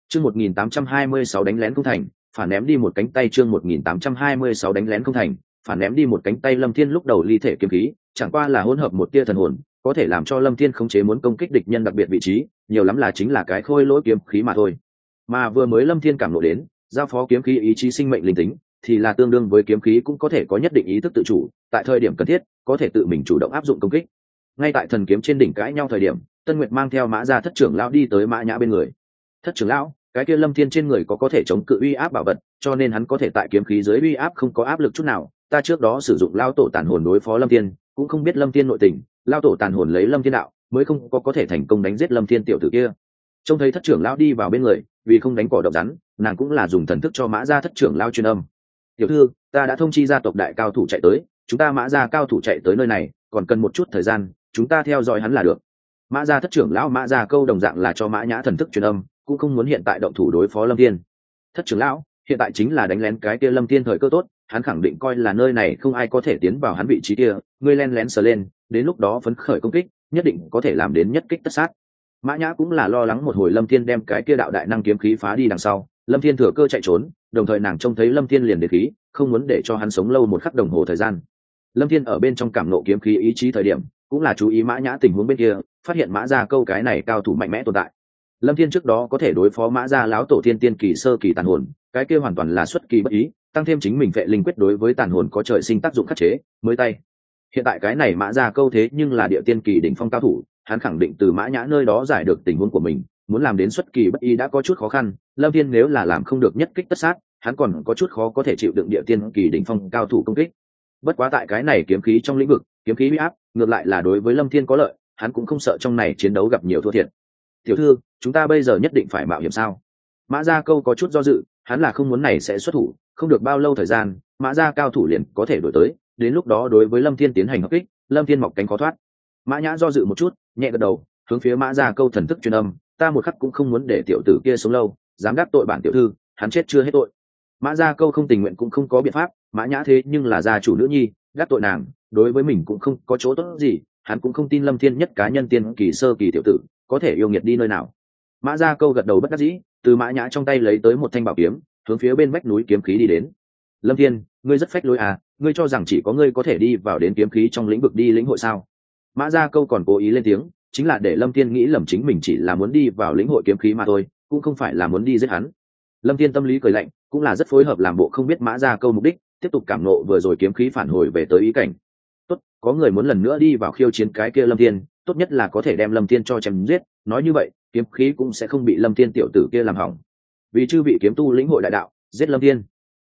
Chương 1826 đánh lén không thành, phản ném đi một cánh tay. Chương 1826 đánh lén không thành, phản ném đi một cánh tay. Lâm Thiên lúc đầu ly thể kiếm khí, chẳng qua là hỗn hợp một tia thần hồn, có thể làm cho Lâm Thiên khống chế muốn công kích địch nhân đặc biệt vị trí, nhiều lắm là chính là cái khôi lỗi kiếm khí mà thôi. Mà vừa mới Lâm Thiên cảm ngộ đến, giao phó kiếm khí ý chí sinh mệnh linh tính, thì là tương đương với kiếm khí cũng có thể có nhất định ý thức tự chủ, tại thời điểm cần thiết, có thể tự mình chủ động áp dụng công kích. Ngay tại thần kiếm trên đỉnh cãi nhau thời điểm, Tân Nguyệt mang theo Mã Gia thất trưởng lão đi tới Mã Nhã bên người. Thất trưởng lão, cái kia Lâm Thiên trên người có thể chống cự uy áp bảo vật, cho nên hắn có thể tại kiếm khí dưới uy áp không có áp lực chút nào. Ta trước đó sử dụng lao tổ tàn hồn đối phó Lâm Thiên, cũng không biết Lâm Thiên nội tình, lao tổ tàn hồn lấy Lâm Thiên đạo, mới không có thể thành công đánh giết Lâm Thiên tiểu tử kia. Trông thấy thất trưởng lão đi vào bên người, vì không đánh cỏ độc rắn, nàng cũng là dùng thần thức cho Mã Gia thất trưởng lão truyền âm. Tiểu thư, ta đã thông chi gia tộc đại cao thủ chạy tới, chúng ta Mã Gia cao thủ chạy tới nơi này, còn cần một chút thời gian, chúng ta theo dõi hắn là được. Mã Gia thất trưởng lão Mã Gia câu đồng dạng là cho Mã Nhã thần thức truyền âm, cũng không muốn hiện tại động thủ đối phó Lâm Thiên. Thất trưởng lão, hiện tại chính là đánh lén cái kia Lâm Thiên thời cơ tốt, hắn khẳng định coi là nơi này không ai có thể tiến vào hắn vị trí kia, ngươi len lén sờ lên, đến lúc đó phấn khởi công kích, nhất định có thể làm đến nhất kích tất sát. Mã Nhã cũng là lo lắng một hồi Lâm Thiên đem cái kia đạo đại năng kiếm khí phá đi đằng sau, Lâm Thiên thừa cơ chạy trốn, đồng thời nàng trông thấy Lâm Thiên liền để khí, không muốn để cho hắn sống lâu một khắc đồng hồ thời gian. Lâm Thiên ở bên trong cảm nộ kiếm khí ý chí thời điểm, cũng là chú ý Mã Nhã tình huống bên kia, phát hiện Mã Gia câu cái này cao thủ mạnh mẽ tồn tại. Lâm Thiên trước đó có thể đối phó Mã Gia lão tổ thiên tiên kỳ sơ kỳ tàn hồn, cái kia hoàn toàn là xuất kỳ bất ý, tăng thêm chính mình vệ linh quyết đối với tàn hồn có trời sinh tác dụng khắc chế, mới tay. Hiện tại cái này Mã Gia câu thế nhưng là địa tiên kỳ đỉnh phong cao thủ, hắn khẳng định từ Mã Nhã nơi đó giải được tình huống của mình, muốn làm đến xuất kỳ bất ý đã có chút khó khăn. Lâm Thiên nếu là làm không được nhất kích tất sát, hắn còn có chút khó có thể chịu đựng địa tiên kỳ đỉnh phong cao thủ công kích. Bất quá tại cái này kiếm khí trong lĩnh vực, kiếm khí uy áp ngược lại là đối với Lâm Thiên có lợi, hắn cũng không sợ trong này chiến đấu gặp nhiều thua thiệt. Tiểu thư, chúng ta bây giờ nhất định phải mạo hiểm sao? Mã Gia câu có chút do dự, hắn là không muốn này sẽ xuất thủ, không được bao lâu thời gian, Mã Gia cao thủ liền có thể đổi tới, đến lúc đó đối với Lâm Thiên tiến hành hợp kích, Lâm Thiên mọc cánh khó thoát. Mã Nhã do dự một chút, nhẹ gật đầu, hướng phía Mã Gia câu thần thức truyền âm, ta một khắc cũng không muốn để tiểu tử kia sống lâu, dám đắc tội bản tiểu thư, hắn chết chưa hết tội. Mã Gia câu không tình nguyện cũng không có biện pháp, Mã Nhã thế nhưng là gia chủ nữ nhi, đắc tội nàng, đối với mình cũng không có chỗ tốt gì, hắn cũng không tin Lâm Thiên nhất cá nhân tiên kỳ sơ kỳ tiểu tử có thể yêu nghiệt đi nơi nào. Mã Gia câu gật đầu bất đắc dĩ, từ Mã Nhã trong tay lấy tới một thanh bảo kiếm, hướng phía bên vách núi kiếm khí đi đến. Lâm Thiên, ngươi rất phách lối à, ngươi cho rằng chỉ có ngươi có thể đi vào đến kiếm khí trong lĩnh vực đi lĩnh hội sao? Mã Gia câu còn cố ý lên tiếng, chính là để Lâm Thiên nghĩ lầm chính mình chỉ là muốn đi vào lĩnh hội kiếm khí mà thôi, cũng không phải là muốn đi giết hắn. Lâm Thiên tâm lý cười lạnh, cũng là rất phối hợp làm bộ không biết Mã Gia câu mục đích, tiếp tục cảm nộ vừa rồi kiếm khí phản hồi về tới ý cảnh. Tốt, có người muốn lần nữa đi vào khiêu chiến cái kia Lâm Thiên, tốt nhất là có thể đem Lâm Thiên cho chém giết, nói như vậy, kiếm khí cũng sẽ không bị Lâm Thiên tiểu tử kia làm hỏng. Vì chư vị kiếm tu lĩnh hội đại đạo, giết Lâm Thiên.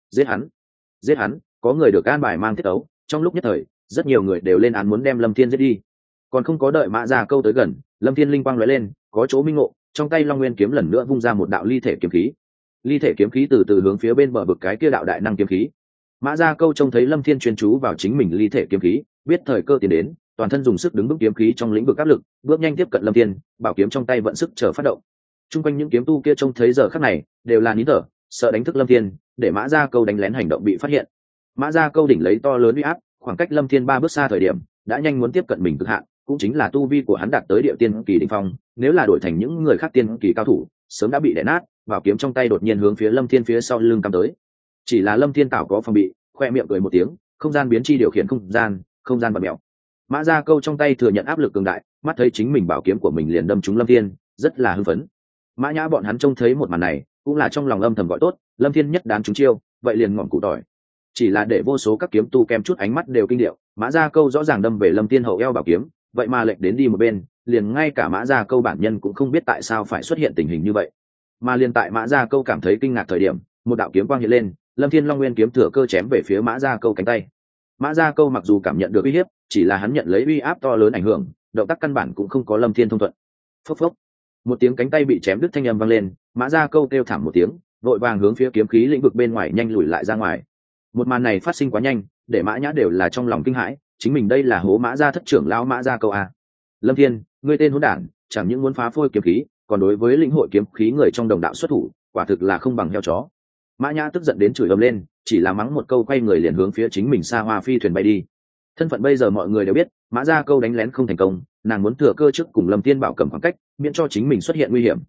Giết hắn, có người được an bài mang tiết ấu, trong lúc nhất thời, rất nhiều người đều lên án muốn đem Lâm Thiên giết đi. Còn không có đợi Mã Gia câu tới gần, Lâm Thiên linh quang lóe lên, có chỗ minh ngộ, trong tay Long Nguyên kiếm lần nữa vung ra một đạo ly thể kiếm khí. Ly thể kiếm khí từ từ hướng phía bên bờ vực cái kia đạo đại năng kiếm khí. Mã Gia câu trông thấy Lâm Thiên chuyên chú vào chính mình ly thể kiếm khí, biết thời cơ tiến đến, toàn thân dùng sức đứng vững kiếm khí trong lĩnh vực áp lực, bước nhanh tiếp cận Lâm Thiên, bảo kiếm trong tay vận sức chờ phát động. Trung quanh những kiếm tu kia trông thấy giờ khắc này, đều là nín thở, sợ đánh thức Lâm Thiên, để Mã Gia câu đánh lén hành động bị phát hiện. Mã Gia câu đỉnh lấy to lớn uy áp, khoảng cách Lâm Thiên 3 bước xa thời điểm, đã nhanh muốn tiếp cận mình cực hạn, cũng chính là tu vi của hắn đạt tới địa tiên kỳ đỉnh phong, nếu là đổi thành những người khác tiên kỳ cao thủ, sớm đã bị đè nát, bảo kiếm trong tay đột nhiên hướng phía Lâm Thiên phía sau lưng cắm tới. Chỉ là Lâm Thiên tạo có phòng bị, khoe miệng cười một tiếng, không gian biến chi điều khiển không gian bật mèo. Mã Gia câu trong tay thừa nhận áp lực cường đại, mắt thấy chính mình bảo kiếm của mình liền đâm trúng Lâm Thiên, rất là hưng phấn. Mã Nhã bọn hắn trông thấy một màn này, cũng là trong lòng âm thầm gọi tốt, Lâm Thiên nhất đán trúng chiêu, vậy liền ngọn cụ tỏi. Chỉ là để vô số các kiếm tu kem chút ánh mắt đều kinh điệu, Mã Gia câu rõ ràng đâm về Lâm Thiên hậu eo bảo kiếm, vậy mà lệnh đến đi một bên, liền ngay cả Mã Gia câu bản nhân cũng không biết tại sao phải xuất hiện tình hình như vậy. Mà liền tại Mã Gia câu cảm thấy kinh ngạc thời điểm, một đạo kiếm quang hiện lên, Lâm Thiên Long Nguyên kiếm thừa cơ chém về phía Mã Gia câu cánh tay. Mã Gia câu mặc dù cảm nhận được uy hiếp, chỉ là hắn nhận lấy uy áp to lớn ảnh hưởng, động tác căn bản cũng không có Lâm Thiên thông thuận. Phốc phốc, một tiếng cánh tay bị chém đứt thanh âm vang lên, Mã Gia câu kêu thảm một tiếng, vội vàng hướng phía kiếm khí lĩnh vực bên ngoài nhanh lùi lại ra ngoài. Một màn này phát sinh quá nhanh, để Mã Nhã đều là trong lòng kinh hãi, chính mình đây là hố Mã Gia thất trưởng lão Mã Gia câu a. Lâm Thiên, ngươi tên hỗn đản, chẳng những muốn phá phôi kiếm khí, còn đối với lĩnh hội kiếm khí người trong đồng đạo xuất thủ, quả thực là không bằng heo chó. Mã Nhã tức giận đến chửi ầm lên, chỉ là mắng một câu quay người liền hướng phía chính mình xa hoa phi thuyền bay đi. Thân phận bây giờ mọi người đều biết, Mã Gia câu đánh lén không thành công, nàng muốn thừa cơ trước cùng Lâm Thiên bảo cầm khoảng cách, miễn cho chính mình xuất hiện nguy hiểm.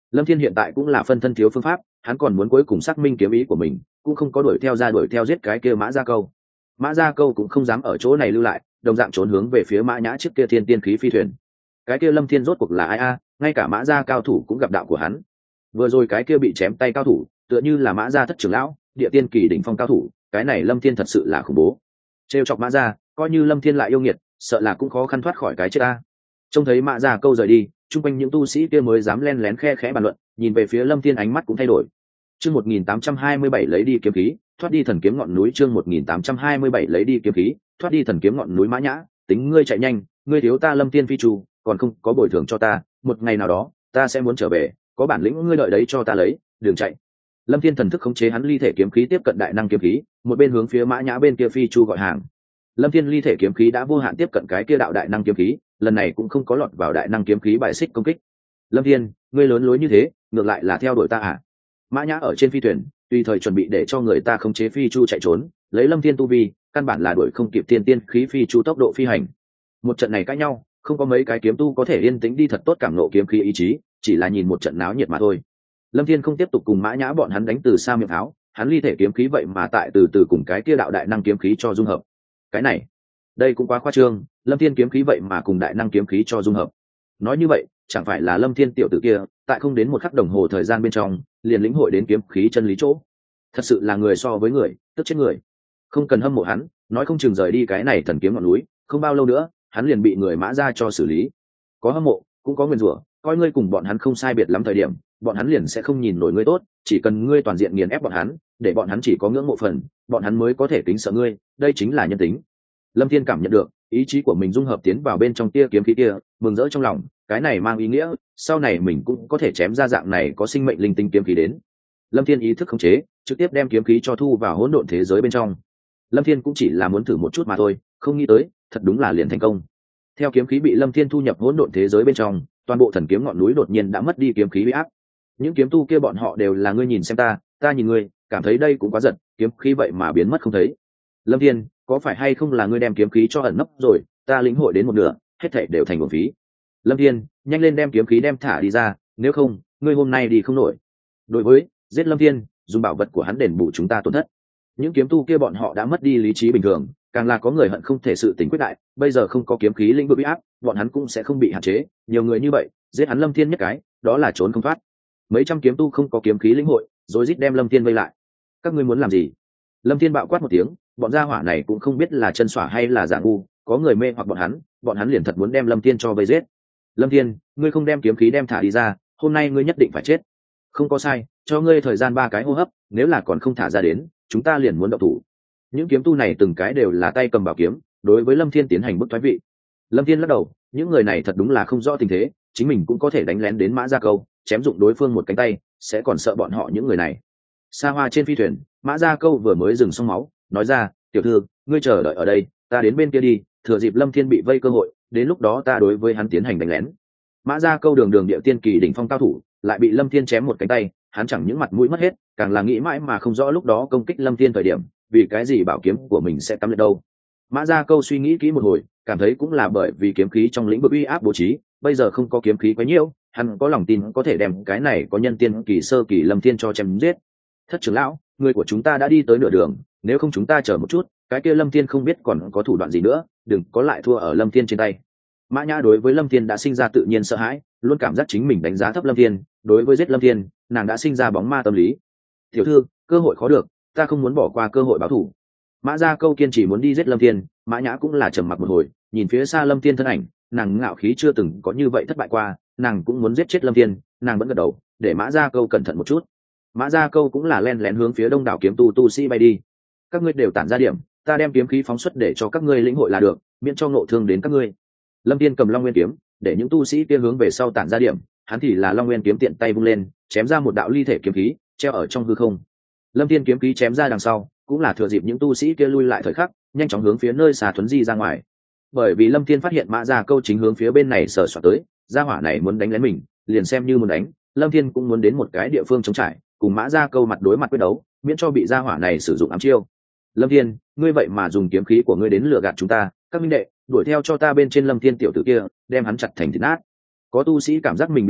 Lâm Thiên hiện tại cũng là phân thân thiếu phương pháp, hắn còn muốn cuối cùng xác minh kiếm ý của mình, cũng không có đuổi theo giết cái kia Mã Gia Câu. Mã Gia Câu cũng không dám ở chỗ này lưu lại, đồng dạng trốn hướng về phía Mã Nhã trước kia thiên tiên khí phi thuyền. Cái kia Lâm Thiên rốt cuộc là ai a? Ngay cả Mã Gia cao thủ cũng gặp đạo của hắn. Vừa rồi cái kia bị chém tay cao thủ, tựa như là Mã Gia thất trưởng lão, địa tiên kỳ đỉnh phong cao thủ, cái này Lâm Thiên thật sự là khủng bố. Trêu chọc Mã Gia, coi như Lâm Thiên lại yêu nghiệt, sợ là cũng khó khăn thoát khỏi cái chết a. Trông thấy Mã Gia Câu rời đi, chung quanh những tu sĩ kia mới dám len lén khe khẽ bàn luận, nhìn về phía Lâm Thiên ánh mắt cũng thay đổi. Chương 1827 lấy đi kiếm khí, thoát đi thần kiếm ngọn núi. Chương 1827 lấy đi kiếm khí, thoát đi thần kiếm ngọn núi. Mã Nhã, tính ngươi chạy nhanh, ngươi thiếu ta Lâm Thiên phi trù, còn không có bồi thường cho ta, một ngày nào đó ta sẽ muốn trở về, có bản lĩnh ngươi đợi đấy cho ta lấy, đường chạy. Lâm Thiên thần thức khống chế hắn ly thể kiếm khí tiếp cận đại năng kiếm khí, một bên hướng phía Mã Nhã bên kia phi chu gọi hàng. Lâm Thiên ly thể kiếm khí đã vô hạn tiếp cận cái kia đạo đại năng kiếm khí, lần này cũng không có lọt vào đại năng kiếm khí bài xích công kích. Lâm Thiên, ngươi lớn lối như thế, ngược lại là theo đuổi ta à? Mã Nhã ở trên phi thuyền, tùy thời chuẩn bị để cho người ta khống chế phi chu chạy trốn, lấy Lâm Thiên tu vi, căn bản là đuổi không kịp tiên tiên khí phi chu tốc độ phi hành. Một trận này cãi nhau, không có mấy cái kiếm tu có thể yên tĩnh đi thật tốt cảm nộ kiếm khí ý chí, chỉ là nhìn một trận náo nhiệt mà thôi. Lâm Thiên không tiếp tục cùng Mã Nhã bọn hắn đánh từ xa miệng áo, hắn ly thể kiếm khí vậy mà tại từ từ cùng cái kia đạo đại năng kiếm khí cho dung hợp. Cái này, đây cũng quá khoa trương, Lâm Thiên kiếm khí vậy mà cùng đại năng kiếm khí cho dung hợp. Nói như vậy, chẳng phải là Lâm Thiên tiểu tử kia, tại không đến một khắc đồng hồ thời gian bên trong, liền lĩnh hội đến kiếm khí chân lý chỗ. Thật sự là người so với người, tức chết người. Không cần hâm mộ hắn, nói không chừng rời đi cái này thần kiếm ngọn núi, không bao lâu nữa, hắn liền bị người Mã Gia cho xử lý. Có hâm mộ, cũng có nguyên rủa, coi ngươi cùng bọn hắn không sai biệt lắm thời điểm, bọn hắn liền sẽ không nhìn nổi ngươi tốt, chỉ cần ngươi toàn diện nghiền ép bọn hắn, để bọn hắn chỉ có ngưỡng mộ phần, bọn hắn mới có thể kính sợ ngươi, đây chính là nhân tính. Lâm Thiên cảm nhận được ý chí của mình dung hợp tiến vào bên trong tia kiếm khí kia, mừng rỡ trong lòng, cái này mang ý nghĩa sau này mình cũng có thể chém ra dạng này có sinh mệnh linh tinh kiếm khí đến. Lâm Thiên ý thức khống chế, trực tiếp đem kiếm khí cho thu vào hỗn độn thế giới bên trong. Lâm Thiên cũng chỉ là muốn thử một chút mà thôi, không nghĩ tới, thật đúng là liền thành công. Theo kiếm khí bị Lâm Thiên thu nhập hỗn độn thế giới bên trong, toàn bộ thần kiếm ngọn núi đột nhiên đã mất đi kiếm khí uy áp. Những kiếm tu kia bọn họ đều là ngươi nhìn xem ta nhìn ngươi, cảm thấy đây cũng quá giật, kiếm khí vậy mà biến mất không thấy. Lâm Thiên, có phải hay không là ngươi đem kiếm khí cho ẩn nấp rồi, ta lĩnh hội đến một nửa, hết thảy đều thành uổng phí. Lâm Thiên, nhanh lên đem kiếm khí đem thả đi ra, nếu không, ngươi hôm nay đi không nổi. Đối với giết Lâm Thiên, dùng bảo vật của hắn đền bù chúng ta tổn thất. Những kiếm tu kia bọn họ đã mất đi lý trí bình thường, càng là có người hận không thể sự tình quyết đại, bây giờ không có kiếm khí lĩnh vực uy áp, bọn hắn cũng sẽ không bị hạn chế, nhiều người như vậy, giết hắn Lâm Thiên nhất cái, đó là trốn không thoát. Mấy trăm kiếm tu không có kiếm khí lĩnh hội, rồi giết đem Lâm Thiên vây lại. Các ngươi muốn làm gì? Lâm Thiên bạo quát một tiếng, bọn gia hỏa này cũng không biết là chân xỏa hay là giả ngu, có người mê hoặc bọn hắn liền thật muốn đem Lâm Thiên cho vây giết. Lâm Thiên, ngươi không đem kiếm khí đem thả đi ra, hôm nay ngươi nhất định phải chết. Không có sai, cho ngươi thời gian 3 cái hô hấp, nếu là còn không thả ra đến, chúng ta liền muốn động thủ. Những kiếm tu này từng cái đều là tay cầm bảo kiếm, đối với Lâm Thiên tiến hành bức thoái vị. Lâm Thiên lắc đầu, những người này thật đúng là không rõ tình thế, chính mình cũng có thể đánh lén đến Mã Gia Câu, chém dụng đối phương một cánh tay, sẽ còn sợ bọn họ những người này. Xa hoa trên phi thuyền, Mã Gia Câu vừa mới dừng xong máu, nói ra, tiểu thư, ngươi chờ đợi ở đây, ta đến bên kia đi, thừa dịp Lâm Thiên bị vây cơ hội, đến lúc đó ta đối với hắn tiến hành đánh lén. Mã Gia Câu đường đường địa tiên kỳ đỉnh phong cao thủ, lại bị Lâm Thiên chém một cánh tay, hắn chẳng những mặt mũi mất hết, càng là nghĩ mãi mà không rõ lúc đó công kích Lâm Thiên thời điểm, vì cái gì bảo kiếm của mình sẽ cắm lên đâu. Mã Gia Câu suy nghĩ kỹ một hồi, cảm thấy cũng là bởi vì kiếm khí trong lĩnh vực uy áp bố trí, bây giờ không có kiếm khí quá nhiều, hắn có lòng tin có thể đem cái này có nhân tiên kỳ sơ kỳ Lâm Thiên cho chém giết. Thất trưởng lão, người của chúng ta đã đi tới nửa đường, nếu không chúng ta chờ một chút, cái kia Lâm Thiên không biết còn có thủ đoạn gì nữa, đừng có lại thua ở Lâm Thiên trên tay. Mã Nhã đối với Lâm Thiên đã sinh ra tự nhiên sợ hãi, luôn cảm giác chính mình đánh giá thấp Lâm Thiên, đối với giết Lâm Thiên, nàng đã sinh ra bóng ma tâm lý. Tiểu thư, cơ hội khó được, ta không muốn bỏ qua cơ hội báo thù. Mã Gia Câu kiên trì muốn đi giết Lâm Thiên, Mã Nhã cũng là trầm mặc một hồi, nhìn phía xa Lâm Thiên thân ảnh, nàng ngạo khí chưa từng có như vậy thất bại qua, nàng cũng muốn giết chết Lâm Thiên, nàng vẫn gật đầu, để Mã Gia Câu cẩn thận một chút. Mã Gia Câu cũng là len lén hướng phía đông đảo kiếm tu sĩ bay đi. Các ngươi đều tản ra điểm, ta đem kiếm khí phóng xuất để cho các ngươi lĩnh hội là được, miễn cho ngộ thương đến các ngươi. Lâm Thiên cầm Long Nguyên kiếm, để những tu sĩ kia hướng về sau tản ra điểm, hắn thì là Long Nguyên kiếm tiện tay vung lên, chém ra một đạo ly thể kiếm khí, treo ở trong hư không. Lâm Thiên kiếm khí chém ra đằng sau, cũng là thừa dịp những tu sĩ kia lui lại thời khắc, nhanh chóng hướng phía nơi xà thuấn di ra ngoài. Bởi vì Lâm Thiên phát hiện Mã Gia Câu chính hướng phía bên này sờ soạn tới, gia hỏa này muốn đánh lén mình, liền xem như muốn đánh, Lâm Thiên cũng muốn đến một cái địa phương chống trải, cùng Mã Gia Câu mặt đối mặt quyết đấu, miễn cho bị gia hỏa này sử dụng ám chiêu. Lâm Thiên, ngươi vậy mà dùng kiếm khí của ngươi đến lừa gạt chúng ta, các minh đệ, đuổi theo cho ta bên trên Lâm Thiên tiểu tử kia, đem hắn chặt thành thịt nát. Có tu sĩ cảm giác mình bị lừa,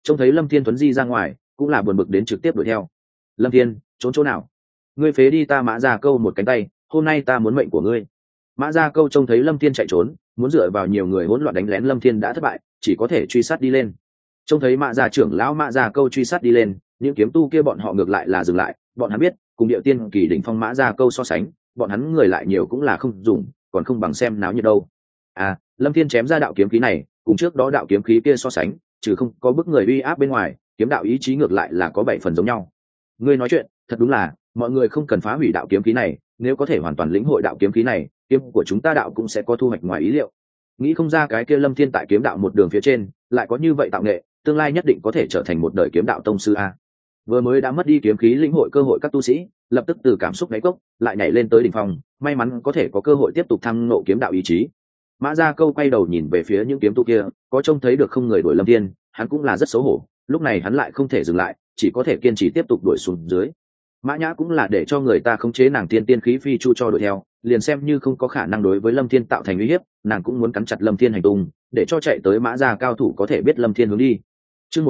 trông thấy lâm thiên tuấn di ra ngoài cũng là buồn bực đến trực tiếp đuổi theo. Lâm thiên, trốn chỗ nào? Ngươi phế đi ta Mã Gia Câu một cánh tay, hôm nay ta muốn mệnh của ngươi. Mã Gia Câu trông thấy lâm thiên chạy trốn, muốn dựa vào nhiều người hỗn loạn đánh lén lâm thiên đã thất bại, chỉ có thể truy sát đi lên. Trông thấy Mã Gia trưởng lão Mã Gia Câu truy sát đi lên, những kiếm tu kia bọn họ ngược lại là dừng lại. Bọn hắn biết cùng Điệu Tiên Kỳ đỉnh phong Mã Gia Câu so sánh, bọn hắn người lại nhiều cũng là không dùng, còn không bằng xem náo nhiệt đâu. Lâm thiên chém ra đạo kiếm khí này cùng trước đó đạo kiếm khí kia so sánh, trừ không có bức người uy áp bên ngoài, kiếm đạo ý chí ngược lại là có 7 phần giống nhau. Ngươi nói chuyện thật đúng là, mọi người không cần phá hủy đạo kiếm khí này, nếu có thể hoàn toàn lĩnh hội đạo kiếm khí này, kiếm của chúng ta đạo cũng sẽ có thu hoạch ngoài ý liệu. Nghĩ không ra cái kia lâm thiên tại kiếm đạo một đường phía trên lại có như vậy tạo nghệ, tương lai nhất định có thể trở thành một đời kiếm đạo tông sư a. Vừa mới đã mất đi kiếm khí lĩnh hội cơ hội các tu sĩ lập tức từ cảm xúc đáy cốc lại nhảy lên tới đỉnh phong, may mắn có thể có cơ hội tiếp tục thăng ngộ kiếm đạo ý chí. Mã Gia Câu quay đầu nhìn về phía những kiếm tu kia, có trông thấy được không người đuổi lâm thiên, hắn cũng là rất xấu hổ, lúc này hắn lại không thể dừng lại, chỉ có thể kiên trì tiếp tục đuổi xuống dưới. Mã Nhã cũng là để cho người ta khống chế nàng tiên tiên khí phi chu cho đuổi theo, liền xem như không có khả năng đối với lâm thiên tạo thành uy hiếp, nàng cũng muốn cắn chặt lâm thiên hành tung, để cho chạy tới Mã Gia cao thủ có thể biết lâm thiên hướng đi. Chương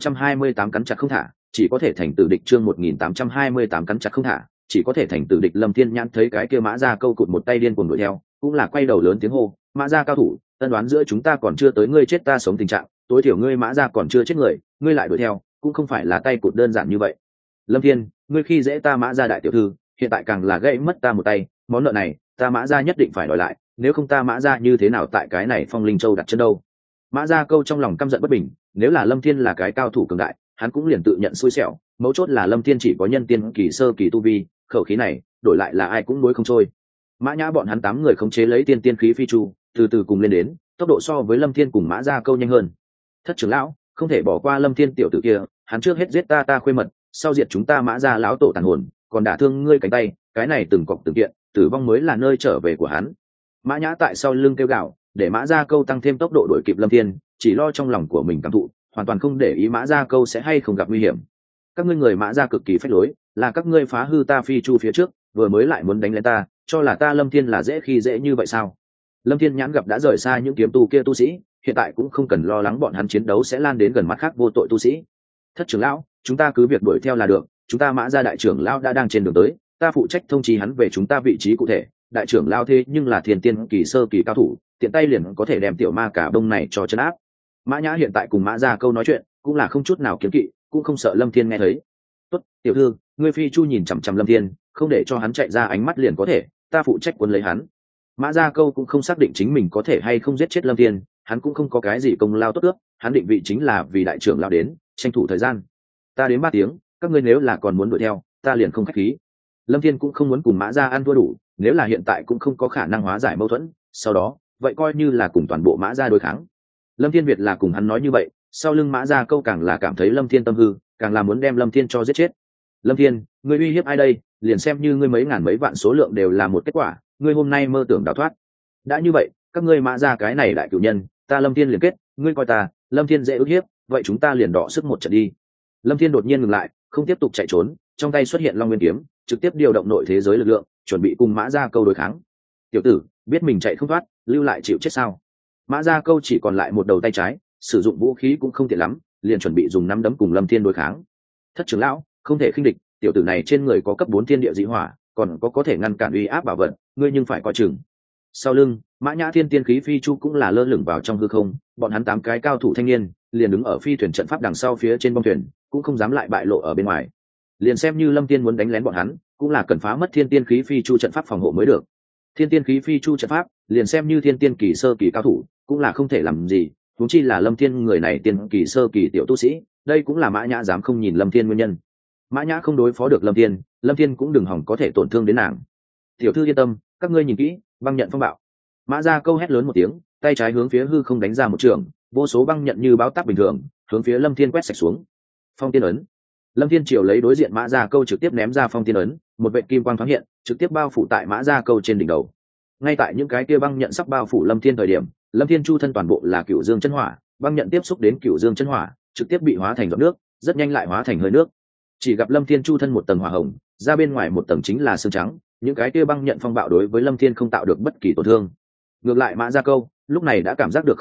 1828 cắn chặt không thả, chỉ có thể thành tử địch. Chương 1828 cắn chặt không thả, chỉ có thể thành tử địch. Lâm thiên nhãn thấy cái kia Mã Gia Câu cụt một tay điên cuồng đuổi theo, cũng là quay đầu lớn tiếng hô: Mã Gia cao thủ, tân đoán giữa chúng ta còn chưa tới ngươi chết ta sống tình trạng, tối thiểu ngươi Mã Gia còn chưa chết người, ngươi lại đuổi theo, cũng không phải là tay cụt đơn giản như vậy. Lâm thiên, ngươi khi dễ ta Mã Gia đại tiểu thư, hiện tại càng là gãy mất ta một tay, món nợ này ta Mã Gia nhất định phải đòi lại, nếu không ta Mã Gia như thế nào tại cái này Phong Linh Châu đặt chân đâu. Mã Gia Câu trong lòng căm giận bất bình, nếu là lâm thiên là cái cao thủ cường đại, hắn cũng liền tự nhận xui xẻo, mấu chốt là lâm thiên chỉ có nhân tiên kỳ sơ kỳ tu vi, khẩu khí này đổi lại là ai cũng nuối không trôi. Mã Nhã bọn hắn 8 người khống chế lấy tiên tiên khí phi chu, từ từ cùng lên đến, tốc độ so với lâm thiên cùng Mã Gia Câu nhanh hơn. Thất trưởng lão, không thể bỏ qua lâm thiên tiểu tử kia, hắn trước hết giết ta khuê mật, sau diệt chúng ta Mã Gia lão tổ tàn hồn, còn đả thương ngươi cánh tay, cái này từng cọc từng kiện, tử vong mới là nơi trở về của hắn. Mã Nhã tại sau lưng kêu gào, để Mã Gia Câu tăng thêm tốc độ đuổi kịp lâm thiên, chỉ lo trong lòng của mình cảm thụ, hoàn toàn không để ý Mã Gia Câu sẽ hay không gặp nguy hiểm. Các ngươi người Mã Gia cực kỳ phách lối, là các ngươi phá hư ta phi chu phía trước, vừa mới lại muốn đánh lên ta, cho là ta lâm thiên là dễ khi dễ như vậy sao? Lâm thiên nhãn gặp đã rời xa những kiếm tu kia tu sĩ, hiện tại cũng không cần lo lắng bọn hắn chiến đấu sẽ lan đến gần mắt khác vô tội tu sĩ. Thất trưởng lão, chúng ta cứ việc đuổi theo là được, chúng ta Mã Gia đại trưởng lão đã đang trên đường tới, ta phụ trách thông trì hắn về chúng ta vị trí cụ thể. Đại trưởng lão thế nhưng là thiên tiên kỳ sơ kỳ cao thủ, tiện tay liền có thể đem tiểu ma cả bông này cho chấn áp. Mã Nhã hiện tại cùng Mã Gia Câu nói chuyện cũng là không chút nào kiếm kỵ, cũng không sợ lâm thiên nghe thấy. Tốt, tiểu thư, ngươi phi chu nhìn chằm chằm lâm thiên, không để cho hắn chạy ra ánh mắt liền có thể, ta phụ trách cuốn lấy hắn. Mã Gia Câu cũng không xác định chính mình có thể hay không giết chết lâm thiên, hắn cũng không có cái gì công lao tốt ước, hắn định vị chính là vì đại trưởng lão đến, tranh thủ thời gian. Ta đến 3 tiếng, các ngươi nếu là còn muốn đuổi theo, ta liền không khách khí. Lâm thiên cũng không muốn cùng Mã Gia ăn thua đủ, nếu là hiện tại cũng không có khả năng hóa giải mâu thuẫn, sau đó vậy coi như là cùng toàn bộ Mã Gia đối kháng. Lâm thiên Việt là cùng hắn nói như vậy, sau lưng Mã Gia Câu càng là cảm thấy lâm thiên tâm hư, càng là muốn đem lâm thiên cho giết chết. Lâm thiên, ngươi uy hiếp ai đây? Liền xem như ngươi mấy ngàn mấy vạn số lượng đều là một kết quả, ngươi hôm nay mơ tưởng đào thoát. Đã như vậy, các ngươi Mã Gia cái này đại cửu nhân, ta lâm thiên liền kết, ngươi coi ta lâm thiên dễ ức hiếp, vậy chúng ta liền đọ sức một trận đi. Lâm thiên đột nhiên ngừng lại, không tiếp tục chạy trốn, trong tay xuất hiện Long Nguyên kiếm, trực tiếp điều động nội thế giới lực lượng, chuẩn bị cùng Mã Gia Câu đối kháng. Tiểu tử, biết mình chạy không thoát, lưu lại chịu chết sao? Mã Gia Câu chỉ còn lại một đầu tay trái, sử dụng vũ khí cũng không tiện lắm, liền chuẩn bị dùng nắm đấm cùng lâm thiên đối kháng. Thất trưởng lão, không thể khinh địch, tiểu tử này trên người có cấp 4 thiên địa dị hỏa, còn có thể ngăn cản uy áp bảo vật, ngươi nhưng phải coi chừng. Sau lưng Mã Nhã thiên tiên khí phi chu cũng là lơ lửng vào trong hư không, bọn hắn 8 cái cao thủ thanh niên liền đứng ở phi thuyền trận pháp đằng sau phía trên bông thuyền, cũng không dám lại bại lộ ở bên ngoài. Liền xem như lâm tiên muốn đánh lén bọn hắn, cũng là cần phá mất thiên tiên khí phi chu trận pháp phòng hộ mới được. Thiên tiên khí phi chu trận pháp, liền xem như thiên tiên kỳ sơ kỳ cao thủ, cũng là không thể làm gì, huống chi là lâm thiên người này tiên kỳ sơ kỳ tiểu tu sĩ, đây cũng là Mã Nhã dám không nhìn lâm thiên nguyên nhân. Mã Nhã không đối phó được lâm thiên cũng đừng hỏng có thể tổn thương đến nàng. Tiểu thư yên tâm, các ngươi nhìn kỹ, băng nhận phong bạo. Mã Gia Câu hét lớn một tiếng, tay trái hướng phía hư không đánh ra một trường, vô số băng nhận như báo táp bình thường hướng phía lâm thiên quét sạch xuống. Phong tiên ấn. Lâm thiên triều lấy đối diện Mã Gia Câu trực tiếp ném ra phong tiên ấn, một vệt kim quang thoáng hiện, trực tiếp bao phủ tại Mã Gia Câu trên đỉnh đầu. Ngay tại những cái kia băng nhận sắp bao phủ lâm thiên thời điểm, lâm thiên chu thân toàn bộ là cửu dương chân hỏa, băng nhận tiếp xúc đến cửu dương chân hỏa, trực tiếp bị hóa thành giọt nước, rất nhanh lại hóa thành hơi nước. Chỉ gặp lâm thiên chu thân một tầng hỏa hồng, ra bên ngoài một tầng chính là xương trắng, những cái kia băng nhận phong bạo đối với lâm thiên không tạo được bất kỳ tổn thương. Ngược lại Mã Gia Câu lúc này đã cảm giác được không ổn,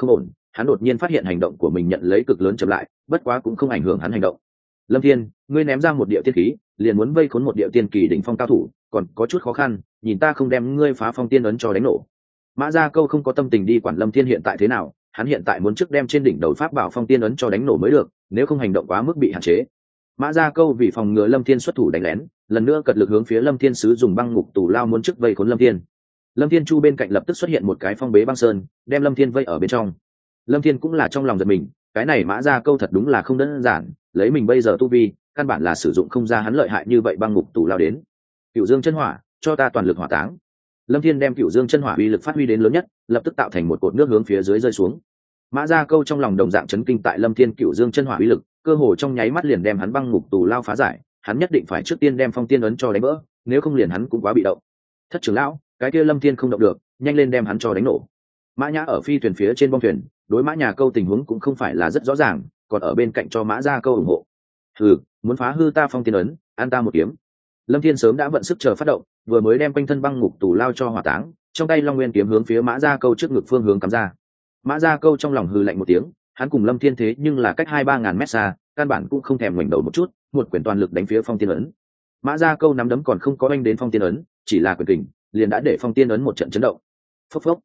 hắn đột nhiên phát hiện hành động của mình nhận lấy cực lớn chậm lại, bất quá cũng không ảnh hưởng hắn hành động. Lâm Thiên, ngươi ném ra một địa tiên khí, liền muốn vây khốn một địa tiên kỳ đỉnh phong cao thủ, còn có chút khó khăn, nhìn ta không đem ngươi phá phong tiên ấn cho đánh nổ. Mã Gia Câu không có tâm tình đi quản Lâm Thiên hiện tại thế nào, hắn hiện tại muốn trước đem trên đỉnh đầu pháp bảo phong tiên ấn cho đánh nổ mới được, nếu không hành động quá mức bị hạn chế. Mã Gia Câu vì phòng ngừa Lâm Thiên xuất thủ đánh lén, lần nữa cật lực hướng phía Lâm Thiên sứ dùng băng ngục tù lao muốn trước vây khốn Lâm Thiên. Lâm Thiên chu bên cạnh lập tức xuất hiện một cái phong bế băng sơn, đem Lâm Thiên vây ở bên trong. Lâm Thiên cũng là trong lòng giật mình, cái này Mã Gia Câu thật đúng là không đơn giản, lấy mình bây giờ tu vi, căn bản là sử dụng không ra hắn lợi hại như vậy băng ngục tù lao đến. Cửu Dương chân hỏa, cho ta toàn lực hỏa táng. Lâm Thiên đem Cửu Dương chân hỏa uy lực phát huy đến lớn nhất, lập tức tạo thành một cột nước hướng phía dưới rơi xuống. Mã Gia Câu trong lòng đồng dạng chấn kinh tại Lâm Thiên Cửu Dương chân hỏa uy lực, cơ hồ trong nháy mắt liền đem hắn băng ngục tù lao phá giải, hắn nhất định phải trước tiên đem phong tiên ấn cho đánh vỡ, nếu không liền hắn cũng quá bị động. Thất trưởng lão, cái kia Lâm Thiên không động được, nhanh lên đem hắn cho đánh nổ. Mã Nhã ở phi thuyền phía trên bong thuyền, đối Mã Nhà Câu tình huống cũng không phải là rất rõ ràng, còn ở bên cạnh cho Mã Gia Câu ủng hộ. Muốn phá hư ta phong tiên ấn, an ta một kiếm. Lâm Thiên sớm đã vận sức chờ phát động, vừa mới đem quanh thân băng ngục tù lao cho hỏa táng, trong tay Long Nguyên kiếm hướng phía Mã Gia Câu trước ngực phương hướng cắm ra. Mã Gia Câu trong lòng hừ lạnh một tiếng, hắn cùng Lâm Thiên thế nhưng là cách 2-3 ngàn mét xa, căn bản cũng không thèm ngoảnh đầu một chút, một quyền toàn lực đánh phía phong tiên ấn. Mã Gia Câu nắm đấm còn không có đánh đến phong tiên ấn, chỉ là quyền kình, liền đã để phong tiên ấn một trận chấn động. Phốc phốc.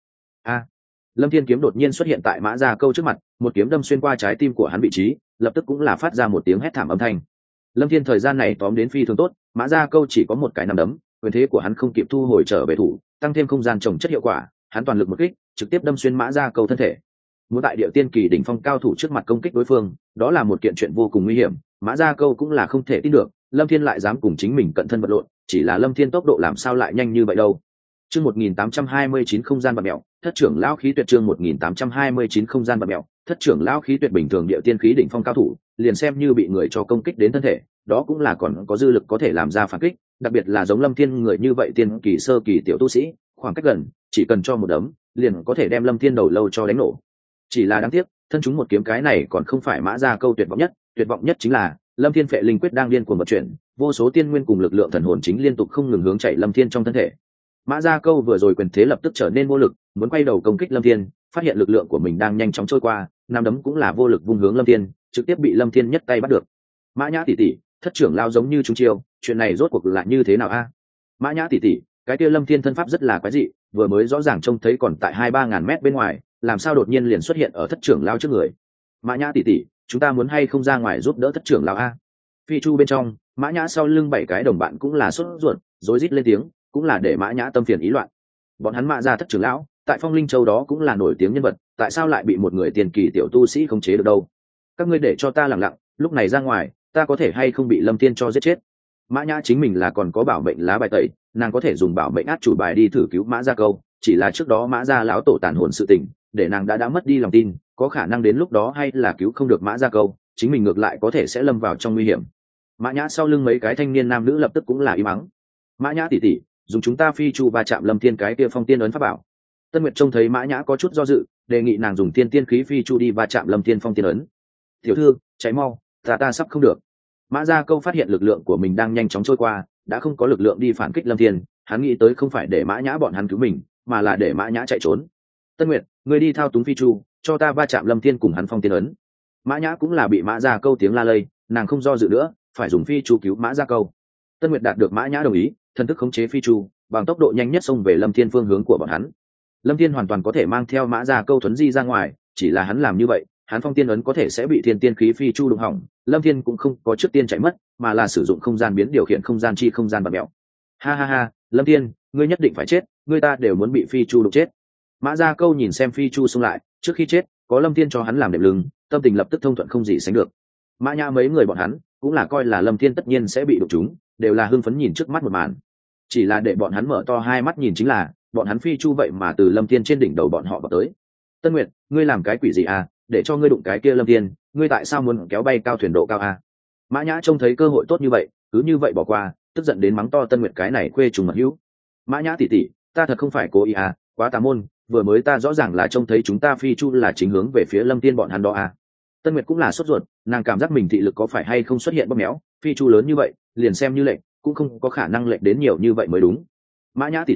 Lâm Thiên kiếm đột nhiên xuất hiện tại Mã Gia Câu trước mặt, một kiếm đâm xuyên qua trái tim của hắn vị trí, lập tức cũng là phát ra một tiếng hét thảm âm thanh. Lâm Thiên thời gian này tóm đến phi thường tốt, Mã Gia Câu chỉ có một cái nắm đấm, quyền thế của hắn không kịp thu hồi trở về thủ, tăng thêm không gian trồng chất hiệu quả, hắn toàn lực một kích, trực tiếp đâm xuyên Mã Gia Câu thân thể. Muốn tại địa tiên kỳ đỉnh phong cao thủ trước mặt công kích đối phương, đó là một kiện chuyện vô cùng nguy hiểm, Mã Gia Câu cũng là không thể tin được, Lâm Thiên lại dám cùng chính mình cận thân vật lộn, chỉ là Lâm Thiên tốc độ làm sao lại nhanh như vậy đâu. Chương 1829 không gian bạt mèo, thất trưởng lão khí tuyệt chương 1829 không gian bạt mèo, thất trưởng lão khí tuyệt bình thường địa tiên khí đỉnh phong cao thủ, liền xem như bị người cho công kích đến thân thể, đó cũng là còn có dư lực có thể làm ra phản kích, đặc biệt là giống Lâm Thiên người như vậy tiên kỳ sơ kỳ tiểu tu sĩ, khoảng cách gần, chỉ cần cho một đấm, liền có thể đem Lâm Thiên đầu lâu cho đánh nổ. Chỉ là đáng tiếc, thân chúng một kiếm cái này còn không phải Mã Gia Câu tuyệt vọng nhất chính là Lâm Thiên phệ linh quyết đang điên cuồng vận chuyển, vô số tiên nguyên cùng lực lượng thần hồn chính liên tục không ngừng hướng chạy Lâm Thiên trong thân thể. Mã Gia Câu vừa rồi quyền thế lập tức trở nên vô lực, muốn quay đầu công kích Lâm Thiên, phát hiện lực lượng của mình đang nhanh chóng trôi qua, nắm đấm cũng là vô lực vung hướng Lâm Thiên, trực tiếp bị Lâm Thiên nhất tay bắt được. Mã Nhã tỷ tỷ, thất trưởng lao giống như chúng chiêu, chuyện này rốt cuộc là như thế nào a? Mã Nhã tỷ tỷ, cái kia Lâm Thiên thân pháp rất là quái dị, vừa mới rõ ràng trông thấy còn tại 2-3 ngàn mét bên ngoài, làm sao đột nhiên liền xuất hiện ở thất trưởng lao trước người? Mã Nhã tỷ tỷ, chúng ta muốn hay không ra ngoài giúp đỡ thất trưởng lao a? Phi chu bên trong, Mã Nhã sau lưng 7 cái đồng bạn cũng là sốt ruột, rối rít lên tiếng, cũng là để Mã Nhã tâm phiền ý loạn. Bọn hắn Mã gia thất trưởng lão, tại Phong Linh Châu đó cũng là nổi tiếng nhân vật, tại sao lại bị một người tiền kỳ tiểu tu sĩ khống chế được đâu? Các ngươi để cho ta lặng lặng, lúc này ra ngoài, ta có thể hay không bị Lâm Thiên cho giết chết? Mã Nhã chính mình là còn có bảo mệnh lá bài tẩy, nàng có thể dùng bảo mệnh át chủ bài đi thử cứu Mã Gia Câu, chỉ là trước đó Mã Gia lão tổ tàn hồn sự tình, để nàng đã mất đi lòng tin, có khả năng đến lúc đó hay là cứu không được Mã Gia Câu, chính mình ngược lại có thể sẽ lâm vào trong nguy hiểm. Mã Nhã sau lưng mấy cái thanh niên nam nữ lập tức cũng là im mắng. Mã Nhã tỷ tỷ, dùng chúng ta phi chu va chạm Lâm Thiên cái kia phong tiên ấn pháp bảo. Tân Nguyệt trông thấy Mã Nhã có chút do dự, đề nghị nàng dùng tiên tiên khí phi chu đi va chạm Lâm Thiên phong tiên ấn. Tiểu thư, cháy mau, ta sắp không được. Mã Gia Câu phát hiện lực lượng của mình đang nhanh chóng trôi qua, đã không có lực lượng đi phản kích Lâm Thiên, hắn nghĩ tới không phải để Mã Nhã bọn hắn cứu mình, mà là để Mã Nhã chạy trốn. Tân Nguyệt, ngươi đi thao túng phi chu, cho ta va chạm Lâm Thiên cùng hắn phong tiên ấn. Mã Nhã cũng là bị Mã Gia Câu tiếng la lây, nàng không do dự nữa, phải dùng phi chu cứu Mã Gia Câu. Tân Nguyệt đạt được Mã Nhã đồng ý, thần thức khống chế phi chu, bằng tốc độ nhanh nhất xông về Lâm Thiên phương hướng của bọn hắn. Lâm Thiên hoàn toàn có thể mang theo Mã Gia Câu thuấn di ra ngoài, chỉ là hắn làm như vậy, hắn phong tiên ấn có thể sẽ bị thiên tiên khí phi chu đụng hỏng. Lâm Thiên cũng không có trước tiên chạy mất, mà là sử dụng không gian biến điều khiển không gian chi không gian bạt mèo. Ha, Lâm Thiên, ngươi nhất định phải chết, ngươi ta đều muốn bị phi chu đụng chết. Mã Gia Câu nhìn xem phi chu xông lại, trước khi chết, có Lâm Thiên cho hắn làm đệm lưng, tâm tình lập tức thông thuận không gì sánh được. Mã Nhã mấy người bọn hắn cũng là coi là Lâm Thiên tất nhiên sẽ bị đụng trúng, đều là hưng phấn nhìn trước mắt một màn. Chỉ là để bọn hắn mở to hai mắt nhìn chính là, bọn hắn phi chu vậy mà từ Lâm Thiên trên đỉnh đầu bọn họ vào tới. Tân Nguyệt, ngươi làm cái quỷ gì à, để cho ngươi đụng cái kia Lâm Thiên, ngươi tại sao muốn kéo bay cao thuyền độ cao à? Mã Nhã trông thấy cơ hội tốt như vậy, cứ như vậy bỏ qua, tức giận đến mắng to Tân Nguyệt cái này khuê trùng mật hữu. Mã Nhã tỷ tỷ, ta thật không phải cố ý à, quá tà môn, vừa mới ta rõ ràng là trông thấy chúng ta phi chu là chính hướng về phía Lâm Thiên bọn hắn đó à. Tân Nguyệt cũng là sốt ruột, nàng cảm giác mình thị lực có phải hay không xuất hiện bóp méo, phi chu lớn như vậy, liền xem như lệnh, cũng không có khả năng lệnh đến nhiều như vậy mới đúng. Mã Nhã tỷ tỷ,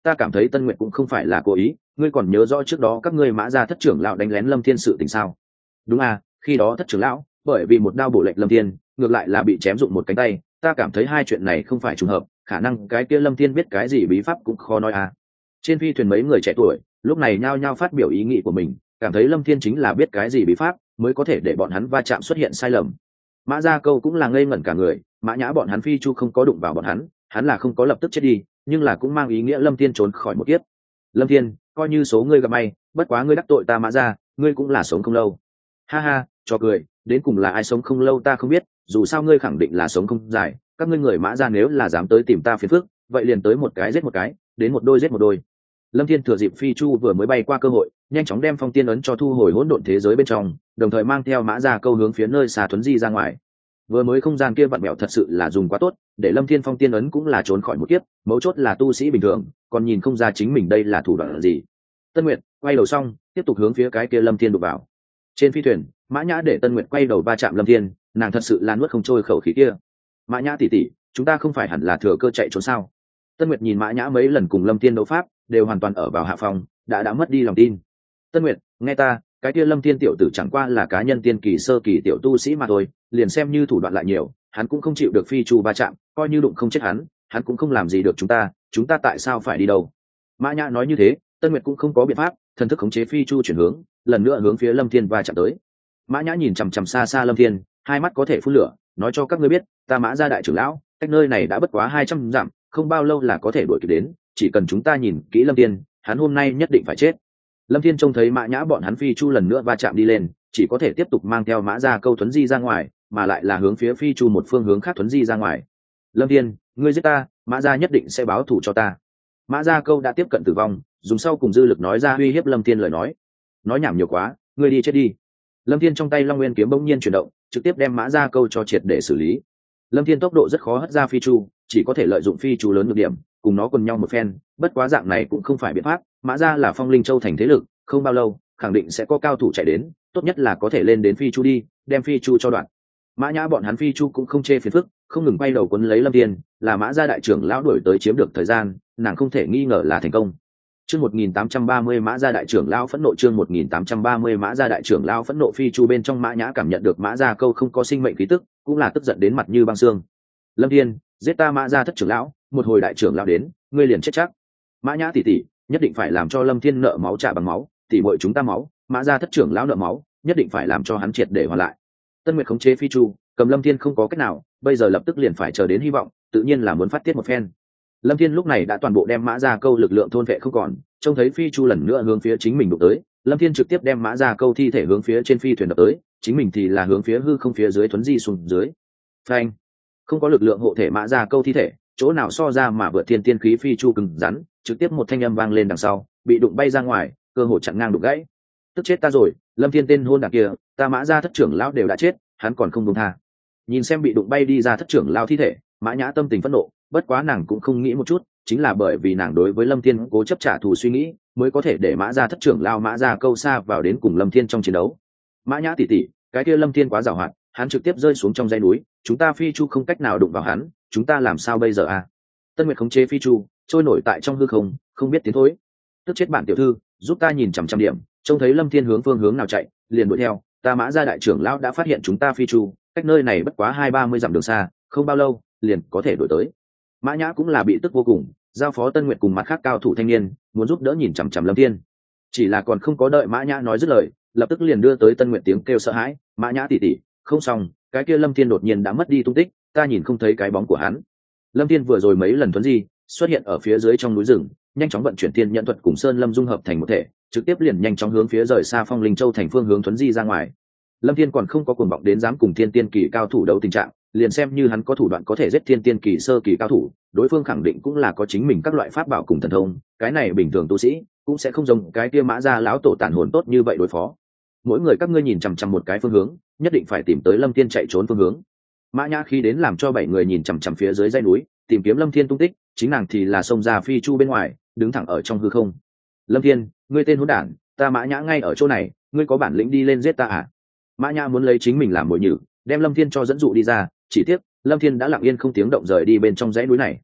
ta cảm thấy Tân Nguyệt cũng không phải là cố ý, ngươi còn nhớ rõ trước đó các ngươi Mã gia thất trưởng lão đánh lén Lâm Thiên sự tình sao? Đúng à, khi đó thất trưởng lão bởi vì một đao bổ lệnh Lâm Thiên, ngược lại là bị chém dụng một cánh tay, ta cảm thấy hai chuyện này không phải trùng hợp, khả năng cái kia Lâm Thiên biết cái gì bí pháp cũng khó nói à. Trên phi thuyền mấy người trẻ tuổi lúc này nhao nhao phát biểu ý nghĩ của mình, cảm thấy Lâm Thiên chính là biết cái gì bí pháp mới có thể để bọn hắn va chạm xuất hiện sai lầm. Mã Gia Câu cũng là ngây ngẩn cả người, Mã Nhã bọn hắn phi chu không có đụng vào bọn hắn là không có lập tức chết đi, nhưng là cũng mang ý nghĩa Lâm Thiên trốn khỏi một kiếp. Lâm Thiên, coi như số ngươi gặp may, bất quá ngươi đắc tội ta Mã Gia, ngươi cũng là sống không lâu. Ha ha, cho cười, đến cùng là ai sống không lâu ta không biết, dù sao ngươi khẳng định là sống không dài, các ngươi người Mã Gia nếu là dám tới tìm ta phiền phức, vậy liền tới một cái giết một cái, đến một đôi giết một đôi. Lâm Thiên thừa dịp phi chu vừa mới bay qua cơ hội, nhanh chóng đem phong tiên ấn cho thu hồi hỗn độn thế giới bên trong, đồng thời mang theo Mã Gia Câu hướng phía nơi xa thuấn di ra ngoài. Vừa mới không gian kia vặn mẹo thật sự là dùng quá tốt, để Lâm Thiên phong tiên ấn cũng là trốn khỏi một kiếp, mấu chốt là tu sĩ bình thường, còn nhìn không ra chính mình đây là thủ đoạn gì. Tân Nguyệt quay đầu xong, tiếp tục hướng phía cái kia Lâm Thiên đụng vào. Trên phi thuyền, Mã Nhã để Tân Nguyệt quay đầu va chạm Lâm Thiên, nàng thật sự là nuốt không trôi khẩu khí kia. Mã Nhã tỷ tỷ, chúng ta không phải hẳn là thừa cơ chạy trốn sao? Tân Nguyệt nhìn Mã Nhã mấy lần cùng Lâm Thiên đấu pháp, đều hoàn toàn ở vào hạ phòng, đã mất đi lòng tin. Tân Nguyệt, nghe ta, cái kia Lâm Thiên tiểu tử chẳng qua là cá nhân tiên kỳ sơ kỳ tiểu tu sĩ mà thôi, liền xem như thủ đoạn lại nhiều, hắn cũng không chịu được phi chu va chạm, coi như đụng không chết hắn cũng không làm gì được chúng ta tại sao phải đi đâu? Mã Nhã nói như thế, Tân Nguyệt cũng không có biện pháp, thần thức khống chế phi chu chuyển hướng, lần nữa hướng phía Lâm Thiên va chạm tới. Mã Nhã nhìn chằm chằm xa xa Lâm Thiên, hai mắt có thể phun lửa, nói cho các ngươi biết, ta Mã gia đại trưởng lão, cách nơi này đã bất quá 200 dặm, không bao lâu là có thể đuổi kịp đến, chỉ cần chúng ta nhìn kỹ Lâm Thiên, hắn hôm nay nhất định phải chết. Lâm Thiên trông thấy Mã Nhã bọn hắn phi chu lần nữa va chạm đi lên, chỉ có thể tiếp tục mang theo Mã Gia Câu thuấn di ra ngoài, mà lại là hướng phía phi chu một phương hướng khác thuấn di ra ngoài. Lâm Thiên, ngươi giết ta, Mã Gia nhất định sẽ báo thù cho ta. Mã Gia Câu đã tiếp cận tử vong, dùng sau cùng dư lực nói ra uy hiếp Lâm Thiên lời nói nhảm nhiều quá, ngươi đi chết đi. Lâm Thiên trong tay Long Nguyên kiếm bỗng nhiên chuyển động, trực tiếp đem Mã Gia Câu cho triệt để xử lý. Lâm Thiên tốc độ rất khó hất ra phi chu, chỉ có thể lợi dụng phi chu lớn nhược điểm, cùng nó quần nhau một phen, bất quá dạng này cũng không phải biện pháp, Mã Gia là Phong Linh Châu thành thế lực, không bao lâu khẳng định sẽ có cao thủ chạy đến, tốt nhất là có thể lên đến phi chu đi, đem phi chu cho đoạn. Mã Nhã bọn hắn phi chu cũng không chê phiền phức, không ngừng bay đầu quấn lấy Lâm Thiên, là Mã Gia đại trưởng lão đuổi tới chiếm được thời gian, nàng không thể nghi ngờ là thành công. Chương 1830 Mã Gia đại trưởng lão phẫn nộ, chương 1830 Mã Gia đại trưởng lão phẫn nộ. Phi chu bên trong Mã Nhã cảm nhận được Mã Gia Câu không có sinh mệnh khí tức, cũng là tức giận đến mặt như băng xương. Lâm Thiên, giết ta Mã Gia thất trưởng lão, một hồi đại trưởng lão đến, ngươi liền chết chắc. Mã Nhã tỷ tỷ, nhất định phải làm cho Lâm Thiên nợ máu trả bằng máu, tỷ muội chúng ta máu, Mã Gia thất trưởng lão nợ máu, nhất định phải làm cho hắn triệt để hoàn lại. Tân Nguyệt khống chế phi chu, cầm Lâm Thiên không có cách nào, bây giờ lập tức liền phải chờ đến hy vọng, tự nhiên là muốn phát tiết một phen. Lâm Thiên lúc này đã toàn bộ đem Mã Gia Câu lực lượng thôn vệ không còn, trông thấy phi chu lần nữa hướng phía chính mình đụng tới, Lâm Thiên trực tiếp đem Mã Gia Câu thi thể hướng phía trên phi thuyền đập tới, chính mình thì là hướng phía hư không phía dưới thuấn di xuống dưới. Phanh! Không có lực lượng hộ thể Mã Gia Câu thi thể, chỗ nào so ra mà vượt thiên tiên khí phi chu cứng rắn, trực tiếp một thanh âm vang lên đằng sau, bị đụng bay ra ngoài, cơ hội chặn ngang đụng gãy. Tức chết ta rồi, Lâm Thiên tên hôn đảng kia, ta Mã Gia thất trưởng lão đều đã chết, hắn còn không buông tha. Nhìn xem bị đụng bay đi ra thất trưởng lão thi thể, Mã Nhã tâm tình phẫn nộ, bất quá nàng cũng không nghĩ một chút, chính là bởi vì nàng đối với Lâm Thiên cố chấp trả thù suy nghĩ, mới có thể để Mã Gia thất trưởng lão Mã Gia Câu xa vào đến cùng Lâm Thiên trong chiến đấu. Mã Nhã tỷ tỷ, cái kia Lâm Thiên quá giàu hoạt, hắn trực tiếp rơi xuống trong dãy núi, chúng ta phi chu không cách nào đụng vào hắn, chúng ta làm sao bây giờ à? Tân Nguyệt khống chế phi chu, trôi nổi tại trong hư không, không biết tiến thối. Tức chết bản tiểu thư, giúp ta nhìn chằm chằm điểm, trông thấy Lâm Thiên hướng phương hướng nào chạy, liền đuổi theo. Ta Mã Gia đại trưởng lão đã phát hiện chúng ta phi chu, cách nơi này bất quá 20-30 dặm đường xa, không bao lâu liền có thể đuổi tới. Mã Nhã cũng là bị tức vô cùng, giao phó Tân Nguyệt cùng mặt khác cao thủ thanh niên, muốn giúp đỡ nhìn chằm chằm Lâm Thiên. Chỉ là còn không có đợi Mã Nhã nói dứt lời, lập tức liền đưa tới Tân Nguyệt tiếng kêu sợ hãi, Mã Nhã tỷ tỷ, không xong, cái kia Lâm Thiên đột nhiên đã mất đi tung tích, ta nhìn không thấy cái bóng của hắn. Lâm Thiên vừa rồi mấy lần thuấn di, xuất hiện ở phía dưới trong núi rừng, nhanh chóng vận chuyển tiên nhận thuật cùng sơn lâm dung hợp thành một thể, trực tiếp liền nhanh chóng hướng phía rời xa Phong Linh Châu thành phương hướng thuấn di ra ngoài. Lâm Thiên còn không có cuồng vọng đến dám cùng thiên tiên kỳ cao thủ đấu tình trạng, liền xem như hắn có thủ đoạn có thể giết thiên tiên kỳ sơ kỳ cao thủ, đối phương khẳng định cũng là có chính mình các loại pháp bảo cùng thần thông, cái này bình thường tu sĩ cũng sẽ không giống cái kia Mã Gia lão tổ tàn hồn tốt như vậy đối phó. Mỗi người các ngươi nhìn chằm chằm một cái phương hướng, nhất định phải tìm tới Lâm Thiên chạy trốn phương hướng. Mã Nhã khi đến làm cho 7 người nhìn chằm chằm phía dưới dãy núi, tìm kiếm Lâm Thiên tung tích, chính nàng thì là xông ra phi chu bên ngoài, đứng thẳng ở trong hư không. Lâm Thiên, ngươi tên hỗn đản, ta Mã Nhã ngay ở chỗ này, ngươi có bản lĩnh đi lên giết ta à? Mã Nhã muốn lấy chính mình làm mồi nhử, đem Lâm Thiên cho dẫn dụ đi ra, chỉ tiếc Lâm Thiên đã lặng yên không tiếng động rời đi bên trong dãy núi này.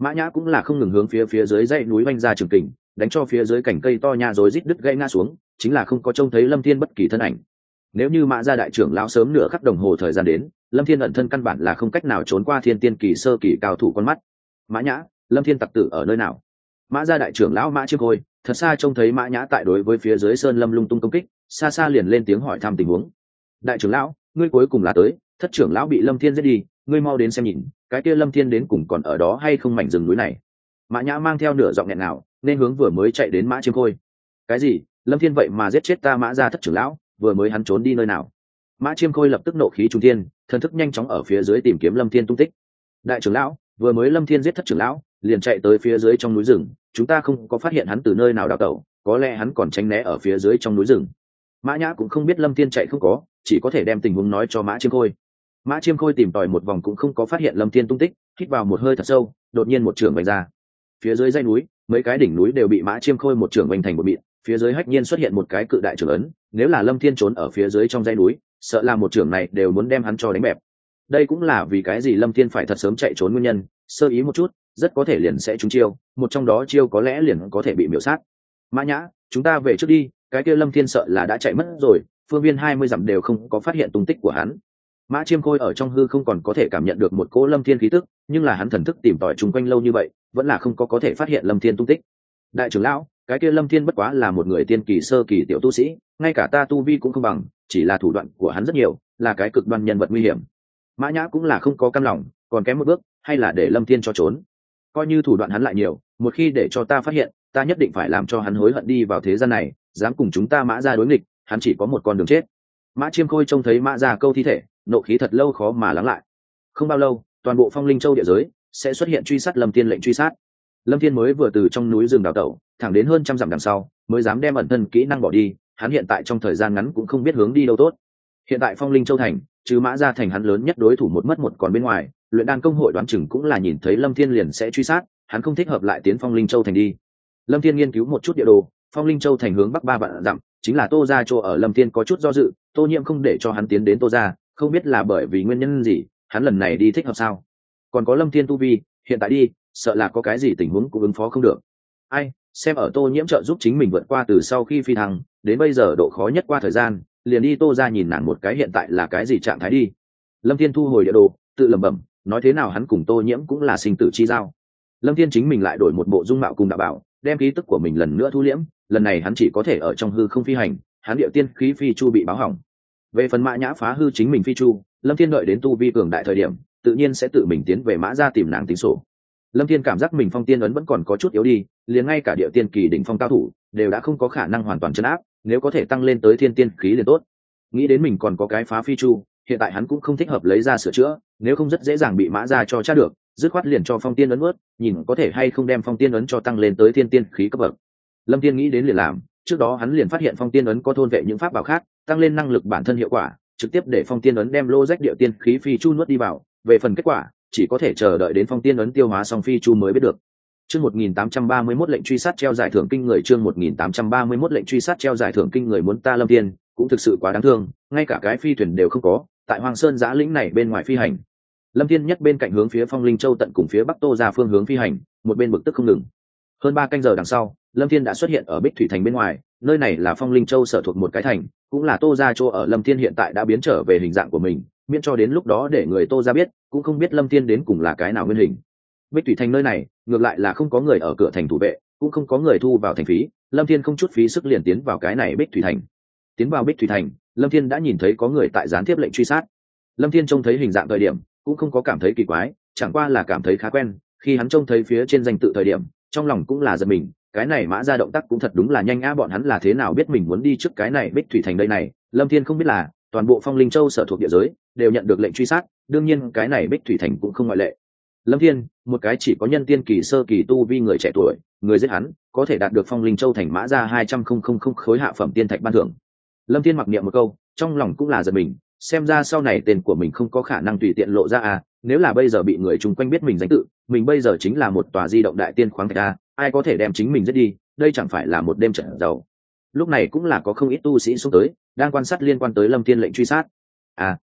Mã Nhã cũng là không ngừng hướng phía dưới dãy núi vanh ra trường kình, đánh cho phía dưới cành cây to nha rối rít đứt gãy ngã xuống, chính là không có trông thấy Lâm Thiên bất kỳ thân ảnh. Nếu như Mã gia đại trưởng lão sớm nửa khắc đồng hồ thời gian đến, Lâm Thiên ẩn thân căn bản là không cách nào trốn qua thiên tiên kỳ sơ kỳ cao thủ con mắt. Mã Nhã, Lâm Thiên tặc tử ở nơi nào? Mã gia đại trưởng lão Mã Chiêm Khôi thật xa trông thấy Mã Nhã tại đối với phía dưới sơn lâm lung tung công kích, xa xa liền lên tiếng hỏi thăm tình huống. Đại trưởng lão, ngươi cuối cùng là tới, thất trưởng lão bị Lâm Thiên giết đi, ngươi mau đến xem nhìn, cái kia Lâm Thiên đến cùng còn ở đó hay không mảnh rừng núi này. Mã Nhã mang theo nửa giọng nghẹn nào, nên hướng vừa mới chạy đến Mã Chiêm Khôi. Cái gì? Lâm Thiên vậy mà giết chết ta Mã gia thất trưởng lão, vừa mới hắn trốn đi nơi nào? Mã Chiêm Khôi lập tức nộ khí trung thiên, thần thức nhanh chóng ở phía dưới tìm kiếm Lâm Thiên tung tích. Đại trưởng lão, vừa mới Lâm Thiên giết thất trưởng lão, liền chạy tới phía dưới trong núi rừng, chúng ta không có phát hiện hắn từ nơi nào đào tẩu, có lẽ hắn còn tránh né ở phía dưới trong núi rừng. Mã Nhã cũng không biết Lâm Thiên chạy không có, chỉ có thể đem tình huống nói cho Mã Chiêm Khôi. Mã Chiêm Khôi tìm tòi một vòng cũng không có phát hiện Lâm Thiên tung tích, hít vào một hơi thật sâu, đột nhiên một trường vành ra. Phía dưới dãy núi, mấy cái đỉnh núi đều bị Mã Chiêm Khôi một trường vành thành một mịn, phía dưới hách nhiên xuất hiện một cái cự đại trường ấn, nếu là Lâm Thiên trốn ở phía dưới trong dãy núi, sợ là một trường này đều muốn đem hắn cho đánh bẹp. Đây cũng là vì cái gì Lâm Thiên phải thật sớm chạy trốn nguyên nhân, sơ ý một chút, rất có thể liền sẽ trúng chiêu, một trong đó chiêu có lẽ liền có thể bị miểu sát. Mã Nhã, chúng ta về trước đi, cái kia Lâm Thiên sợ là đã chạy mất rồi, phương viên 20 dặm đều không có phát hiện tung tích của hắn. Mã Chiêm Khôi ở trong hư không còn có thể cảm nhận được một cỗ Lâm Thiên khí tức, nhưng là hắn thần thức tìm tòi chung quanh lâu như vậy, vẫn là không có thể phát hiện Lâm Thiên tung tích. Đại trưởng lão, cái kia Lâm Thiên bất quá là một người tiên kỳ sơ kỳ tiểu tu sĩ, ngay cả ta tu vi cũng không bằng, chỉ là thủ đoạn của hắn rất nhiều, là cái cực đoan nhân vật nguy hiểm. Mã Nhã cũng là không có cam lòng, còn kém một bước, hay là để Lâm Thiên cho trốn. Coi như thủ đoạn hắn lại nhiều, một khi để cho ta phát hiện, ta nhất định phải làm cho hắn hối hận đi vào thế gian này, dám cùng chúng ta Mã gia đối nghịch, hắn chỉ có một con đường chết. Mã Chiêm Khôi trông thấy Mã gia câu thi thể, nộ khí thật lâu khó mà lắng lại. Không bao lâu, toàn bộ Phong Linh Châu địa giới sẽ xuất hiện truy sát Lâm Thiên lệnh truy sát. Lâm Thiên mới vừa từ trong núi rừng đào tẩu, thẳng đến hơn trăm dặm đằng sau, mới dám đem ẩn thân kỹ năng bỏ đi, hắn hiện tại trong thời gian ngắn cũng không biết hướng đi đâu tốt. Hiện tại Phong Linh Châu thành, trừ Mã gia thành hắn lớn nhất đối thủ một mất một còn bên ngoài, luyện đan công hội đoán chừng cũng là nhìn thấy Lâm Thiên liền sẽ truy sát, hắn không thích hợp lại tiến Phong Linh Châu thành đi. Lâm Thiên nghiên cứu một chút địa đồ, Phong Linh Châu thành hướng bắc 3 vạn dặm, chính là Tô gia chỗ ở. Lâm Thiên có chút do dự, Tô Nhiễm không để cho hắn tiến đến Tô gia, không biết là bởi vì nguyên nhân gì, hắn lần này đi thích hợp sao? Còn có Lâm Thiên tu vi, hiện tại đi, sợ là có cái gì tình huống cũng ứng phó không được. Ai, xem ở Tô Nhiễm trợ giúp chính mình vượt qua từ sau khi phi thăng, đến bây giờ độ khó nhất qua thời gian, liền đi Tô gia nhìn nàng một cái hiện tại là cái gì trạng thái đi. Lâm Thiên thu hồi địa đồ, tự lẩm bẩm, nói thế nào hắn cùng Tô Nhiễm cũng là sinh tử chi giao. Lâm Thiên chính mình lại đổi một bộ dung mạo cùng đạo bảo, đem khí tức của mình lần nữa thu liễm, lần này hắn chỉ có thể ở trong hư không phi hành, hắn điệu tiên khí phi chu bị báo hỏng. Về phần Mã Nhã phá hư chính mình phi chu, Lâm Thiên đợi đến tu vi cường đại thời điểm, tự nhiên sẽ tự mình tiến về Mã gia tìm nàng tính sổ. Lâm Thiên cảm giác mình phong tiên ấn vẫn còn có chút yếu đi, liền ngay cả điệu tiên kỳ đỉnh phong cao thủ đều đã không có khả năng hoàn toàn trấn áp, nếu có thể tăng lên tới thiên tiên khí liền tốt. Nghĩ đến mình còn có cái phá phi chu, hiện tại hắn cũng không thích hợp lấy ra sửa chữa, nếu không rất dễ dàng bị Mã gia cho tra được, dứt khoát liền cho phong tiên ấn ướt, nhìn có thể hay không đem phong tiên ấn cho tăng lên tới thiên tiên khí cấp bậc. Lâm Thiên nghĩ đến liền làm, trước đó hắn liền phát hiện phong tiên ấn có thôn vệ những pháp bảo khác, tăng lên năng lực bản thân hiệu quả, trực tiếp để phong tiên ấn đem lô rách điệu tiên khí phi chu nuốt đi vào, về phần kết quả chỉ có thể chờ đợi đến phong tiên ấn tiêu hóa xong phi chu mới biết được. Chương 1831 lệnh truy sát treo giải thưởng kinh người, chương 1831 lệnh truy sát treo giải thưởng kinh người, muốn ta Lâm Thiên cũng thực sự quá đáng thương, ngay cả cái phi thuyền đều không có, tại Hoàng Sơn Giã lĩnh này bên ngoài phi hành. Lâm Thiên nhất bên cạnh hướng phía Phong Linh Châu tận cùng phía bắc Tô gia phương hướng phi hành, một bên bực tức không ngừng. Hơn 3 canh giờ đằng sau, Lâm Thiên đã xuất hiện ở Bích Thủy thành bên ngoài, nơi này là Phong Linh Châu sở thuộc một cái thành, cũng là Tô gia chỗ ở. Lâm Thiên hiện tại đã biến trở về hình dạng của mình, miễn cho đến lúc đó để người Tô gia biết, cũng không biết Lâm Thiên đến cùng là cái nào nguyên hình. Bích Thủy thành nơi này, ngược lại là không có người ở cửa thành thủ vệ, cũng không có người thu vào thành phí, Lâm Thiên không chút phí sức liền tiến vào cái này Bích Thủy thành. Tiến vào Bích Thủy thành, Lâm Thiên đã nhìn thấy có người tại gián tiếp lệnh truy sát. Lâm Thiên trông thấy hình dạng thời điểm, cũng không có cảm thấy kỳ quái, chẳng qua là cảm thấy khá quen. Khi hắn trông thấy phía trên danh tự thời điểm, trong lòng cũng là giật mình, cái này Mã gia động tác cũng thật đúng là nhanh á, bọn hắn là thế nào biết mình muốn đi trước cái này Bích Thủy thành đây này? Lâm Thiên không biết là toàn bộ Phong Linh Châu sở thuộc địa giới đều nhận được lệnh truy sát, đương nhiên cái này Bích Thủy thành cũng không ngoại lệ. Lâm Thiên, một cái chỉ có nhân tiên kỳ sơ kỳ tu vi người trẻ tuổi, người giết hắn có thể đạt được Phong Linh Châu thành Mã gia 200,000 khối hạ phẩm tiên thạch ban thưởng. Lâm Thiên mặc niệm một câu, trong lòng cũng là giật mình, xem ra sau này tên của mình không có khả năng tùy tiện lộ ra à, nếu là bây giờ bị người chung quanh biết mình danh tự, mình bây giờ chính là một tòa di động đại tiên khoáng thạch à, ai có thể đem chính mình giết đi, đây chẳng phải là một đêm trận giàu. Lúc này cũng là có không ít tu sĩ xuống tới, đang quan sát liên quan tới Lâm Thiên lệnh truy sát. À,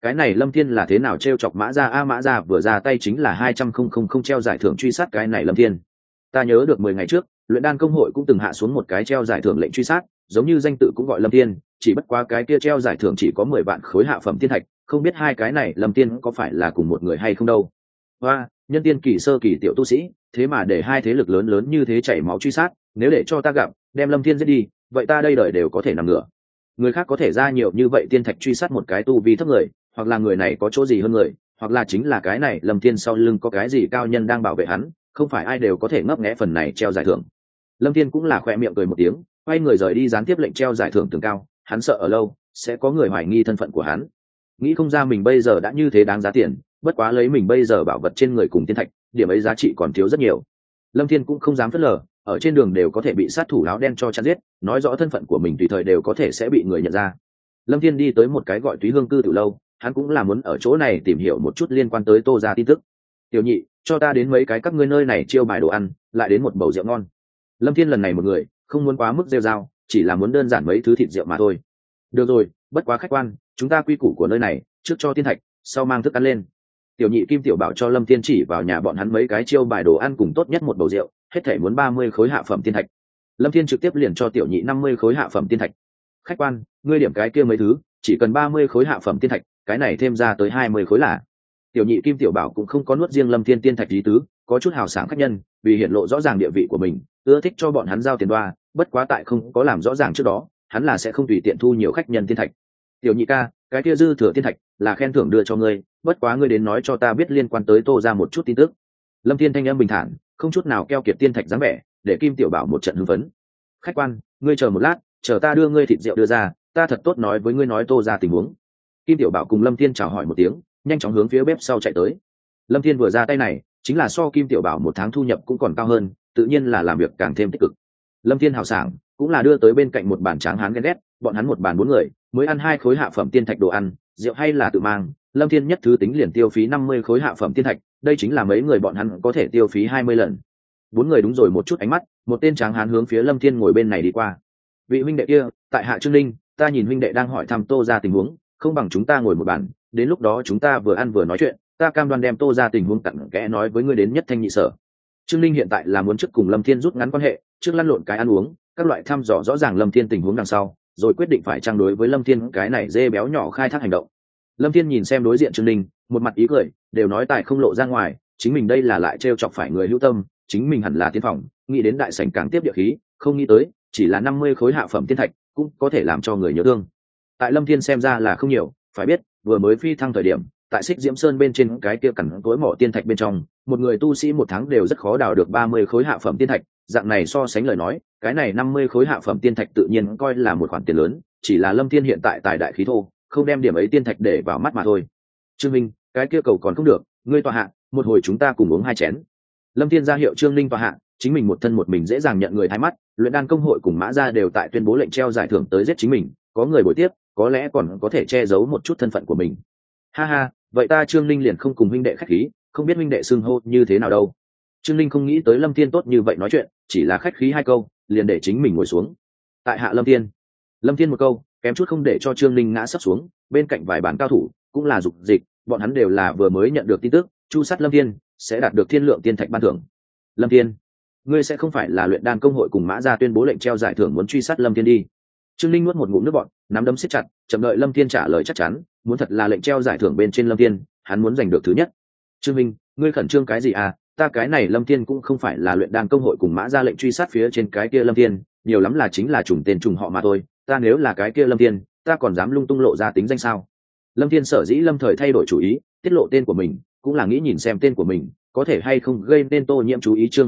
cái này Lâm Thiên là thế nào trêu chọc Mã Gia a? Mã Gia vừa ra tay chính là 200.000 treo giải thưởng truy sát cái này Lâm Thiên. Ta nhớ được 10 ngày trước, luyện đan công hội cũng từng hạ xuống một cái treo giải thưởng lệnh truy sát, giống như danh tự cũng gọi Lâm Thiên, chỉ bất quá cái kia treo giải thưởng chỉ có 10 vạn khối hạ phẩm tiên thạch, không biết hai cái này Lâm Thiên có phải là cùng một người hay không đâu. Hoa, nhân tiên kỳ sơ kỳ tiểu tu sĩ, thế mà để hai thế lực lớn lớn như thế chảy máu truy sát, nếu để cho ta gặp, đem Lâm Thiên giết đi, vậy ta đây đời đều có thể nằm ngửa. Người khác có thể ra nhiều như vậy tiên thạch truy sát một cái tu vi thấp người, hoặc là người này có chỗ gì hơn người, hoặc là chính là cái này Lâm Thiên sau lưng có cái gì cao nhân đang bảo vệ hắn, không phải ai đều có thể ngấp nghé phần này treo giải thưởng. Lâm Thiên cũng là khoe miệng cười một tiếng, quay người rời đi, gián tiếp lệnh treo giải thưởng tường cao, hắn sợ ở lâu sẽ có người hoài nghi thân phận của hắn. Nghĩ không ra mình bây giờ đã như thế đáng giá tiền, bất quá lấy mình bây giờ bảo vật trên người cùng tiên thạch, điểm ấy giá trị còn thiếu rất nhiều. Lâm Thiên cũng không dám phớt lờ, ở trên đường đều có thể bị sát thủ áo đen cho chặn giết, nói rõ thân phận của mình tùy thời đều có thể sẽ bị người nhận ra. Lâm Thiên đi tới một cái gọi Túy Hương cư từ lâu, hắn cũng là muốn ở chỗ này tìm hiểu một chút liên quan tới Tô gia tin tức. Tiểu nhị, cho ta đến mấy cái các ngươi nơi này chiêu bài đồ ăn, lại đến một bầu rượu ngon. Lâm Thiên lần này một người, không muốn quá mức rêu rao, chỉ là muốn đơn giản mấy thứ thịt rượu mà thôi. Được rồi, bất quá khách quan, chúng ta quy củ của nơi này, trước cho tiên thạch, sau mang thức ăn lên. Tiểu nhị Kim Tiểu Bảo cho Lâm Thiên chỉ vào nhà bọn hắn mấy cái chiêu bài đồ ăn cùng tốt nhất một bầu rượu, hết thảy muốn 30 khối hạ phẩm tiên thạch. Lâm Thiên trực tiếp liền cho tiểu nhị 50 khối hạ phẩm tiên thạch. Khách quan, ngươi điểm cái kia mấy thứ, chỉ cần 30 khối hạ phẩm tiên thạch, cái này thêm ra tới 20 khối là. Tiểu nhị Kim Tiểu Bảo cũng không có nuốt riêng Lâm Thiên tiên thạch ý tứ, có chút hào sảng khách nhân, vì hiện lộ rõ ràng địa vị của mình, ưa thích cho bọn hắn giao tiền đoa, bất quá tại không có làm rõ ràng trước đó, hắn là sẽ không tùy tiện thu nhiều khách nhân tiên thạch. Tiểu nhị ca, cái kia dư thừa tiên thạch là khen thưởng đưa cho ngươi, bất quá ngươi đến nói cho ta biết liên quan tới Tô gia một chút tin tức. Lâm Thiên thanh âm bình thản, không chút nào keo kiệt tiên thạch dáng vẻ, để Kim Tiểu Bảo một trận hưng phấn. Khách quan, ngươi chờ một lát, chờ ta đưa ngươi thịt rượu đưa ra, ta thật tốt nói với ngươi nói Tô gia tình huống. Kim Tiểu Bảo cùng Lâm Thiên chào hỏi một tiếng, nhanh chóng hướng phía bếp sau chạy tới. Lâm Thiên vừa ra tay này, chính là so Kim Tiểu Bảo một tháng thu nhập cũng còn cao hơn, tự nhiên là làm việc càng thêm tích cực. Lâm Thiên hào sảng, cũng là đưa tới bên cạnh một bàn tráng hán ghen ghét, bọn hắn một bàn 4 người, mới ăn 2 khối hạ phẩm tiên thạch đồ ăn, rượu hay là tự mang, Lâm Thiên nhất thứ tính liền tiêu phí 50 khối hạ phẩm tiên thạch, đây chính là mấy người bọn hắn có thể tiêu phí 20 lần. 4 người đúng rồi một chút ánh mắt, một tên tráng hán hướng phía Lâm Thiên ngồi bên này đi qua. Vị huynh đệ kia, tại hạ Trương Linh, ta nhìn huynh đệ đang hỏi thăm Tô gia tình huống, không bằng chúng ta ngồi một bàn, đến lúc đó chúng ta vừa ăn vừa nói chuyện, ta cam đoan đem Tô gia tình huống cặn kẽ nói với ngươi đến nhất thanh nhị sở. Trương Linh hiện tại là muốn trước cùng Lâm Thiên rút ngắn quan hệ, trước lăn lộn cái ăn uống, các loại thăm dò rõ ràng Lâm Thiên tình huống đằng sau, rồi quyết định phải trang đối với Lâm Thiên cái này dê béo nhỏ khai thác hành động. Lâm Thiên nhìn xem đối diện Trương Linh, một mặt ý cười, đều nói tài không lộ ra ngoài, chính mình đây là lại trêu chọc phải người hữu tâm, chính mình hẳn là tiên phòng, nghĩ đến đại sảnh càng tiếp địa khí, không nghĩ tới, chỉ là 50 khối hạ phẩm tiên thạch, cũng có thể làm cho người nhớ thương. Tại Lâm Thiên xem ra là không nhiều, phải biết, vừa mới phi thăng thời điểm, tại Xích Diễm Sơn bên trên cái kia cẩn tối mỏ tiên thạch bên trong, một người tu sĩ một tháng đều rất khó đào được 30 khối hạ phẩm tiên thạch, dạng này so sánh lời nói, cái này 50 khối hạ phẩm tiên thạch tự nhiên coi là một khoản tiền lớn, chỉ là Lâm Thiên hiện tại tài đại khí thô, không đem điểm ấy tiên thạch để vào mắt mà thôi. Trương Minh, cái kia cầu còn không được, ngươi tọa hạ, một hồi chúng ta cùng uống 2 chén. Lâm Thiên ra hiệu Trương Linh tọa hạ, chính mình một thân một mình dễ dàng nhận người thái mắt, luyện đan công hội cùng Mã gia đều tại tuyên bố lệnh treo giải thưởng tới giết chính mình, có người buổi tiếp, có lẽ còn có thể che giấu một chút thân phận của mình. Ha ha, vậy ta Trương Linh liền không cùng huynh đệ khách khí, không biết huynh đệ xưng hô như thế nào đâu. Trương Linh không nghĩ tới Lâm Thiên tốt như vậy nói chuyện, chỉ là khách khí 2 câu, liền để chính mình ngồi xuống. Tại hạ Lâm Thiên. Lâm Thiên một câu, kém chút không để cho Trương Linh ngã sấp xuống, bên cạnh vài bản cao thủ cũng là dục dịch, bọn hắn đều là vừa mới nhận được tin tức, chu sát Lâm Thiên sẽ đạt được thiên lượng tiên thạch ban thưởng. Lâm Thiên, ngươi sẽ không phải là luyện đan công hội cùng Mã gia tuyên bố lệnh treo giải thưởng muốn truy sát Lâm Thiên đi? Trương Linh nuốt một ngụm nước bọt, nắm đấm siết chặt, chậm đợi Lâm Thiên trả lời chắc chắn, muốn thật là lệnh treo giải thưởng bên trên Lâm Thiên, hắn muốn giành được thứ nhất. Trương Minh, ngươi khẩn trương cái gì à? Ta cái này Lâm Thiên cũng không phải là luyện đan công hội cùng Mã gia lệnh truy sát phía trên cái kia Lâm Thiên, nhiều lắm là chính là trùng tên trùng họ mà thôi, ta nếu là cái kia Lâm Thiên, ta còn dám lung tung lộ ra tính danh sao? Lâm Thiên sở dĩ lâm thời thay đổi chủ ý, tiết lộ tên của mình, cũng là nghĩ nhìn xem tên của mình có thể hay không gây nên Tô Nhiễm chú ý. Chương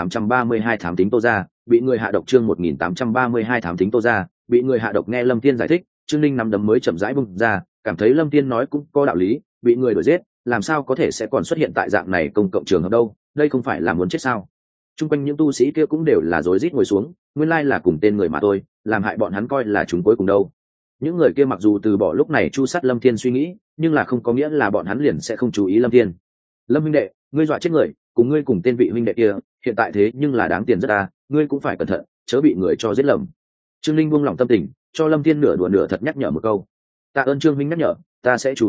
1832 thám tính Tô gia, bị người hạ độc. Chương 1832 thám tính Tô gia, bị người hạ độc. Nghe Lâm Thiên giải thích, Trương Linh nắm đấm mới chậm rãi bung ra, cảm thấy Lâm Thiên nói cũng có đạo lý, bị người đuổi giết, làm sao có thể sẽ còn xuất hiện tại dạng này công cộng trường hợp đâu, đây không phải là muốn chết sao? Trung quanh những tu sĩ kia cũng đều là rối rít ngồi xuống, nguyên lai là cùng tên người mà thôi, làm hại bọn hắn coi là chúng cuối cùng đâu. Những người kia mặc dù từ bỏ lúc này chu sát Lâm Thiên suy nghĩ, nhưng là không có nghĩa là bọn hắn liền sẽ không chú ý Lâm Thiên. Lâm huynh đệ, ngươi dọa chết người, cùng ngươi cùng tên vị huynh đệ kia, hiện tại thế nhưng là đáng tiền rất ta, ngươi cũng phải cẩn thận, chớ bị người cho giết lầm. Trương Linh buông lòng tâm tình, cho Lâm Thiên nửa đùa nửa thật nhắc nhở một câu. Tạ ơn Trương huynh nhắc nhở, ta sẽ chú ý,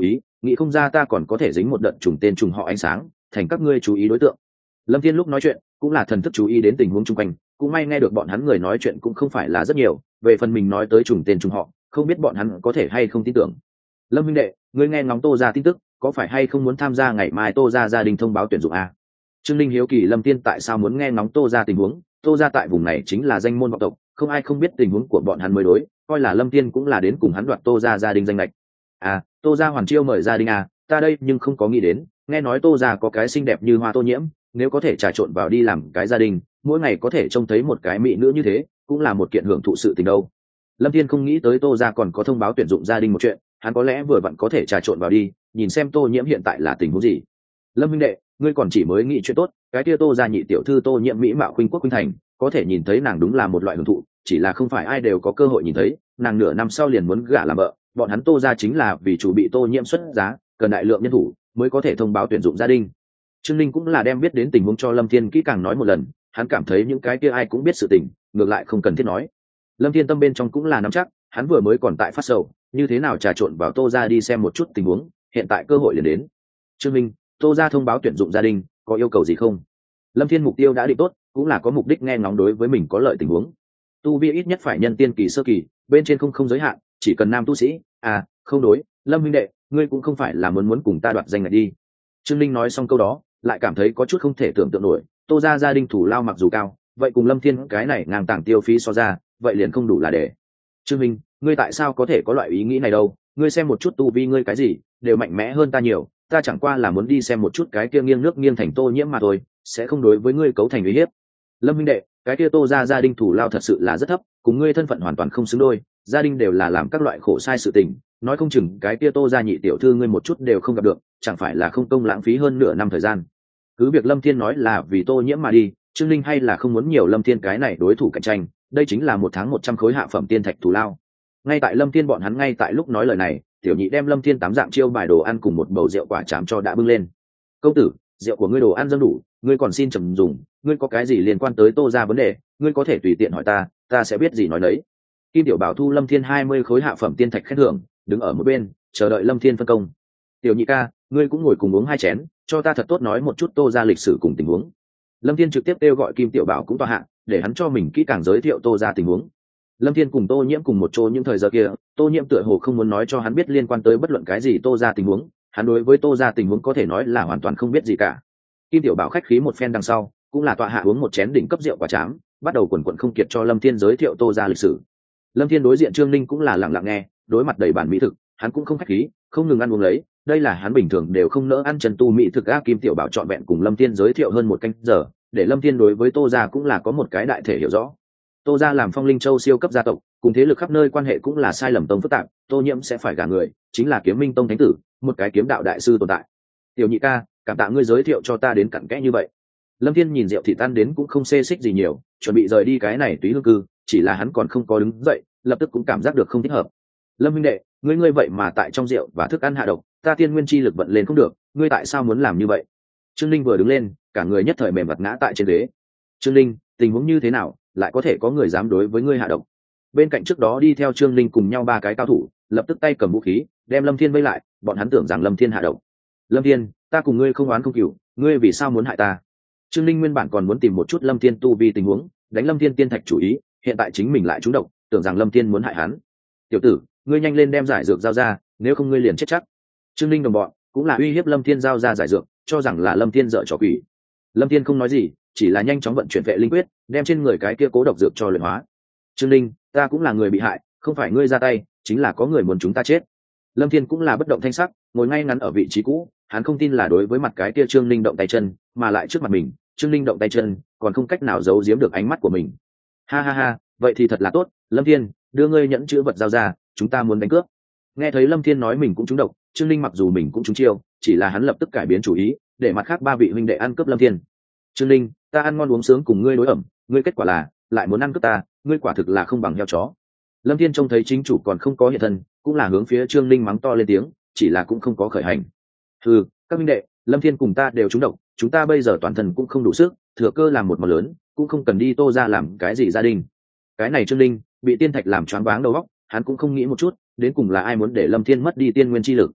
nghĩ không ra ta còn có thể dính một đợt trùng tên trùng họ ánh sáng thành các ngươi chú ý đối tượng. Lâm Thiên lúc nói chuyện cũng là thần thức chú ý đến tình huống chung quanh, cũng may nghe được bọn hắn người nói chuyện cũng không phải là rất nhiều, về phần mình nói tới trùng tên trùng họ không biết bọn hắn có thể hay không tin tưởng. Lâm huynh đệ, ngươi nghe ngóng Tô gia tin tức, có phải hay không muốn tham gia ngày mai Tô gia gia đình thông báo tuyển dụng a? Trương Linh hiếu kỳ Lâm Thiên tại sao muốn nghe ngóng Tô gia tình huống. Tô gia tại vùng này chính là danh môn vọng tộc, không ai không biết tình huống của bọn hắn mới đối, coi là Lâm Thiên cũng là đến cùng hắn đoạt Tô gia gia đình danh lệch. À, Tô gia hoàn chiêu mời gia đình à, ta đây nhưng không có nghĩ đến, nghe nói Tô gia có cái xinh đẹp như hoa Tô Nhiễm, nếu có thể trà trộn vào đi làm cái gia đình, mỗi ngày có thể trông thấy một cái mỹ nữ như thế, cũng là một kiện hưởng thụ sự tình đâu. Lâm Thiên không nghĩ tới Tô gia còn có thông báo tuyển dụng gia đình một chuyện, hắn có lẽ vừa vặn có thể trà trộn vào đi, nhìn xem Tô Nhiễm hiện tại là tình huống gì. Lâm huynh đệ, ngươi còn chỉ mới nghĩ chuyện tốt, cái kia Tô gia nhị tiểu thư Tô Nhiễm mỹ mạo khuynh quốc khuynh thành, có thể nhìn thấy nàng đúng là một loại hưởng thụ, chỉ là không phải ai đều có cơ hội nhìn thấy, nàng nửa năm sau liền muốn gả làm vợ, bọn hắn Tô gia chính là vì chủ bị Tô Nhiễm xuất giá, cần đại lượng nhân thủ mới có thể thông báo tuyển dụng gia đình. Trương Linh cũng là đem biết đến tình huống cho Lâm Thiên kỹ càng nói một lần, hắn cảm thấy những cái kia ai cũng biết sự tình, ngược lại không cần thiết nói. Lâm Thiên tâm bên trong cũng là nắm chắc, hắn vừa mới còn tại phát sầu, như thế nào trà trộn vào Tô gia đi xem một chút tình huống, hiện tại cơ hội liền đến. Trương Minh, Tô gia thông báo tuyển dụng gia đình, có yêu cầu gì không? Lâm Thiên mục tiêu đã định tốt, cũng là có mục đích nghe ngóng đối với mình có lợi tình huống. Tu vi ít nhất phải nhân tiên kỳ sơ kỳ, bên trên không giới hạn, chỉ cần nam tu sĩ. À, không đối, Lâm huynh đệ, ngươi cũng không phải là muốn cùng ta đoạt danh này đi. Trương Linh nói xong câu đó, lại cảm thấy có chút không thể tưởng tượng nổi, Tô gia gia đình thủ lao mặc dù cao, vậy cùng Lâm Thiên cái này ngang tàng tiêu phí so ra, vậy liền không đủ là để. Trương Minh, ngươi tại sao có thể có loại ý nghĩ này đâu? Ngươi xem một chút tu vi ngươi cái gì, đều mạnh mẽ hơn ta nhiều, ta chẳng qua là muốn đi xem một chút cái kia nghiêng nước nghiêng thành Tô Nhiễm mà thôi, sẽ không đối với ngươi cấu thành uy hiếp. Lâm huynh đệ, cái kia Tô gia gia đình thủ lao thật sự là rất thấp, cùng ngươi thân phận hoàn toàn không xứng đôi, gia đình đều là làm các loại khổ sai sự tình, nói không chừng cái kia Tô gia nhị tiểu thư ngươi một chút đều không gặp được, chẳng phải là không công lãng phí hơn nửa năm thời gian. Cứ việc Lâm Thiên nói là vì Tô Nhiễm mà đi, Trương Linh hay là không muốn nhiều Lâm Thiên cái này đối thủ cạnh tranh, đây chính là một tháng 100 khối hạ phẩm tiên thạch thủ lao. Ngay tại Lâm Thiên bọn hắn ngay tại lúc nói lời này, tiểu nhị đem Lâm Thiên 8 dạng chiêu bài đồ ăn cùng một bầu rượu quả trám cho đã bưng lên. Công tử, rượu của ngươi đồ ăn dâng đủ, ngươi còn xin trầm dùng, ngươi có cái gì liên quan tới Tô gia vấn đề, ngươi có thể tùy tiện hỏi ta sẽ biết gì nói đấy. Kim Tiểu Bảo thu Lâm Thiên 20 khối hạ phẩm tiên thạch khen thưởng, đứng ở một bên, chờ đợi Lâm Thiên phân công. Tiểu nhị ca, ngươi cũng ngồi cùng uống 2 chén, cho ta thật tốt nói một chút Tô gia lịch sử cùng tình huống. Lâm Thiên trực tiếp kêu gọi Kim Tiểu Bảo cũng tọa hạ, để hắn cho mình kỹ càng giới thiệu Tô gia tình huống. Lâm Thiên cùng Tô Nhiễm cùng một chỗ những thời giờ kia, Tô Nhiễm tựa hồ không muốn nói cho hắn biết liên quan tới bất luận cái gì Tô gia tình huống, hắn đối với Tô gia tình huống có thể nói là hoàn toàn không biết gì cả. Kim Tiểu Bảo khách khí một phen đằng sau, cũng là tọa hạ uống một chén đỉnh cấp rượu quả trám, bắt đầu quần quần không kiệt cho Lâm Thiên giới thiệu Tô gia lịch sử. Lâm Thiên đối diện Trương Ninh cũng là lặng lặng nghe, đối mặt đầy bản mỹ thực, hắn cũng không khách khí, không ngừng ăn uống lấy, đây là hắn bình thường đều không nỡ ăn chân tu mỹ thực. Kim Tiểu Bảo trọn vẹn cùng Lâm Thiên giới thiệu hơn một canh giờ, để Lâm Thiên đối với Tô gia cũng là có một cái đại thể hiểu rõ. Tô gia làm Phong Linh Châu siêu cấp gia tộc, cùng thế lực khắp nơi quan hệ cũng là sai lầm tông phức tạp, Tô Nhiễm sẽ phải gả người, chính là Kiếm Minh Tông thánh tử, một cái kiếm đạo đại sư tồn tại. Tiểu nhị ca, cảm tạ ngươi giới thiệu cho ta đến cặn kẽ như vậy. Lâm Thiên nhìn rượu thịt tan đến cũng không xê xích gì nhiều, chuẩn bị rời đi cái này túy hương cư, chỉ là hắn còn không có đứng dậy, lập tức cũng cảm giác được không thích hợp. Lâm huynh đệ, ngươi vậy mà tại trong rượu và thức ăn hạ độc, ta tiên nguyên chi lực vận lên không được, ngươi tại sao muốn làm như vậy? Trương Linh vừa đứng lên, cả người nhất thời mềm mặt ngã tại trên ghế. Trương Linh, tình huống như thế nào, lại có thể có người dám đối với ngươi hạ độc? Bên cạnh trước đó đi theo Trương Linh cùng nhau 3 cái cao thủ, lập tức tay cầm vũ khí, đem Lâm Thiên vây lại, bọn hắn tưởng rằng Lâm Thiên hạ độc. Lâm Thiên, ta cùng ngươi không oán không cừu, ngươi vì sao muốn hại ta? Trương Linh nguyên bản còn muốn tìm một chút Lâm Thiên tu vi tình huống, đánh Lâm Thiên tiên thạch chủ ý, hiện tại chính mình lại trúng độc, tưởng rằng Lâm Thiên muốn hại hắn. Tiểu tử, ngươi nhanh lên đem giải dược giao ra, nếu không ngươi liền chết chắc. Trương Linh đồng bọn cũng là uy hiếp Lâm Thiên giao ra giải dược, cho rằng là Lâm Thiên dở trò quỷ. Lâm Thiên không nói gì, chỉ là nhanh chóng vận chuyển vệ linh quyết, đem trên người cái kia cố độc dược cho luyện hóa. Trương Linh, ta cũng là người bị hại, không phải ngươi ra tay, chính là có người muốn chúng ta chết. Lâm Thiên cũng là bất động thanh sắc, ngồi ngay ngắn ở vị trí cũ, hắn không tin là đối với mặt cái kia Trương Linh động tay chân, mà lại trước mặt mình, Trương Linh động tay chân, còn không cách nào giấu giếm được ánh mắt của mình. Ha ha ha, vậy thì thật là tốt, Lâm Thiên, đưa ngươi nhẫn chữ vật giao ra, chúng ta muốn đánh cướp. Nghe thấy Lâm Thiên nói mình cũng trúng độc, Trương Linh mặc dù mình cũng trúng chiêu, chỉ là hắn lập tức cải biến chủ ý, để mặt khác 3 vị huynh đệ ăn cướp Lâm Thiên. Trương Linh, ta ăn ngon uống sướng cùng ngươi đối ẩm, ngươi kết quả là lại muốn ăn cướp ta, ngươi quả thực là không bằng heo chó. Lâm Thiên trông thấy chính chủ còn không có hiện thân, cũng là hướng phía Trương Linh mắng to lên tiếng, chỉ là cũng không có khởi hành. Ừ, các huynh đệ, Lâm Thiên cùng ta đều trúng độc, chúng ta bây giờ toàn thân cũng không đủ sức, thừa cơ làm một món lớn, cũng không cần đi Tô gia làm cái gì gia đình. Cái này Trương Linh bị tiên thạch làm choáng váng đầu óc, hắn cũng không nghĩ một chút, đến cùng là ai muốn để Lâm Thiên mất đi tiên nguyên chi lực.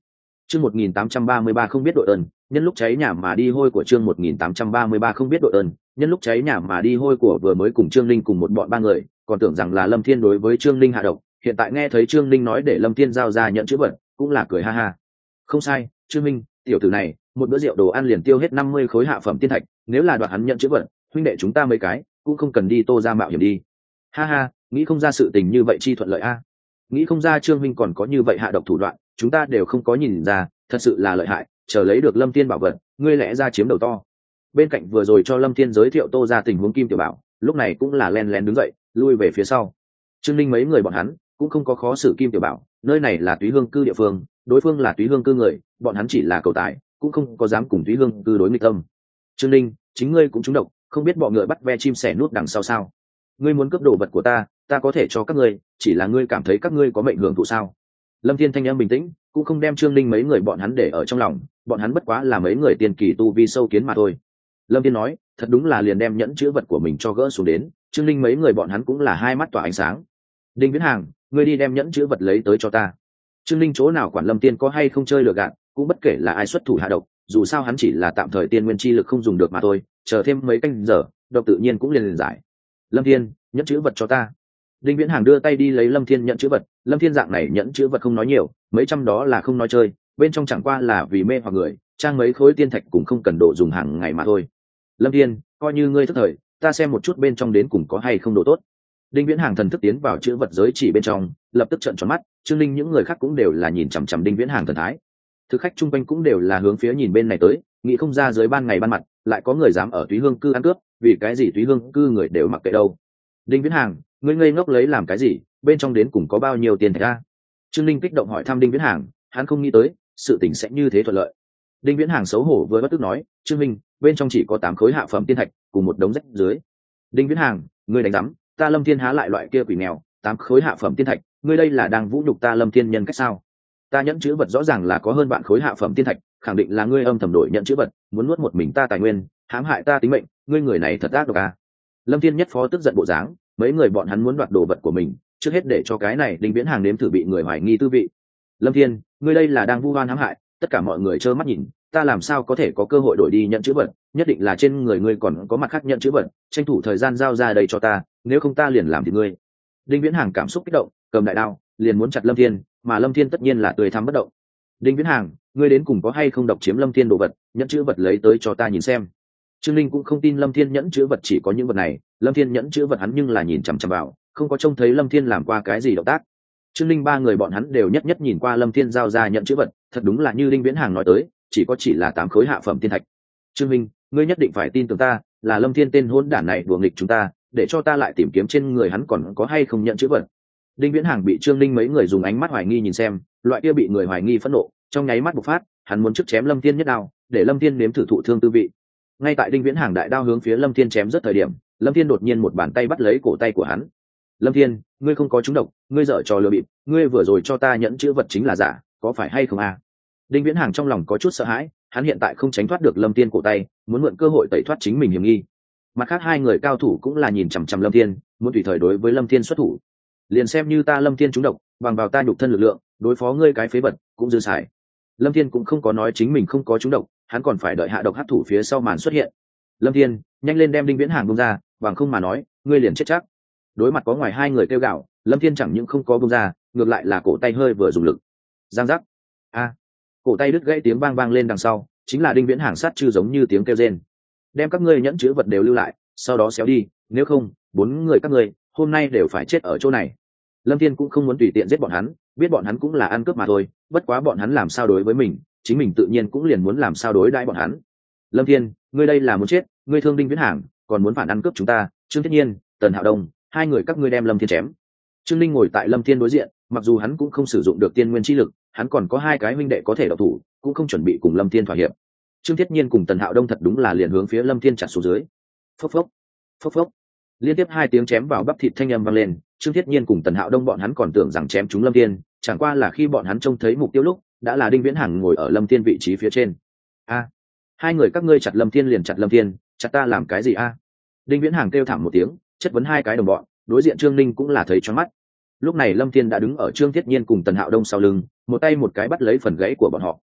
Chương 1833 không biết đội ơn, nhân lúc cháy nhà mà đi hôi của chương 1833 không biết đội ơn, nhân lúc cháy nhà mà đi hôi của vừa mới cùng Trương Linh cùng một bọn ba người, còn tưởng rằng là Lâm Thiên đối với Trương Linh hạ độc, hiện tại nghe thấy Trương Linh nói để Lâm Thiên giao ra nhận chữ vật, cũng là cười ha ha. Không sai, Trương Minh, tiểu tử này, một bữa rượu đồ ăn liền tiêu hết 50 khối hạ phẩm tiên thạch, nếu là đoạt hắn nhận chữ vật, huynh đệ chúng ta mấy cái, cũng không cần đi Tô ra mạo hiểm đi. Ha ha, nghĩ không ra sự tình như vậy chi thuận lợi a. Nghĩ không ra Trương Minh còn có như vậy hạ độc thủ đoạn, chúng ta đều không có nhìn ra, thật sự là lợi hại, chờ lấy được Lâm Thiên bảo vật, ngươi lẽ ra chiếm đầu to. Bên cạnh vừa rồi cho Lâm Thiên giới thiệu Tô ra tình huống Kim Tiểu Bảo, lúc này cũng là len lén đứng dậy, lui về phía sau. Trương Linh mấy người bọn hắn cũng không có khó xử Kim Tiểu Bảo, nơi này là Túy Hương cư địa phương, đối phương là Túy Hương cư người, bọn hắn chỉ là cầu tài, cũng không có dám cùng Túy Hương cư đối nghịch tâm. Trương Linh, chính ngươi cũng trúng độc, không biết bọ ngựa bắt ve chim sẻ nút đằng sau sao? Ngươi muốn cướp đồ vật của ta, ta có thể cho các ngươi, chỉ là ngươi cảm thấy các ngươi có mệnh hưởng thụ sao? Lâm Thiên thanh âm bình tĩnh, cũng không đem Trương Linh mấy người bọn hắn để ở trong lòng, bọn hắn bất quá là mấy người tiền kỳ tu vi sâu kiến mà thôi. Lâm Thiên nói, thật đúng là liền đem nhẫn chữ vật của mình cho gỡ xuống đến, Trương Linh mấy người bọn hắn cũng là hai mắt tỏa ánh sáng. Đinh Viễn Hàng, ngươi đi đem nhẫn chữ vật lấy tới cho ta. Trương Linh chỗ nào quản Lâm Thiên có hay không chơi lừa gạt, cũng bất kể là ai xuất thủ hạ độc, dù sao hắn chỉ là tạm thời tiên nguyên chi lực không dùng được mà thôi, chờ thêm mấy canh giờ, độc tự nhiên cũng liền giải. Lâm Thiên, nhẫn chữ vật cho ta. Đinh Viễn Hàng đưa tay đi lấy Lâm Thiên nhận chữ vật, Lâm Thiên dạng này nhận chữ vật không nói nhiều, mấy trăm đó là không nói chơi, bên trong chẳng qua là vì mê hoặc người, trang mấy khối tiên thạch cũng không cần độ dùng hàng ngày mà thôi. Lâm Thiên, coi như ngươi thức thời, ta xem một chút bên trong đến cùng có hay không độ tốt. Đinh Viễn Hàng thần thức tiến vào chữ vật giới chỉ bên trong, lập tức trợn tròn mắt, Trương Linh những người khác cũng đều là nhìn chằm chằm Đinh Viễn Hàng thần thái. Thực khách chung quanh cũng đều là hướng phía nhìn bên này tới, nghĩ không ra dưới ban ngày ban mặt, lại có người dám ở Túy Hương cư ăn cướp, vì cái gì Túy Hương cư người đều mặc kệ đâu. Đinh Viễn Hàng, ngươi ngây ngốc lấy làm cái gì, bên trong đến cùng có bao nhiêu tiền thạch a? Trương Linh kích động hỏi thăm Đinh Viễn Hàng, hắn không nghĩ tới sự tình sẽ như thế thuận lợi. Đinh Viễn Hàng xấu hổ với bất tức nói, Trương Minh, bên trong chỉ có 8 khối hạ phẩm tiên thạch cùng một đống rách dưới. Đinh Viễn Hàng, ngươi đánh rắm, ta Lâm Thiên há lại loại kia quỷ nghèo, 8 khối hạ phẩm tiên thạch, ngươi đây là đang vũ nhục ta Lâm Thiên nhân cách sao? Ta nhẫn chữ vật rõ ràng là có hơn bạn khối hạ phẩm tiên thạch, khẳng định là ngươi âm thầm đổi nhận chữ vật, muốn nuốt một mình ta tài nguyên, hãm hại ta tính mệnh, ngươi người này thật ác độc à? Lâm Thiên nhất phó tức giận bộ dáng, mấy người bọn hắn muốn đoạt đồ vật của mình, trước hết để cho cái này Đinh Viễn Hàng nếm thử bị người hoài nghi tư vị. Lâm Thiên, ngươi đây là đang vu oan hãm hại, tất cả mọi người trơ mắt nhìn, ta làm sao có thể có cơ hội đổi đi nhận chữ vật, nhất định là trên người ngươi còn có mặt khác nhận chữ vật, tranh thủ thời gian giao ra đây cho ta, nếu không ta liền làm thịt ngươi. Đinh Viễn Hàng cảm xúc kích động, cầm đại đao, liền muốn chặt Lâm Thiên, mà Lâm Thiên tất nhiên là tươi thắm bất động. Đinh Viễn Hàng, ngươi đến cùng có hay không độc chiếm Lâm Thiên đồ vật, nhận chữ vật lấy tới cho ta nhìn xem. Trương Linh cũng không tin Lâm Thiên nhẫn chữ vật chỉ có những vật này, Lâm Thiên nhẫn chữ vật hắn nhưng là nhìn chằm chằm vào, không có trông thấy Lâm Thiên làm qua cái gì động tác. Trương Linh ba người bọn hắn đều nhất nhất nhìn qua Lâm Thiên giao ra nhận chữ vật, thật đúng là như Đinh Viễn Hàng nói tới, chỉ là 8 khối hạ phẩm tiên thạch. Trương Linh, ngươi nhất định phải tin tưởng ta, là Lâm Thiên tên hỗn đản này đùa nghịch chúng ta, để cho ta lại tìm kiếm trên người hắn còn có hay không nhận chữ vật. Đinh Viễn Hàng bị Trương Linh mấy người dùng ánh mắt hoài nghi nhìn xem, loại kia bị người hoài nghi phẫn nộ, trong nháy mắt bộc phát, hắn muốn trước chém Lâm Thiên nhất đao, để Lâm Thiên nếm thử thụ thương tư vị. Ngay tại Đinh Viễn Hàng đại đao hướng phía Lâm Thiên chém rất thời điểm, Lâm Thiên đột nhiên một bàn tay bắt lấy cổ tay của hắn. Lâm Thiên, ngươi không có trúng độc, ngươi dở trò lừa bịp, ngươi vừa rồi cho ta nhẫn chữ vật chính là giả, có phải hay không a? Đinh Viễn Hàng trong lòng có chút sợ hãi, hắn hiện tại không tránh thoát được Lâm Thiên cổ tay, muốn mượn cơ hội tẩy thoát chính mình hiểm nghi. Mặt khác hai người cao thủ cũng là nhìn chằm chằm Lâm Thiên, muốn tùy thời đối với Lâm Thiên xuất thủ. Liền xem như ta Lâm Thiên trúng độc, bằng vào ta nhục thân lực lượng, đối phó ngươi cái phế vật cũng dư xài. Lâm Thiên cũng không có nói chính mình không có trúng độc, hắn còn phải đợi hạ độc hấp thủ phía sau màn xuất hiện. Lâm Thiên, nhanh lên đem Đinh Viễn Hàng buông ra, bằng không mà nói, ngươi liền chết chắc. Đối mặt có ngoài hai người kêu gào, Lâm Thiên chẳng những không có buông ra, ngược lại là cổ tay hơi vừa dùng lực. Giang giác. A. Cổ tay đứt gãy tiếng vang vang lên đằng sau, chính là Đinh Viễn Hàng sát chư giống như tiếng kêu rên. Đem các ngươi nhẫn chữ vật đều lưu lại, sau đó xéo đi, nếu không, 4 người các ngươi hôm nay đều phải chết ở chỗ này. Lâm Thiên cũng không muốn tùy tiện giết bọn hắn, biết bọn hắn cũng là ăn cướp mà thôi, bất quá bọn hắn làm sao đối với mình, chính mình tự nhiên cũng liền muốn làm sao đối đãi bọn hắn. Lâm Thiên, ngươi đây là muốn chết, ngươi thương Đinh Viễn Hàng, còn muốn phản ăn cướp chúng ta, Trương Thiết Nhiên, Tần Hạo Đông, hai người các ngươi đem Lâm Thiên chém. Trương Linh ngồi tại Lâm Thiên đối diện, mặc dù hắn cũng không sử dụng được tiên nguyên chi lực, hắn còn có 2 cái huynh đệ có thể độc thủ, cũng không chuẩn bị cùng Lâm Thiên thỏa hiệp. Trương Thiết Nhiên cùng Tần Hạo Đông thật đúng là liền hướng phía Lâm Thiên chặt xuống dưới. Phốc phốc, phốc phốc. Liên tiếp 2 tiếng chém vào bắp thịt thanh âm vang lên, Trương Thiết Nhiên cùng Tần Hạo Đông bọn hắn còn tưởng rằng chém trúng Lâm Thiên, chẳng qua là khi bọn hắn trông thấy mục tiêu lúc, đã là Đinh Viễn Hàng ngồi ở Lâm Thiên vị trí phía trên. A, hai người các ngươi chặt Lâm Thiên liền chặt Lâm Thiên, chặt ta làm cái gì a? Đinh Viễn Hàng kêu thảm một tiếng, chất vấn 2 cái đồng bọn, đối diện Trương Ninh cũng là thấy choáng mắt. Lúc này Lâm Thiên đã đứng ở Trương Thiết Nhiên cùng Tần Hạo Đông sau lưng, một tay một cái bắt lấy phần gãy của bọn họ.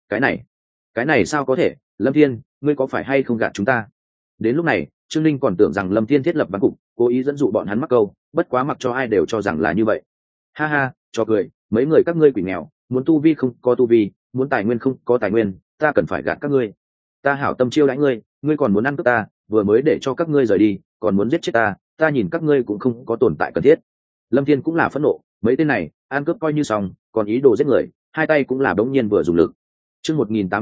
Cái này sao có thể? Lâm Thiên, ngươi có phải hay không gạt chúng ta? Đến lúc này Trương Linh còn tưởng rằng Lâm Thiên thiết lập ván cục, cố ý dẫn dụ bọn hắn mắc câu, bất quá mặc cho ai đều cho rằng là như vậy. Ha ha, cho cười, mấy người các ngươi quỷ nghèo, muốn tu vi không có tu vi, muốn tài nguyên không có tài nguyên, ta cần phải gạt các ngươi. Ta hảo tâm chiêu đãi ngươi, ngươi còn muốn ăn cướp ta, vừa mới để cho các ngươi rời đi, còn muốn giết chết ta nhìn các ngươi cũng không có tồn tại cần thiết. Lâm Thiên cũng là phẫn nộ, mấy tên này ăn cướp coi như xong, còn ý đồ giết người, hai tay cũng là bỗng nhiên vừa dùng lực. Chương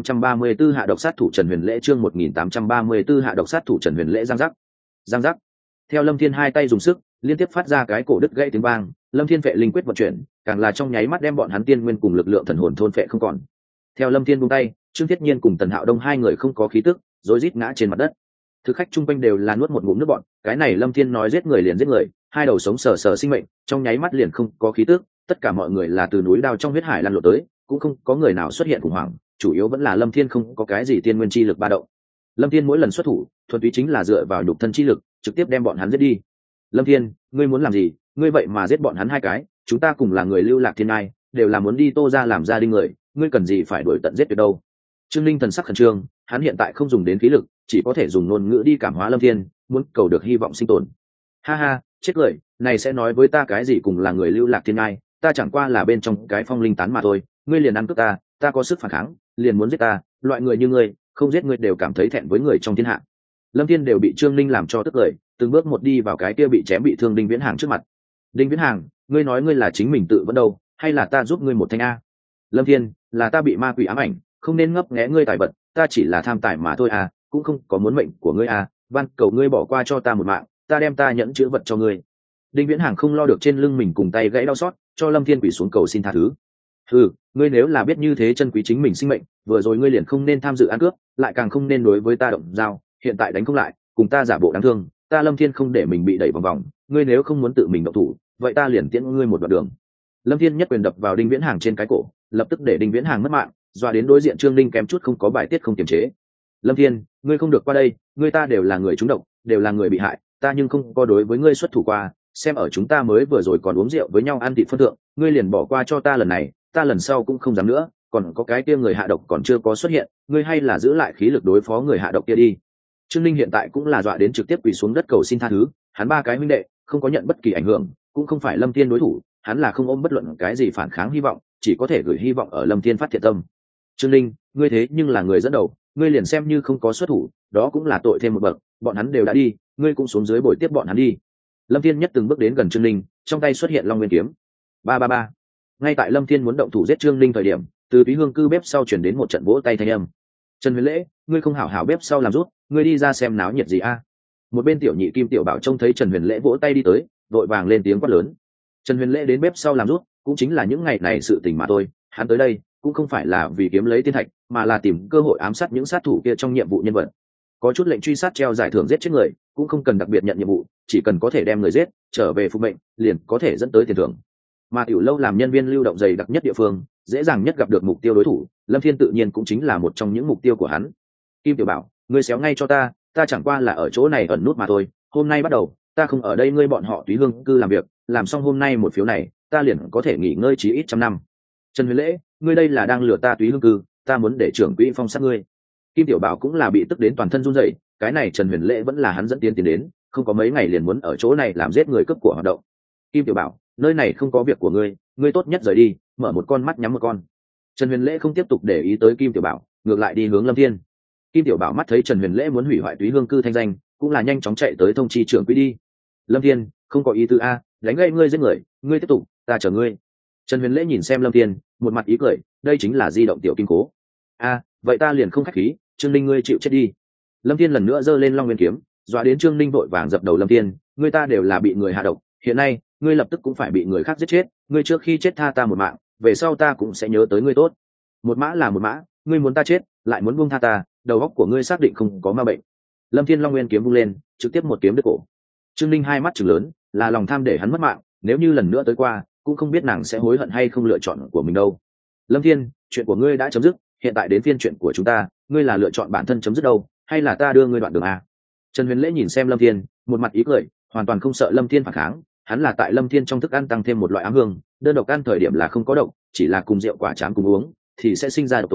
1834 hạ độc sát thủ Trần Huyền Lễ, chương 1834 hạ độc sát thủ Trần Huyền Lễ. Giang giác. Giang giác. Theo Lâm Thiên hai tay dùng sức, liên tiếp phát ra cái cổ đứt gãy tiếng vang, Lâm Thiên vệ linh quyết vận chuyển, càng là trong nháy mắt đem bọn hắn tiên nguyên cùng lực lượng thần hồn thôn phệ không còn. Theo Lâm Thiên buông tay, Trương Thiết Nhiên cùng Tần Hạo Đông hai người không có khí tức, rối rít ngã trên mặt đất. Thực khách chung quanh đều là nuốt một ngụm nước bọt, cái này Lâm Thiên nói giết người liền giết người, hai đầu sống sờ sờ sinh mệnh, trong nháy mắt liền không có khí tức, tất cả mọi người là từ núi đao trong huyết hải lăn lộn tới, cũng không có người nào xuất hiện khủng hoảng, chủ yếu vẫn là Lâm Thiên không có cái gì tiên nguyên chi lực ba động. Lâm Thiên mỗi lần xuất thủ, thuần túy chính là dựa vào nhục thân chi lực, trực tiếp đem bọn hắn giết đi. Lâm Thiên, ngươi muốn làm gì? Ngươi vậy mà giết bọn hắn hai cái, chúng ta cùng là người lưu lạc thiên ai, đều là muốn đi Tô ra làm gia đình người, ngươi cần gì phải đuổi tận giết tuyệt đâu? Trương Linh thần sắc khẩn trương, hắn hiện tại không dùng đến khí lực, chỉ có thể dùng ngôn ngữ đi cảm hóa Lâm Thiên, muốn cầu được hy vọng sinh tồn. Ha ha, chết cười, này sẽ nói với ta cái gì cùng là người lưu lạc thiên ai, ta chẳng qua là bên trong cái phong linh tán mà thôi, ngươi liền ăn cướp ta có sức phản kháng, liền muốn giết ta, loại người như ngươi, không giết ngươi đều cảm thấy thẹn với người trong thiên hạ. Lâm Thiên đều bị Trương Linh làm cho tức cười, từng bước một đi vào cái kia bị chém bị thương Đinh Viễn Hàng trước mặt. Đinh Viễn Hàng, ngươi nói ngươi là chính mình tự vẫn đâu, hay là ta giúp ngươi một thanh a? Lâm Thiên, là ta bị ma quỷ ám ảnh, không nên ngấp nghé ngươi tài vật, ta chỉ là tham tài mà thôi à, cũng không có muốn mệnh của ngươi à, van cầu ngươi bỏ qua cho ta một mạng, ta đem ta nhẫn chữ vật cho ngươi. Đinh Viễn Hàng không lo được trên lưng mình cùng tay gãy đau xót, cho Lâm Thiên quỳ xuống cầu xin tha thứ. Ừ, ngươi nếu là biết như thế chân quý chính mình sinh mệnh, vừa rồi ngươi liền không nên tham dự ăn cướp, lại càng không nên đối với ta động dao, hiện tại đánh không lại, cùng ta giả bộ đáng thương, ta Lâm Thiên không để mình bị đẩy vòng vòng, ngươi nếu không muốn tự mình động thủ, vậy ta liền tiễn ngươi một đoạn đường. Lâm Thiên nhất quyền đập vào Đinh Viễn Hàng trên cái cổ, lập tức để Đinh Viễn Hàng mất mạng, dọa đến đối diện Trương Linh kém chút không có bài tiết không kiềm chế. Lâm Thiên, ngươi không được qua đây, ngươi ta đều là người trúng độc, đều là người bị hại, ta nhưng không có đối với ngươi xuất thủ qua, xem ở chúng ta mới vừa rồi còn uống rượu với nhau ăn thịt phân thượng, ngươi liền bỏ qua cho ta lần này, ta lần sau cũng không dám nữa, còn có cái kia người hạ độc còn chưa có xuất hiện, ngươi hay là giữ lại khí lực đối phó người hạ độc kia đi. Trương Linh hiện tại cũng là dọa đến trực tiếp quỳ xuống đất cầu xin tha thứ, hắn ba cái huynh đệ không có nhận bất kỳ ảnh hưởng, cũng không phải Lâm Thiên đối thủ, hắn là không ôm bất luận cái gì phản kháng hy vọng, chỉ có thể gửi hy vọng ở Lâm Thiên phát thiện tâm. Trương Linh, ngươi thế nhưng là người dẫn đầu, ngươi liền xem như không có xuất thủ, đó cũng là tội thêm một bậc, bọn hắn đều đã đi, ngươi cũng xuống dưới bồi tiếp bọn hắn đi. Lâm Thiên nhất từng bước đến gần Trương Linh, trong tay xuất hiện Long Nguyên kiếm. Ba ba ba. Ngay tại Lâm Thiên muốn động thủ giết Trương Linh thời điểm, từ Túy Hương cư bếp sau truyền đến một trận vỗ tay thanh âm. Trần Huyền Lễ, ngươi không hảo hảo bếp sau làm rút, ngươi đi ra xem náo nhiệt gì a? Một bên tiểu nhị Kim Tiểu Bảo trông thấy Trần Huyền Lễ vỗ tay đi tới, vội vàng lên tiếng quát lớn. Trần Huyền Lễ đến bếp sau làm rút, cũng chính là những ngày này sự tình mà thôi, hắn tới đây cũng không phải là vì kiếm lấy tiên thạch, mà là tìm cơ hội ám sát những sát thủ kia trong nhiệm vụ nhân vật. Có chút lệnh truy sát treo giải thưởng giết chết người, cũng không cần đặc biệt nhận nhiệm vụ, chỉ cần có thể đem người giết trở về phục mệnh, liền có thể dẫn tới tiền thưởng. Mà tiểu lâu làm nhân viên lưu động dày đặc nhất địa phương, dễ dàng nhất gặp được mục tiêu đối thủ, Lâm Thiên tự nhiên cũng chính là một trong những mục tiêu của hắn. Kim Tiểu Bảo, ngươi xéo ngay cho ta chẳng qua là ở chỗ này ẩn nút mà thôi, hôm nay bắt đầu ta không ở đây, ngươi bọn họ Túy Hương cư làm việc, làm xong hôm nay một phiếu này, ta liền có thể nghỉ ngơi chí ít 100 năm. Trần Huyền Lễ, ngươi đây là đang lừa ta Túy Hương cư, ta muốn để trưởng quỹ phong sát ngươi. Kim Tiểu Bảo cũng là bị tức đến toàn thân run rẩy, cái này Trần Huyền Lễ vẫn là hắn dẫn tiến đến, không có mấy ngày liền muốn ở chỗ này làm giết người cướp của hoạt động. Kim Tiểu Bảo, nơi này không có việc của ngươi tốt nhất rời đi, mở một con mắt nhắm một con. Trần Huyền Lễ không tiếp tục để ý tới Kim Tiểu Bảo, ngược lại đi hướng Lâm Thiên. Kim Tiểu Bảo mắt thấy Trần Huyền Lễ muốn hủy hoại Túy Hương cư thanh danh, cũng là nhanh chóng chạy tới thông chi trưởng quỹ đi. Lâm Thiên, không có ý tứ a, đánh gây ngươi giết người, ngươi tiếp tục, ta chờ ngươi. Trần Huyền Lễ nhìn xem Lâm Thiên, một mặt ý cười, đây chính là di động tiểu kim cố. A, vậy ta liền không khách khí, Trương Linh ngươi chịu chết đi. Lâm Thiên lần nữa giơ lên Long Nguyên kiếm, dọa đến Trương Linh vội vàng dập đầu Lâm Thiên, ngươi ta đều là bị người hạ độc, hiện nay ngươi lập tức cũng phải bị người khác giết chết, ngươi trước khi chết tha ta một mạng, về sau ta cũng sẽ nhớ tới ngươi tốt. Một mã là một mã, ngươi muốn ta chết, lại muốn buông tha ta, đầu óc của ngươi xác định không có ma bệnh. Lâm Thiên Long Nguyên kiếm vung lên, trực tiếp một kiếm đứt cổ. Trương Linh hai mắt trừng lớn, là lòng tham để hắn mất mạng, nếu như lần nữa tới qua, cũng không biết nàng sẽ hối hận hay không lựa chọn của mình đâu. Lâm Thiên, chuyện của ngươi đã chấm dứt, hiện tại đến phiên chuyện của chúng ta, ngươi là lựa chọn bản thân chấm dứt đâu, hay là ta đưa ngươi đoạn đường a? Trần Huyền Lễ nhìn xem Lâm Thiên, một mặt ý cười, hoàn toàn không sợ Lâm Thiên phản kháng, hắn là tại Lâm Thiên trong thức ăn tăng thêm một loại ám hương, đơn độc ăn thời điểm là không có độc, chỉ là cùng rượu quả trám cùng uống thì sẽ sinh ra độc tố,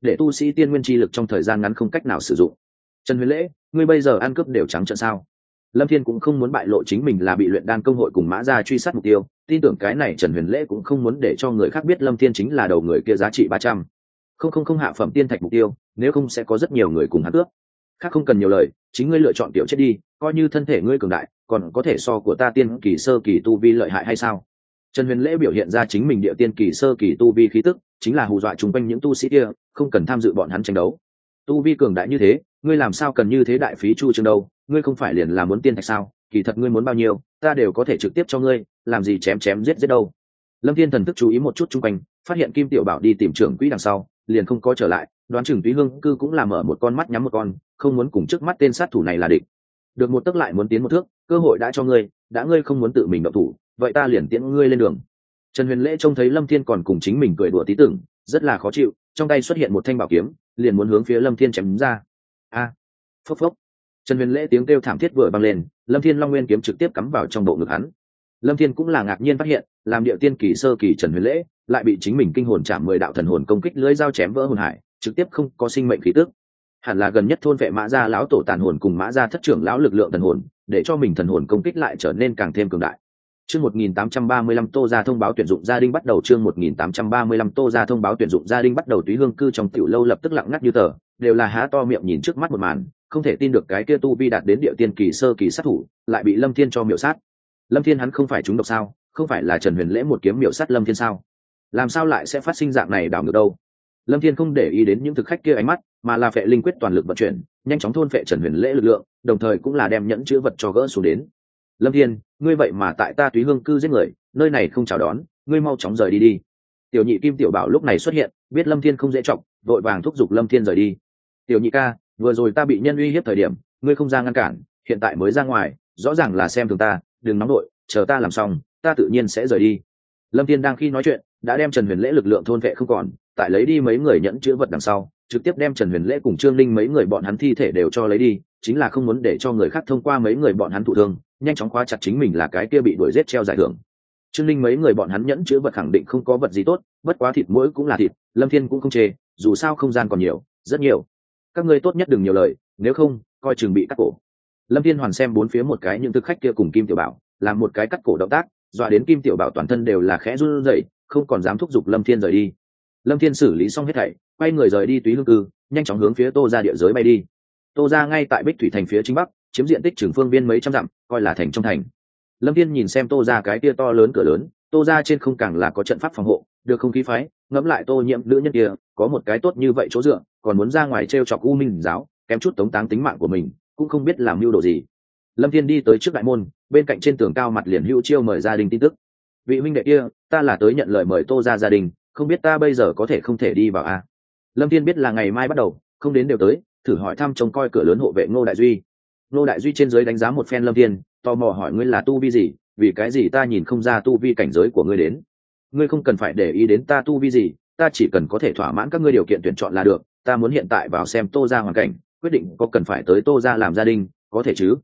để tu sĩ tiên nguyên chi lực trong thời gian ngắn không cách nào sử dụng. Trần Huyền Lễ, ngươi bây giờ ăn cướp đều trắng trợn sao? Lâm Thiên cũng không muốn bại lộ chính mình là bị luyện đan công hội cùng Mã Gia truy sát mục tiêu, tin tưởng cái này Trần Huyền Lễ cũng không muốn để cho người khác biết Lâm Thiên chính là đầu người kia giá trị 300. Không hạ phẩm tiên thạch mục tiêu, nếu không sẽ có rất nhiều người cùng hắn cướp. Khác không cần nhiều lời, chính ngươi lựa chọn tiểu chết đi, coi như thân thể ngươi cường đại, còn có thể so của ta tiên kỳ sơ kỳ tu vi lợi hại hay sao? Trần Huyền Lễ biểu hiện ra chính mình địa tiên kỳ sơ kỳ tu vi khí tức, chính là hù dọa chúng quanh những tu sĩ kia, không cần tham dự bọn hắn tranh đấu. Tu vi cường đại như thế, ngươi làm sao cần như thế đại phí chu trương đâu? Ngươi không phải liền là muốn tiên thạch sao? Kỳ thật ngươi muốn bao nhiêu, ta đều có thể trực tiếp cho ngươi, làm gì chém giết đâu. Lâm Thiên thần thức chú ý một chút chung quanh, phát hiện Kim Tiểu Bảo đi tìm trưởng quỹ đằng sau, liền không có trở lại, đoán chừng Túy Hương cư cũng là mở một con mắt nhắm một con, không muốn cùng trước mắt tên sát thủ này là địch. Được một tấc lại muốn tiến một thước, cơ hội đã cho ngươi, đã ngươi không muốn tự mình động thủ, vậy ta liền tiễn ngươi lên đường. Trần Huyền Lễ trông thấy Lâm Thiên còn cùng chính mình cười đùa tí tưởng, rất là khó chịu, trong tay xuất hiện một thanh bảo kiếm, liền muốn hướng phía Lâm Thiên chém ra. A! Phốc phốc. Trần Huyền Lễ tiếng kêu thảm thiết vừa vang lên, Lâm Thiên Long Nguyên kiếm trực tiếp cắm vào trong bộ ngực hắn. Lâm Thiên cũng là ngạc nhiên phát hiện, làm địa tiên kỳ sơ kỳ Trần Huyền Lễ lại bị chính mình kinh hồn chạm 10 đạo thần hồn công kích lưỡi dao chém vỡ hồn hải, trực tiếp không có sinh mệnh khí tức. Hẳn là gần nhất thôn vệ Mã Gia lão tổ tàn hồn cùng Mã Gia thất trưởng lão lực lượng thần hồn, để cho mình thần hồn công kích lại trở nên càng thêm cường đại. Chương 1835 Tô Gia thông báo tuyển dụng gia đình bắt đầu. Chương 1835 Tô Gia thông báo tuyển dụng gia đình bắt đầu. Túy Hương cư trong tiểu lâu lập tức lặng ngắt như tờ, đều là há to miệng nhìn trước mắt một màn, không thể tin được cái kia tu vi đạt đến địa tiên kỳ sơ kỳ sát thủ, lại bị Lâm Thiên cho miểu sát. Lâm Thiên hắn không phải trúng độc sao? Không phải là Trần Huyền Lễ một kiếm miểu sát Lâm Thiên sao? Làm sao lại sẽ phát sinh dạng này đảo ngược đâu? Lâm Thiên không để ý đến những thực khách kia ánh mắt, mà là phệ linh quyết toàn lực vận chuyển, nhanh chóng thôn phệ Trần Huyền Lễ lực lượng, đồng thời cũng là đem nhẫn chứa vật cho gỡ xuống đến. Lâm Thiên, ngươi vậy mà tại ta Túy Hương cư giết người, nơi này không chào đón, ngươi mau chóng rời đi đi. Tiểu nhị Kim Tiểu Bảo lúc này xuất hiện, biết Lâm Thiên không dễ trọng, vội vàng thúc giục Lâm Thiên rời đi. Tiểu nhị ca, vừa rồi ta bị nhân uy hiếp thời điểm, ngươi không ra ngăn cản, hiện tại mới ra ngoài, rõ ràng là xem thường ta, đừng nóng nội, chờ ta làm xong, ta tự nhiên sẽ rời đi. Lâm Thiên đang khi nói chuyện, đã đem Trần Huyền Lễ lực lượng thôn vệ không còn, tại lấy đi mấy người nhẫn chứa vật đằng sau, trực tiếp đem Trần Huyền Lễ cùng Trương Linh mấy người bọn hắn thi thể đều cho lấy đi, chính là không muốn để cho người khác thông qua mấy người bọn hắn thụ thương, nhanh chóng khóa chặt chính mình là cái kia bị đuổi giết treo giải thưởng. Trương Linh mấy người bọn hắn nhẫn chứa vật khẳng định không có vật gì tốt, bất quá thịt mỗi cũng là thịt, Lâm Thiên cũng không chê, dù sao không gian còn nhiều, rất nhiều. Các ngươi tốt nhất đừng nhiều lời, nếu không, coi chừng bị cắt cổ. Lâm Thiên hoàn xem bốn phía một cái những thực khách kia cùng Kim Tiểu Bảo, làm một cái cắt cổ động tác, dọa đến Kim Tiểu Bảo toàn thân đều là khẽ run rẩy, không còn dám thúc giục Lâm Thiên rời đi. Lâm Thiên xử lý xong hết thảy, quay người rời đi Túy Hương cư, nhanh chóng hướng phía Tô Gia địa giới bay đi. Tô Gia ngay tại Bích Thủy thành phía chính bắc, chiếm diện tích trường phương viên mấy trăm dặm, coi là thành trong thành. Lâm Thiên nhìn xem Tô Gia cái kia to lớn cửa lớn, Tô Gia trên không càng là có trận pháp phòng hộ, được không khí phái, ngẫm lại Tô Nhiệm nữ nhân kia, có một cái tốt như vậy chỗ dựa, còn muốn ra ngoài trêu chọc U Minh giáo, kém chút tống táng tính mạng của mình, cũng không biết làm mưu đồ gì. Lâm Thiên đi tới trước đại môn, bên cạnh trên tường cao mặt liền hữu chiêu mời gia đình tin tức. Vị huynh đệ kia, ta là tới nhận lời mời Tô Gia gia đình, không biết ta bây giờ có thể không thể đi vào à? Lâm Thiên biết là ngày mai bắt đầu, không đến đều tới, thử hỏi thăm trông coi cửa lớn hộ vệ Ngô Đại Duy. Ngô Đại Duy trên dưới đánh giá một phen Lâm Thiên, tò mò hỏi ngươi là tu vi gì, vì cái gì ta nhìn không ra tu vi cảnh giới của ngươi đến. Ngươi không cần phải để ý đến ta tu vi gì, ta chỉ cần có thể thỏa mãn các ngươi điều kiện tuyển chọn là được, ta muốn hiện tại vào xem Tô Gia hoàn cảnh, quyết định có cần phải tới Tô Gia làm gia đình, có thể chứ?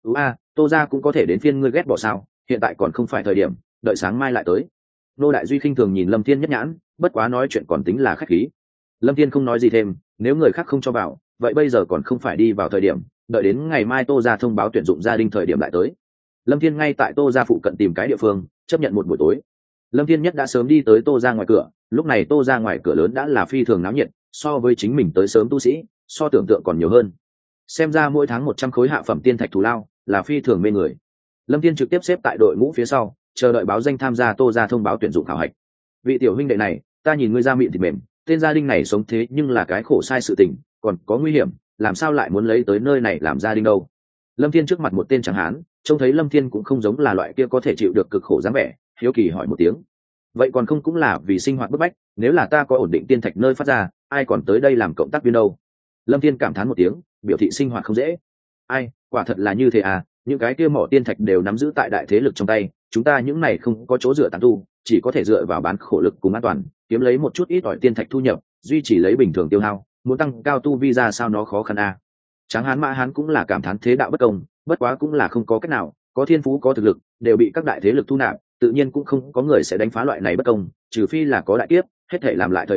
Tô Gia cũng có thể đến phiên ngươi ghét bỏ sao, hiện tại còn không phải thời điểm, đợi sáng mai lại tới. Ngô Đại Duy khinh thường nhìn Lâm Thiên nhất nhãn, bất quá nói chuyện còn tính là khách khí. Lâm Thiên không nói gì thêm, nếu người khác không cho vào, vậy bây giờ còn không phải đi vào thời điểm, đợi đến ngày mai Tô Gia thông báo tuyển dụng gia đình thời điểm lại tới. Lâm Thiên ngay tại Tô Gia phụ cận tìm cái địa phương, chấp nhận một buổi tối. Lâm Thiên nhất đã sớm đi tới Tô Gia ngoài cửa, lúc này Tô Gia ngoài cửa lớn đã là phi thường náo nhiệt, so với chính mình tới sớm tu sĩ, so tưởng tượng còn nhiều hơn. Xem ra mỗi tháng 100 khối hạ phẩm tiên thạch thù lao, là phi thường mê người. Lâm Thiên trực tiếp xếp tại đội ngũ phía sau, chờ đợi báo danh tham gia Tô Gia thông báo tuyển dụng khảo hạch. Vị tiểu huynh đệ này, ta nhìn ngươi da mịn thịt mềm, tên gia đình này sống thế nhưng là cái khổ sai sự tình, còn có nguy hiểm, làm sao lại muốn lấy tới nơi này làm gia đình đâu? Lâm Thiên trước mặt một tên tráng hán, trông thấy Lâm Thiên cũng không giống là loại kia có thể chịu được cực khổ dáng vẻ, hiếu kỳ hỏi một tiếng. Vậy còn không cũng là vì sinh hoạt bức bách, nếu là ta có ổn định tiên thạch nơi phát ra, ai còn tới đây làm cộng tác viên đâu? Lâm Thiên cảm thán một tiếng, biểu thị sinh hoạt không dễ. Ai, quả thật là như thế à, những cái kia mỏ tiên thạch đều nắm giữ tại đại thế lực trong tay, chúng ta những này không có chỗ dựa tán tu, chỉ có thể dựa vào bán khổ lực cùng an toàn, kiếm lấy một chút ít ỏi tiên thạch thu nhập, duy trì lấy bình thường tiêu hao, muốn tăng cao tu vi ra sao nó khó khăn à. Tráng hán Mã Hán cũng là cảm thán thế đạo bất công, bất quá cũng là không có cách nào, có thiên phú có thực lực, đều bị các đại thế lực thu nạp, tự nhiên cũng không có người sẽ đánh phá loại này bất công, trừ phi là có đại kiếp, hết thể làm lại thời điểm,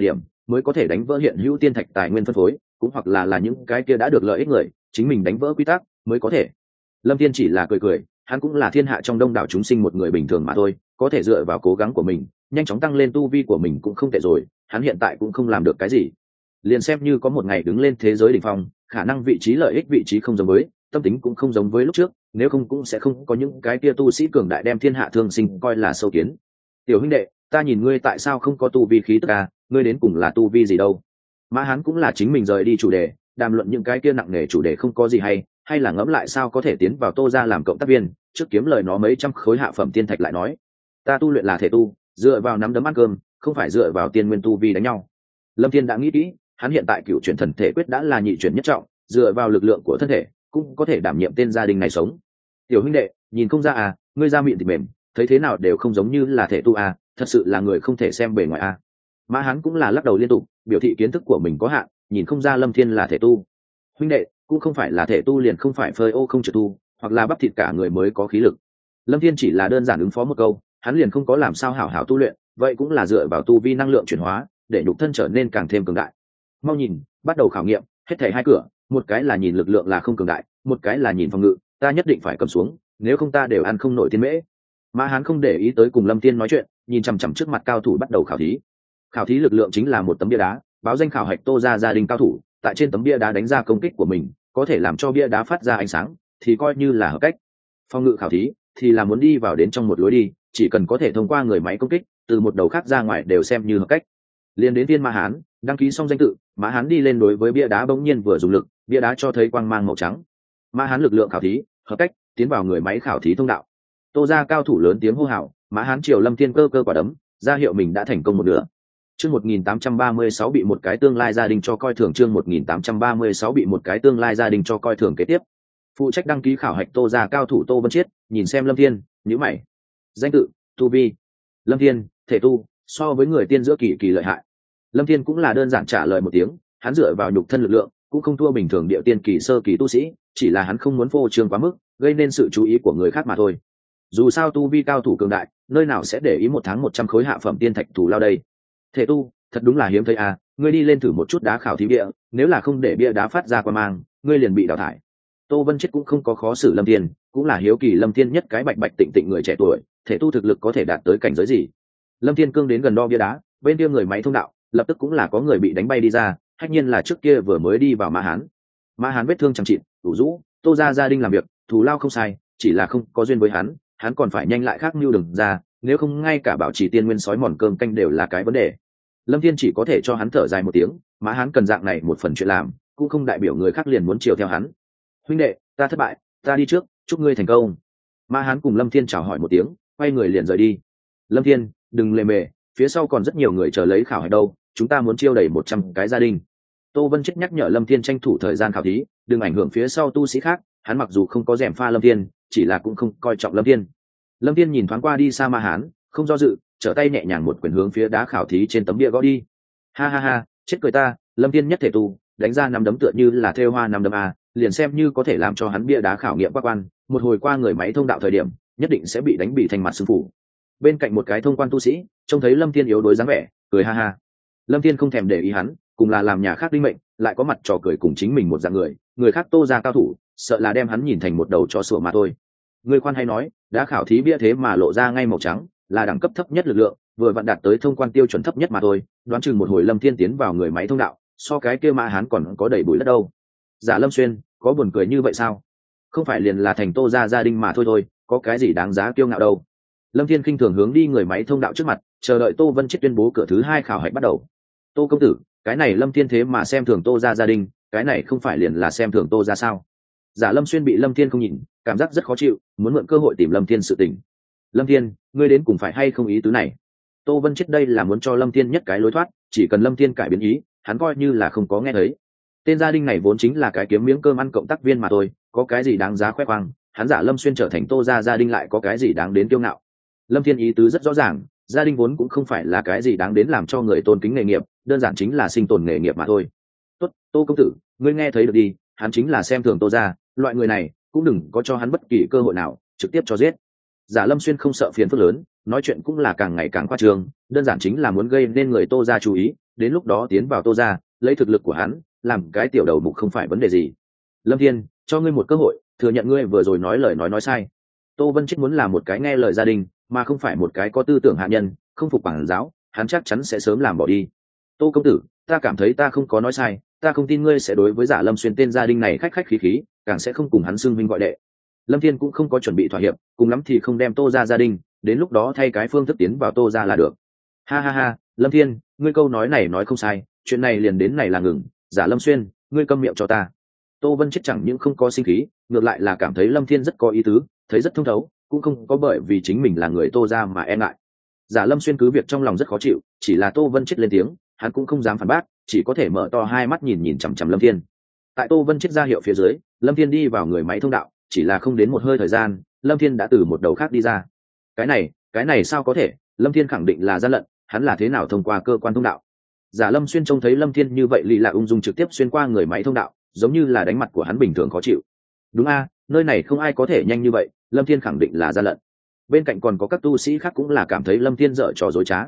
mới có thể đánh vỡ hiện hữu tiên thạch tài nguyên phân phối, cũng hoặc là những cái kia đã được lợi ích người chính mình đánh vỡ quy tắc mới có thể. Lâm Thiên chỉ là cười cười, hắn cũng là thiên hạ trong đông đảo chúng sinh một người bình thường mà thôi, có thể dựa vào cố gắng của mình nhanh chóng tăng lên tu vi của mình cũng không tệ rồi. Hắn hiện tại cũng không làm được cái gì, liền xem như có một ngày đứng lên thế giới đỉnh phong, khả năng vị trí lợi ích vị trí không giống với, tâm tính cũng không giống với lúc trước, nếu không cũng sẽ không có những cái kia tu sĩ cường đại đem thiên hạ thương sinh coi là sâu kiến. Tiểu huynh đệ, ta nhìn ngươi tại sao không có tu vi khí tức à, ngươi đến cùng là tu vi gì đâu? Mã Hán cũng là chính mình rời đi chủ đề, đàm luận những cái kia nặng nề chủ đề không có gì hay là ngẫm lại sao có thể tiến vào Tô gia làm cộng tác viên, trước kiếm lời nó mấy trăm khối hạ phẩm tiên thạch lại nói, ta tu luyện là thể tu, dựa vào nắm đấm ăn cơm, không phải dựa vào tiên nguyên tu vi đánh nhau. Lâm Thiên đã nghĩ kỹ, hắn hiện tại cựu chuyển thần thể quyết đã là nhị chuyển nhất trọng, dựa vào lực lượng của thân thể cũng có thể đảm nhiệm tên gia đình này sống. Tiểu huynh đệ, nhìn không ra à, ngươi da mịn thịt mềm, thấy thế nào đều không giống như là thể tu à, thật sự là người không thể xem bề ngoài à. Mã Hán cũng là lắc đầu liên tục, biểu thị kiến thức của mình có hạn, nhìn không ra Lâm Thiên là thể tu. Huynh đệ, cũng không phải là thể tu liền không phải phơi ô không trượt tu, hoặc là bắp thịt cả người mới có khí lực. Lâm Thiên chỉ là đơn giản ứng phó một câu, hắn liền không có làm sao hảo hảo tu luyện, vậy cũng là dựa vào tu vi năng lượng chuyển hóa để nhục thân trở nên càng thêm cường đại. Mau nhìn, bắt đầu khảo nghiệm, hết thảy hai cửa, một cái là nhìn lực lượng là không cường đại, một cái là nhìn phòng ngự, ta nhất định phải cầm xuống, nếu không ta đều ăn không nổi tiên mễ. Mã Hán không để ý tới cùng Lâm Thiên nói chuyện, nhìn chằm chằm trước mặt cao thủ bắt đầu khảo thí. Khảo thí lực lượng chính là một tấm bia đá, báo danh khảo hạch Tô gia gia đình cao thủ, tại trên tấm bia đá đánh ra công kích của mình, có thể làm cho bia đá phát ra ánh sáng, thì coi như là hợp cách. Phòng ngự khảo thí thì là muốn đi vào đến trong một lối đi, chỉ cần có thể thông qua người máy công kích, từ một đầu khác ra ngoài đều xem như hợp cách. Liên đến viên Mã Hán, đăng ký xong danh tự, Mã Hán đi lên đối với bia đá bỗng nhiên vừa dùng lực, bia đá cho thấy quang mang màu trắng. Mã Hán lực lượng khảo thí, hợp cách, tiến vào người máy khảo thí thông đạo. Tô gia cao thủ lớn tiếng hô hào, Mã Hán triều Lâm Thiên cơ quả đấm, ra hiệu mình đã thành công một nửa. Chương 1836 bị một cái tương lai gia đình cho coi thường, chương 1836 bị một cái tương lai gia đình cho coi thường. Kế tiếp, phụ trách đăng ký khảo hạch Tô gia cao thủ Tô Vân Chiết, nhìn xem Lâm Thiên, nhíu mày. Danh tự, tu vi. Lâm Thiên, thể tu, so với người tiên giữa kỳ kỳ lợi hại. Lâm Thiên cũng là đơn giản trả lời một tiếng, hắn dựa vào nhục thân lực lượng, cũng không thua bình thường địa tiên kỳ sơ kỳ tu sĩ, chỉ là hắn không muốn phô trương quá mức, gây nên sự chú ý của người khác mà thôi. Dù sao tu vi cao thủ cường đại, nơi nào sẽ để ý một tháng 100 khối hạ phẩm tiên thạch thủ lao đây. Thể tu, thật đúng là hiếm thấy à, ngươi đi lên thử một chút đá khảo thí bia, nếu là không để bia đá phát ra qua mang, ngươi liền bị đào thải. Tô Vân Chiết cũng không có khó xử Lâm Thiên, cũng là hiếu kỳ Lâm Thiên nhất cái bạch bạch tịnh tịnh người trẻ tuổi, thể tu thực lực có thể đạt tới cảnh giới gì. Lâm Thiên cương đến gần đo bia đá, bên kia người máy thông đạo, lập tức cũng là có người bị đánh bay đi ra, tất nhiên là trước kia vừa mới đi vào Mã Hán. Mã Hán vết thương chẳng chịt, đủ rũ, Tô gia gia đình làm việc, thù lao không sai, chỉ là không có duyên với hắn còn phải nhanh lại khác mưu đừng ra, nếu không ngay cả bảo trì tiên nguyên sói mòn cơm canh đều là cái vấn đề. Lâm Thiên chỉ có thể cho hắn thở dài một tiếng, Mã Hán cần dạng này một phần chuyện làm, cũng không đại biểu người khác liền muốn chiều theo hắn. Huynh đệ, ta thất bại, ta đi trước, chúc ngươi thành công. Mã Hán cùng Lâm Thiên chào hỏi một tiếng, quay người liền rời đi. Lâm Thiên, đừng lề mề, phía sau còn rất nhiều người chờ lấy khảo hạch đâu, chúng ta muốn chiêu đầy 100 cái gia đình. Tô Vân Chiết nhắc nhở Lâm Thiên tranh thủ thời gian khảo thí, đừng ảnh hưởng phía sau tu sĩ khác, hắn mặc dù không có rèm pha Lâm Thiên, chỉ là cũng không coi trọng Lâm Thiên. Lâm Thiên nhìn thoáng qua đi xa Mã Hán, không do dự, trở tay nhẹ nhàng một quyền hướng phía đá khảo thí trên tấm bia gõ đi. Ha ha ha, chết cười ta, Lâm Thiên nhất thể tu, đánh ra năm đấm tựa như là thêu hoa năm đấm a, liền xem như có thể làm cho hắn bia đá khảo nghiệm qua quan, một hồi qua người máy thông đạo thời điểm, nhất định sẽ bị đánh bị thành mặt xương phủ. Bên cạnh một cái thông quan tu sĩ, trông thấy Lâm Thiên yếu đuối dáng vẻ, cười ha ha. Lâm Thiên không thèm để ý hắn, cùng là làm nhà khác đinh mệnh, lại có mặt trò cười cùng chính mình một dạng người khác Tô gia cao thủ, sợ là đem hắn nhìn thành một đầu chó sủa mà thôi. Người khoan hay nói, đã khảo thí bia thế mà lộ ra ngay màu trắng, là đẳng cấp thấp nhất lực lượng, vừa vặn đạt tới thông quan tiêu chuẩn thấp nhất mà thôi, đoán chừng một hồi Lâm Thiên tiến vào người máy thông đạo, so cái kia Mã Hán còn có đầy bụi đất đâu. Giả Lâm Xuyên, có buồn cười như vậy sao? Không phải liền là thành Tô gia gia đình mà thôi, có cái gì đáng giá kiêu ngạo đâu. Lâm Thiên khinh thường hướng đi người máy thông đạo trước mặt, chờ đợi Tô Vân Chiết tuyên bố cửa thứ 2 khảo hạch bắt đầu. Tô công tử, cái này Lâm Thiên thế mà xem thường Tô gia gia đình, cái này không phải liền là xem thường Tô gia sao? Giả Lâm Xuyên bị Lâm Thiên không nhìn, cảm giác rất khó chịu, muốn mượn cơ hội tìm Lâm Thiên sự tình. Lâm Thiên, ngươi đến cùng phải hay không ý tứ này? Tô Vân Chiết đây là muốn cho Lâm Thiên nhất cái lối thoát, chỉ cần Lâm Thiên cải biến ý, hắn coi như là không có nghe thấy. Tên gia đình này vốn chính là cái kiếm miếng cơm ăn cộng tác viên mà thôi, có cái gì đáng giá khoe khoang, hắn Giả Lâm Xuyên trở thành Tô gia gia đình lại có cái gì đáng đến kiêu ngạo. Lâm Thiên ý tứ rất rõ ràng, gia đình vốn cũng không phải là cái gì đáng đến làm cho người tôn kính nghề nghiệp, đơn giản chính là sinh tồn nghề nghiệp mà thôi. Tốt, Tô công tử, ngươi nghe thấy được đi, hắn chính là xem thường Tô gia, loại người này cũng đừng có cho hắn bất kỳ cơ hội nào, trực tiếp cho giết. Giả Lâm Xuyên không sợ phiền phức lớn, nói chuyện cũng là càng ngày càng khoa trương, đơn giản chính là muốn gây nên người Tô gia chú ý, đến lúc đó tiến vào tô ra lấy thực lực của hắn làm cái tiểu đầu mục không phải vấn đề gì. Lâm Thiên, cho ngươi một cơ hội thừa nhận ngươi vừa rồi nói lời nói sai. Tô Vân Chết muốn làm một cái nghe lời gia đình mà không phải một cái có tư tưởng hạ nhân không phục quản giáo, hắn chắc chắn sẽ sớm làm bỏ đi. Tô công tử, ta cảm thấy ta không có nói sai, ta không tin ngươi sẽ đối với Giả Lâm Xuyên tên gia đình này khách khách khí khí, càng sẽ không cùng hắn xưng vinh gọi đệ. Lâm Thiên cũng không có chuẩn bị thỏa hiệp, cùng lắm thì không đem Tô ra gia đình, đến lúc đó thay cái phương thức tiến vào Tô ra là được. Ha ha ha, Lâm Thiên, ngươi câu nói này nói không sai, chuyện này liền đến này là ngừng. Giả Lâm Xuyên, ngươi câm miệng cho ta. Tô Vân Chết chẳng những không có sinh khí, ngược lại là cảm thấy Lâm Thiên rất có ý tứ, thấy rất thông thấu, cũng không có bởi vì chính mình là người Tô ra mà e ngại. Giả Lâm Xuyên cứ việc trong lòng rất khó chịu, chỉ là Tô Vân Chết lên tiếng, hắn cũng không dám phản bác, chỉ có thể mở to hai mắt nhìn nhìn chằm chằm Lâm Thiên. Tại Tô Vân Chết ra hiệu phía dưới, Lâm Thiên đi vào người máy thông đạo, chỉ là không đến một hơi thời gian, Lâm Thiên đã từ một đầu khác đi ra. Cái này sao có thể? Lâm Thiên khẳng định là gian lận, hắn là thế nào thông qua cơ quan thông đạo? Giả Lâm Xuyên trông thấy Lâm Thiên như vậy lì lạ ung dung trực tiếp xuyên qua người máy thông đạo, giống như là đánh mặt của hắn bình thường khó chịu. Đúng a, nơi này không ai có thể nhanh như vậy, Lâm Thiên khẳng định là gian lận. Bên cạnh còn có các tu sĩ khác cũng là cảm thấy Lâm Thiên dở trò dối trá.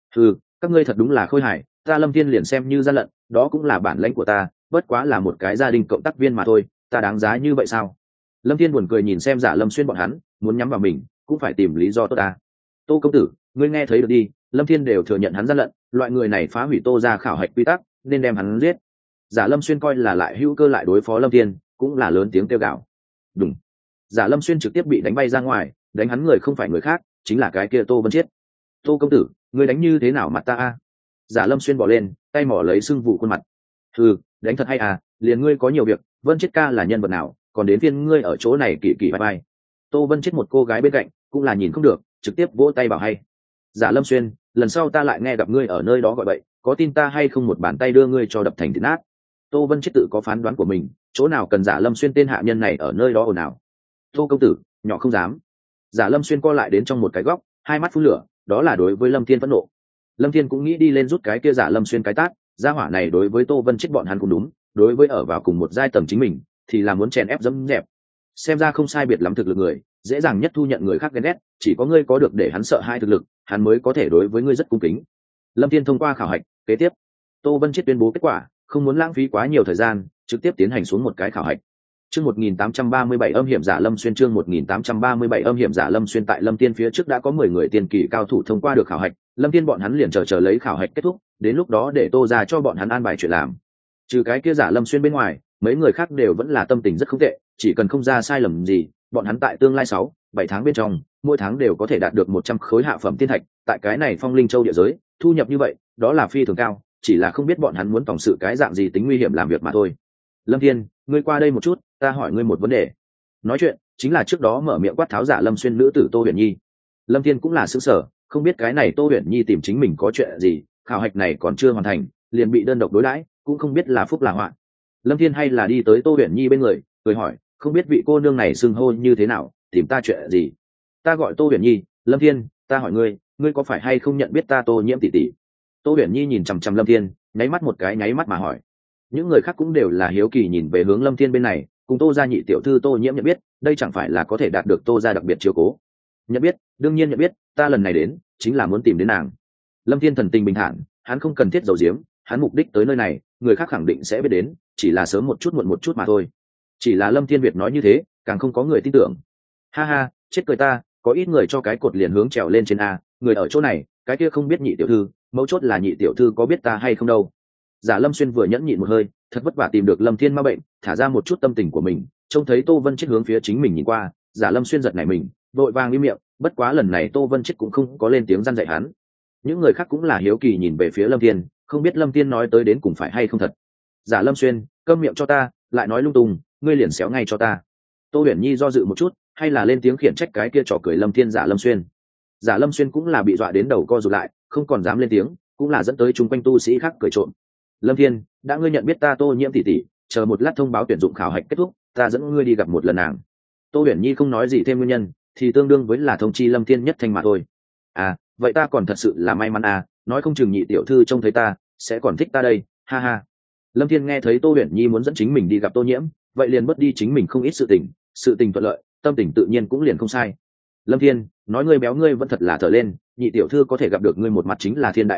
Các ngươi thật đúng là khôi hài, ta Lâm Thiên liền xem như gian lận, đó cũng là bản lãnh của ta, bất quá là một cái gia đình cộng tác viên mà thôi, ta đáng giá như vậy sao? Lâm Thiên buồn cười nhìn xem Giả Lâm Xuyên bọn hắn, muốn nhắm vào mình, cũng phải tìm lý do tốt ta. Tô công tử, ngươi nghe thấy được đi, Lâm Thiên đều thừa nhận hắn gian lận, loại người này phá hủy Tô ra khảo hạch quy tắc, nên đem hắn giết. Giả Lâm Xuyên coi là lại hữu cơ lại đối phó Lâm Thiên, cũng là lớn tiếng kêu gào. Đúng. Giả Lâm Xuyên trực tiếp bị đánh bay ra ngoài, đánh hắn người không phải người khác, chính là cái kia Tô Vân Chiết. Tô công tử, ngươi đánh như thế nào mặt ta a? Giả Lâm Xuyên bỏ lên, tay mỏ lấy sưng vụ khuôn mặt. Đánh thật hay à, liền ngươi có nhiều việc, Vân Chiết ca là nhân vật nào, còn đến phiên ngươi ở chỗ này kỳ kỳ bye bye. Tô Vân Chiết một cô gái bên cạnh, cũng là nhìn không được, trực tiếp vỗ tay bảo hay. Giả Lâm Xuyên, lần sau ta lại nghe gặp ngươi ở nơi đó gọi bậy, có tin ta hay không một bàn tay đưa ngươi cho đập thành thịt nát. Tô Vân Chiết tự có phán đoán của mình, chỗ nào cần Giả Lâm Xuyên tên hạ nhân này ở nơi đó ồn ào. Tô công tử, nhỏ không dám. Giả Lâm Xuyên co lại đến trong một cái góc, hai mắt phun lửa, đó là đối với Lâm Thiên phẫn nộ. Lâm Thiên cũng nghĩ đi lên rút cái kia Giả Lâm Xuyên cái tát, gia hỏa này đối với Tô Vân Chiết bọn hắn cũng đúng, đối với ở vào cùng một giai tầng chính mình, thì là muốn chèn ép dẫm dẹp. Xem ra không sai biệt lắm thực lực người, dễ dàng nhất thu nhận người khác ghen ghét, chỉ có ngươi có được để hắn sợ hai thực lực, hắn mới có thể đối với ngươi rất cung kính. Lâm Thiên thông qua khảo hạch, kế tiếp, Tô Vân Chiết tuyên bố kết quả, không muốn lãng phí quá nhiều thời gian, trực tiếp tiến hành xuống một cái khảo hạch. Chương 1837 âm hiểm Giả Lâm Xuyên, chương 1837 âm hiểm Giả Lâm Xuyên. Tại Lâm Thiên phía trước đã có 10 người tiên kỳ cao thủ thông qua được khảo hạch, Lâm Thiên bọn hắn liền chờ lấy khảo hạch kết thúc, đến lúc đó để Tô ra cho bọn hắn an bài chuyện làm. Trừ cái kia Giả Lâm Xuyên bên ngoài, mấy người khác đều vẫn là tâm tình rất không tệ, chỉ cần không ra sai lầm gì, bọn hắn tại tương lai 6-7 tháng bên trong, mỗi tháng đều có thể đạt được 100 khối hạ phẩm tiên thạch, tại cái này Phong Linh Châu địa giới, thu nhập như vậy, đó là phi thường cao, chỉ là không biết bọn hắn muốn tổng sự cái dạng gì tính nguy hiểm làm việc mà thôi. Lâm Thiên, ngươi qua đây một chút, ta hỏi ngươi một vấn đề. Nói chuyện chính là trước đó mở miệng quát tháo Giả Lâm Xuyên nữ tử Tô Huyền Nhi. Lâm Thiên cũng là sững sờ, không biết cái này Tô Huyền Nhi tìm chính mình có chuyện gì, khảo hạch này còn chưa hoàn thành, liền bị đơn độc đối đãi, cũng không biết là phúc là họa. Lâm Thiên hay là đi tới Tô Huyền Nhi bên người, cười hỏi, không biết vị cô nương này xưng hô như thế nào, tìm ta chuyện gì? Ta gọi Tô Huyền Nhi. Lâm Thiên, ta hỏi ngươi, ngươi có phải hay không nhận biết ta Tô Nhiễm tỷ tỷ? Tô Huyền Nhi nhìn chằm chằm Lâm Thiên, nháy mắt một cái nháy mắt mà hỏi. Những người khác cũng đều là hiếu kỳ nhìn về hướng Lâm Thiên bên này, cùng Tô gia nhị tiểu thư Tô Nhiễm nhận biết, đây chẳng phải là có thể đạt được Tô gia đặc biệt chiếu cố. Nhận biết, đương nhiên nhận biết, ta lần này đến chính là muốn tìm đến nàng. Lâm Thiên thần tình bình thản, hắn không cần thiết giấu giếm, hắn mục đích tới nơi này, người khác khẳng định sẽ biết đến, chỉ là sớm một chút muộn một chút mà thôi. Chỉ là Lâm Thiên Việt nói như thế, càng không có người tin tưởng. Ha ha, chết cười ta, có ít người cho cái cột liền hướng trèo lên trên a, người ở chỗ này, cái kia không biết nhị tiểu thư, mấu chốt là nhị tiểu thư có biết ta hay không đâu. Giả Lâm Xuyên vừa nhẫn nhịn một hơi, thật vất vả tìm được Lâm Thiên ma bệnh, thả ra một chút tâm tình của mình, trông thấy Tô Vân Chết hướng phía chính mình nhìn qua, Giả Lâm Xuyên giật nảy mình, vội vàng im miệng, bất quá lần này Tô Vân Chết cũng không có lên tiếng răn dạy hắn. Những người khác cũng là hiếu kỳ nhìn về phía Lâm Thiên, không biết Lâm Thiên nói tới đến cùng phải hay không thật. Giả Lâm Xuyên, câm miệng cho ta, lại nói lung tung, ngươi liền xéo ngay cho ta. Tô Huyền Nhi do dự một chút, hay là lên tiếng khiển trách cái kia trò cười Lâm Thiên. Giả Lâm Xuyên. Giả Lâm Xuyên cũng là bị dọa đến đầu co rụt lại, không còn dám lên tiếng, cũng là dẫn tới chung quanh tu sĩ khác cười trộm. Lâm Thiên, đã ngươi nhận biết ta Tô Nhiễm tỷ tỷ, chờ một lát thông báo tuyển dụng khảo hạch kết thúc, ta dẫn ngươi đi gặp một lần nàng. Tô Huyền Nhi không nói gì thêm nguyên nhân, thì tương đương với là thông chi Lâm Thiên nhất thanh mà thôi. À, vậy ta còn thật sự là may mắn à, nói không chừng nhị tiểu thư trông thấy ta sẽ còn thích ta đây, ha ha. Lâm Thiên nghe thấy Tô Huyền Nhi muốn dẫn chính mình đi gặp Tô Nhiễm, vậy liền mất đi chính mình không ít sự tình thuận lợi, tâm tình tự nhiên cũng liền không sai. Lâm Thiên, nói ngươi béo ngươi vẫn thật là thở lên, nhị tiểu thư có thể gặp được ngươi một mặt chính là thiên đại ân đức,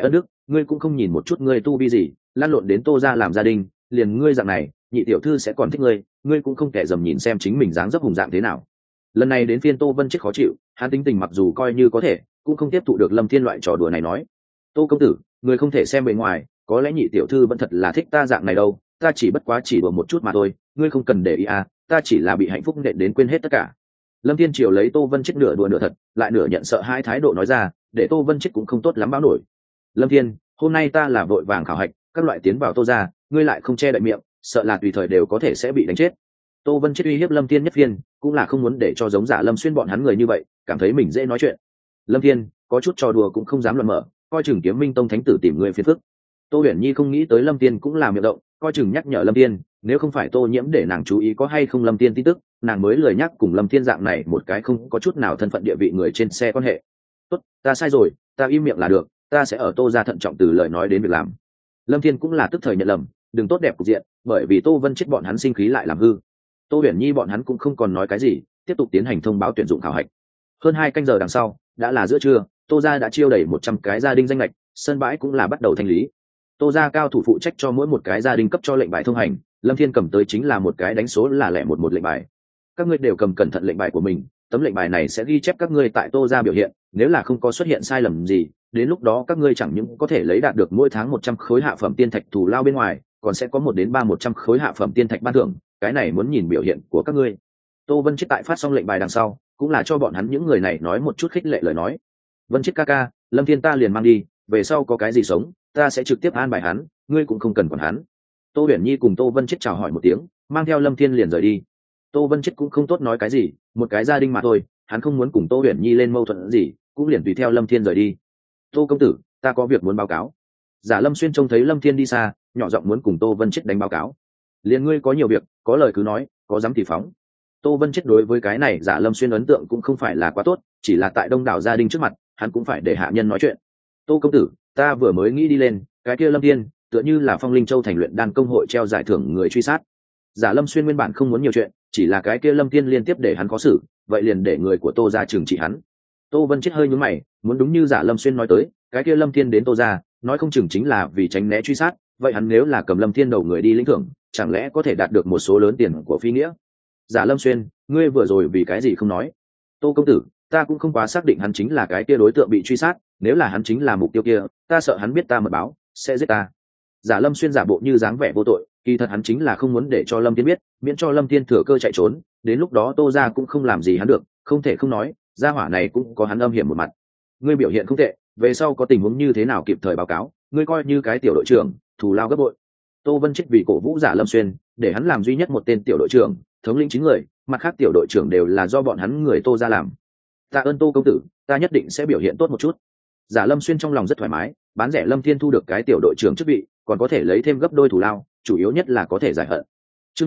ngươi cũng không nhìn một chút ngươi tu vi gì, lan lộn đến Tô gia làm gia đình, liền ngươi dạng này nhị tiểu thư sẽ còn thích ngươi, ngươi cũng không kẻ dầm nhìn xem chính mình dáng dấp hùng dạng thế nào. Lần này đến phiên Tô Vân chết khó chịu, hắn tính tình mặc dù coi như có thể, cũng không tiếp thụ được Lâm Thiên loại trò đùa này, nói: Tô công tử, người không thể xem bề ngoài, có lẽ nhị tiểu thư vẫn thật là thích ta dạng này đâu, ta chỉ bất quá chỉ đùa một chút mà thôi, ngươi không cần để ý à, ta chỉ là bị hạnh phúc nện đến quên hết tất cả. Lâm Thiên Triều lấy Tô Vân chết nửa đùa nửa thật, lại nửa nhận sợ hai thái độ nói ra, để Tô Vân chết cũng không tốt lắm báo nổi. Lâm Thiên, hôm nay ta là vội vàng khảo hạch, các loại tiến vào Tô gia, ngươi lại không che đậy miệng, sợ là tùy thời đều có thể sẽ bị đánh chết. Tô Vân chết uy hiếp Lâm Thiên nhất viên, cũng là không muốn để cho giống Giả Lâm Xuyên bọn hắn người như vậy cảm thấy mình dễ nói chuyện. Lâm Thiên có chút trò đùa cũng không dám luận mở, coi chừng Kiếm Minh Tông thánh tử tìm người phiền phức. Tô Huyền Nhi không nghĩ tới Lâm Thiên cũng là miệng động, coi chừng nhắc nhở Lâm Thiên, nếu không phải Tô Nhiễm để nàng chú ý có hay không Lâm Thiên tin tức, nàng mới lười nhắc cùng Lâm Thiên dạng này một cái không có chút nào thân phận địa vị người trên xe quan hệ. Tốt, ta sai rồi, ta im miệng là được, ta sẽ ở Tô gia thận trọng từ lời nói đến việc làm. Lâm Thiên cũng là tức thời nhận lầm, đừng tốt đẹp cục diện, bởi vì Tô Vân chết bọn hắn sinh khí lại làm hư. Tô Huyền Nhi bọn hắn cũng không còn nói cái gì, tiếp tục tiến hành thông báo tuyển dụng khảo hạch. Hơn 2 canh giờ đằng sau, đã là giữa trưa, Tô gia đã chiêu đầy 100 cái gia đình danh lệch, sân bãi cũng là bắt đầu thanh lý. Tô gia cao thủ phụ trách cho mỗi một cái gia đình cấp cho lệnh bài thông hành, Lâm Thiên cầm tới chính là một cái đánh số là lẻ một lệnh bài. Các ngươi đều cầm cẩn thận lệnh bài của mình, tấm lệnh bài này sẽ ghi chép các ngươi tại Tô gia biểu hiện, nếu là không có xuất hiện sai lầm gì, đến lúc đó các ngươi chẳng những có thể lấy đạt được mỗi tháng 100 khối hạ phẩm tiên thạch thù lao bên ngoài, còn sẽ có 1 đến 100 khối hạ phẩm tiên thạch ban thưởng, cái này muốn nhìn biểu hiện của các ngươi. Tô Vân Chết tại phát xong lệnh bài đằng sau, cũng là cho bọn hắn những người này nói một chút khích lệ lời nói. Vân Chết ca ca, Lâm Thiên ta liền mang đi, về sau có cái gì sống, ta sẽ trực tiếp an bài hắn, ngươi cũng không cần quản hắn. Tô Huyền Nhi cùng Tô Vân Chết chào hỏi một tiếng, mang theo Lâm Thiên liền rời đi. Tô Vân Chết cũng không tốt nói cái gì, một cái gia đình mà thôi, hắn không muốn cùng Tô Huyền Nhi lên mâu thuẫn gì, cũng liền tùy theo Lâm Thiên rời đi. Tô công tử, ta có việc muốn báo cáo. Giả Lâm Xuyên trông thấy Lâm Thiên đi xa, nhỏ giọng muốn cùng Tô Vân Chết đánh báo cáo. Liền ngươi có nhiều việc, có lời cứ nói, có dám thì phóng. Tô Vân Chết đối với cái này Giả Lâm Xuyên ấn tượng cũng không phải là quá tốt, chỉ là tại đông đảo gia đình trước mặt, hắn cũng phải để hạ nhân nói chuyện. Tô công tử, ta vừa mới nghĩ đi lên, cái kia Lâm Thiên tựa như là Phong Linh Châu thành luyện đan công hội treo giải thưởng người truy sát. Giả Lâm Xuyên nguyên bản không muốn nhiều chuyện, chỉ là cái kia Lâm Thiên liên tiếp để hắn khó xử, vậy liền để người của Tô gia trừng trị hắn. Tô Vân Chết hơi nhướng mày, muốn đúng như Giả Lâm Xuyên nói tới, cái kia Lâm Thiên đến Tô gia, nói không chừng chính là vì tránh né truy sát, vậy hắn nếu là cầm Lâm Thiên đầu người đi lĩnh thưởng, chẳng lẽ có thể đạt được một số lớn tiền của phi nghĩa. Giả Lâm Xuyên, ngươi vừa rồi vì cái gì không nói? Tô công tử, ta cũng không quá xác định hắn chính là cái kia đối tượng bị truy sát, nếu là hắn chính là mục tiêu kia, ta sợ hắn biết ta mật báo sẽ giết ta. Giả Lâm Xuyên giả bộ như dáng vẻ vô tội, kỳ thật hắn chính là không muốn để cho Lâm Thiên biết, miễn cho Lâm Thiên thừa cơ chạy trốn, đến lúc đó Tô gia cũng không làm gì hắn được, không thể không nói, gia hỏa này cũng có hắn âm hiểm một mặt. Ngươi biểu hiện không tệ, về sau có tình huống như thế nào kịp thời báo cáo, ngươi coi như cái tiểu đội trưởng, thù lao gấp bội. Tô Vân Chết vì cổ vũ Giả Lâm Xuyên, để hắn làm duy nhất một tên tiểu đội trưởng, thống lĩnh 9 người, mặt khác tiểu đội trưởng đều là do bọn hắn người Tô gia làm. Tạ ơn Tô công tử, ta nhất định sẽ biểu hiện tốt một chút. Giả Lâm Xuyên trong lòng rất thoải mái, bán rẻ Lâm Thiên thu được cái tiểu đội trưởng chức vị, còn có thể lấy thêm gấp đôi thù lao, chủ yếu nhất là có thể giải hận. Chương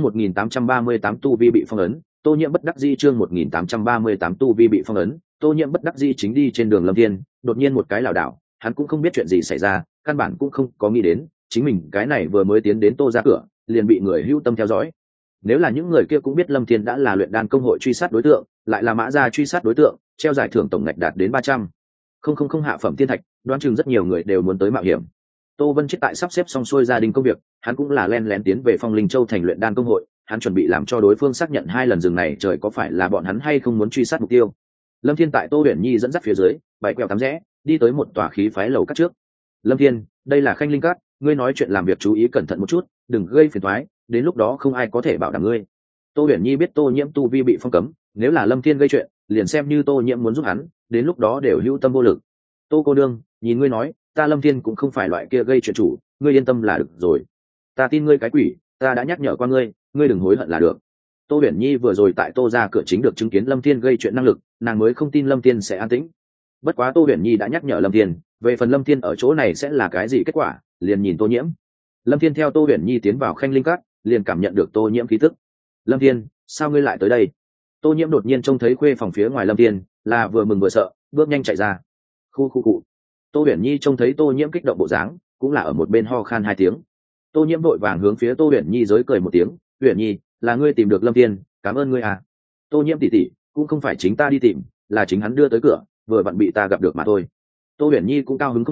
1838 tu vi bị phong ấn, Tô Nhiễm bất đắc dĩ. Chương 1838 tu vi bị phong ấn, Tô Nhiễm bất đắc dĩ chính đi trên đường Lâm Thiên, đột nhiên một cái lảo đảo, hắn cũng không biết chuyện gì xảy ra, căn bản cũng không có nghĩ đến, chính mình cái này vừa mới tiến đến Tô gia cửa, liền bị người hữu tâm theo dõi. Nếu là những người kia cũng biết Lâm Thiên đã là luyện đan công hội truy sát đối tượng, lại là Mã gia truy sát đối tượng, treo giải thưởng tổng ngạch đạt đến 300 không hạ phẩm tiên thạch, đoán chừng rất nhiều người đều muốn tới mạo hiểm. Tô Vân Chết tại sắp xếp xong xuôi gia đình công việc, hắn cũng là len lén tiến về Phong Linh Châu thành luyện đan công hội, hắn chuẩn bị làm cho đối phương xác nhận 2 lần rừng này trời có phải là bọn hắn hay không muốn truy sát mục tiêu. Lâm Thiên tại Tô Huyền Nhi dẫn dắt phía dưới, bảy quẹo tám rẽ, đi tới một tòa khí phái lầu các trước. Lâm Thiên, đây là Khanh Linh Cát, ngươi nói chuyện làm việc chú ý cẩn thận một chút, đừng gây phiền toái, đến lúc đó không ai có thể bảo đảm ngươi. Tô Huyền Nhi biết Tô Nhiễm tu vi bị phong cấm, nếu là Lâm Thiên gây chuyện, liền xem như Tô Nhiễm muốn giúp hắn, đến lúc đó đều hữu tâm vô lực. Tô cô đương, nhìn ngươi nói, ta Lâm Thiên cũng không phải loại kia gây chuyện chủ, ngươi yên tâm là được rồi. Ta tin ngươi cái quỷ, ta đã nhắc nhở qua ngươi, ngươi đừng hối hận là được. Tô Huyền Nhi vừa rồi tại Tô gia cửa chính được chứng kiến Lâm Thiên gây chuyện năng lực, nàng mới không tin Lâm Thiên sẽ an tĩnh. Bất quá Tô Huyền Nhi đã nhắc nhở Lâm Thiên, về phần Lâm Thiên ở chỗ này sẽ là cái gì kết quả, liền nhìn Tô Nhiễm. Lâm Thiên theo Tô Huyền Nhi tiến vào Khanh Linh Cát, liền cảm nhận được Tô Nhiễm khí tức. Lâm Thiên, sao ngươi lại tới đây? Tô Nhiễm đột nhiên trông thấy khuê phòng phía ngoài Lâm Thiên, là vừa mừng vừa sợ, bước nhanh chạy ra. Khu cụ. Tô Huyền Nhi trông thấy Tô Nhiễm kích động bộ dáng, cũng là ở một bên ho khan 2 tiếng. Tô Nhiễm vội vàng hướng phía Tô Huyền Nhi giới cười một tiếng, "Huyền Nhi, là ngươi tìm được Lâm Thiên, cảm ơn ngươi à." Tô Nhiễm tỷ tỷ, cũng không phải chính ta đi tìm, là chính hắn đưa tới cửa, vừa vặn bị ta gặp được mà thôi. Tô Huyền Nhi cũng cao hứng không nổi,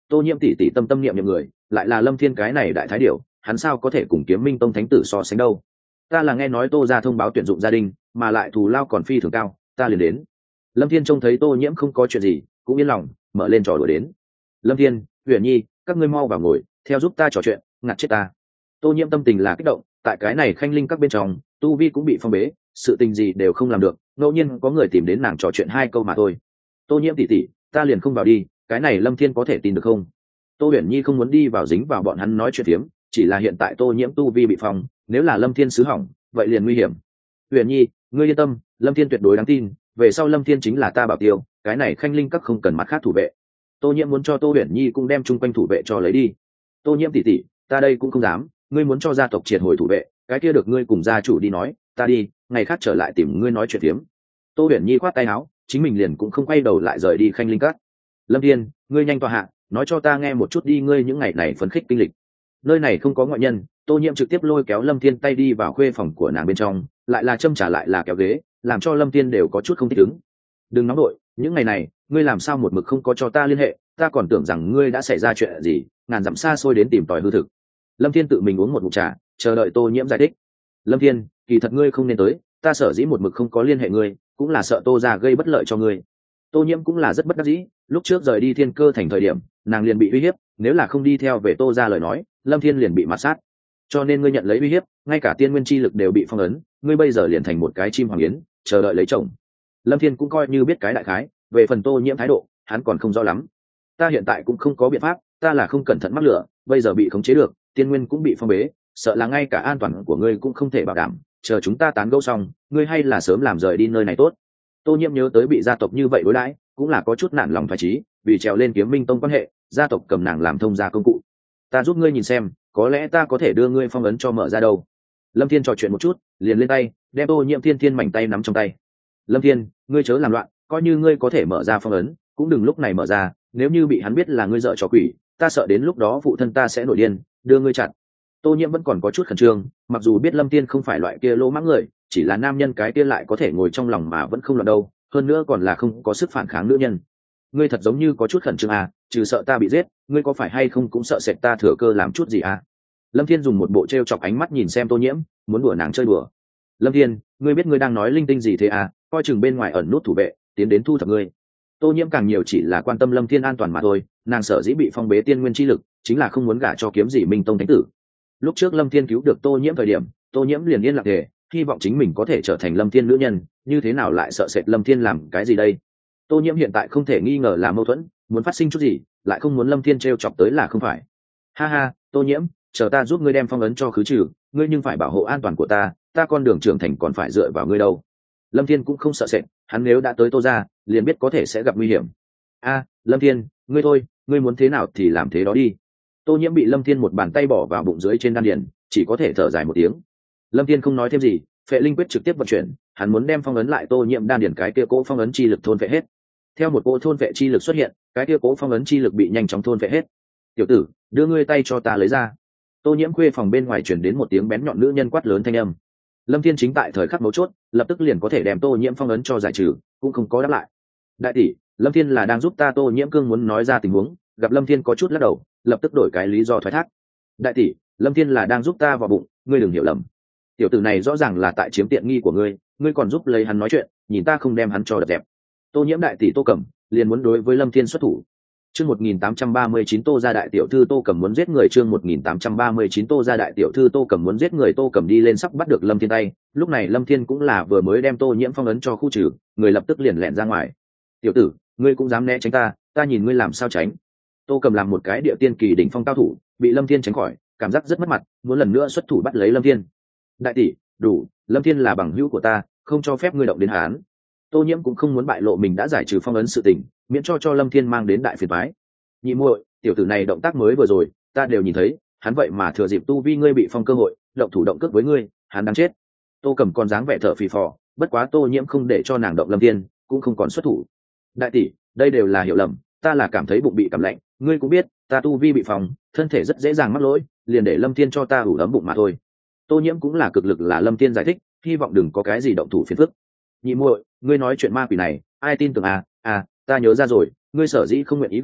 Tô Nhiễm tỷ tỷ tâm tâm niệm niệm người lại là Lâm Thiên cái này đại thái điểu, hắn sao có thể cùng Kiếm Minh Tông thánh tử so sánh đâu. Ta là nghe nói Tô gia thông báo tuyển dụng gia đình, mà lại thù lao còn phi thường cao, ta liền đến. Lâm Thiên trông thấy Tô Nhiễm không có chuyện gì cũng yên lòng, mở lên trò đùa đến. Lâm Thiên, Huyền Nhi, các ngươi mau vào ngồi, theo giúp ta trò chuyện, ngặt chết ta. Tô Nhiễm tâm tình là kích động, tại cái này khanh linh các bên trong, tu vi cũng bị phong bế, sự tình gì đều không làm được, ngẫu nhiên có người tìm đến nàng trò chuyện 2 câu mà thôi. Tô Nhiễm tỷ tỷ, ta liền không vào đi, cái này Lâm Thiên có thể tin được không? Tô Huyền Nhi không muốn đi vào dính vào bọn hắn nói chuyện tiếm, chỉ là hiện tại Tô Nhiễm tu vi bị phong, nếu là Lâm Thiên xứ hỏng, vậy liền nguy hiểm. Huyền Nhi, ngươi yên tâm, Lâm Thiên tuyệt đối đáng tin, về sau Lâm Thiên chính là ta bảo tiêu, cái này khanh linh các không cần mặt khác thủ vệ. Tô Nhiễm muốn cho Tô Huyền Nhi cũng đem chung quanh thủ vệ cho lấy đi. Tô Nhiễm tỷ tỷ, ta đây cũng không dám, ngươi muốn cho gia tộc triệt hồi thủ vệ, cái kia được ngươi cùng gia chủ đi nói, ta đi, ngày khác trở lại tìm ngươi nói chuyện tiếm. Tô Huyền Nhi khoát tay áo, chính mình liền cũng không quay đầu lại rời đi khanh linh các. Lâm Thiên, ngươi nhanh tọa hạ, nói cho ta nghe một chút đi, ngươi những ngày này phấn khích kinh lịch. Nơi này không có ngoại nhân, Tô Nhiễm trực tiếp lôi kéo Lâm Thiên tay đi vào khuê phòng của nàng bên trong, lại là châm trả lại là kéo ghế, làm cho Lâm Thiên đều có chút không thích ứng. Đừng nóng đội, những ngày này, ngươi làm sao một mực không có cho ta liên hệ, ta còn tưởng rằng ngươi đã xảy ra chuyện gì, ngàn dặm xa xôi đến tìm tòi hư thực. Lâm Thiên tự mình uống một ngụm trà, chờ đợi Tô Nhiễm giải thích. Lâm Thiên, kỳ thật ngươi không nên tới, ta sở dĩ một mực không có liên hệ ngươi, cũng là sợ Tô gia gây bất lợi cho ngươi. Tô Nhiễm cũng là rất bất đắc dĩ, lúc trước rời đi Thiên Cơ thành thời điểm, nàng liền bị uy hiếp, nếu là không đi theo về Tô gia lời nói, Lâm Thiên liền bị mạt sát. Cho nên ngươi nhận lấy uy hiếp, ngay cả tiên nguyên chi lực đều bị phong ấn, ngươi bây giờ liền thành một cái chim hoàng yến, chờ đợi lấy chồng. Lâm Thiên cũng coi như biết cái đại khái, về phần Tô Nhiễm thái độ, hắn còn không rõ lắm. Ta hiện tại cũng không có biện pháp, ta là không cẩn thận mắc lửa, bây giờ bị khống chế được, tiên nguyên cũng bị phong bế, sợ là ngay cả an toàn của ngươi cũng không thể bảo đảm, chờ chúng ta tán gẫu xong, ngươi hay là sớm làm rời đi nơi này tốt. Tô Nhiễm nhớ tới bị gia tộc như vậy đối đãi, cũng là có chút nản lòng phải trí, vì trèo lên Kiếm Minh Tông quan hệ, gia tộc cầm nàng làm thông gia công cụ. Ta giúp ngươi nhìn xem, có lẽ ta có thể đưa ngươi phong ấn cho mở ra đâu. Lâm Thiên trò chuyện một chút, liền lên tay, đem Tô Nhiễm thiên mảnh tay nắm trong tay. Lâm Thiên, ngươi chớ làm loạn, coi như ngươi có thể mở ra phong ấn, cũng đừng lúc này mở ra, nếu như bị hắn biết là ngươi dợ trò quỷ, ta sợ đến lúc đó phụ thân ta sẽ nổi điên, đưa ngươi chặn. Tô Nhiễm vẫn còn có chút khẩn trương, mặc dù biết Lâm Thiên không phải loại kia lỗ mãng người, chỉ là nam nhân cái kia lại có thể ngồi trong lòng mà vẫn không loạn đâu, hơn nữa còn là không có sức phản kháng nữ nhân. Ngươi thật giống như có chút khẩn trương à, trừ sợ ta bị giết, ngươi có phải hay không cũng sợ sệt ta thừa cơ làm chút gì à? Lâm Thiên dùng một bộ trêu chọc ánh mắt nhìn xem Tô Nhiễm, muốn đùa nàng chơi đùa. Lâm Thiên, ngươi biết ngươi đang nói linh tinh gì thế à? Coi chừng bên ngoài ẩn nút thủ vệ, tiến đến thu thập ngươi. Tô Nhiễm càng nhiều chỉ là quan tâm Lâm Thiên an toàn mà thôi, nàng sợ dĩ bị phong bế tiên nguyên chi lực, chính là không muốn gả cho Kiếm Dị Minh Tông thánh tử. Lúc trước Lâm Thiên cứu được Tô Nhiễm thời điểm, Tô Nhiễm liền yên lặng thề, hy vọng chính mình có thể trở thành Lâm Thiên nữ nhân, như thế nào lại sợ sệt Lâm Thiên làm cái gì đây? Tô Nhiễm hiện tại không thể nghi ngờ là mâu thuẫn, muốn phát sinh chút gì, lại không muốn Lâm Thiên trêu chọc tới là không phải. Ha ha, Tô Nhiễm, chờ ta giúp ngươi đem phong ấn cho khứ trừ, ngươi nhưng phải bảo hộ an toàn của ta con đường trưởng thành còn phải dựa vào ngươi đâu. Lâm Thiên cũng không sợ sệt, hắn nếu đã tới Tô gia, liền biết có thể sẽ gặp nguy hiểm. A, Lâm Thiên, ngươi thôi, ngươi muốn thế nào thì làm thế đó đi. Tô Nhiễm bị Lâm Thiên một bàn tay bỏ vào bụng dưới trên đan điền, chỉ có thể thở dài một tiếng. Lâm Thiên không nói thêm gì, Phệ Linh quyết trực tiếp vận chuyển, hắn muốn đem phong ấn lại Tô Nhiễm đan điền cái kia cỗ phong ấn chi lực thôn phệ hết. Theo một cỗ thôn phệ chi lực xuất hiện, cái kia cỗ phong ấn chi lực bị nhanh chóng thôn phệ hết. "Tiểu tử, đưa ngươi tay cho ta lấy ra." Tô Nhiễm khuê phòng bên ngoài truyền đến một tiếng bén nhọn nữ nhân quát lớn thanh âm. Lâm Thiên chính tại thời khắc mấu chốt, lập tức liền có thể đem Tô Nhiễm phong ấn cho giải trừ, cũng không có đáp lại. "Đại tỷ, Lâm Thiên là đang giúp ta." Tô Nhiễm cương muốn nói ra tình huống, gặp Lâm Thiên có chút lắc đầu, lập tức đổi cái lý do thoái thác. "Đại tỷ, Lâm Thiên là đang giúp ta vào bụng, ngươi đừng hiểu lầm. Tiểu tử này rõ ràng là tại chiếm tiện nghi của ngươi, ngươi còn giúp lấy hắn nói chuyện, nhìn ta không đem hắn cho đập dẹp." Tô Nhiễm đại tỷ Tô Cẩm liền muốn đối với Lâm Thiên xuất thủ. Chương 1839 Tô gia đại tiểu thư Tô Cẩm muốn giết người. Chương 1839 Tô gia đại tiểu thư Tô Cẩm muốn giết người. Tô Cẩm đi lên sắp bắt được Lâm Thiên tay, lúc này Lâm Thiên cũng là vừa mới đem Tô Nhiễm phong ấn cho khu trừ, người lập tức liền lẹn ra ngoài. "Tiểu tử, ngươi cũng dám né tránh ta nhìn ngươi làm sao tránh." Tô Cẩm làm một cái địa tiên kỳ đỉnh phong cao thủ, bị Lâm Thiên tránh khỏi, cảm giác rất mất mặt, muốn lần nữa xuất thủ bắt lấy Lâm Thiên. "Đại tỷ, đủ, Lâm Thiên là bằng hữu của ta, không cho phép ngươi động đến hắn." Tô Nhiễm cũng không muốn bại lộ mình đã giải trừ phong ấn sự tình, miễn cho Lâm Thiên mang đến đại phiền toái. "Nhị muội, tiểu tử này động tác mới vừa rồi, ta đều nhìn thấy, hắn vậy mà thừa dịp tu vi ngươi bị phong cơ hội, động thủ động cước với ngươi, hắn đáng chết." Tô Cẩm còn dáng vẻ thở phì phò, bất quá Tô Nhiễm không để cho nàng động Lâm Thiên, cũng không còn xuất thủ. "Đại tỷ, đây đều là hiểu lầm, ta là cảm thấy bụng bị cảm lạnh, ngươi cũng biết, ta tu vi bị phong, thân thể rất dễ dàng mắc lỗi, liền để Lâm Thiên cho ta ủ ấm bụng mà thôi." Tô Nhiễm cũng là cực lực là Lâm Thiên giải thích, hy vọng đừng có cái gì động thủ phiền phức. "Nhị muội, ngươi nói chuyện ma quỷ này, ai tin tưởng à? Ta nhớ ra rồi, ngươi sở dĩ không nguyện ý gả,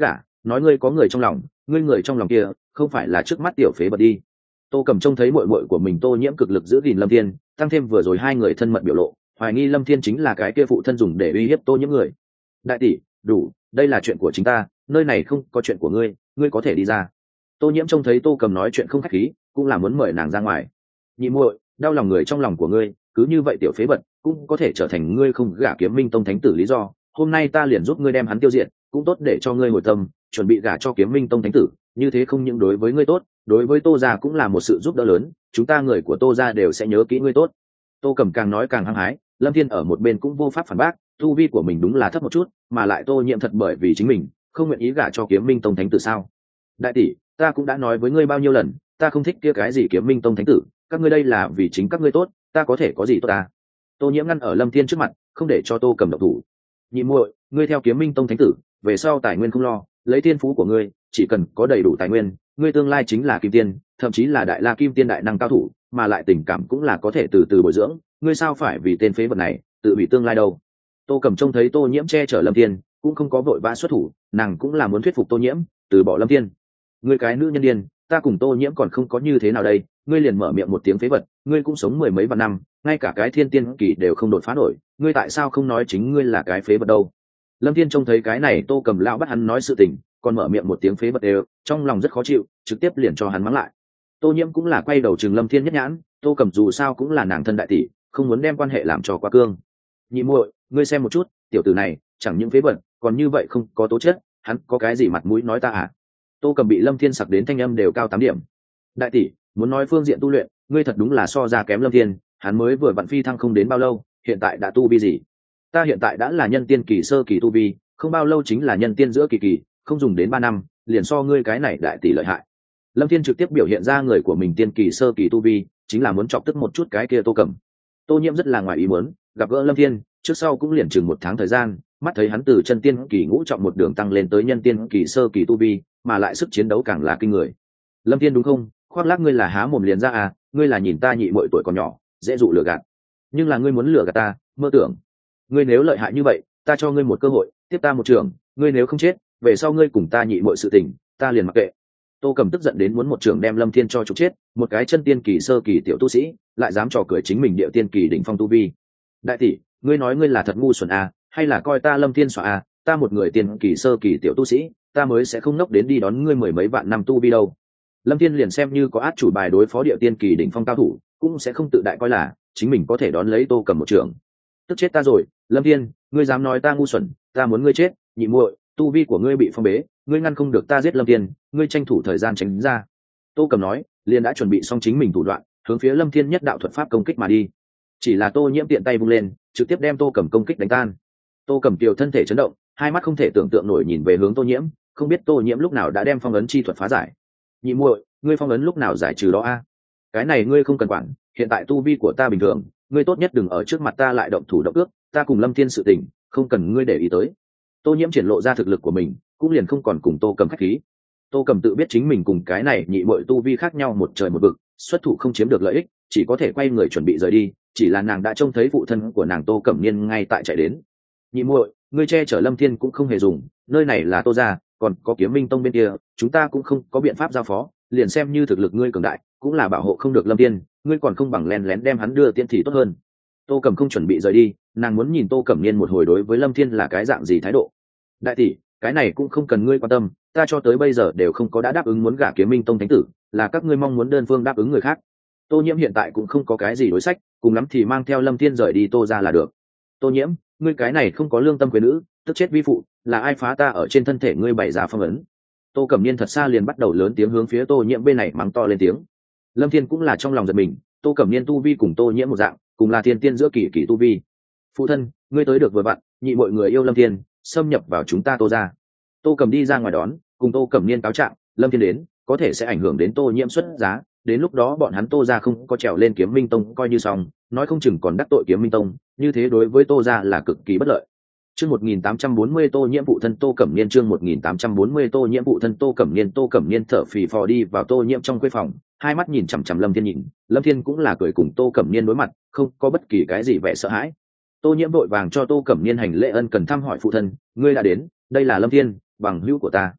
nói ngươi có người trong lòng, ngươi người trong lòng kia không phải là trước mắt tiểu phế vật đi. Tô Cầm trông thấy muội muội của mình Tô Nhiễm cực lực giữ gìn Lâm Thiên, tăng thêm vừa rồi hai người thân mật biểu lộ, hoài nghi Lâm Thiên chính là cái kia phụ thân dùng để uy hiếp Tô Nhiễm người. Đại tỷ, đủ, đây là chuyện của chính ta, nơi này không có chuyện của ngươi, ngươi có thể đi ra. Tô Nhiễm trông thấy Tô Cầm nói chuyện không khách khí, cũng là muốn mời nàng ra ngoài. Nhị muội, đau lòng người trong lòng của ngươi, cứ như vậy tiểu phế vật cũng có thể trở thành ngươi không gả Kiếm Minh Tông thánh tử lý do. Hôm nay ta liền giúp ngươi đem hắn tiêu diệt, cũng tốt để cho ngươi hồi tâm, chuẩn bị gả cho Kiếm Minh Tông thánh tử, như thế không những đối với ngươi tốt, đối với Tô gia cũng là một sự giúp đỡ lớn, chúng ta người của Tô gia đều sẽ nhớ kỹ ngươi tốt. Tô Cầm càng nói càng hăng hái, Lâm Thiên ở một bên cũng vô pháp phản bác, tu vi của mình đúng là thấp một chút, mà lại Tô Nhiễm thật bởi vì chính mình không nguyện ý gả cho Kiếm Minh Tông thánh tử sao? Đại tỷ, ta cũng đã nói với ngươi bao nhiêu lần, ta không thích kia cái gì Kiếm Minh Tông thánh tử, các ngươi đây là vì chính các ngươi tốt, ta có thể có gì tốt ta? Tô Nhiễm ngăn ở Lâm Thiên trước mặt, không để cho Tô Cầm động thủ. Nhị muội, ngươi theo Kiếm Minh Tông thánh tử, về sau tài nguyên không lo, lấy thiên phú của ngươi, chỉ cần có đầy đủ tài nguyên, ngươi tương lai chính là kim tiên, thậm chí là đại la kim tiên đại năng cao thủ, mà lại tình cảm cũng là có thể từ từ bồi dưỡng, ngươi sao phải vì tên phế vật này tự bị tương lai đâu? Tô Cầm trông thấy Tô Nhiễm che chở Lâm Thiên, cũng không có vội vã xuất thủ, nàng cũng là muốn thuyết phục Tô Nhiễm từ bỏ Lâm Thiên. Ngươi cái nữ nhân điên, ta cùng Tô Nhiễm còn không có như thế nào đây, ngươi liền mở miệng một tiếng phế vật, ngươi cũng sống mười mấy vạn năm, ngay cả cái thiên tiên kỳ đều không đột phá nổi, ngươi tại sao không nói chính ngươi là cái phế vật đâu? Lâm Thiên trông thấy cái này Tô Cầm lão bắt hắn nói sự tình, còn mở miệng một tiếng phế vật đều, trong lòng rất khó chịu, trực tiếp liền cho hắn mắng lại. Tô Nhiễm cũng là quay đầu trừng Lâm Thiên nhất nhãn, Tô Cầm dù sao cũng là nàng thân đại tỷ, không muốn đem quan hệ làm cho quá cương. Nhị muội, ngươi xem một chút, tiểu tử này chẳng những phế vật, còn như vậy không có tố chất, hắn có cái gì mặt mũi nói ta à? Tô Cầm bị Lâm Thiên sặc đến thanh âm đều cao 8 điểm. Đại tỷ, muốn nói phương diện tu luyện, ngươi thật đúng là so ra kém Lâm Thiên, hắn mới vừa vặn phi thăng không đến bao lâu, hiện tại đã tu vi gì? Ta hiện tại đã là nhân tiên kỳ sơ kỳ tu vi, không bao lâu chính là nhân tiên giữa kỳ kỳ, không dùng đến 3 năm, liền so ngươi cái này đại tỷ lợi hại. Lâm Thiên trực tiếp biểu hiện ra người của mình tiên kỳ sơ kỳ tu vi, chính là muốn chọc tức một chút cái kia Tô Cầm. Tô Nhiễm rất là ngoài ý muốn, gặp gỡ Lâm Thiên, trước sau cũng liền chừng 1 tháng thời gian, mắt thấy hắn từ chân tiên kỳ ngũ trọng một đường tăng lên tới nhân tiên kỳ sơ kỳ tu vi, mà lại sức chiến đấu càng là kinh người. Lâm Thiên đúng không? Khoác lác ngươi là há mồm liền ra à, ngươi là nhìn ta nhị muội tuổi còn nhỏ, dễ dụ lừa gạt. Nhưng là ngươi muốn lừa gạt ta, mơ tưởng. Ngươi nếu lợi hại như vậy, ta cho ngươi một cơ hội, tiếp ta một trường, ngươi nếu không chết, về sau ngươi cùng ta nhị muội sự tình, ta liền mặc kệ. Tô Cầm tức giận đến muốn một trường đem Lâm Thiên cho trục chết, một cái chân tiên kỳ sơ kỳ tiểu tu sĩ, lại dám trò cười chính mình điệu tiên kỳ đỉnh phong tu vi. Đại tỷ, ngươi nói ngươi là thật ngu xuẩn à, hay là coi ta Lâm Thiên xóa à, ta một người tiên kỳ sơ kỳ tiểu tu sĩ, ta mới sẽ không nốc đến đi đón ngươi mười mấy vạn năm tu vi đâu. Lâm Thiên liền xem như có át chủ bài đối phó địa tiên kỳ đỉnh phong cao thủ, cũng sẽ không tự đại coi là chính mình có thể đón lấy Tô Cầm một trường. Tức chết ta rồi, Lâm Thiên, ngươi dám nói ta ngu xuẩn, ta muốn ngươi chết, nhị muội, tu vi của ngươi bị phong bế, ngươi ngăn không được ta giết Lâm Thiên, ngươi tranh thủ thời gian tránh ra. Tô Cầm nói, liền đã chuẩn bị xong chính mình thủ đoạn, hướng phía Lâm Thiên nhất đạo thuật pháp công kích mà đi. Chỉ là Tô Nhiễm tiện tay vung lên, trực tiếp đem Tô Cầm công kích đánh tan. Tô Cầm tiểu thân thể chấn động, hai mắt không thể tưởng tượng nổi nhìn về hướng Tô Nhiễm, không biết Tô Nhiễm lúc nào đã đem phong ấn chi thuật phá giải. Nhị muội, ngươi phong ấn lúc nào giải trừ đó a? Cái này ngươi không cần quản, hiện tại tu vi của ta bình thường, ngươi tốt nhất đừng ở trước mặt ta lại động thủ động ước, ta cùng Lâm Thiên sự tình, không cần ngươi để ý tới. Tô Nhiễm triển lộ ra thực lực của mình, cũng liền không còn cùng Tô Cầm khách khí. Tô Cầm tự biết chính mình cùng cái này nhị muội tu vi khác nhau một trời một vực, xuất thủ không chiếm được lợi ích, chỉ có thể quay người chuẩn bị rời đi, chỉ là nàng đã trông thấy phụ thân của nàng Tô Cẩm Niên ngay tại chạy đến. Nhị muội, ngươi che chở Lâm Thiên cũng không hề dùng, nơi này là Tô gia, còn có Kiếm Minh Tông bên kia, chúng ta cũng không có biện pháp giao phó, liền xem như thực lực ngươi cường đại, cũng là bảo hộ không được Lâm Thiên, ngươi còn không bằng lén lén đem hắn đưa tiễn thì tốt hơn. Tô Cẩm không chuẩn bị rời đi, nàng muốn nhìn Tô Cẩm Niên một hồi đối với Lâm Thiên là cái dạng gì thái độ. Đại tỷ, cái này cũng không cần ngươi quan tâm, ta cho tới bây giờ đều không có đã đáp ứng muốn gả Kiếm Minh Tông thánh tử, là các ngươi mong muốn đơn phương đáp ứng người khác. Tô Nhiễm hiện tại cũng không có cái gì đối sách, cùng lắm thì mang theo Lâm Thiên rời đi Tô gia là được. Tô Nhiễm, ngươi cái này không có lương tâm quyền nữ, tức chết vi phụ, là ai phá ta ở trên thân thể ngươi bày ra phong ấn? Tô Cẩm Niên thật xa liền bắt đầu lớn tiếng hướng phía Tô Nhiễm bên này mắng to lên tiếng. Lâm Thiên cũng là trong lòng giật mình, Tô Cẩm Niên tu vi cùng Tô Nhiễm một dạng, cùng là thiên tiên giữa kỳ kỳ tu vi. Phụ thân, ngươi tới được vừa vặn, nhị mọi người yêu Lâm Thiên, xâm nhập vào chúng ta Tô gia. Tô Cẩm đi ra ngoài đón, cùng Tô Cẩm Niên cáo trạng, Lâm Thiên đến, có thể sẽ ảnh hưởng đến Tô Nhiễm xuất giá, đến lúc đó bọn hắn Tô gia không có trèo lên Kiếm Minh Tông coi như xong, nói không chừng còn đắc tội Kiếm Minh Tông, như thế đối với Tô gia là cực kỳ bất lợi. Chương 1840 Tô Nhiễm phụ thân Tô Cẩm Niên, chương 1840 Tô Nhiễm phụ thân Tô Cẩm Niên thở phì phò đi vào Tô Nhiễm trong khuê phòng, hai mắt nhìn chằm chằm Lâm Thiên nhìn, Lâm Thiên cũng là cười cùng Tô Cẩm Niên đối mặt, không có bất kỳ cái gì vẻ sợ hãi. Tô Nhiễm vội vàng cho Tô Cẩm Niên hành lễ ân cần thăm hỏi phụ thân, ngươi đã đến, đây là Lâm Thiên, bằng hữu của ta.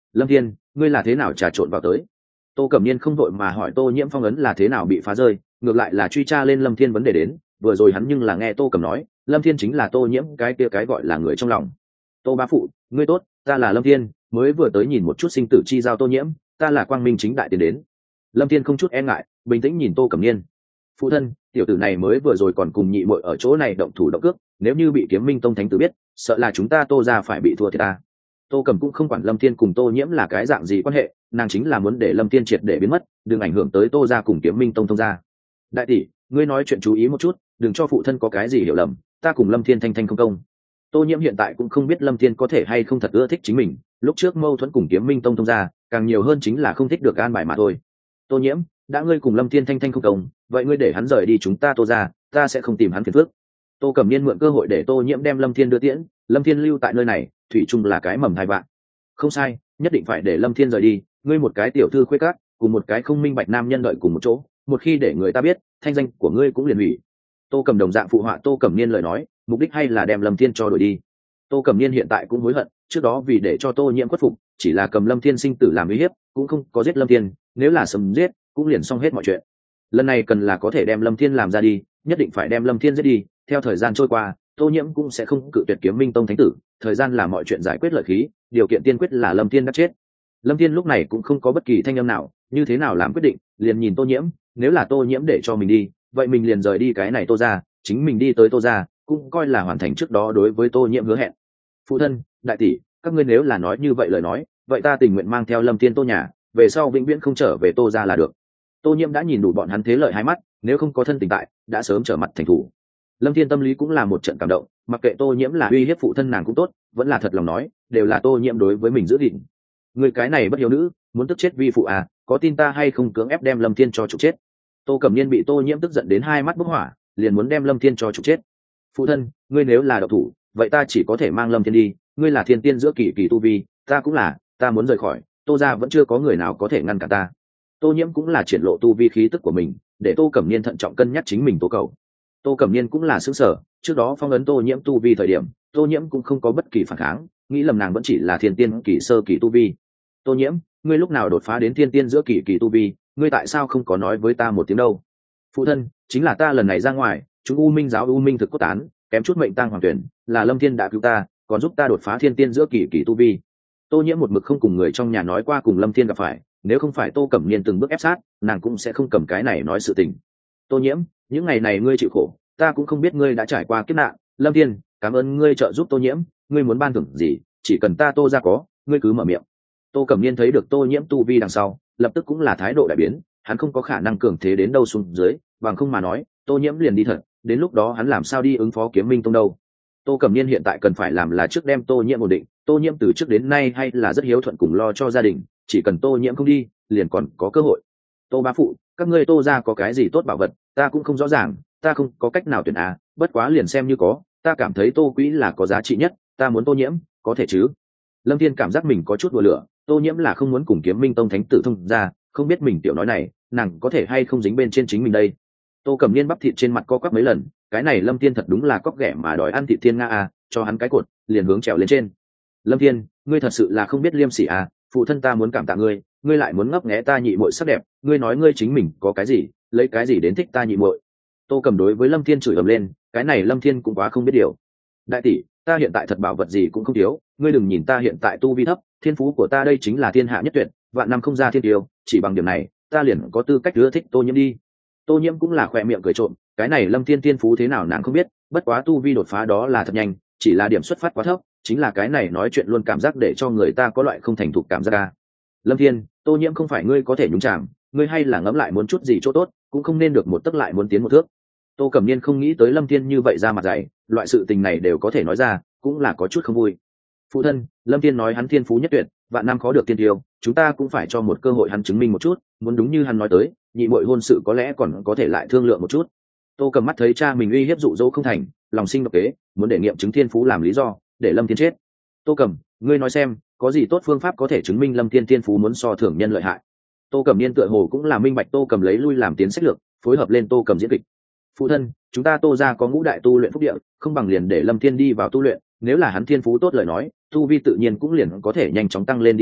Lâm Thiên, ngươi là thế nào trà trộn vào tới? Tô Cẩm Niên không vội mà hỏi Tô Nhiễm phong ấn là thế nào bị phá rơi, ngược lại là truy tra lên Lâm Thiên vấn đề đến. Vừa rồi hắn nhưng là nghe Tô Cẩm nói, Lâm Thiên chính là Tô Nhiễm cái kia cái gọi là người trong lòng. Tô bá phụ, ngươi tốt, ta là Lâm Thiên, mới vừa tới nhìn một chút sinh tử chi giao Tô Nhiễm, ta là quang minh chính đại tiến đến. Lâm Thiên không chút e ngại, bình tĩnh nhìn Tô Cẩm Niên. Phụ thân, tiểu tử này mới vừa rồi còn cùng nhị muội ở chỗ này động thủ động cước, nếu như bị Kiếm Minh tông thánh tử biết, sợ là chúng ta Tô gia phải bị thua thiệt ta. Tô Cẩm cũng không quản Lâm Thiên cùng Tô Nhiễm là cái dạng gì quan hệ, nàng chính là muốn để Lâm Thiên triệt để biến mất, đừng ảnh hưởng tới Tô gia cùng Kiếm Minh tông thông gia. Đại tỷ, ngươi nói chuyện chú ý một chút, đừng cho phụ thân có cái gì hiểu lầm, ta cùng Lâm Thiên thanh thanh không công. Tô Nhiễm hiện tại cũng không biết Lâm Thiên có thể hay không thật ưa thích chính mình, lúc trước mâu thuẫn cùng Kiếm Minh tông thông gia, càng nhiều hơn chính là không thích được an bài mà thôi. Tô Nhiễm, đã ngươi cùng Lâm Thiên thanh thanh không công, vậy ngươi để hắn rời đi chúng ta Tô gia, ta sẽ không tìm hắn phiền phức. Tô Cẩm Niên mượn cơ hội để Tô Nhiễm đem Lâm Thiên đưa tiễn, Lâm Thiên lưu tại nơi này, thủy chung là cái mầm thai vạn. Không sai, nhất định phải để Lâm Thiên rời đi, ngươi một cái tiểu thư khuê các, cùng một cái không minh bạch nam nhân đợi cùng một chỗ, một khi để người ta biết, thanh danh của ngươi cũng liền hủy. Tô Cẩm đồng dạng phụ họa Tô Cẩm Niên lời nói, mục đích hay là đem Lâm Thiên cho đuổi đi. Tô Cẩm Niên hiện tại cũng hối hận, trước đó vì để cho Tô Nhiễm khuất phục, chỉ là cầm Lâm Thiên sinh tử làm uy hiếp, cũng không có giết Lâm Thiên, nếu là sớm giết, cũng liền xong hết mọi chuyện. Lần này cần là có thể đem Lâm Thiên làm ra đi, nhất định phải đem Lâm Thiên giết đi. Theo thời gian trôi qua, Tô Nhiễm cũng sẽ không cự tuyệt Kiếm Minh tông thánh tử, thời gian là mọi chuyện giải quyết lợi khí, điều kiện tiên quyết là Lâm Thiên đã chết. Lâm Thiên lúc này cũng không có bất kỳ thanh âm nào, như thế nào làm quyết định, liền nhìn Tô Nhiễm, nếu là Tô Nhiễm để cho mình đi, vậy mình liền rời đi cái này Tô gia, chính mình đi tới Tô gia, cũng coi là hoàn thành trước đó đối với Tô Nhiễm hứa hẹn. Phụ thân, đại tỷ, các ngươi nếu là nói như vậy lời nói, vậy ta tình nguyện mang theo Lâm Thiên Tô nhà, về sau vĩnh viễn không trở về Tô gia là được. Tô Nhiễm đã nhìn đủ bọn hắn thế lợi hai mắt, nếu không có thân tình tại, đã sớm trở mặt thành thủ. Lâm Thiên tâm lý cũng là một trận cảm động, mặc kệ Tô Nhiễm là uy hiếp phụ thân nàng cũng tốt, vẫn là thật lòng nói, đều là Tô Nhiễm đối với mình giữ gìn. Người cái này bất hiếu nữ, muốn tức chết vi phụ à, có tin ta hay không cưỡng ép đem Lâm Thiên cho trục chết. Tô Cẩm Niên bị Tô Nhiễm tức giận đến hai mắt bốc hỏa, liền muốn đem Lâm Thiên cho trục chết. Phụ thân, ngươi nếu là độc thủ, vậy ta chỉ có thể mang Lâm Thiên đi, ngươi là thiên tiên giữa kỳ kỳ tu vi, ta cũng là, ta muốn rời khỏi, Tô gia vẫn chưa có người nào có thể ngăn cản ta. Tô Nhiễm cũng là triển lộ tu vi khí tức của mình, để Tô Cẩm Niên thận trọng cân nhắc chính mình tố cầu. Tô Cẩm Niên cũng là sững sờ, trước đó phong ấn Tô Nhiễm tu vi thời điểm, Tô Nhiễm cũng không có bất kỳ phản kháng, nghĩ lầm nàng vẫn chỉ là thiên tiên kỳ sơ kỳ tu vi. Tô Nhiễm, ngươi lúc nào đột phá đến thiên tiên giữa kỳ kỳ tu vi, ngươi tại sao không có nói với ta một tiếng đâu? Phụ thân, chính là ta lần này ra ngoài, chúng U Minh giáo U Minh thực cốt tán, kém chút mệnh tang hoàng tuyển, là Lâm Thiên đã cứu ta, còn giúp ta đột phá thiên tiên giữa kỳ kỳ tu vi. Tô Nhiễm một mực không cùng người trong nhà nói qua cùng Lâm Thiên gặp phải, nếu không phải Tô Cẩm Niên từng bước ép sát, nàng cũng sẽ không cầm cái này nói sự tình. Tô Nhiễm, những ngày này ngươi chịu khổ, ta cũng không biết ngươi đã trải qua kiếp nạn. Lâm Thiên, cảm ơn ngươi trợ giúp Tô Nhiễm, ngươi muốn ban thưởng gì, chỉ cần ta Tô gia có, ngươi cứ mở miệng. Tô Cẩm Niên thấy được Tô Nhiễm tu vi đằng sau, lập tức cũng là thái độ đại biến, hắn không có khả năng cường thế đến đâu xuống dưới, bằng không mà nói, Tô Nhiễm liền đi thật, đến lúc đó hắn làm sao đi ứng phó Kiếm Minh tông đâu. Tô Cẩm Niên hiện tại cần phải làm là trước đem Tô Nhiễm ổn định, Tô Nhiễm từ trước đến nay hay là rất hiếu thuận cùng lo cho gia đình, chỉ cần Tô Nhiễm không đi, liền còn có cơ hội. Tô bá phụ, các ngươi Tô gia có cái gì tốt bảo vật, ta cũng không rõ ràng, ta không có cách nào tuyển bất quá liền xem như có, ta cảm thấy Tô Quý là có giá trị nhất, ta muốn Tô Nhiễm, có thể chứ? Lâm Thiên cảm giác mình có chút đùa lửa, Tô Nhiễm là không muốn cùng Kiếm Minh tông thánh tử thông ra, không biết mình tiểu nói này, nàng có thể hay không dính bên trên chính mình đây. Tô Cẩm Niên bắp thịt trên mặt co quắp mấy lần, cái này Lâm Thiên thật đúng là cóc ghẻ mà đòi ăn thịt thiên nga cho hắn cái cột, liền hướng trèo lên trên. Lâm Thiên, ngươi thật sự là không biết liêm sỉ phụ thân ta muốn cảm tạ ngươi, ngươi lại muốn ngấp nghé ta nhị muội sắc đẹp, ngươi nói ngươi chính mình có cái gì, lấy cái gì đến thích ta nhị muội. Tô Cẩm đối với Lâm Thiên chửi ầm lên, cái này Lâm Thiên cũng quá không biết điều. Đại tỷ, ta hiện tại thật bảo vật gì cũng không thiếu, ngươi đừng nhìn ta hiện tại tu vi thấp, thiên phú của ta đây chính là thiên hạ nhất tuyệt, vạn năm không ra thiên tiêu, chỉ bằng điểm này, ta liền có tư cách ưa thích Tô Nhiễm đi. Tô Nhiễm cũng là khỏe miệng cười trộm, cái này Lâm Thiên thiên phú thế nào nàng không biết, bất quá tu vi đột phá đó là thật nhanh, chỉ là điểm xuất phát quá thấp, chính là cái này nói chuyện luôn cảm giác để cho người ta có loại không thành thục cảm giác Lâm Thiên, Tô Nhiễm không phải ngươi có thể nhúng chàm, ngươi hay là ngẫm lại muốn chút gì chỗ tốt, cũng không nên được một tấc lại muốn tiến một thước. Tô Cẩm Niên không nghĩ tới Lâm Thiên như vậy ra mặt dày, loại sự tình này đều có thể nói ra, cũng là có chút không vui. Phụ thân, Lâm Thiên nói hắn thiên phú nhất tuyệt, vạn năm khó được tiên tiêu, chúng ta cũng phải cho một cơ hội hắn chứng minh một chút, muốn đúng như hắn nói tới, nhị muội hôn sự có lẽ còn có thể lại thương lượng một chút. Tô Cầm mắt thấy cha mình uy hiếp dụ dỗ không thành, lòng sinh độc kế, muốn để nghiệm chứng thiên phú làm lý do, để Lâm Thiên chết. Tô Cầm, ngươi nói xem, có gì tốt phương pháp có thể chứng minh Lâm Thiên thiên phú muốn so thường nhân lợi hại? Tô Cầm niên tựa hồ cũng là minh bạch Tô Cầm lấy lui làm tiến sách lược, phối hợp lên Tô Cầm diễn kịch. Phụ thân, chúng ta Tô gia có ngũ đại tu luyện phúc địa, không bằng liền để Lâm Thiên đi vào tu luyện, nếu là hắn thiên phú tốt lời nói, tu vi tự nhiên cũng liền có thể nhanh chóng tăng lên đi lên,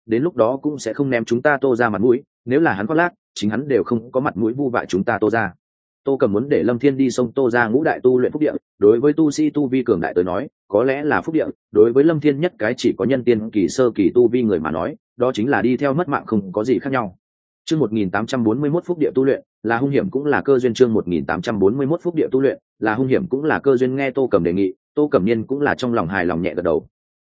đến lúc đó cũng sẽ không ném chúng ta Tô ra mặt mũi, nếu là hắn khoác lác, chính hắn đều không có mặt mũi vu vạ chúng ta Tô ra. Tô Cầm muốn để Lâm Thiên đi sông Tô ra ngũ đại tu luyện phúc địa, đối với tu sĩ tu vi cường đại tới nói, có lẽ là phúc địa, đối với Lâm Thiên nhất cái chỉ có nhân tiên kỳ sơ kỳ tu vi người mà nói, đó chính là đi theo mất mạng không có gì khác nhau. Chương 1841 phúc địa tu luyện, là hung hiểm cũng là cơ duyên. Chương 1841 phúc địa tu luyện, là hung hiểm cũng là cơ duyên. Nghe Tô Cầm đề nghị, Tô Cẩm Niên cũng là trong lòng hài lòng nhẹ gật đầu.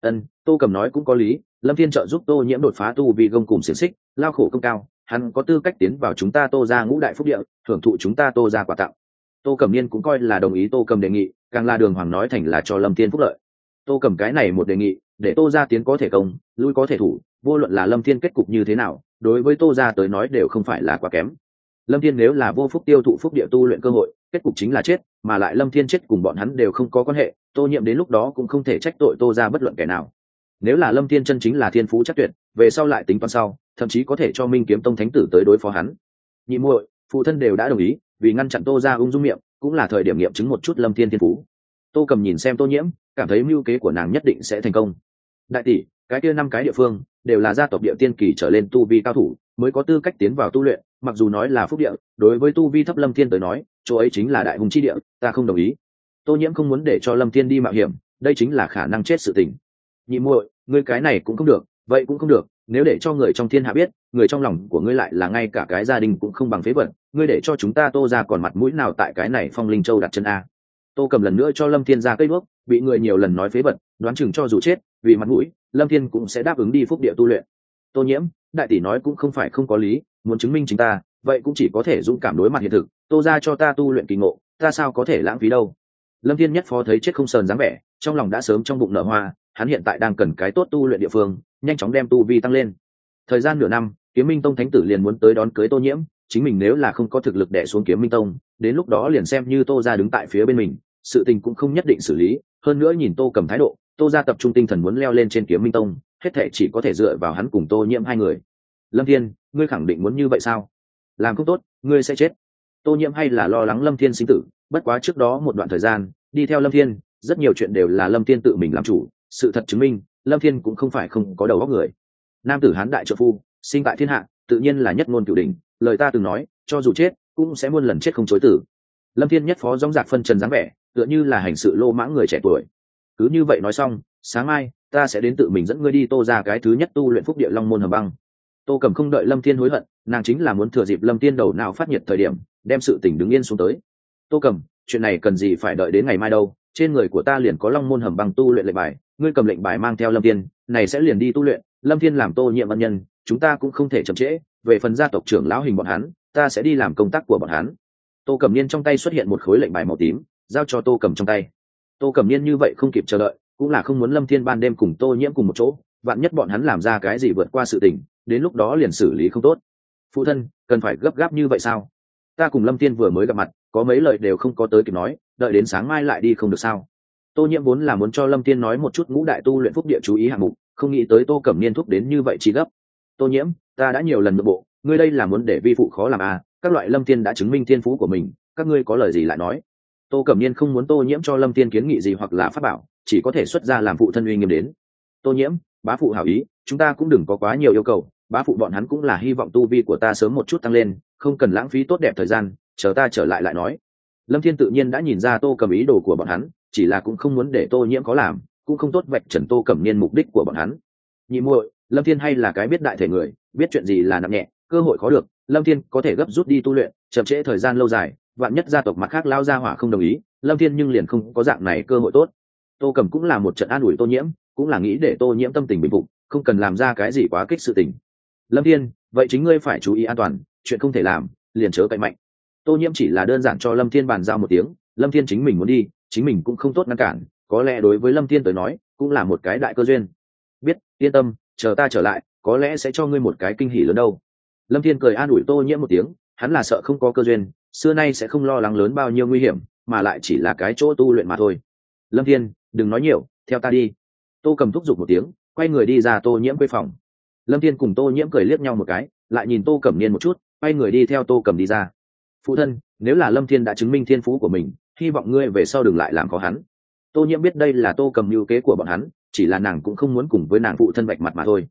Tô Cầm nói cũng có lý, Lâm Thiên trợ giúp Tô Nhiễm đột phá tu vi gông cùng xiển xích, lao khổ công cao, hắn có tư cách tiến vào chúng ta Tô ra ngũ đại phúc địa, hưởng thụ chúng ta Tô ra quà tặng. Tô Cẩm Niên cũng coi là đồng ý Tô Cầm đề nghị, càng là đường hoàng nói thành là cho Lâm Thiên phúc lợi. Tô Cầm cái này một đề nghị, để Tô ra tiến có thể công, lui có thể thủ, vô luận là Lâm Thiên kết cục như thế nào, đối với Tô ra tới nói đều không phải là quá kém. Lâm Thiên nếu là vô phúc tiêu thụ phúc địa tu luyện cơ hội, kết cục chính là chết, mà lại Lâm Thiên chết cùng bọn hắn đều không có quan hệ, Tô Nhiệm đến lúc đó cũng không thể trách tội Tô ra bất luận kẻ nào. Nếu là Lâm Thiên chân chính là thiên phú chắc tuyệt, về sau lại tính toán sau, thậm chí có thể cho Minh Kiếm Tông thánh tử tới đối phó hắn. Nhị muội, phụ thân đều đã đồng ý, vì ngăn chặn Tô ra ung dung miệng, cũng là thời điểm nghiệm chứng một chút Lâm Thiên thiên phú. Tô Cầm nhìn xem Tô Nhiễm, cảm thấy mưu kế của nàng nhất định sẽ thành công. Đại tỷ, cái kia 5 cái địa phương đều là gia tộc địa tiên kỳ trở lên tu vi cao thủ mới có tư cách tiến vào tu luyện, mặc dù nói là phúc địa, đối với tu vi thấp Lâm Thiên tới nói, chỗ ấy chính là đại hùng chi địa, ta không đồng ý. Tô Nhiễm không muốn để cho Lâm Thiên đi mạo hiểm, đây chính là khả năng chết sự tình. Nhị muội, ngươi cái này cũng không được, vậy cũng không được, nếu để cho người trong thiên hạ biết, người trong lòng của ngươi lại là ngay cả cái gia đình cũng không bằng phế vật, ngươi để cho chúng ta Tô ra còn mặt mũi nào tại cái này Phong Linh Châu đặt chân a? Tô Cầm lần nữa cho Lâm Thiên ra cây đuốc, bị người nhiều lần nói phế vật, đoán chừng cho dù chết, vì mặt mũi, Lâm Thiên cũng sẽ đáp ứng đi phúc địa tu luyện. Tô Nhiễm, đại tỷ nói cũng không phải không có lý, muốn chứng minh chính ta, vậy cũng chỉ có thể dũng cảm đối mặt hiện thực, Tô ra cho ta tu luyện kỳ ngộ, ta sao có thể lãng phí đâu. Lâm Thiên nhất phó thấy chết không sờn dáng vẻ, trong lòng đã sớm trong bụng nở hoa, hắn hiện tại đang cần cái tốt tu luyện địa phương, nhanh chóng đem tu vi tăng lên. Thời gian nửa năm, Kiếm Minh Tông thánh tử liền muốn tới đón cưới Tô Nhiễm, chính mình nếu là không có thực lực đè xuống Kiếm Minh Tông, đến lúc đó liền xem như Tô ra đứng tại phía bên mình, sự tình cũng không nhất định xử lý, hơn nữa nhìn Tô Cầm thái độ, Tô ra tập trung tinh thần muốn leo lên trên Kiếm Minh Tông, hết thảy chỉ có thể dựa vào hắn cùng Tô Nhiễm hai người. Lâm Thiên, ngươi khẳng định muốn như vậy sao? Làm không tốt, ngươi sẽ chết. Tô Nhiễm hay là lo lắng Lâm Thiên sinh tử, bất quá trước đó một đoạn thời gian, đi theo Lâm Thiên, rất nhiều chuyện đều là Lâm Thiên tự mình làm chủ, sự thật chứng minh, Lâm Thiên cũng không phải không có đầu óc người. Nam tử hán đại trợ phu, sinh tại thiên hạ, tự nhiên là nhất ngôn cửu đỉnh, lời ta từng nói, cho dù chết, cũng sẽ muôn lần chết không chối từ. Lâm Thiên nhất phó dõng dạc phân trần dáng vẻ, tựa như là hành sự lô mãng người trẻ tuổi. Cứ như vậy nói xong, sáng mai ta sẽ đến tự mình dẫn ngươi đi Tô ra cái thứ nhất tu luyện phúc địa Long Môn Hầm Băng. Tô Cầm không đợi Lâm Thiên hối hận, nàng chính là muốn thừa dịp Lâm Thiên đầu nào phát nhiệt thời điểm, đem sự tình đứng yên xuống tới. Tô Cầm, chuyện này cần gì phải đợi đến ngày mai đâu, trên người của ta liền có Long Môn Hầm Băng tu luyện lệnh bài, ngươi cầm lệnh bài mang theo Lâm Thiên, này sẽ liền đi tu luyện, Lâm Thiên làm Tô Nhiệm ân nhân, chúng ta cũng không thể chậm trễ, về phần gia tộc trưởng lão hình bọn hắn, ta sẽ đi làm công tác của bọn hắn. Tô Cẩm Niên trong tay xuất hiện một khối lệnh bài màu tím, giao cho Tô Cầm trong tay. Tô Cẩm Niên như vậy không kịp chờ đợi, cũng là không muốn Lâm Thiên ban đêm cùng Tô Nhiễm cùng một chỗ, vạn nhất bọn hắn làm ra cái gì vượt qua sự tình, đến lúc đó liền xử lý không tốt. Phụ thân, cần phải gấp gáp như vậy sao? Ta cùng Lâm Thiên vừa mới gặp mặt, có mấy lời đều không có tới kịp nói, đợi đến sáng mai lại đi không được sao? Tô Nhiễm vốn là muốn cho Lâm Thiên nói một chút ngũ đại tu luyện phúc địa chú ý hạng mục, không nghĩ tới Tô Cẩm Niên thúc đến như vậy chỉ gấp. Tô Nhiễm, ta đã nhiều lần nội bộ, ngươi đây là muốn để vi phụ khó làm à? Các loại Lâm Thiên đã chứng minh thiên phú của mình, các ngươi có lời gì lại nói? Tô Cẩm Niên không muốn Tô Nhiễm cho Lâm Thiên kiến nghị gì hoặc là phát bảo, chỉ có thể xuất ra làm phụ thân uy nghiêm đến. Tô Nhiễm, bá phụ hảo ý, chúng ta cũng đừng có quá nhiều yêu cầu, bá phụ bọn hắn cũng là hy vọng tu vi của ta sớm một chút tăng lên, không cần lãng phí tốt đẹp thời gian, chờ ta trở lại lại nói. Lâm Thiên tự nhiên đã nhìn ra Tô Cẩm ý đồ của bọn hắn, chỉ là cũng không muốn để Tô Nhiễm có làm, cũng không tốt vạch trần Tô Cẩm Niên mục đích của bọn hắn. Nhị muội, Lâm Thiên hay là cái biết đại thể người, biết chuyện gì là nặng nhẹ, cơ hội khó được, Lâm Thiên có thể gấp rút đi tu luyện, chậm trễ thời gian lâu dài, vạn nhất gia tộc mặt khác lao ra hỏa không đồng ý, Lâm Thiên nhưng liền không có dạng này cơ hội tốt. Tô Cẩm cũng là một trận an ủi Tô Nhiễm, cũng là nghĩ để Tô Nhiễm tâm tình bình phục, không cần làm ra cái gì quá kích sự tình. Lâm Thiên, vậy chính ngươi phải chú ý an toàn, chuyện không thể làm, liền chớ cậy mạnh. Tô Nhiễm chỉ là đơn giản cho Lâm Thiên bàn giao một tiếng, Lâm Thiên chính mình muốn đi, chính mình cũng không tốt ngăn cản, có lẽ đối với Lâm Thiên tới nói, cũng là một cái đại cơ duyên. Biết, yên tâm, chờ ta trở lại, có lẽ sẽ cho ngươi một cái kinh hỉ lớn đâu. Lâm Thiên cười an ủi Tô Nhiễm một tiếng, hắn là sợ không có cơ duyên, xưa nay sẽ không lo lắng lớn bao nhiêu nguy hiểm, mà lại chỉ là cái chỗ tu luyện mà thôi. Lâm Thiên, đừng nói nhiều, theo ta đi. Tô Cầm thúc giục một tiếng, quay người đi ra Tô Nhiễm quê phòng. Lâm Thiên cùng Tô Nhiễm cười liếc nhau một cái, lại nhìn Tô Cẩm Niên một chút, quay người đi theo Tô Cầm đi ra. Phụ thân, nếu là Lâm Thiên đã chứng minh thiên phú của mình, hy vọng ngươi về sau đừng lại làm khó hắn. Tô Nhiễm biết đây là Tô Cầm mưu kế của bọn hắn, chỉ là nàng cũng không muốn cùng với nàng phụ thân vạch mặt mà thôi.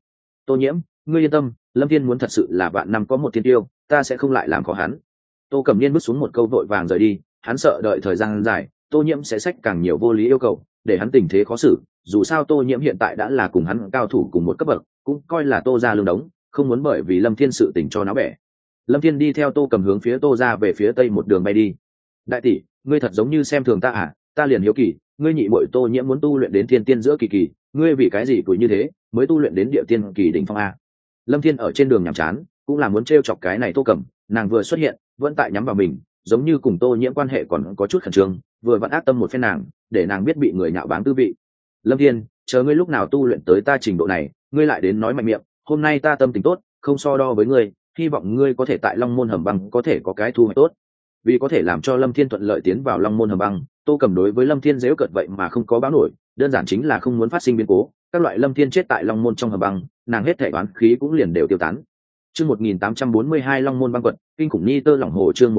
Tô Nhiễm, ngươi yên tâm, Lâm Thiên muốn thật sự là vạn năm có một thiên tiêu, ta sẽ không lại làm khó hắn. Tô Cẩm Niên bước xuống một câu vội vàng rời đi, hắn sợ đợi thời gian dài, Tô Nhiễm sẽ xách càng nhiều vô lý yêu cầu, để hắn tình thế khó xử. Dù sao Tô Nhiễm hiện tại đã là cùng hắn cao thủ cùng một cấp bậc, cũng coi là Tô gia lương đống, không muốn bởi vì Lâm Thiên sự tình cho nó bẻ. Lâm Thiên đi theo Tô Cẩm hướng phía Tô gia về phía tây một đường bay đi. Đại tỷ, ngươi thật giống như xem thường ta à? Ta liền hiếu kỳ, ngươi nhị muội Tô Nhiễm muốn tu luyện đến thiên tiên giữa kỳ kỳ, ngươi vì cái gì tuổi như thế mới tu luyện đến địa tiên kỳ đỉnh phong a? Lâm Thiên ở trên đường nhàm chán, cũng là muốn trêu chọc cái này Tô Cẩm, nàng vừa xuất hiện, vẫn tại nhắm vào mình, giống như cùng Tô Nhiễm quan hệ còn có chút khẩn trương, vừa vặn ác tâm một phen nàng, để nàng biết bị người nhạo báng tư vị. Lâm Thiên, chờ ngươi lúc nào tu luyện tới ta trình độ này, ngươi lại đến nói mạnh miệng, hôm nay ta tâm tình tốt, không so đo với ngươi, hy vọng ngươi có thể tại Long Môn Hầm Băng có thể có cái thu hoạch tốt. Vì có thể làm cho Lâm Thiên thuận lợi tiến vào Long Môn Hầm Băng, Tô Cẩm đối với Lâm Thiên giễu cợt vậy mà không có báo nổi, đơn giản chính là không muốn phát sinh biến cố, các loại Lâm Thiên chết tại Long Môn trong hầm băng, nàng hết thảy oán khí cũng liền đều tiêu tán. Chương 1842 Long Môn băng quật, kinh khủng ni tơ lỏng hồ chương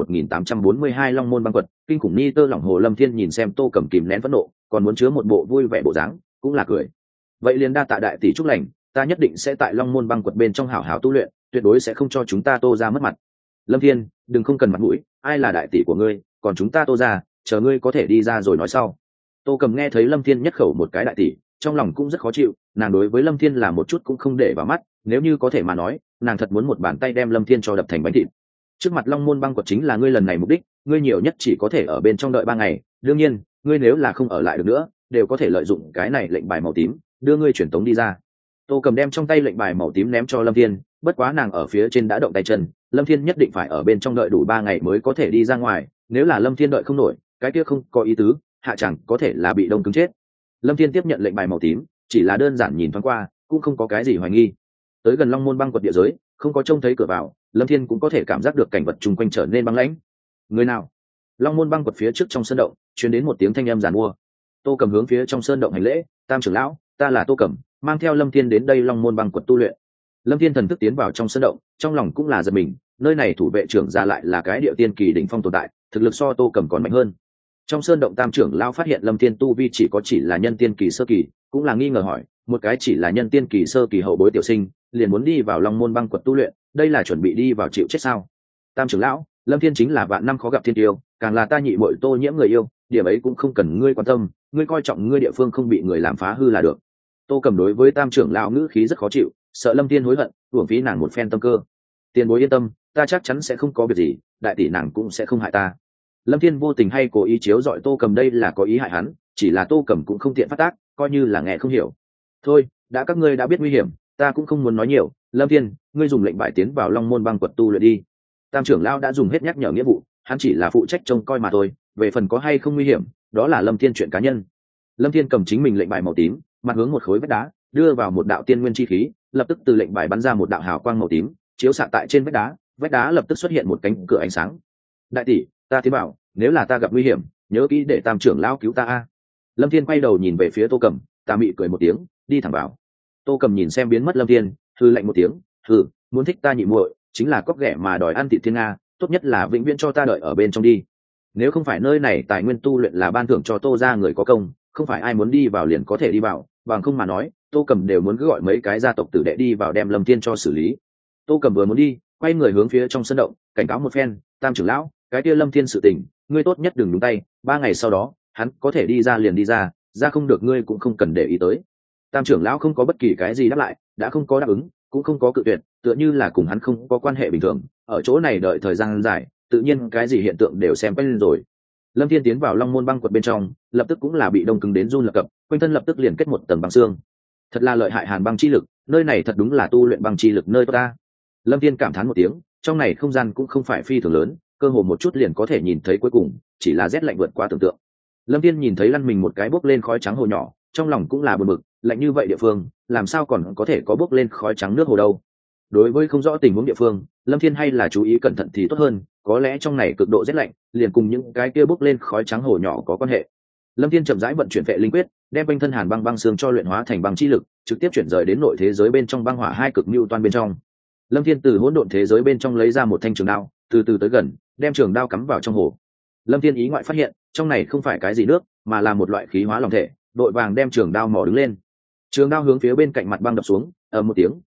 1842 Long Môn băng quật, kinh khủng ni tơ lỏng hồ. Lâm Thiên nhìn xem Tô Cẩm kìm nén phẫn nộ, còn muốn chứa một bộ vui vẻ bộ dáng, cũng là cười. Vậy liền đa tạ đại tỷ chúc lành, ta nhất định sẽ tại Long Môn băng quật bên trong hảo hảo tu luyện, tuyệt đối sẽ không cho chúng ta Tô gia mất mặt. Lâm Thiên, đừng không cần mặt mũi, ai là đại tỷ của ngươi, còn chúng ta Tô gia, chờ ngươi có thể đi ra rồi nói sau. Tô Cẩm nghe thấy Lâm Thiên nhất khẩu một cái đại tỷ, trong lòng cũng rất khó chịu, nàng đối với Lâm Thiên là một chút cũng không để vào mắt, nếu như có thể mà nói, nàng thật muốn một bàn tay đem Lâm Thiên cho đập thành bánh thịt. Trước mặt Long Môn băng quật chính là ngươi lần này mục đích, ngươi nhiều nhất chỉ có thể ở bên trong đợi 3 ngày, đương nhiên, ngươi nếu là không ở lại được nữa, đều có thể lợi dụng cái này lệnh bài màu tím, đưa ngươi truyền tống đi ra. Tô Cẩm đem trong tay lệnh bài màu tím ném cho Lâm Thiên, bất quá nàng ở phía trên đã động tay chân, Lâm Thiên nhất định phải ở bên trong đợi đủ 3 ngày mới có thể đi ra ngoài, nếu là Lâm Thiên đợi không nổi, cái kia không có ý tứ, hạ chẳng có thể là bị đông cứng chết. Lâm Thiên tiếp nhận lệnh bài màu tím, chỉ là đơn giản nhìn thoáng qua, cũng không có cái gì hoài nghi. Tới gần Long Môn băng quật địa giới, không có trông thấy cửa vào, Lâm Thiên cũng có thể cảm giác được cảnh vật chung quanh trở nên băng lãnh. Người nào? Long Môn băng quật phía trước trong sơn động, truyền đến một tiếng thanh âm giàn mua. Tô Cẩm hướng phía trong sơn động hành lễ, "Tam trưởng lão, ta là Tô Cẩm, mang theo Lâm Thiên đến đây Long Môn băng quật tu luyện." Lâm Thiên thần thức tiến vào trong sơn động, trong lòng cũng là giật mình, nơi này thủ vệ trưởng ra lại là cái địa tiên kỳ đỉnh phong tồn tại, thực lực so Tô Cẩm còn mạnh hơn. Trong sơn động tam trưởng lão phát hiện Lâm Thiên tu vi chỉ là nhân tiên kỳ sơ kỳ, cũng là nghi ngờ hỏi, một cái chỉ là nhân tiên kỳ sơ kỳ hậu bối tiểu sinh, liền muốn đi vào Long Môn băng quật tu luyện, đây là chuẩn bị đi vào chịu chết sao? Tam trưởng lão, Lâm Thiên chính là vạn năm khó gặp thiên tiêu, càng là ta nhị muội Tô Nhiễm người yêu, điểm ấy cũng không cần ngươi quan tâm, ngươi coi trọng ngươi địa phương không bị người làm phá hư là được. Tô Cẩm đối với tam trưởng lão ngữ khí rất khó chịu, sợ Lâm Thiên hối hận, uổng phí nàng một phen tâm cơ. Tiền bối yên tâm, ta chắc chắn sẽ không có việc gì, đại tỷ nàng cũng sẽ không hại ta. Lâm Thiên vô tình hay cố ý chiếu dọi Tô Cẩm đây là có ý hại hắn, chỉ là Tô Cẩm cũng không tiện phát tác, coi như là nghe không hiểu. Thôi, đã các ngươi đã biết nguy hiểm, ta cũng không muốn nói nhiều. Lâm Thiên, ngươi dùng lệnh bài tiến vào Long Môn băng quật tu luyện đi. Tam trưởng lão đã dùng hết nhắc nhở nghĩa vụ, hắn chỉ là phụ trách trông coi mà thôi, về phần có hay không nguy hiểm, đó là Lâm Thiên chuyện cá nhân. Lâm Thiên cầm chính mình lệnh bài màu tím, mặt hướng một khối vách đá, đưa vào một đạo tiên nguyên chi khí, lập tức từ lệnh bài bắn ra một đạo hào quang màu tím, chiếu xạ tại trên vách đá lập tức xuất hiện một cánh cửa ánh sáng. Đại tỷ, ta tiến bảo, nếu là ta gặp nguy hiểm, nhớ kỹ để tam trưởng lão cứu ta a. Lâm Thiên quay đầu nhìn về phía Tô Cẩm, ta mị cười một tiếng, đi thẳng vào. Tô Cẩm nhìn xem biến mất Lâm Thiên, hư lạnh một tiếng, hừ, muốn thích ta nhị muội, chính là cóc ghẻ mà đòi ăn thịt thiên nga, tốt nhất là vĩnh viễn cho ta đợi ở bên trong đi. Nếu không phải nơi này tài nguyên tu luyện là ban thưởng cho Tô gia người có công, không phải ai muốn đi vào liền có thể đi vào, bằng không mà nói, Tô Cẩm đều muốn cứ gọi mấy cái gia tộc tử đệ đi vào đem Lâm Thiên cho xử lý. Tô Cẩm vừa muốn đi, quay người hướng phía trong sân động, cảnh cáo một phen, tam trưởng lão, cái kia Lâm Thiên sự tình, ngươi tốt nhất đừng nhúng tay, 3 ngày sau đó, hắn có thể đi ra liền đi ra, ra không được ngươi cũng không cần để ý tới. Tam trưởng lão không có bất kỳ cái gì đáp lại, đã không có đáp ứng, cũng không có cự tuyệt, tựa như là cùng hắn không có quan hệ bình thường, ở chỗ này đợi thời gian dài, tự nhiên cái gì hiện tượng đều xem quen rồi. Lâm Thiên tiến vào Long Môn băng quật bên trong, lập tức cũng là bị đông cứng đến run lập cập, quanh thân lập tức liền kết một tầng băng xương. Thật là lợi hại hàn băng chi lực, nơi này thật đúng là tu luyện băng chi lực nơi ta. Lâm Thiên cảm thán một tiếng, trong này không gian cũng không phải phi thường lớn, cơ hồ một chút liền có thể nhìn thấy cuối cùng, chỉ là rét lạnh vượt quá tưởng tượng. Lâm Thiên nhìn thấy lăn mình một cái bốc lên khói trắng hồ nhỏ, trong lòng cũng là buồn bực, lạnh như vậy địa phương, làm sao còn có thể có bốc lên khói trắng nước hồ đâu? Đối với không rõ tình huống địa phương, Lâm Thiên hay là chú ý cẩn thận thì tốt hơn, có lẽ trong này cực độ rét lạnh, liền cùng những cái kia bốc lên khói trắng hồ nhỏ có quan hệ. Lâm Thiên chậm rãi vận chuyển vệ linh quyết, đem quanh thân hàn băng xương cho luyện hóa thành băng chi lực, trực tiếp chuyển rời đến nội thế giới bên trong băng hỏa hai cực mưu toan bên trong. Lâm Thiên từ hỗn độn thế giới bên trong lấy ra một thanh trường đao, từ từ tới gần, đem trường đao cắm vào trong hồ. Lâm Thiên ý ngoại phát hiện, trong này không phải cái gì nước, mà là một loại khí hóa lòng thể, đội vàng đem trường đao mò đứng lên. Trường đao hướng phía bên cạnh mặt băng đập xuống, ầm một tiếng,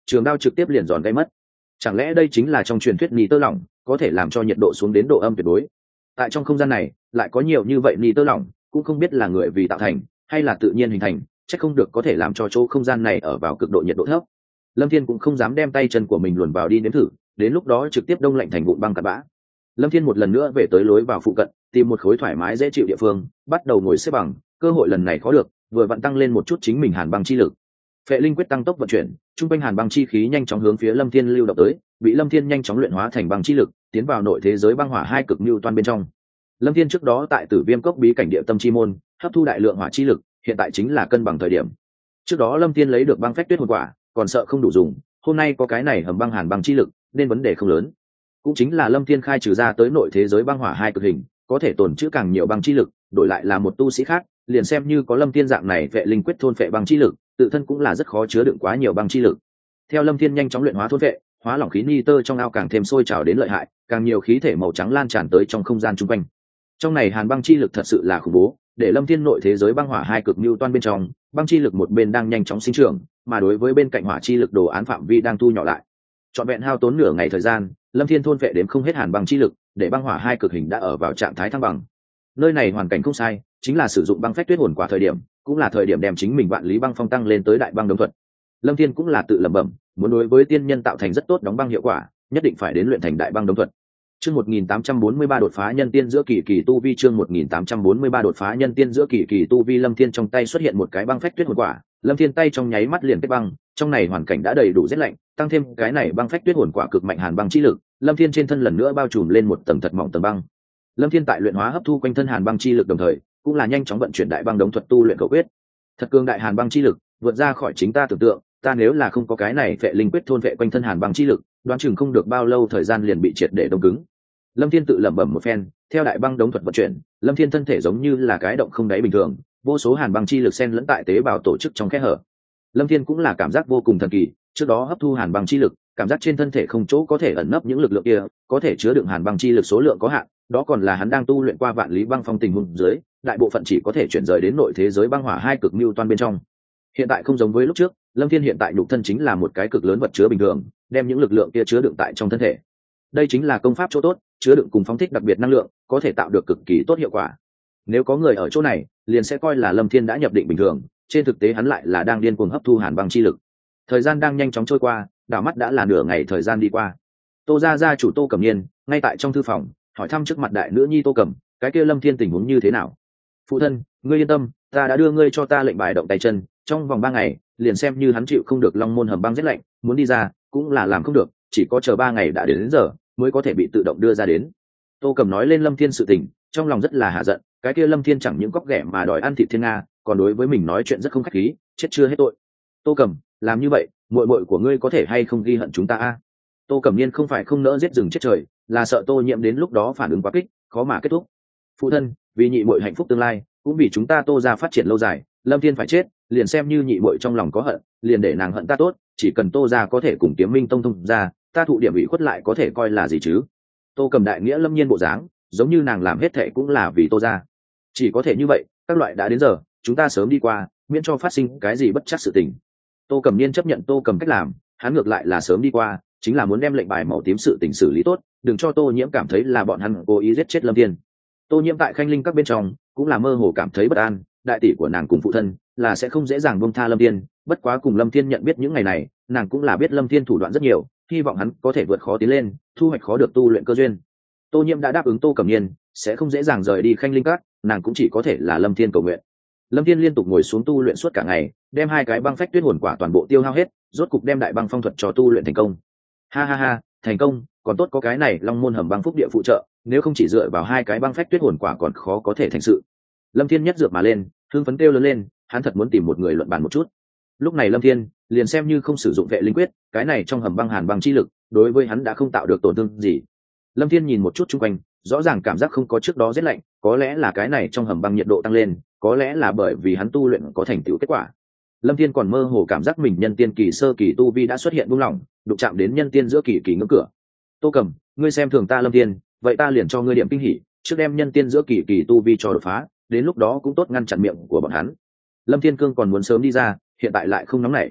trường đao trực tiếp liền giòn gây mất. Chẳng lẽ đây chính là trong truyền thuyết nitơ lỏng có thể làm cho nhiệt độ xuống đến độ âm tuyệt đối? Tại trong không gian này lại có nhiều như vậy nitơ lỏng, cũng không biết là người vì tạo thành hay là tự nhiên hình thành, chắc không được có thể làm cho chỗ không gian này ở vào cực độ nhiệt độ thấp. Lâm Thiên cũng không dám đem tay chân của mình luồn vào đi nếm thử, đến lúc đó trực tiếp đông lạnh thành vụn băng cặn bã. Lâm Thiên một lần nữa về tới lối vào phụ cận, tìm một khối thoải mái dễ chịu địa phương, bắt đầu ngồi xếp bằng. Cơ hội lần này khó được, vừa vặn tăng lên một chút chính mình hàn băng chi lực. Phệ linh quyết tăng tốc vận chuyển, trung quanh hàn băng chi khí nhanh chóng hướng phía Lâm Thiên lưu động tới, bị Lâm Thiên nhanh chóng luyện hóa thành băng chi lực, tiến vào nội thế giới băng hỏa hai cực lưu toan bên trong. Lâm Thiên trước đó tại Tử Viêm Cốc bí cảnh địa tâm chi môn, hấp thu đại lượng hỏa chi lực, hiện tại chính là cân bằng thời điểm. Trước đó Lâm Thiên lấy được băng phách tuyết hồn quả, còn sợ không đủ dùng, hôm nay có cái này hầm băng hàn băng chi lực, nên vấn đề không lớn. Cũng chính là Lâm Thiên khai trừ ra tới nội thế giới băng hỏa hai cực hình, có thể tồn trữ càng nhiều băng chi lực, đổi lại là một tu sĩ khác, liền xem như có Lâm Thiên dạng này vệ linh quyết thôn phệ băng chi lực, tự thân cũng là rất khó chứa đựng quá nhiều băng chi lực. Theo Lâm Thiên nhanh chóng luyện hóa thôn phệ, hóa lỏng khí nitơ trong ao càng thêm sôi trào đến lợi hại, càng nhiều khí thể màu trắng lan tràn tới trong không gian chung quanh. Trong này hàn băng chi lực thật sự là khủng bố, để Lâm Thiên nội thế giới băng hỏa hai cực lưu toan bên trong, băng chi lực một bên đang nhanh chóng sinh trưởng, mà đối với bên cạnh hỏa chi lực đồ án phạm vi đang thu nhỏ lại. Trọn vẹn hao tốn nửa ngày thời gian, Lâm Thiên thôn vệ đến không hết hàn băng chi lực, để băng hỏa hai cực hình đã ở vào trạng thái thăng bằng. Nơi này hoàn cảnh không sai, chính là sử dụng băng phách tuyết hồn quả thời điểm, cũng là thời điểm đem chính mình vạn lý băng phong tăng lên tới đại băng đống thuật. Lâm Thiên cũng là tự lẩm bẩm, muốn đối với tiên nhân tạo thành rất tốt đóng băng hiệu quả, nhất định phải đến luyện thành đại băng đống thuật. Chương 1843 đột phá nhân tiên giữa kỳ kỳ tu vi, chương 1843 đột phá nhân tiên giữa kỳ kỳ tu vi. Lâm Thiên trong tay xuất hiện một cái băng phách tuyết hồn quả, Lâm Thiên tay trong nháy mắt liền kết băng, trong này hoàn cảnh đã đầy đủ rét lạnh, tăng thêm cái này băng phách tuyết hồn quả cực mạnh hàn băng chi lực, Lâm Thiên trên thân lần nữa bao trùm lên một tầng thật mỏng tầng băng. Lâm Thiên tại luyện hóa hấp thu quanh thân hàn băng chi lực đồng thời, cũng là nhanh chóng vận chuyển đại băng đống thuật tu luyện cầu quyết. Thật cường đại hàn băng chi lực, vượt ra khỏi chính ta tưởng tượng, ta nếu là không có cái này phệ linh quyết thôn vệ quanh thân hàn băng chi lực, đoán chừng không được bao lâu thời gian liền bị triệt để đông cứng. Lâm Thiên tự lẩm bẩm một phen, theo đại băng đống thuật vận chuyển, Lâm Thiên thân thể giống như là cái động không đáy bình thường, vô số hàn băng chi lực xen lẫn tại tế bào tổ chức trong kẽ hở. Lâm Thiên cũng là cảm giác vô cùng thần kỳ, trước đó hấp thu hàn băng chi lực, cảm giác trên thân thể không chỗ có thể ẩn nấp những lực lượng kia, có thể chứa đựng hàn băng chi lực số lượng có hạn, đó còn là hắn đang tu luyện qua vạn lý băng phong tình huống dưới, đại bộ phận chỉ có thể chuyển rời đến nội thế giới băng hỏa hai cực lưu toan bên trong. Hiện tại không giống với lúc trước, Lâm Thiên hiện tại nhục thân chính là một cái cực lớn vật chứa bình thường, đem những lực lượng kia chứa đựng tại trong thân thể. Đây chính là công pháp chỗ tốt, chứa đựng cùng phóng thích đặc biệt năng lượng, có thể tạo được cực kỳ tốt hiệu quả. Nếu có người ở chỗ này, liền sẽ coi là Lâm Thiên đã nhập định bình thường, trên thực tế hắn lại là đang điên cuồng hấp thu hàn băng chi lực. Thời gian đang nhanh chóng trôi qua, đảo mắt đã là nửa ngày thời gian đi qua. Tô gia chủ Tô Cẩm Niên ngay tại trong thư phòng, hỏi thăm trước mặt đại nữ nhi Tô Cẩm, cái kia Lâm Thiên tình huống như thế nào. Phụ thân, ngươi yên tâm, ta đã đưa ngươi cho ta lệnh bài động tay chân, trong vòng 3 ngày, liền xem như hắn chịu không được long môn hầm băng rét lạnh, muốn đi ra cũng là làm không được, chỉ có chờ 3 ngày đã đến giờ mới có thể bị tự động đưa ra đến. Tô Cẩm nói lên Lâm Thiên sự tình, trong lòng rất là hạ giận, cái kia Lâm Thiên chẳng những cóc ghẻ mà đòi ăn thịt thiên nga, còn đối với mình nói chuyện rất không khách khí, chết chưa hết tội. Tô Cẩm, làm như vậy, muội muội của ngươi có thể hay không ghi hận chúng ta a? Tô Cẩm Niên không phải không nỡ giết rừng chết trời, là sợ Tô Nhiễm đến lúc đó phản ứng quá kích, khó mà kết thúc. Phụ thân, vì nhị muội hạnh phúc tương lai, cũng vì chúng ta Tô gia phát triển lâu dài, Lâm Thiên phải chết, liền xem như nhị muội trong lòng có hận, liền để nàng hận ta tốt, chỉ cần Tô gia có thể cùng Kiếm Minh Tông thông ra, ta thụ điểm ủy khuất lại có thể coi là gì chứ? Tô Cẩm đại nghĩa lâm nhiên bộ dáng, giống như nàng làm hết thệ cũng là vì Tô gia. Chỉ có thể như vậy, các loại đã đến giờ, chúng ta sớm đi qua, miễn cho phát sinh cái gì bất trắc sự tình. Tô Cẩm Niên chấp nhận Tô Cẩm cách làm, hắn ngược lại là sớm đi qua, chính là muốn đem lệnh bài màu tím sự tình xử lý tốt, đừng cho Tô Nhiễm cảm thấy là bọn hắn cố ý giết chết Lâm Thiên. Tô Nhiễm tại Khanh Linh các bên trong cũng là mơ hồ cảm thấy bất an, đại tỷ của nàng cùng phụ thân là sẽ không dễ dàng buông tha Lâm Thiên, bất quá cùng Lâm Thiên nhận biết những ngày này, nàng cũng là biết Lâm Thiên thủ đoạn rất nhiều, hy vọng hắn có thể vượt khó tiến lên, thu hoạch khó được tu luyện cơ duyên. Tô Nhiễm đã đáp ứng Tô Cẩm Niên sẽ không dễ dàng rời đi Khanh Linh các, nàng cũng chỉ có thể là Lâm Thiên cầu nguyện. Lâm Thiên liên tục ngồi xuống tu luyện suốt cả ngày, đem 2 cái băng phách tuyết hồn quả toàn bộ tiêu hao hết, rốt cục đem đại băng phong thuật cho tu luyện thành công. Ha ha ha, thành công, còn tốt có cái này Long môn hầm băng phúc địa phụ trợ, nếu không chỉ dựa vào 2 cái băng phách tuyết hồn quả còn khó có thể thành sự. Lâm Thiên nhất dược mà lên, hưng phấn kêu lớn lên, hắn thật muốn tìm một người luận bàn một chút. Lúc này Lâm Thiên liền xem như không sử dụng vệ linh quyết, cái này trong hầm băng hàn băng chi lực, đối với hắn đã không tạo được tổn thương gì. Lâm Thiên nhìn một chút xung quanh, rõ ràng cảm giác không có trước đó rét lạnh, có lẽ là cái này trong hầm băng nhiệt độ tăng lên, có lẽ là bởi vì hắn tu luyện có thành tựu kết quả. Lâm Thiên còn mơ hồ cảm giác mình nhân tiên kỳ sơ kỳ tu vi đã xuất hiện buông lỏng, đụng chạm đến nhân tiên giữa kỳ kỳ ngưỡng cửa. Tô Cẩm, ngươi xem thường ta Lâm Thiên, vậy ta liền cho ngươi điểm kinh hỉ, trước đem nhân tiên giữa kỳ kỳ tu vi cho đột phá, đến lúc đó cũng tốt ngăn chặn miệng của bọn hắn. Lâm Thiên Cương còn muốn sớm đi ra, hiện tại lại không nóng nảy.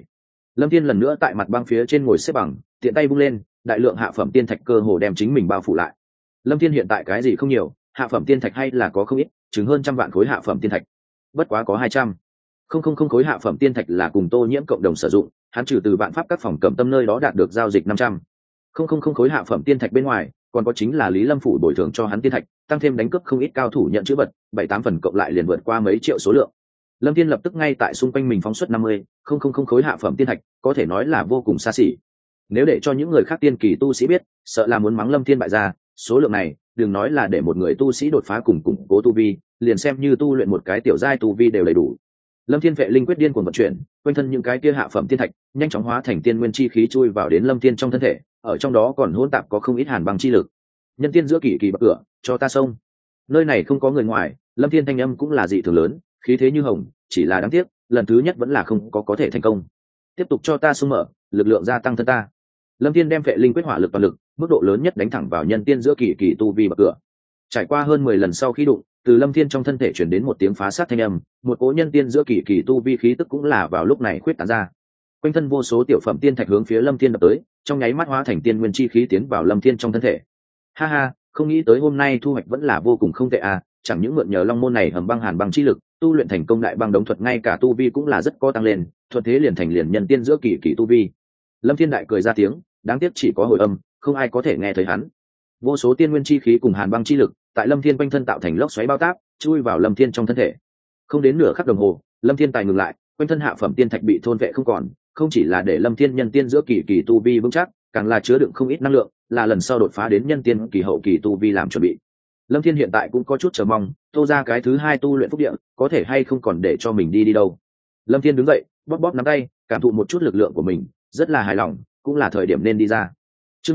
Lâm thiên lần nữa tại mặt băng phía trên ngồi xếp bằng, tiện tay vung lên, đại lượng hạ phẩm tiên thạch cơ hồ đem chính mình bao phủ lại. Lâm thiên hiện tại cái gì không nhiều, hạ phẩm tiên thạch hay là có không ít, chừng hơn 100 vạn khối hạ phẩm tiên thạch. Bất quá có 200,000 khối hạ phẩm tiên thạch là cùng Tô Nhiễm cộng đồng sử dụng, hắn trừ từ vạn pháp các phòng cẩm tâm nơi đó đạt được giao dịch 500,000 khối hạ phẩm tiên thạch bên ngoài, còn có chính là Lý Lâm phủ bồi thường cho hắn tiên thạch, tăng thêm đánh cướp không ít cao thủ nhận chữ vật, 7-8 phần cộng lại liền vượt qua mấy triệu số lượng. Lâm Thiên lập tức ngay tại xung quanh mình phóng xuất 50,000 khối hạ phẩm tiên thạch, có thể nói là vô cùng xa xỉ. Nếu để cho những người khác tiên kỳ tu sĩ biết, sợ là muốn mắng Lâm Thiên bại gia, số lượng này, đừng nói là để một người tu sĩ đột phá cùng củng cố tu vi, liền xem như tu luyện một cái tiểu giai tu vi đều đầy đủ. Lâm Thiên vệ linh quyết điên cuồng vận chuyển, quanh thân những cái kia hạ phẩm tiên thạch nhanh chóng hóa thành tiên nguyên chi khí chui vào đến Lâm Thiên trong thân thể, ở trong đó còn hỗn tạp có không ít hàn băng chi lực. Nhân tiên giữa kỳ kỳ bậc cửa, cho ta xông. Nơi này không có người ngoài, Lâm Thiên thanh âm cũng là dị thường lớn, khí thế như hồng, chỉ là đáng tiếc, lần thứ nhất vẫn là không có thể thành công. Tiếp tục cho ta xông mở, lực lượng gia tăng thân ta. Lâm Thiên đem vệ linh quyết hỏa lực toàn lực, mức độ lớn nhất đánh thẳng vào nhân tiên giữa kỳ kỳ tu vi bậc cửa. Trải qua hơn 10 lần sau khi đụng, từ Lâm Thiên trong thân thể truyền đến một tiếng phá sát thanh âm, một cỗ nhân tiên giữa kỳ kỳ tu vi khí tức cũng là vào lúc này khuyết tán ra. Quanh thân vô số tiểu phẩm tiên thạch hướng phía Lâm Thiên đập tới, trong nháy mắt hóa thành tiên nguyên chi khí tiến vào Lâm Thiên trong thân thể. Ha ha, không nghĩ tới hôm nay thu hoạch vẫn là vô cùng không tệ à, chẳng những mượn nhờ long môn này hầm băng hàn băng chi lực, tu luyện thành công đại băng đống thuật ngay cả tu vi cũng là rất có tăng lên, thuận thế liền thành liền nhân tiên giữa kỳ kỳ tu vi. Lâm Thiên đại cười ra tiếng, đáng tiếc chỉ có hồi âm, không ai có thể nghe thấy hắn. Vô số tiên nguyên chi khí cùng hàn băng chi lực tại Lâm Thiên quanh thân tạo thành lốc xoáy bao táp, chui vào Lâm Thiên trong thân thể. Không đến nửa khắc đồng hồ, Lâm Thiên tài ngừng lại, quanh thân hạ phẩm tiên thạch bị thôn vệ không còn, không chỉ là để Lâm Thiên nhân tiên giữa kỳ kỳ tu vi vững chắc, càng là chứa đựng không ít năng lượng, là lần sau đột phá đến nhân tiên kỳ hậu kỳ tu vi làm chuẩn bị. Lâm Thiên hiện tại cũng có chút chờ mong, Tô ra cái thứ 2 tu luyện phúc địa, có thể hay không còn để cho mình đi đâu. Lâm Thiên đứng dậy, bóp bóp nắm tay, cảm thụ một chút lực lượng của mình, rất là hài lòng, cũng là thời điểm nên đi ra. Chương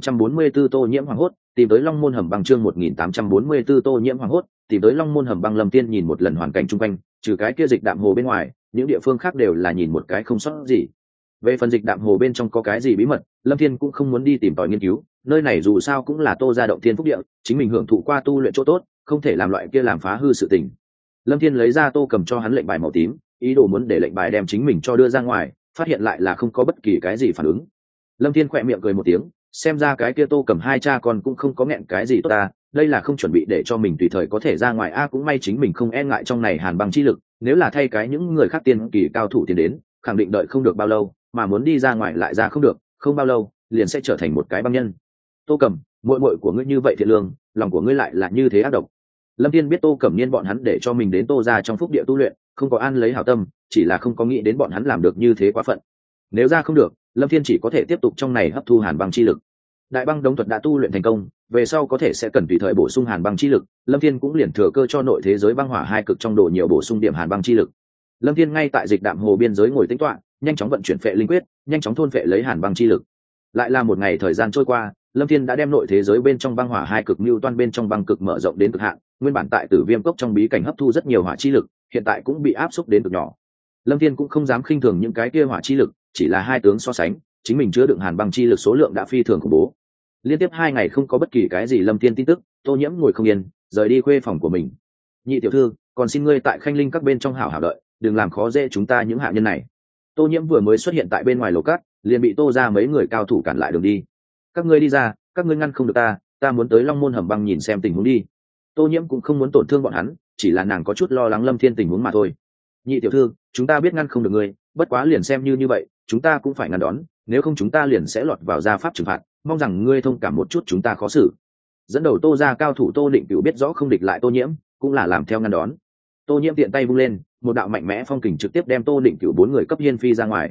1844 Tô Nhiễm hoàng hốt, tìm tới Long môn hầm băng. Chương 1844 Tô Nhiễm hoàng hốt, tìm tới Long môn hầm băng. Lâm Thiên nhìn một lần hoàn cảnh xung quanh, trừ cái kia dịch đạm hồ bên ngoài, những địa phương khác đều là nhìn một cái không sót gì. Về phần dịch đạm hồ bên trong có cái gì bí mật, Lâm Thiên cũng không muốn đi tìm tòi nghiên cứu, nơi này dù sao cũng là Tô gia động thiên phúc địa, chính mình hưởng thụ qua tu luyện chỗ tốt, không thể làm loại kia làm phá hư sự tình. Lâm Thiên lấy ra Tô Cầm cho hắn lệnh bài màu tím, ý đồ muốn để lệnh bài đem chính mình cho đưa ra ngoài, phát hiện lại là không có bất kỳ cái gì phản ứng. Lâm Thiên khỏe miệng cười một tiếng, xem ra cái kia Tô Cầm 2 cha con cũng không có nghẹn cái gì tốt ta, đây là không chuẩn bị để cho mình tùy thời có thể ra ngoài. Cũng may chính mình không e ngại trong này hàn băng chi lực, nếu là thay cái những người khác tiên kỳ cao thủ tiến đến, khẳng định đợi không được bao lâu, mà muốn đi ra ngoài lại ra không được, không bao lâu liền sẽ trở thành một cái băng nhân. Tô Cầm, muội muội của ngươi như vậy thiện lương, lòng của ngươi lại là như thế ác độc. Lâm Thiên biết Tô Cẩm Niên bọn hắn để cho mình đến Tô gia trong phúc địa tu luyện, không có an lấy hảo tâm, chỉ là không có nghĩ đến bọn hắn làm được như thế quá phận. Nếu ra không được, Lâm Thiên chỉ có thể tiếp tục trong này hấp thu hàn băng chi lực. Đại băng đống thuật đã tu luyện thành công, về sau có thể sẽ cần tùy thời bổ sung hàn băng chi lực, Lâm Thiên cũng liền thừa cơ cho nội thế giới băng hỏa 2 cực trong đồ nhiều bổ sung điểm hàn băng chi lực. Lâm Thiên ngay tại dịch đạm hồ biên giới ngồi tĩnh tọa, nhanh chóng vận chuyển phệ linh quyết, nhanh chóng thôn phệ lấy hàn băng chi lực. Lại là một ngày thời gian trôi qua, Lâm Thiên đã đem nội thế giới bên trong băng hỏa 2 cực lưu toan bên trong băng cực mở rộng đến cực hạn, nguyên bản tại Tử Viêm cốc trong bí cảnh hấp thu rất nhiều hỏa chi lực, hiện tại cũng bị áp xúc đến cực nhỏ. Lâm Thiên cũng không dám khinh thường những cái kia hỏa chi lực, chỉ là 2 tướng so sánh, chính mình chứa đựng hàn băng chi lực số lượng đã phi thường khủng bố. Liên tiếp 2 ngày không có bất kỳ cái gì Lâm Thiên tin tức, Tô Nhiễm ngồi không yên, rời đi khuê phòng của mình. Nhị tiểu thư, còn xin ngươi tại Khanh Linh các bên trong hảo hảo đợi, đừng làm khó dễ chúng ta những hạ nhân này. Tô Nhiễm vừa mới xuất hiện tại bên ngoài lầu cát, liền bị Tô ra mấy người cao thủ cản lại đường đi. Các ngươi đi ra, các ngươi ngăn không được ta muốn tới Long môn hầm băng nhìn xem tình huống đi. Tô Nhiễm cũng không muốn tổn thương bọn hắn, chỉ là nàng có chút lo lắng Lâm Thiên tình huống mà thôi. Nhị tiểu thư, chúng ta biết ngăn không được ngươi, bất quá liền xem như vậy, chúng ta cũng phải ngăn đón, nếu không chúng ta liền sẽ lọt vào gia pháp trừng phạt, mong rằng ngươi thông cảm một chút chúng ta khó xử. Dẫn đầu Tô gia cao thủ Tô Định Cửu biết rõ không địch lại Tô Nhiễm, cũng là làm theo ngăn đón. Tô Nhiễm tiện tay vung lên, một đạo mạnh mẽ phong kình trực tiếp đem Tô Định Cửu 4 người cấp hiên phi ra ngoài.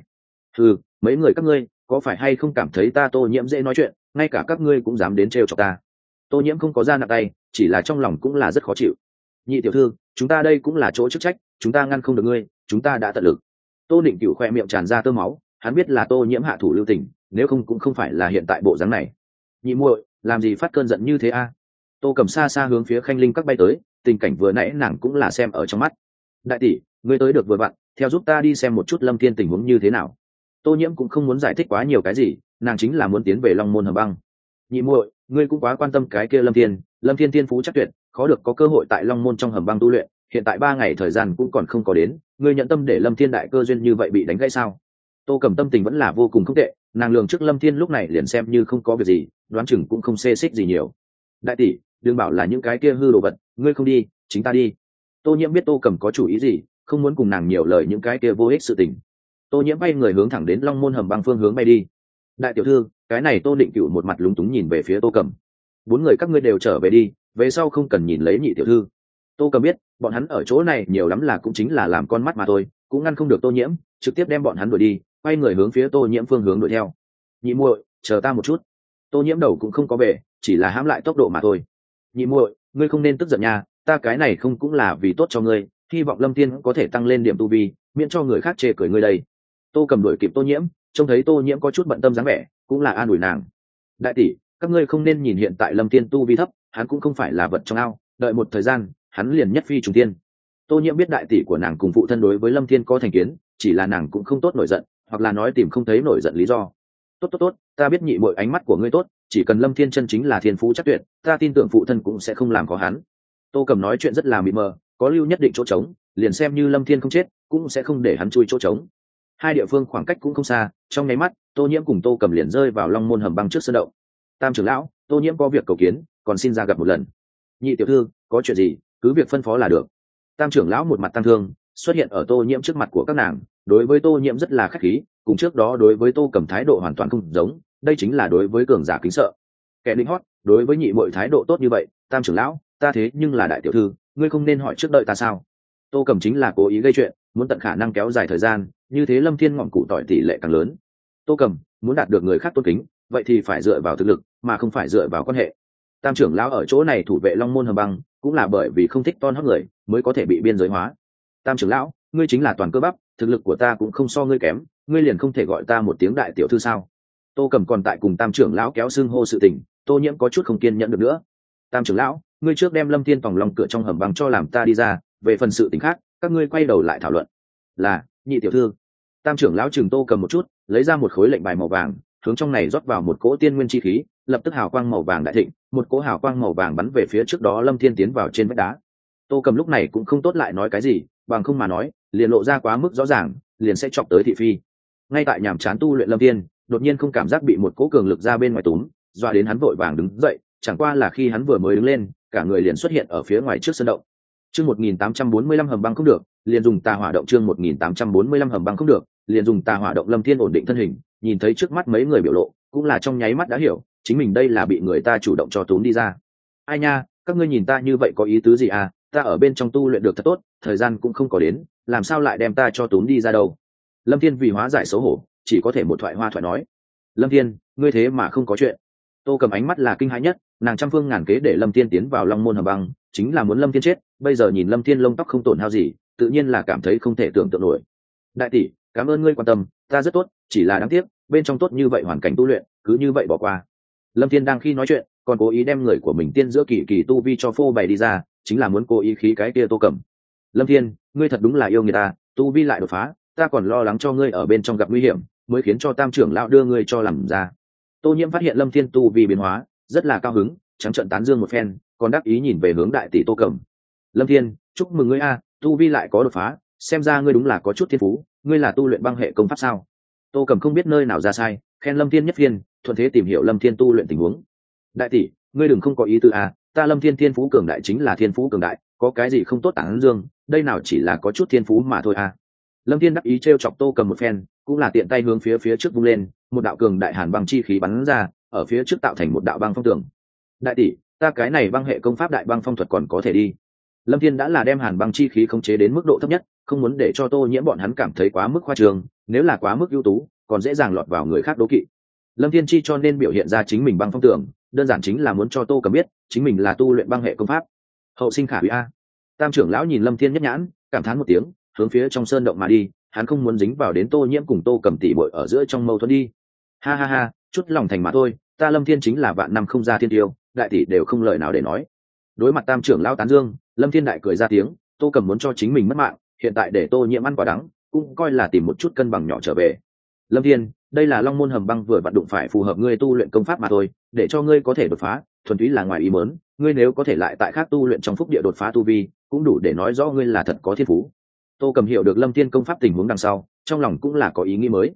Mấy người các ngươi có phải hay không cảm thấy ta Tô Nhiễm dễ nói chuyện, ngay cả các ngươi cũng dám đến trêu chọc ta. Tô Nhiễm không có ra nặng tay, chỉ là trong lòng cũng là rất khó chịu. Nhị tiểu thư, chúng ta đây cũng là chỗ chức trách, chúng ta ngăn không được ngươi, chúng ta đã tận lực. Tô Định Cửu khoe miệng tràn ra tơ máu, hắn biết là Tô Nhiễm hạ thủ lưu tình, nếu không cũng không phải là hiện tại bộ dáng này. Nhị muội, làm gì phát cơn giận như thế a? Tô Cầm xa xa hướng phía Khanh Linh các bay tới, tình cảnh vừa nãy nàng cũng là xem ở trong mắt. Đại tỷ, ngươi tới được vừa vặn, theo giúp ta đi xem một chút Lâm Thiên tình huống như thế nào. Tô Nhiễm cũng không muốn giải thích quá nhiều cái gì, nàng chính là muốn tiến về Long môn hầm băng. Nhị muội, ngươi cũng quá quan tâm cái kia Lâm Thiên tiên phú chắc tuyệt, khó được có cơ hội tại Long môn trong hầm băng tu luyện, hiện tại 3 ngày thời gian cũng còn không có đến, ngươi nhận tâm để Lâm Thiên đại cơ duyên như vậy bị đánh gãy sao? Tô Cầm tâm tình vẫn là vô cùng không tệ, nàng lường trước Lâm Thiên lúc này liền xem như không có việc gì, đoán chừng cũng không xê xích gì nhiều. Đại tỷ, đừng bảo là những cái kia hư đồ vật, ngươi không đi chính ta đi. Tô Nhiễm biết Tô Cầm có chủ ý gì, không muốn cùng nàng nhiều lời những cái kia vô ích sự tình. Tô Nhiễm bay người hướng thẳng đến Long Môn hầm băng phương hướng bay đi. Đại tiểu thư, cái này Tô Định Cửu một mặt lúng túng nhìn về phía Tô Cầm. Bốn người các ngươi đều trở về đi, về sau không cần nhìn lấy nhị tiểu thư. Tô Cầm biết bọn hắn ở chỗ này nhiều lắm là cũng chính là làm con mắt mà thôi, cũng ngăn không được Tô Nhiễm, trực tiếp đem bọn hắn đuổi đi, quay người hướng phía Tô Nhiễm phương hướng đuổi theo. Nhị muội, chờ ta một chút. Tô Nhiễm đầu cũng không có về, chỉ là hãm lại tốc độ mà thôi. Nhị muội, ngươi không nên tức giận nha, ta cái này không cũng là vì tốt cho ngươi, hy vọng Lâm Tiên có thể tăng lên điểm tu vi, miễn cho người khác chê cười ngươi đây. Tô Cầm đuổi kịp Tô Nhiễm, trông thấy Tô Nhiễm có chút bận tâm dáng vẻ, cũng là an ủi nàng. Đại tỷ, các ngươi không nên nhìn hiện tại Lâm Tiên tu vi thấp, hắn cũng không phải là vật trong ao, đợi một thời gian, hắn liền nhất phi trùng thiên. Tô Nhiễm biết đại tỷ của nàng cùng phụ thân đối với Lâm Thiên có thành kiến, chỉ là nàng cũng không tốt nổi giận, hoặc là nói tìm không thấy nổi giận lý do. Tốt, ta biết nhị muội ánh mắt của ngươi tốt, chỉ cần Lâm Thiên chân chính là thiên phú chắc tuyệt, ta tin tưởng phụ thân cũng sẽ không làm khó hắn. Tô Cầm nói chuyện rất là mịt mờ, có lưu nhất định chỗ trống, liền xem như Lâm Thiên không chết, cũng sẽ không để hắn chui chỗ trống. Hai địa phương khoảng cách cũng không xa, trong nháy mắt, Tô Nhiễm cùng Tô Cầm liền rơi vào Long Môn hầm băng trước sân động. Tam trưởng lão, Tô Nhiễm có việc cầu kiến, còn xin ra gặp một lần. Nhị tiểu thư, có chuyện gì, cứ việc phân phó là được. Tam trưởng lão một mặt tăng thương xuất hiện ở Tô Nhiễm trước mặt của các nàng, đối với Tô Nhiễm rất là khách khí, cùng trước đó đối với Tô Cầm thái độ hoàn toàn không giống, đây chính là đối với cường giả kính sợ. Kẻ lính hót, đối với nhị muội thái độ tốt như vậy, Tam trưởng lão, ta thế nhưng là đại tiểu thư, ngươi không nên hỏi trước đợi ta sao? Tô Cầm chính là cố ý gây chuyện, muốn tận khả năng kéo dài thời gian, như thế Lâm Thiên ngọn cụ tỏi tỷ lệ càng lớn. Tô Cầm muốn đạt được người khác tôn kính, vậy thì phải dựa vào thực lực, mà không phải dựa vào quan hệ. Tam trưởng lão ở chỗ này thủ vệ Long Môn hầm băng, cũng là bởi vì không thích ton hót người, mới có thể bị biên giới hóa. Tam trưởng lão, ngươi chính là toàn cơ bắp, thực lực của ta cũng không so ngươi kém, ngươi liền không thể gọi ta một tiếng đại tiểu thư sao? Tô Cầm còn tại cùng Tam trưởng lão kéo xương hô sự tình, Tô Nhiễm có chút không kiên nhẫn được nữa. Tam trưởng lão, ngươi trước đem Lâm Thiên tòng lòng cửa trong hầm băng cho làm ta đi ra, về phần sự tình khác, các ngươi quay đầu lại thảo luận. Là, nhị tiểu thư. Tam trưởng lão chừng Tô Cầm một chút, lấy ra một khối lệnh bài màu vàng, hướng trong này rót vào một cỗ tiên nguyên chi khí, lập tức hào quang màu vàng đại thịnh, một cỗ hào quang màu vàng bắn về phía trước đó Lâm Thiên tiến vào trên vách đá. Tô Cầm lúc này cũng không tốt lại nói cái gì, bằng không mà nói, liền lộ ra quá mức rõ ràng, liền sẽ chọc tới thị phi. Ngay tại nhàm chán tu luyện Lâm Thiên, đột nhiên không cảm giác bị một cỗ cường lực ra bên ngoài túm, dọa đến hắn vội vàng đứng dậy, chẳng qua là khi hắn vừa mới đứng lên, cả người liền xuất hiện ở phía ngoài trước sân động. Chương 1845 hầm băng không được, liền dùng tà hỏa động. Chương 1845 hầm băng không được, liền dùng tà hỏa động. Lâm Thiên ổn định thân hình, nhìn thấy trước mắt mấy người biểu lộ, cũng là trong nháy mắt đã hiểu, chính mình đây là bị người ta chủ động cho túm đi ra. Ai nha, các ngươi nhìn ta như vậy có ý tứ gì à? Ta ở bên trong tu luyện được thật tốt, thời gian cũng không có đến, làm sao lại đem ta cho túm đi ra đâu? Lâm Thiên vì hóa giải xấu hổ, chỉ có thể một thoại hoa thoại nói. Lâm Thiên, ngươi thế mà không có chuyện. Tô Cầm ánh mắt là kinh hãi nhất, nàng trăm phương ngàn kế để Lâm Thiên tiến vào Long Môn hầm băng, chính là muốn Lâm Thiên chết, bây giờ nhìn Lâm Thiên lông tóc không tổn hao gì, tự nhiên là cảm thấy không thể tưởng tượng nổi. Đại tỷ, cảm ơn ngươi quan tâm, ta rất tốt, chỉ là đáng tiếc, bên trong tốt như vậy hoàn cảnh tu luyện, cứ như vậy bỏ qua. Lâm Thiên đang khi nói chuyện, còn cố ý đem người của mình tiên giữa kỳ kỳ tu vi cho phô bày đi ra, chính là muốn cố ý khí cái kia Tô Cầm. Lâm Thiên, ngươi thật đúng là yêu người ta, tu vi lại đột phá, ta còn lo lắng cho ngươi ở bên trong gặp nguy hiểm, mới khiến cho Tam trưởng lão đưa ngươi cho làm ra. Tô Nhiễm phát hiện Lâm Thiên tu vi biến hóa, rất là cao hứng, trắng trợn tán dương một phen, còn đắc ý nhìn về hướng đại tỷ Tô Cầm. Lâm Thiên, chúc mừng ngươi a, tu vi lại có đột phá, xem ra ngươi đúng là có chút thiên phú, ngươi là tu luyện băng hệ công pháp sao? Tô Cầm không biết nơi nào ra sai, khen Lâm Thiên nhất phiên, thuận thế tìm hiểu Lâm Thiên tu luyện tình huống. Đại tỷ, ngươi đừng không có ý tư a, ta Lâm Thiên thiên phú cường đại chính là thiên phú cường đại, có cái gì không tốt tán dương, đây nào chỉ là có chút thiên phú mà thôi a. Lâm Thiên đắc ý trêu chọc Tô Cầm một phen, cũng là tiện tay hướng phía trước vung lên, một đạo cường đại hàn băng chi khí bắn ra, ở phía trước tạo thành một đạo băng phong tường. Đại tỷ, ta cái này băng hệ công pháp đại băng phong thuật còn có thể đi. Lâm Thiên đã là đem hàn băng chi khí khống chế đến mức độ thấp nhất, không muốn để cho Tô Nhiễm bọn hắn cảm thấy quá mức khoa trương, nếu là quá mức ưu tú, còn dễ dàng lọt vào người khác đố kỵ. Lâm Thiên chi cho nên biểu hiện ra chính mình băng phong tường, đơn giản chính là muốn cho Tô Cầm biết, chính mình là tu luyện băng hệ công pháp. Hậu sinh khả hủy a. Tam trưởng lão nhìn Lâm Thiên nhất nhãn, cảm thán một tiếng, hướng phía trong sơn động mà đi, hắn không muốn dính vào đến Tô Nhiễm cùng Tô Cầm tỷ muội ở giữa trong mâu thuẫn đi. Ha ha ha, chút lòng thành mà thôi, ta Lâm Thiên chính là vạn năm không ra thiên tiêu, đại tỷ đều không lời nào để nói. Đối mặt Tam trưởng lão tán dương, Lâm Thiên đại cười ra tiếng, Tô Cầm muốn cho chính mình mất mạng, hiện tại để Tô Nhiễm ăn quả đắng, cũng coi là tìm một chút cân bằng nhỏ trở về. Lâm Thiên, đây là Long Môn hầm băng vừa vặn đụng phải phù hợp ngươi tu luyện công pháp mà thôi, để cho ngươi có thể đột phá, thuần túy là ngoài ý muốn, ngươi nếu có thể lại tại khác tu luyện trong phúc địa đột phá tu vi, cũng đủ để nói rõ ngươi là thật có thiên phú. Tô Cầm hiểu được Lâm Thiên công pháp tình huống đằng sau, trong lòng cũng là có ý nghĩ mới.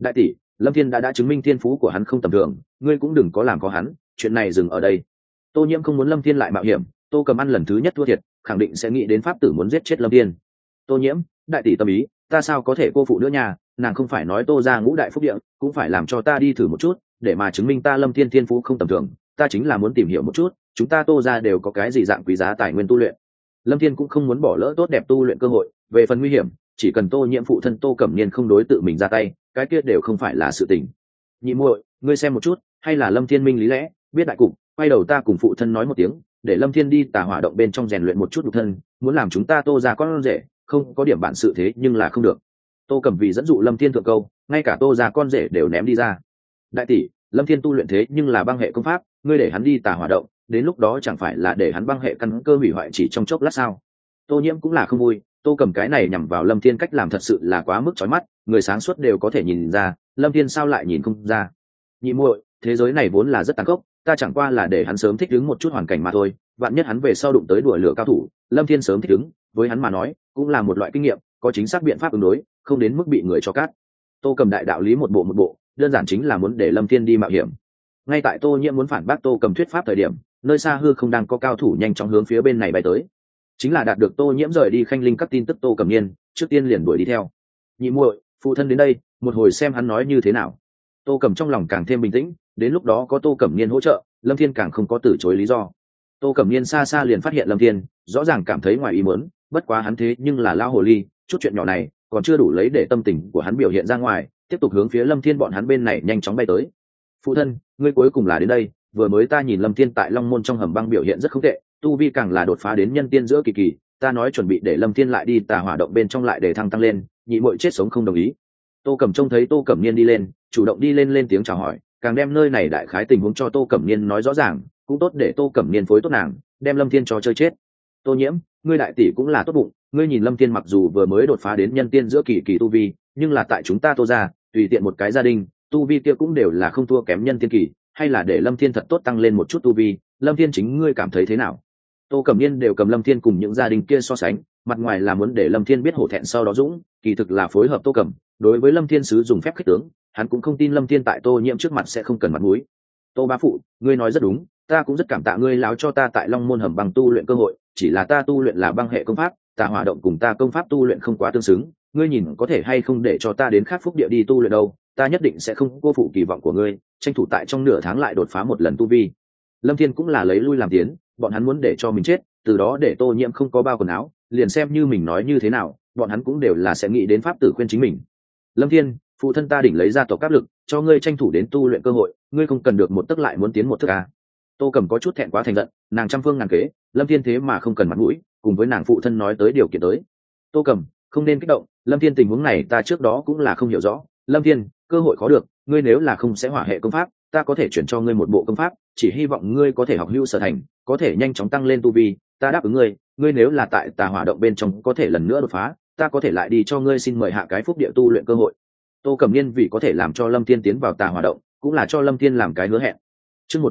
đại tỷ, lâm thiên đã chứng minh thiên phú của hắn không tầm thường, ngươi cũng đừng có làm khó hắn, chuyện này dừng ở đây. Tô nhiễm không muốn lâm thiên lại mạo hiểm, tô cầm ăn lần thứ nhất thua thiệt, khẳng định sẽ nghĩ đến pháp tử muốn giết chết lâm thiên. Tô nhiễm, đại tỷ tâm ý, ta sao có thể cô phụ nữa nha, nàng không phải nói tô ra ngũ đại phúc địa, cũng phải làm cho ta đi thử một chút, để mà chứng minh ta lâm thiên thiên phú không tầm thường, ta chính là muốn tìm hiểu một chút chúng ta tô ra đều có cái gì dạng quý giá tài nguyên tu luyện. Lâm thiên cũng không muốn bỏ lỡ tốt đẹp tu luyện cơ hội, về phần nguy hiểm, chỉ cần tô nhiễm phụ thân tô cẩm niên không đối tự mình ra tay, cái kia đều không phải là sự tình. Nhị muội, ngươi xem một chút, hay là lâm thiên minh lý lẽ biết đại cục, quay đầu ta cùng phụ thân nói một tiếng, để lâm thiên đi tà hỏa động bên trong rèn luyện một chút nhục thân, muốn làm chúng ta tô ra con rể, không có điểm bản sự thế nhưng là không được. Tô cẩm vì dẫn dụ lâm thiên thượng câu, ngay cả tô ra con rể đều ném đi ra. Đại tỷ, lâm thiên tu luyện thế nhưng là băng hệ công pháp, ngươi để hắn đi tà hỏa động, đến lúc đó chẳng phải là để hắn băng hệ căn cơ hủy hoại chỉ trong chốc lát sao? Tô nhiễm cũng là không vui, tô cầm cái này nhằm vào lâm thiên cách làm thật sự là quá mức chói mắt, người sáng suốt đều có thể nhìn ra, lâm thiên sao lại nhìn không ra? Nhị muội, thế giới này vốn là rất tàn khốc, ta chẳng qua là để hắn sớm thích ứng một chút hoàn cảnh mà thôi, vạn nhất hắn về sau đụng tới đùa lửa cao thủ, lâm thiên sớm thích ứng, với hắn mà nói cũng là một loại kinh nghiệm, có chính xác biện pháp ứng đối, không đến mức bị người cho cát. Tô cầm đại đạo lý một bộ, đơn giản chính là muốn để lâm thiên đi mạo hiểm. Ngay tại tô nhiễm muốn phản bác tô cầm thuyết pháp thời điểm, nơi xa hư không đang có cao thủ nhanh chóng hướng phía bên này bay tới, chính là đạt được tô nhiễm rời đi khanh linh các tin tức tô cầm niên trước tiên liền đuổi đi theo. Nhị muội, phụ thân đến đây, một hồi xem hắn nói như thế nào. Tô cầm trong lòng càng thêm bình tĩnh, đến lúc đó có tô cẩm niên hỗ trợ, lâm thiên càng không có từ chối lý do. Tô cẩm niên xa xa liền phát hiện lâm thiên, rõ ràng cảm thấy ngoài ý muốn, bất quá hắn thế nhưng là lao hồ ly, chút chuyện nhỏ này còn chưa đủ lấy để tâm tình của hắn biểu hiện ra ngoài, tiếp tục hướng phía lâm thiên bọn hắn bên này nhanh chóng bay tới. Phụ thân, ngươi cuối cùng là đến đây, vừa mới ta nhìn lâm thiên tại long môn trong hầm băng biểu hiện rất không tệ, tu vi càng là đột phá đến nhân tiên giữa kỳ kỳ, ta nói chuẩn bị để lâm thiên lại đi tà hỏa động bên trong lại để thăng tăng lên, nhị muội chết sống không đồng ý. Tô cẩm trông thấy tô cẩm niên đi lên, chủ động đi lên tiếng chào hỏi, càng đem nơi này đại khái tình huống cho tô cẩm niên nói rõ ràng, cũng tốt để tô cẩm niên phối tốt nàng, đem lâm thiên cho chơi chết. Tô nhiễm, ngươi đại tỷ cũng là tốt bụng, ngươi nhìn lâm thiên mặc dù vừa mới đột phá đến nhân tiên giữa kỳ kỳ tu vi, nhưng là tại chúng ta tô ra tùy tiện một cái gia đình tu vi kia cũng đều là không thua kém nhân tiên kỳ, hay là để lâm thiên thật tốt tăng lên một chút tu vi. Lâm thiên chính ngươi cảm thấy thế nào? Tô cẩm niên đều cầm lâm thiên cùng những gia đình kia so sánh, mặt ngoài là muốn để lâm thiên biết hổ thẹn sau đó dũng, kỳ thực là phối hợp tô cẩm. Đối với lâm thiên sứ dùng phép khích tướng, hắn cũng không tin lâm thiên tại tô nhiễm trước mặt sẽ không cần mặt mũi. Tô bá phụ, ngươi nói rất đúng, ta cũng rất cảm tạ ngươi láo cho ta tại long môn hầm băng tu luyện cơ hội, chỉ là ta tu luyện là băng hệ công pháp, ta hỏa động cùng ta công pháp tu luyện không quá tương xứng, ngươi nhìn có thể hay không để cho ta đến khác phúc địa đi tu luyện đâu, ta nhất định sẽ không cô phụ kỳ vọng của ngươi, tranh thủ tại trong nửa tháng lại đột phá một lần tu vi. Lâm thiên cũng là lấy lui làm tiến, bọn hắn muốn để cho mình chết, từ đó để tô nhiễm không có bao quần áo, liền xem như mình nói như thế nào, bọn hắn cũng đều là sẽ nghĩ đến pháp tử khuyên chính mình. Lâm thiên, phụ thân ta đỉnh lấy ra tộc áp lực cho ngươi tranh thủ đến tu luyện cơ hội, ngươi không cần được một tấc lại muốn tiến một thước à. Tô cẩm có chút thẹn quá thành giận, nàng trăm phương ngàn kế, lâm thiên thế mà không cần mặt mũi, cùng với nàng phụ thân nói tới điều kiện tới. Tô cẩm, không nên kích động, lâm thiên tình huống này ta trước đó cũng là không hiểu rõ. Lâm thiên, cơ hội khó được, ngươi nếu là không sẽ hỏa hệ công pháp, ta có thể chuyển cho ngươi một bộ công pháp, chỉ hy vọng ngươi có thể học hữu sở thành, có thể nhanh chóng tăng lên tu vi, ta đáp ứng ngươi. Ngươi nếu là tại tà hỏa động bên trong có thể lần nữa đột phá, ta có thể lại đi cho ngươi xin mời hạ cái phúc địa tu luyện cơ hội. Tô cẩm niên vì có thể làm cho lâm thiên tiến vào tà hỏa động, cũng là cho lâm thiên làm cái hứa hẹn. Chương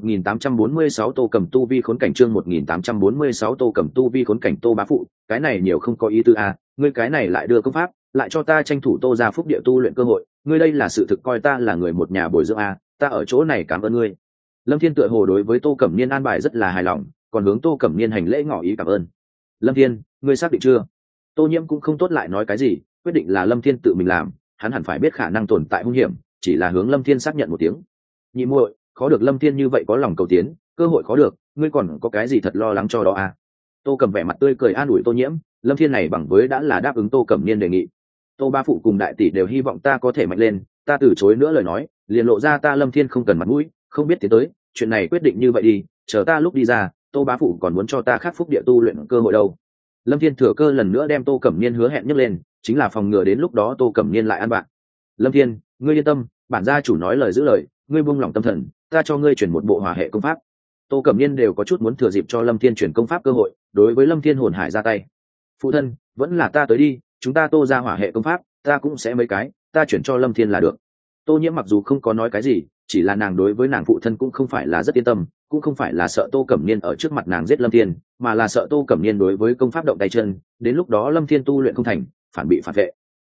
1846 Tô Cẩm tu vi khốn cảnh, chương 1846 Tô Cẩm tu vi khốn cảnh. Tô bá phụ, cái này nhiều không có ý tư à, ngươi cái này lại đưa công pháp, lại cho ta tranh thủ Tô gia phúc địa tu luyện cơ hội, ngươi đây là sự thực coi ta là người một nhà bồi dưỡng à, ta ở chỗ này cảm ơn ngươi. Lâm Thiên tựa hồ đối với Tô Cẩm Niên an bài rất là hài lòng, còn hướng Tô Cẩm Niên hành lễ ngỏ ý cảm ơn. Lâm Thiên, ngươi xác định chưa? Tô Nhiễm cũng không tốt lại nói cái gì, quyết định là Lâm Thiên tự mình làm, hắn hẳn phải biết khả năng tồn tại hung hiểm, chỉ là hướng Lâm Thiên xác nhận một tiếng. Nhị muội, khó được lâm thiên như vậy có lòng cầu tiến, cơ hội khó được, ngươi còn có cái gì thật lo lắng cho đó à? Tô Cẩm vẻ mặt tươi cười an ủi Tô Nhiễm, lâm thiên này bằng với đã là đáp ứng Tô Cẩm niên đề nghị. Tô ba phụ cùng đại tỷ đều hy vọng ta có thể mạnh lên, ta từ chối nữa lời nói, liền lộ ra ta lâm thiên không cần mặt mũi, không biết tiến tới, chuyện này quyết định như vậy đi, chờ ta lúc đi ra, Tô bá phụ còn muốn cho ta khắc phúc địa tu luyện cơ hội đâu. Lâm thiên thừa cơ lần nữa đem Tô Cẩm niên hứa hẹn nhấc lên, chính là phòng ngừa đến lúc đó Tô Cẩm niên lại ăn bạc. Lâm thiên, ngươi yên tâm, bản gia chủ nói lời giữ lời, ngươi buông lòng tâm thần, ta cho ngươi chuyển một bộ hỏa hệ công pháp. Tô Cẩm niên đều có chút muốn thừa dịp cho lâm thiên chuyển công pháp cơ hội, đối với lâm thiên hồn hải ra tay. Phụ thân, vẫn là ta tới đi, chúng ta Tô ra hỏa hệ công pháp, ta cũng sẽ mấy cái, ta chuyển cho lâm thiên là được. Tô Nhiễm mặc dù không có nói cái gì, chỉ là nàng đối với nàng phụ thân cũng không phải là rất yên tâm, cũng không phải là sợ Tô Cẩm niên ở trước mặt nàng giết lâm thiên, mà là sợ Tô Cẩm niên đối với công pháp động tay chân, đến lúc đó lâm thiên tu luyện không thành, phản bị phản vệ.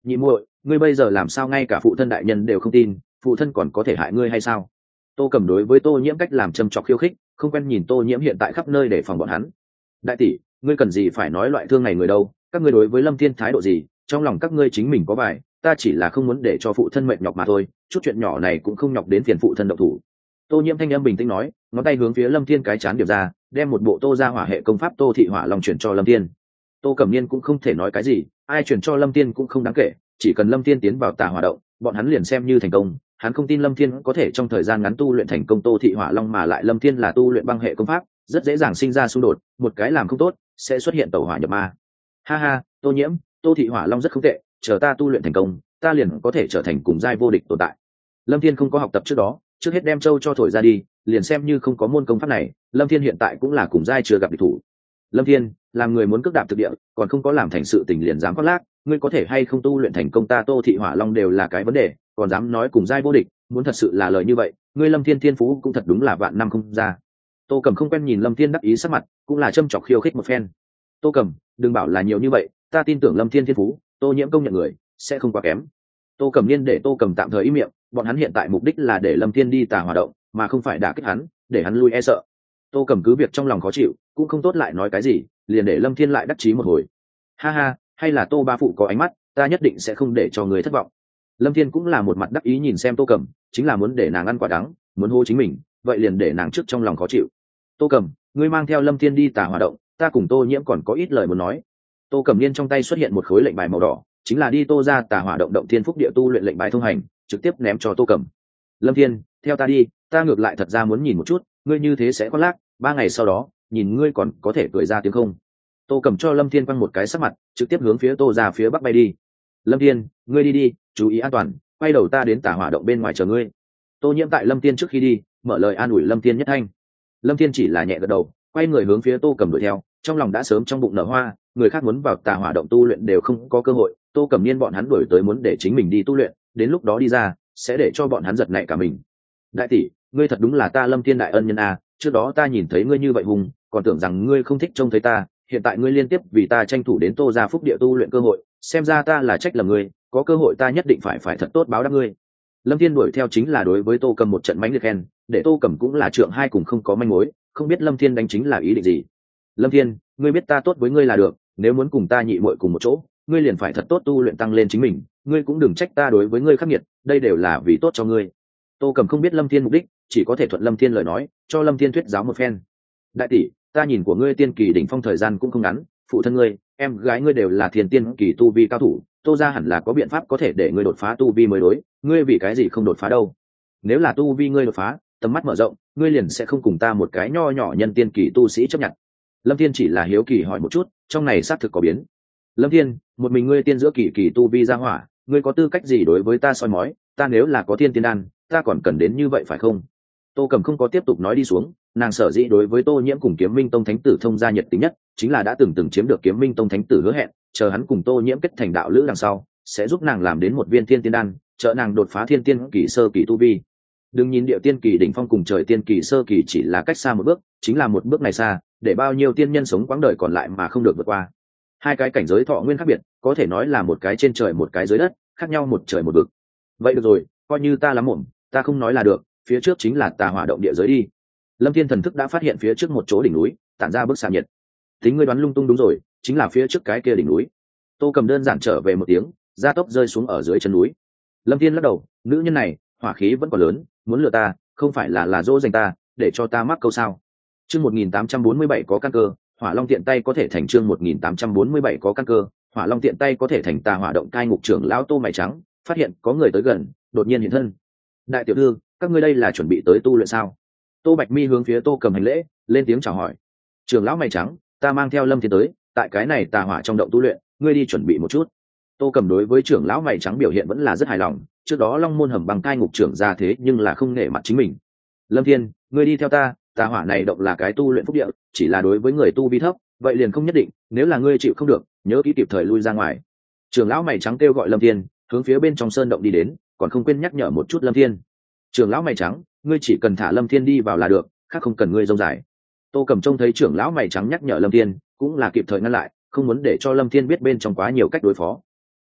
nhị muội, ngươi bây giờ làm sao ngay cả phụ thân đại nhân đều không tin, phụ thân còn có thể hại ngươi hay sao? Tô Cẩm đối với Tô Nhiễm cách làm châm chọc khiêu khích, không quen nhìn Tô Nhiễm hiện tại khắp nơi để phòng bọn hắn. Đại tỷ, ngươi cần gì phải nói loại thương này người đâu, các ngươi đối với Lâm Thiên thái độ gì, trong lòng các ngươi chính mình có bài, ta chỉ là không muốn để cho phụ thân mệt nhọc mà thôi, chút chuyện nhỏ này cũng không nhọc đến phiền phụ thân động thủ. Tô Nhiễm thanh âm bình tĩnh nói, ngón tay hướng phía Lâm Thiên cái chán điểm ra, đem một bộ Tô gia hỏa hệ công pháp Tô thị hỏa long chuyển cho Lâm Thiên. Tô Cẩm Niên cũng không thể nói cái gì, ai chuyển cho Lâm Thiên cũng không đáng kể, chỉ cần Lâm Thiên tiến vào tà hỏa động, bọn hắn liền xem như thành công. Hắn không tin Lâm Thiên có thể trong thời gian ngắn tu luyện thành công Tô thị hỏa long, mà lại Lâm Thiên là tu luyện băng hệ công pháp, rất dễ dàng sinh ra xung đột, một cái làm không tốt sẽ xuất hiện tẩu hỏa nhập ma. Ha ha, Tô Nhiễm, Tô thị hỏa long rất không tệ, chờ ta tu luyện thành công, ta liền có thể trở thành cùng giai vô địch tồn tại. Lâm Thiên không có học tập trước đó, trước hết đem châu cho thổi ra đi, liền xem như không có môn công pháp này, Lâm Thiên hiện tại cũng là cùng giai chưa gặp địch thủ. Lâm Thiên, làm người muốn cước đạp thực địa, còn không có làm thành sự tình liền dám khoác lác, ngươi có thể hay không tu luyện thành công ta Tô thị hỏa long đều là cái vấn đề, còn dám nói cùng giai vô địch, muốn thật sự là lời như vậy, ngươi Lâm Thiên thiên phú cũng thật đúng là vạn năm không ra. Tô Cẩm không quen nhìn Lâm Thiên đắc ý sắc mặt, cũng là châm chọc khiêu khích một phen. Tô Cẩm, đừng bảo là nhiều như vậy, ta tin tưởng Lâm Thiên thiên phú, Tô Nhiễm công nhận người sẽ không quá kém. Tô Cẩm Niên để Tô Cẩm tạm thời im miệng, bọn hắn hiện tại mục đích là để Lâm Thiên đi tà hỏa động, mà không phải đả kích hắn, để hắn lui e sợ. Tô Cẩm cứ việc trong lòng khó chịu, cũng không tốt lại nói cái gì, liền để Lâm Thiên lại đắc chí một hồi. Ha ha, hay là Tô ba phụ có ánh mắt, ta nhất định sẽ không để cho người thất vọng. Lâm Thiên cũng là một mặt đắc ý nhìn xem Tô Cẩm, chính là muốn để nàng ăn quả đắng, muốn hô chính mình, vậy liền để nàng trước trong lòng khó chịu. Tô Cẩm, ngươi mang theo Lâm Thiên đi tà hỏa động, ta cùng Tô Nhiễm còn có ít lời muốn nói. Tô Cẩm Niên trong tay xuất hiện một khối lệnh bài màu đỏ, chính là đi Tô ra tà hỏa động động thiên phúc địa tu luyện lệnh bài thông hành, trực tiếp ném cho Tô Cẩm. Lâm Thiên, theo ta đi, ta ngược lại thật ra muốn nhìn một chút, ngươi như thế sẽ có lác, 3 ngày sau đó, nhìn ngươi còn có thể cười ra tiếng không. Tô Cẩm cho Lâm Thiên quăng một cái sắc mặt, trực tiếp hướng phía Tô ra phía bắc bay đi. Lâm Thiên, ngươi đi đi, chú ý an toàn, quay đầu ta đến tà hỏa động bên ngoài chờ ngươi. Tô Nhiễm tại Lâm Thiên trước khi đi, mở lời an ủi Lâm Thiên nhất thanh. Lâm Thiên chỉ là nhẹ gật đầu, quay người hướng phía Tô Cẩm đuổi theo, trong lòng đã sớm trong bụng nở hoa, người khác muốn vào tà hỏa động tu luyện đều không có cơ hội, Tô Cẩm Niên bọn hắn đuổi tới muốn để chính mình đi tu luyện, đến lúc đó đi ra, sẽ để cho bọn hắn giật nảy cả mình. Đại tỷ, ngươi thật đúng là ta Lâm Thiên đại ân nhân a, trước đó ta nhìn thấy ngươi như vậy hùng, còn tưởng rằng ngươi không thích trông thấy ta, hiện tại ngươi liên tiếp vì ta tranh thủ đến Tô gia phúc địa tu luyện cơ hội, xem ra ta là trách lầm ngươi, có cơ hội ta nhất định phải thật tốt báo đáp ngươi. Lâm Thiên đuổi theo chính là đối với Tô Cẩm một trận mánh liệt khen, để Tô Cẩm cũng là trượng hai cùng không có manh mối, không biết Lâm Thiên đánh chính là ý định gì. Lâm Thiên, ngươi biết ta tốt với ngươi là được, nếu muốn cùng ta nhị muội cùng một chỗ, ngươi liền phải thật tốt tu luyện tăng lên chính mình, ngươi cũng đừng trách ta đối với ngươi khắc nghiệt, đây đều là vì tốt cho ngươi. Tô Cẩm không biết Lâm Thiên mục đích, chỉ có thể thuận Lâm Thiên lời nói, cho Lâm Thiên thuyết giáo một phen. Đại tỷ, ta nhìn của ngươi tiên kỳ đỉnh phong thời gian cũng không ngắn, phụ thân ngươi, em gái ngươi đều là thiên tiên kỳ tu vi cao thủ, Tô gia hẳn là có biện pháp có thể để ngươi đột phá tu vi mới đối, ngươi vì cái gì không đột phá đâu? Nếu là tu vi ngươi đột phá, tầm mắt mở rộng, ngươi liền sẽ không cùng ta một cái nho nhỏ nhân tiên kỳ tu sĩ chấp nhận. Lâm Thiên chỉ là hiếu kỳ hỏi một chút, trong này xác thực có biến. Lâm Thiên, một mình ngươi tiên giữa kỳ kỳ tu vi ra hỏa, ngươi có tư cách gì đối với ta soi mói, ta nếu là có thiên tiên đan, ta còn cần đến như vậy phải không? Tô Cẩm không có tiếp tục nói đi xuống, nàng sở dĩ đối với Tô Nhiễm cùng Kiếm Minh Tông thánh tử thông gia nhiệt tình nhất, chính là đã từng chiếm được Kiếm Minh Tông thánh tử hứa hẹn, chờ hắn cùng Tô Nhiễm kết thành đạo lữ đằng sau, sẽ giúp nàng làm đến một viên thiên tiên đan, trợ nàng đột phá thiên tiên kỳ sơ kỳ tu vi. Đừng nhìn địa tiên kỳ đỉnh phong cùng trời tiên kỳ sơ kỳ chỉ là cách xa một bước, chính là một bước này xa, để bao nhiêu tiên nhân sống quãng đời còn lại mà không được vượt qua. Hai cái cảnh giới thọ nguyên khác biệt, có thể nói là một cái trên trời một cái dưới đất, khác nhau một trời một vực. Vậy được rồi, coi như ta lắm mồm, ta không nói là được, phía trước chính là tà hỏa động địa giới đi. Lâm Thiên thần thức đã phát hiện phía trước một chỗ đỉnh núi, tản ra bức xạ nhiệt. Tính ngươi đoán lung tung đúng rồi, chính là phía trước cái kia đỉnh núi. Tô Cẩm đơn giản trở về một tiếng, gia tốc rơi xuống ở dưới chân núi. Lâm Thiên lắc đầu, nữ nhân này, hỏa khí vẫn còn lớn, muốn lừa ta, không phải là dỗ dành ta, để cho ta mắc câu sao? Chương 1847 có căn cơ, Hỏa Long tiện tay có thể thành chương 1847 có căn cơ, Hỏa Long tiện tay có thể thành tà hỏa động cai ngục trưởng lão Tô Mày Trắng, phát hiện có người tới gần, đột nhiên hiện thân. Đại tiểu thư, các ngươi đây là chuẩn bị tới tu luyện sao? Tô Bạch Mi hướng phía Tô Cẩm hành lễ, lên tiếng chào hỏi. Trưởng lão Mày Trắng, ta mang theo Lâm Thiên tới, tại cái này tà hỏa trong động tu luyện, ngươi đi chuẩn bị một chút. Tô Cẩm đối với trưởng lão Mày Trắng biểu hiện vẫn là rất hài lòng, trước đó Long môn hầm bằng cai ngục trưởng ra thế nhưng là không nể mặt chính mình. Lâm Thiên, ngươi đi theo ta, tà hỏa này động là cái tu luyện phúc địa, chỉ là đối với người tu vi thấp, vậy liền không nhất định, nếu là ngươi chịu không được, nhớ kỹ kịp thời lui ra ngoài. Trưởng lão Mày Trắng kêu gọi Lâm Thiên, hướng phía bên trong sơn động đi đến, còn không quên nhắc nhở một chút Lâm Thiên. Trưởng lão Mày Trắng, ngươi chỉ cần thả Lâm Thiên đi vào là được, khác không cần ngươi rông dài. Tô Cẩm trông thấy trưởng lão Mày Trắng nhắc nhở Lâm Thiên, cũng là kịp thời ngăn lại, không muốn để cho Lâm Thiên biết bên trong quá nhiều cách đối phó.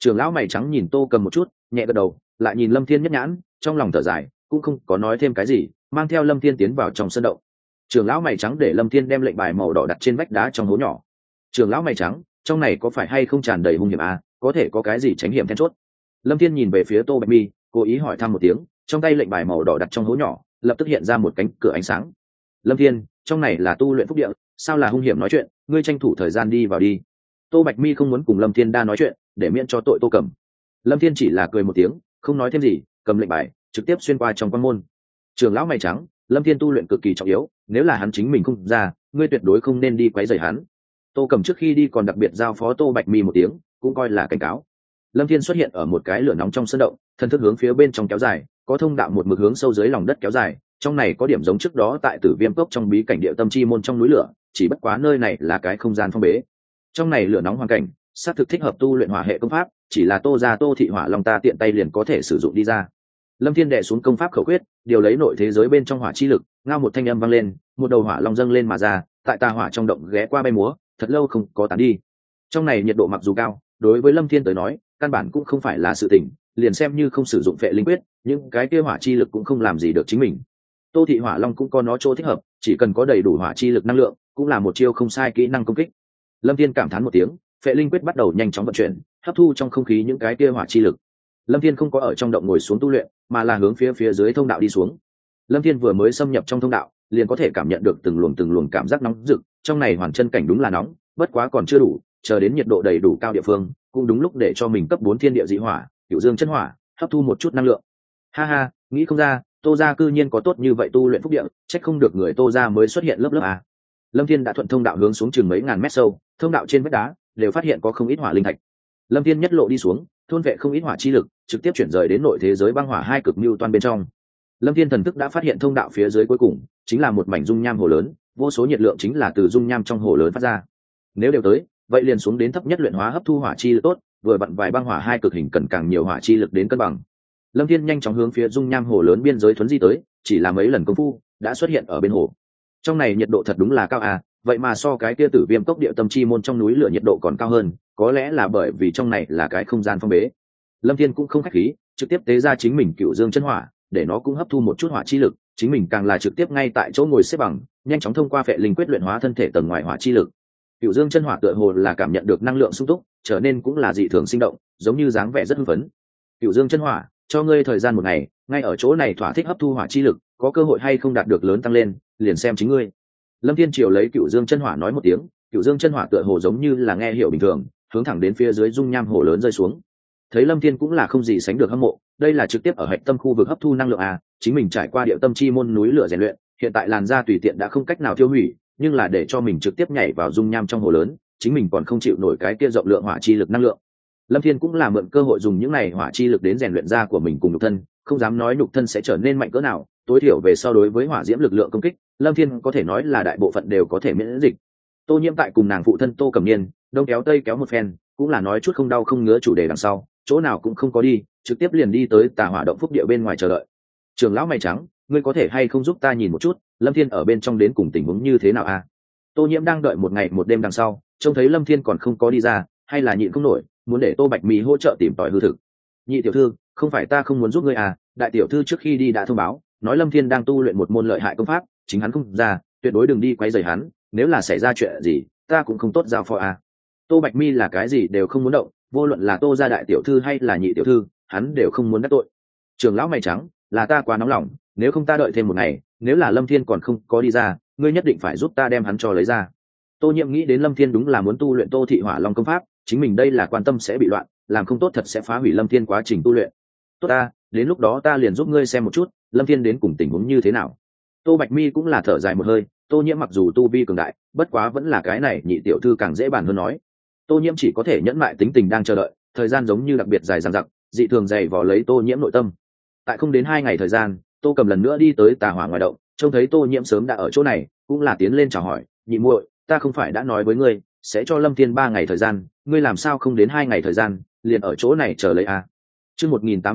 Trưởng lão mày trắng nhìn Tô Cầm một chút, nhẹ gật đầu, lại nhìn Lâm Thiên nhất nhãn, trong lòng thở dài, cũng không có nói thêm cái gì, mang theo Lâm Thiên tiến vào trong sân động. Trưởng lão mày trắng để Lâm Thiên đem lệnh bài màu đỏ đặt trên vách đá trong hố nhỏ. Trưởng lão mày trắng, trong này có phải hay không tràn đầy hung hiểm à, có thể có cái gì tránh hiểm then chốt? Lâm Thiên nhìn về phía Tô Bạch Mi, cố ý hỏi thăm một tiếng, trong tay lệnh bài màu đỏ đặt trong hố nhỏ, lập tức hiện ra một cánh cửa ánh sáng. Lâm Thiên, trong này là tu luyện phúc địa, sao là hung hiểm nói chuyện, ngươi tranh thủ thời gian đi vào đi. Tô Bạch Mi không muốn cùng Lâm Thiên đa nói chuyện, để miễn cho tội Tô Cẩm. Lâm Thiên chỉ là cười một tiếng, không nói thêm gì, cầm lệnh bài trực tiếp xuyên qua trong quan môn. Trưởng lão mày trắng, Lâm Thiên tu luyện cực kỳ trọng yếu, nếu là hắn chính mình không ra, ngươi tuyệt đối không nên đi quấy rầy hắn. Tô Cẩm trước khi đi còn đặc biệt giao phó Tô Bạch Mi một tiếng, cũng coi là cảnh cáo. Lâm Thiên xuất hiện ở một cái lửa nóng trong sân động, thân thức hướng phía bên trong kéo dài, có thông đạo một mực hướng sâu dưới lòng đất kéo dài, trong này có điểm giống trước đó tại Tử Viêm Cốc trong bí cảnh địa tâm chi môn trong núi lửa, chỉ bất quá nơi này là cái không gian phong bế. Trong này lửa nóng hoàn cảnh, xác thực thích hợp tu luyện hỏa hệ công pháp, chỉ là Tô gia Tô thị hỏa long ta tiện tay liền có thể sử dụng đi ra. Lâm Thiên đệ xuống công pháp khẩu quyết, điều lấy nội thế giới bên trong hỏa chi lực, ngao một thanh âm vang lên, một đầu hỏa long dâng lên mà ra, tại tà hỏa trong động ghé qua bay múa, thật lâu không có tán đi. Trong này nhiệt độ mặc dù cao, đối với Lâm Thiên tới nói, căn bản cũng không phải là sự tình, liền xem như không sử dụng phệ linh quyết, nhưng cái kia hỏa chi lực cũng không làm gì được chính mình. Tô thị hỏa long cũng có nó chỗ thích hợp, chỉ cần có đầy đủ hỏa chi lực năng lượng, cũng là một chiêu không sai kỹ năng công kích. Lâm Thiên cảm thán một tiếng, phệ linh quyết bắt đầu nhanh chóng vận chuyển, hấp thu trong không khí những cái kia hỏa chi lực. Lâm Thiên không có ở trong động ngồi xuống tu luyện, mà là hướng phía dưới thông đạo đi xuống. Lâm Thiên vừa mới xâm nhập trong thông đạo, liền có thể cảm nhận được từng luồng cảm giác nóng rực, trong này hoàn chân cảnh đúng là nóng, bất quá còn chưa đủ, chờ đến nhiệt độ đầy đủ cao địa phương, cũng đúng lúc để cho mình cấp 4 thiên địa dị hỏa, Cửu Dương chân hỏa, hấp thu một chút năng lượng. Ha ha, nghĩ không ra, Tô gia cư nhiên có tốt như vậy tu luyện phúc địa, trách không được người Tô gia mới xuất hiện lớp à. Lâm Thiên đã thuận thông đạo hướng xuống chừng mấy ngàn mét sâu, thông đạo trên vách đá đều phát hiện có không ít hỏa linh thạch. Lâm Thiên nhất lộ đi xuống, thôn vệ không ít hỏa chi lực, trực tiếp chuyển rời đến nội thế giới băng hỏa hai cực mưu toan bên trong. Lâm Thiên thần thức đã phát hiện thông đạo phía dưới cuối cùng chính là một mảnh dung nham hồ lớn, vô số nhiệt lượng chính là từ dung nham trong hồ lớn phát ra. Nếu đều tới, vậy liền xuống đến thấp nhất luyện hóa hấp thu hỏa chi lực tốt, vừa vặn vài băng hỏa hai cực hình cần càng nhiều hỏa chi lực đến cân bằng. Lâm Thiên nhanh chóng hướng phía dung nham hồ lớn biên giới thuấn di tới, chỉ là mấy lần công phu đã xuất hiện ở bên hồ. Trong này nhiệt độ thật đúng là cao à, vậy mà so cái kia Tử Viêm Cốc địa tâm chi môn trong núi lửa nhiệt độ còn cao hơn, có lẽ là bởi vì trong này là cái không gian phong bế. Lâm Thiên cũng không khách khí, trực tiếp tế ra chính mình Cửu Dương chân hỏa, để nó cũng hấp thu một chút hỏa chi lực, chính mình càng là trực tiếp ngay tại chỗ ngồi xếp bằng, nhanh chóng thông qua phệ linh quyết luyện hóa thân thể tầng ngoài hỏa chi lực. Cửu Dương chân hỏa tựa hồ là cảm nhận được năng lượng sung túc, trở nên cũng là dị thường sinh động, giống như dáng vẻ rất hưng phấn. Cửu Dương chân hỏa, cho ngươi thời gian một ngày, ngay ở chỗ này thỏa thích hấp thu hỏa chi lực, có cơ hội hay không đạt được lớn tăng lên, liền xem chính ngươi. Lâm Thiên Triều lấy Cửu Dương chân hỏa nói một tiếng, Cửu Dương chân hỏa tựa hồ giống như là nghe hiểu bình thường, hướng thẳng đến phía dưới dung nham hồ lớn rơi xuống. Thấy Lâm Thiên cũng là không gì sánh được hâm mộ, đây là trực tiếp ở hạch tâm khu vực hấp thu năng lượng à, chính mình trải qua địa tâm chi môn núi lửa rèn luyện, hiện tại làn da tùy tiện đã không cách nào tiêu hủy, nhưng là để cho mình trực tiếp nhảy vào dung nham trong hồ lớn, chính mình còn không chịu nổi cái kia rộng lượng hỏa chi lực năng lượng. Lâm Thiên cũng là mượn cơ hội dùng những này hỏa chi lực đến rèn luyện da của mình cùng nhục thân, không dám nói nhục thân sẽ trở nên mạnh cỡ nào, tối thiểu về so đối với hỏa diễm lực lượng công kích, Lâm Thiên có thể nói là đại bộ phận đều có thể miễn dịch. Tô Nhiễm tại cùng nàng phụ thân Tô Cẩm Niên, đông kéo tây kéo một phen, cũng là nói chút không đau không ngứa chủ đề đằng sau, chỗ nào cũng không có đi, trực tiếp liền đi tới Tà Hỏa động phúc địa bên ngoài chờ đợi. Trưởng lão mày trắng, ngươi có thể hay không giúp ta nhìn một chút, Lâm Thiên ở bên trong đến cùng tình huống như thế nào a? Tô Nhiễm đang đợi một ngày một đêm đằng sau, trông thấy Lâm Thiên còn không có đi ra, hay là nhịn không nổi, muốn để Tô Bạch Mỹ hỗ trợ tìm tòi hư thực. Nhị tiểu thư, không phải ta không muốn giúp ngươi à, đại tiểu thư trước khi đi đã thông báo, nói Lâm Thiên đang tu luyện một môn lợi hại công pháp, chính hắn không ra, tuyệt đối đừng đi quấy rầy hắn, nếu là xảy ra chuyện gì, ta cũng không tốt giao phó à. Tô Bạch Mi là cái gì đều không muốn động, vô luận là Tô gia đại tiểu thư hay là nhị tiểu thư, hắn đều không muốn đắc tội. Trưởng lão mày trắng, là ta quá nóng lòng, nếu không ta đợi thêm một ngày, nếu là Lâm Thiên còn không có đi ra, ngươi nhất định phải giúp ta đem hắn cho lấy ra. Tô Nhiệm nghĩ đến Lâm Thiên đúng là muốn tu luyện Tô thị hỏa long công pháp, chính mình đây là quan tâm sẽ bị loạn, làm không tốt thật sẽ phá hủy Lâm Thiên quá trình tu luyện. Tốt ta, đến lúc đó ta liền giúp ngươi xem một chút, Lâm Thiên đến cùng tình huống như thế nào. Tô Bạch Mi cũng là thở dài một hơi, Tô Nhiễm mặc dù tu vi cường đại, bất quá vẫn là cái này nhị tiểu thư càng dễ bàn hơn nói. Tô Nhiễm chỉ có thể nhẫn mại tính tình đang chờ đợi, thời gian giống như đặc biệt dài dằng dặc, dị thường dày vò lấy Tô Nhiễm nội tâm. Tại không đến 2 ngày thời gian, Tô Cầm lần nữa đi tới Tà Hỏa ngoài động, trông thấy Tô Nhiễm sớm đã ở chỗ này, cũng là tiến lên chào hỏi, nhị muội, ta không phải đã nói với ngươi, sẽ cho Lâm Thiên 3 ngày thời gian, ngươi làm sao không đến 2 ngày thời gian, liền ở chỗ này chờ lấy à? Chương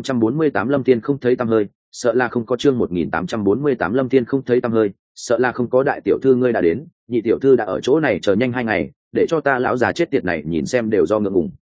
1848 Lâm Thiên không thấy tăm hơi, sợ là không có chương 1848 Lâm Thiên không thấy tăm hơi, sợ là không có đại tiểu thư ngươi đã đến, nhị tiểu thư đã ở chỗ này chờ nhanh 2 ngày, để cho ta lão già chết tiệt này nhìn xem đều do ngượng ngùng.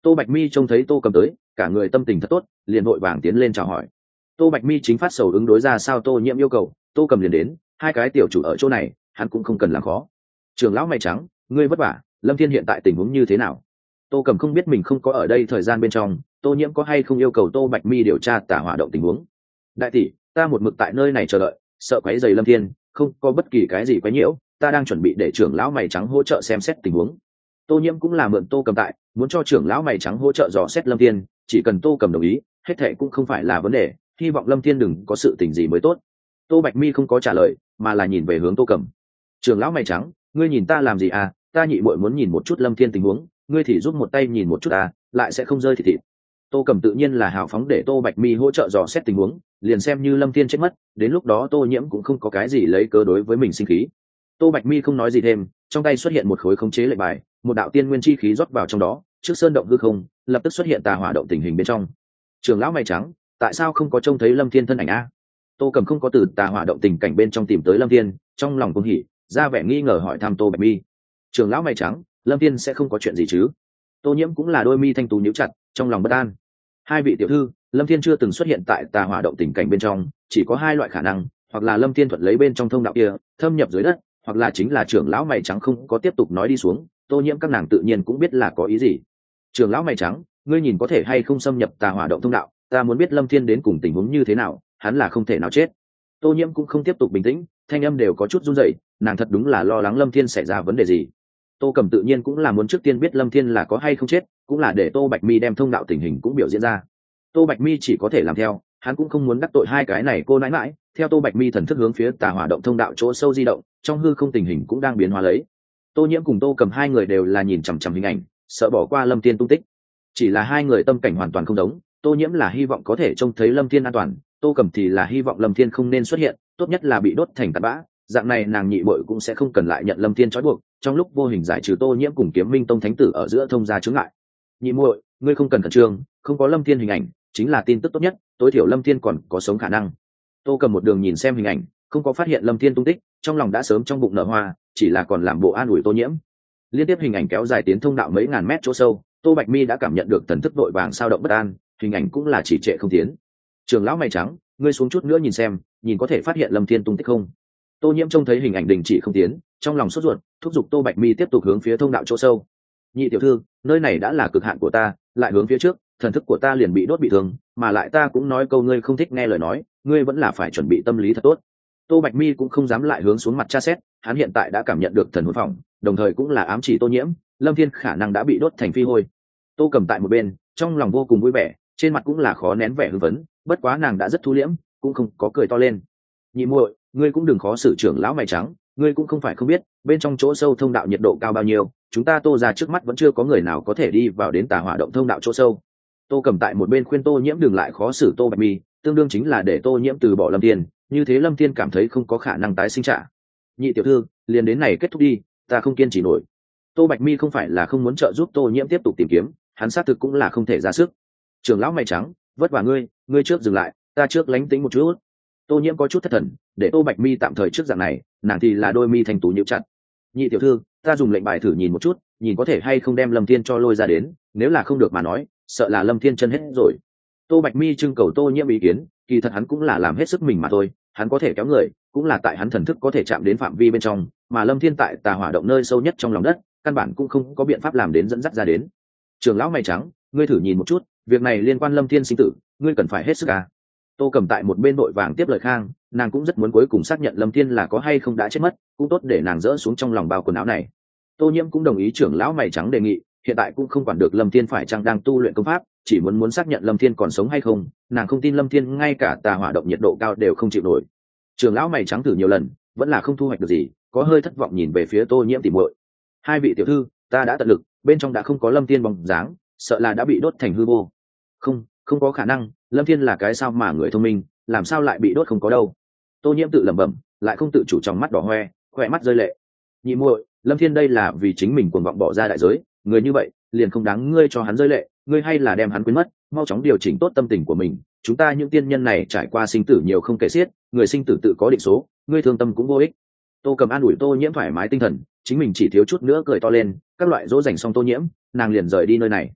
Tô Bạch Mi trông thấy Tô Cầm tới, cả người tâm tình thật tốt, liền vội vàng tiến lên chào hỏi. Tô Bạch Mi chính phát sầu ứng đối ra sao Tô Nhiễm yêu cầu, Tô Cầm liền đến, hai cái tiểu chủ ở chỗ này, hắn cũng không cần làm khó. Trưởng lão mày trắng, ngươi vất vả, Lâm Thiên hiện tại tình huống như thế nào? Tô Cầm không biết mình không có ở đây thời gian bên trong, Tô Nhiễm có hay không yêu cầu Tô Bạch Mi điều tra tà hỏa động tình huống. Đại tỷ, ta một mực tại nơi này chờ đợi, sợ quấy rầy Lâm Thiên, không có bất kỳ cái gì quấy nhiễu, ta đang chuẩn bị để trưởng lão mày trắng hỗ trợ xem xét tình huống. Tô Nhiễm cũng là mượn Tô Cầm tại, muốn cho trưởng lão mày trắng hỗ trợ dò xét Lâm Thiên, chỉ cần Tô Cầm đồng ý, hết thệ cũng không phải là vấn đề, hy vọng Lâm Thiên đừng có sự tình gì mới tốt. Tô Bạch Mi không có trả lời, mà là nhìn về hướng Tô Cầm. Trưởng lão mày trắng, ngươi nhìn ta làm gì à? Ta nhị muội muốn nhìn một chút Lâm Thiên tình huống, ngươi thì giúp một tay nhìn một chút à, lại sẽ không rơi thịt. Tô Cầm tự nhiên là hào phóng để Tô Bạch Mi hỗ trợ dò xét tình huống, liền xem như Lâm Thiên chết mất, đến lúc đó Tô Nhiễm cũng không có cái gì lấy cớ đối với mình sinh khí. Tô Bạch Mi không nói gì thêm, trong tay xuất hiện một khối khống chế lệnh bài, một đạo tiên nguyên chi khí rót vào trong đó, trước sơn động hư không, lập tức xuất hiện tà hỏa động tình hình bên trong. Trưởng lão mày trắng, tại sao không có trông thấy Lâm Thiên thân ảnh a? Tô Cầm không có từ tà hỏa động tình cảnh bên trong tìm tới Lâm Thiên, trong lòng cũng hỉ, ra vẻ nghi ngờ hỏi thăm Tô Bạch Mi. Trưởng lão mày trắng, Lâm Thiên sẽ không có chuyện gì chứ? Tô Nhiễm cũng là đôi mi thanh tú nhíu chặt, trong lòng bất an. Hai vị tiểu thư, Lâm Thiên chưa từng xuất hiện tại tà hỏa động tình cảnh bên trong, chỉ có hai loại khả năng, hoặc là Lâm Thiên thuận lấy bên trong thông đạo kia, thâm nhập dưới đất, hoặc là chính là trưởng lão mày trắng không có tiếp tục nói đi xuống. Tô Nhiễm các nàng tự nhiên cũng biết là có ý gì. Trưởng lão mày trắng, ngươi nhìn có thể hay không xâm nhập tà hỏa động thông đạo, ta muốn biết Lâm Thiên đến cùng tình huống như thế nào, hắn là không thể nào chết. Tô Nhiễm cũng không tiếp tục bình tĩnh, thanh âm đều có chút run rẩy, nàng thật đúng là lo lắng Lâm Thiên xảy ra vấn đề gì. Tô Cầm tự nhiên cũng là muốn trước tiên biết Lâm Thiên là có hay không chết, cũng là để Tô Bạch Mi đem thông đạo tình hình cũng biểu diễn ra. Tô Bạch Mi chỉ có thể làm theo, hắn cũng không muốn đắc tội hai cái này cô nãi nãi. Theo Tô Bạch Mi thần thức hướng phía tà hỏa động thông đạo chỗ sâu di động, trong hư không tình hình cũng đang biến hóa lấy. Tô Nhiễm cùng Tô Cầm hai người đều là nhìn chằm chằm hình ảnh, sợ bỏ qua Lâm Thiên tung tích. Chỉ là hai người tâm cảnh hoàn toàn không giống, Tô Nhiễm là hy vọng có thể trông thấy Lâm Thiên an toàn, Tô Cầm thì là hy vọng Lâm Thiên không nên xuất hiện, tốt nhất là bị đốt thành tạt bã, dạng này nàng nhị muội cũng sẽ không cần lại nhận Lâm Thiên trói buộc, trong lúc vô hình giải trừ Tô Nhiễm cùng Kiếm Minh Tông thánh tử ở giữa thông gia chướng ngại. Nhị muội, ngươi không cần khẩn trương, không có Lâm Thiên hình ảnh, chính là tin tức tốt nhất, tối thiểu Lâm Thiên còn có sống khả năng. Tô Cầm một đường nhìn xem hình ảnh, không có phát hiện Lâm Thiên tung tích, trong lòng đã sớm trong bụng nở hoa, chỉ là còn làm bộ an ủi Tô Nhiễm. Liên tiếp hình ảnh kéo dài tiến thông đạo mấy ngàn mét chỗ sâu, Tô Bạch Mi đã cảm nhận được thần thức vội vàng sao động bất an, hình ảnh cũng là chỉ trệ không tiến. Trường lão mày trắng, ngươi xuống chút nữa nhìn xem, nhìn có thể phát hiện Lâm Thiên tung tích không? Tô Nhiễm trông thấy hình ảnh đình chỉ không tiến, trong lòng sốt ruột, thúc giục Tô Bạch Mi tiếp tục hướng phía thông đạo chỗ sâu. Nhị tiểu thư, nơi này đã là cực hạn của ta, lại hướng phía trước, thần thức của ta liền bị đốt bị thương, mà lại ta cũng nói câu ngươi không thích nghe lời nói, ngươi vẫn là phải chuẩn bị tâm lý thật tốt. Tô Bạch Mi cũng không dám lại hướng xuống mặt tra xét, hắn hiện tại đã cảm nhận được thần hồn phòng, đồng thời cũng là ám chỉ Tô Nhiễm, Lâm Thiên khả năng đã bị đốt thành phi hôi. Tô Cầm tại một bên, trong lòng vô cùng vui vẻ, trên mặt cũng là khó nén vẻ hưng phấn, bất quá nàng đã rất thu liễm, cũng không có cười to lên. Nhị muội, ngươi cũng đừng khó xử trưởng lão mày trắng, ngươi cũng không phải không biết, bên trong chỗ sâu thông đạo nhiệt độ cao bao nhiêu, chúng ta Tô gia trước mắt vẫn chưa có người nào có thể đi vào đến tà hỏa động thông đạo chỗ sâu. Tô Cầm tại một bên khuyên Tô Nhiễm đừng lại khó xử Tô Bạch Mi, tương đương chính là để Tô Nhiễm từ bỏ Lâm Thiên, như thế Lâm Thiên cảm thấy không có khả năng tái sinh trả. Nhị tiểu thư, liền đến này kết thúc đi, ta không kiên trì nổi. Tô Bạch Mi không phải là không muốn trợ giúp Tô Nhiễm tiếp tục tìm kiếm, hắn xác thực cũng là không thể ra sức. Trưởng lão mày trắng, vất vả ngươi trước dừng lại, ta trước lánh tính một chút. Tô Nhiễm có chút thất thần, để Tô Bạch Mi tạm thời trước dạng này, nàng thì là đôi mi thành tú nhíu chặt. Nhị tiểu thư, ta dùng lệnh bài thử nhìn một chút, nhìn có thể hay không đem Lâm Thiên cho lôi ra đến, nếu là không được mà nói, sợ là Lâm Thiên chân hết rồi. Tô Bạch Mi trưng cầu Tô Nhiễm ý kiến, kỳ thật hắn cũng là làm hết sức mình mà thôi, hắn có thể kéo người, cũng là tại hắn thần thức có thể chạm đến phạm vi bên trong, mà Lâm Thiên tại tà hỏa động nơi sâu nhất trong lòng đất, căn bản cũng không có biện pháp làm đến dẫn dắt ra đến. Trưởng lão mày trắng, ngươi thử nhìn một chút, việc này liên quan Lâm Thiên sinh tử, ngươi cần phải hết sức à. Tô Cầm tại một bên đội vàng tiếp lời khang, nàng cũng rất muốn cuối cùng xác nhận Lâm Thiên là có hay không đã chết mất, cũng tốt để nàng dỡ xuống trong lòng bao quần áo này. Tô Nhiễm cũng đồng ý trưởng lão mày trắng đề nghị, hiện tại cũng không quản được Lâm Thiên phải chăng đang tu luyện công pháp, chỉ muốn xác nhận Lâm Thiên còn sống hay không, nàng không tin Lâm Thiên ngay cả tà hỏa động nhiệt độ cao đều không chịu nổi. Trưởng lão mày trắng thử nhiều lần, vẫn là không thu hoạch được gì, có hơi thất vọng nhìn về phía Tô Nhiễm tỉ muội. Hai vị tiểu thư, ta đã tận lực, bên trong đã không có Lâm Thiên bóng dáng, sợ là đã bị đốt thành hư vô. Không có khả năng, Lâm Thiên là cái sao mà người thông minh, làm sao lại bị đốt không có đâu. Tô Nhiễm tự lẩm bẩm, lại không tự chủ trong mắt đỏ hoe, khỏe mắt rơi lệ. Nhị muội, Lâm Thiên đây là vì chính mình cuồng vọng bỏ ra đại giới, người như vậy liền không đáng ngươi cho hắn rơi lệ, ngươi hay là đem hắn quên mất, mau chóng điều chỉnh tốt tâm tình của mình. Chúng ta những tiên nhân này trải qua sinh tử nhiều không kể xiết, người sinh tử tự có định số, ngươi thương tâm cũng vô ích. Tô Cầm an ủi Tô Nhiễm thoải mái tinh thần, chính mình chỉ thiếu chút nữa cười to lên, các loại dỗ dành xong Tô Nhiễm, nàng liền rời đi nơi này.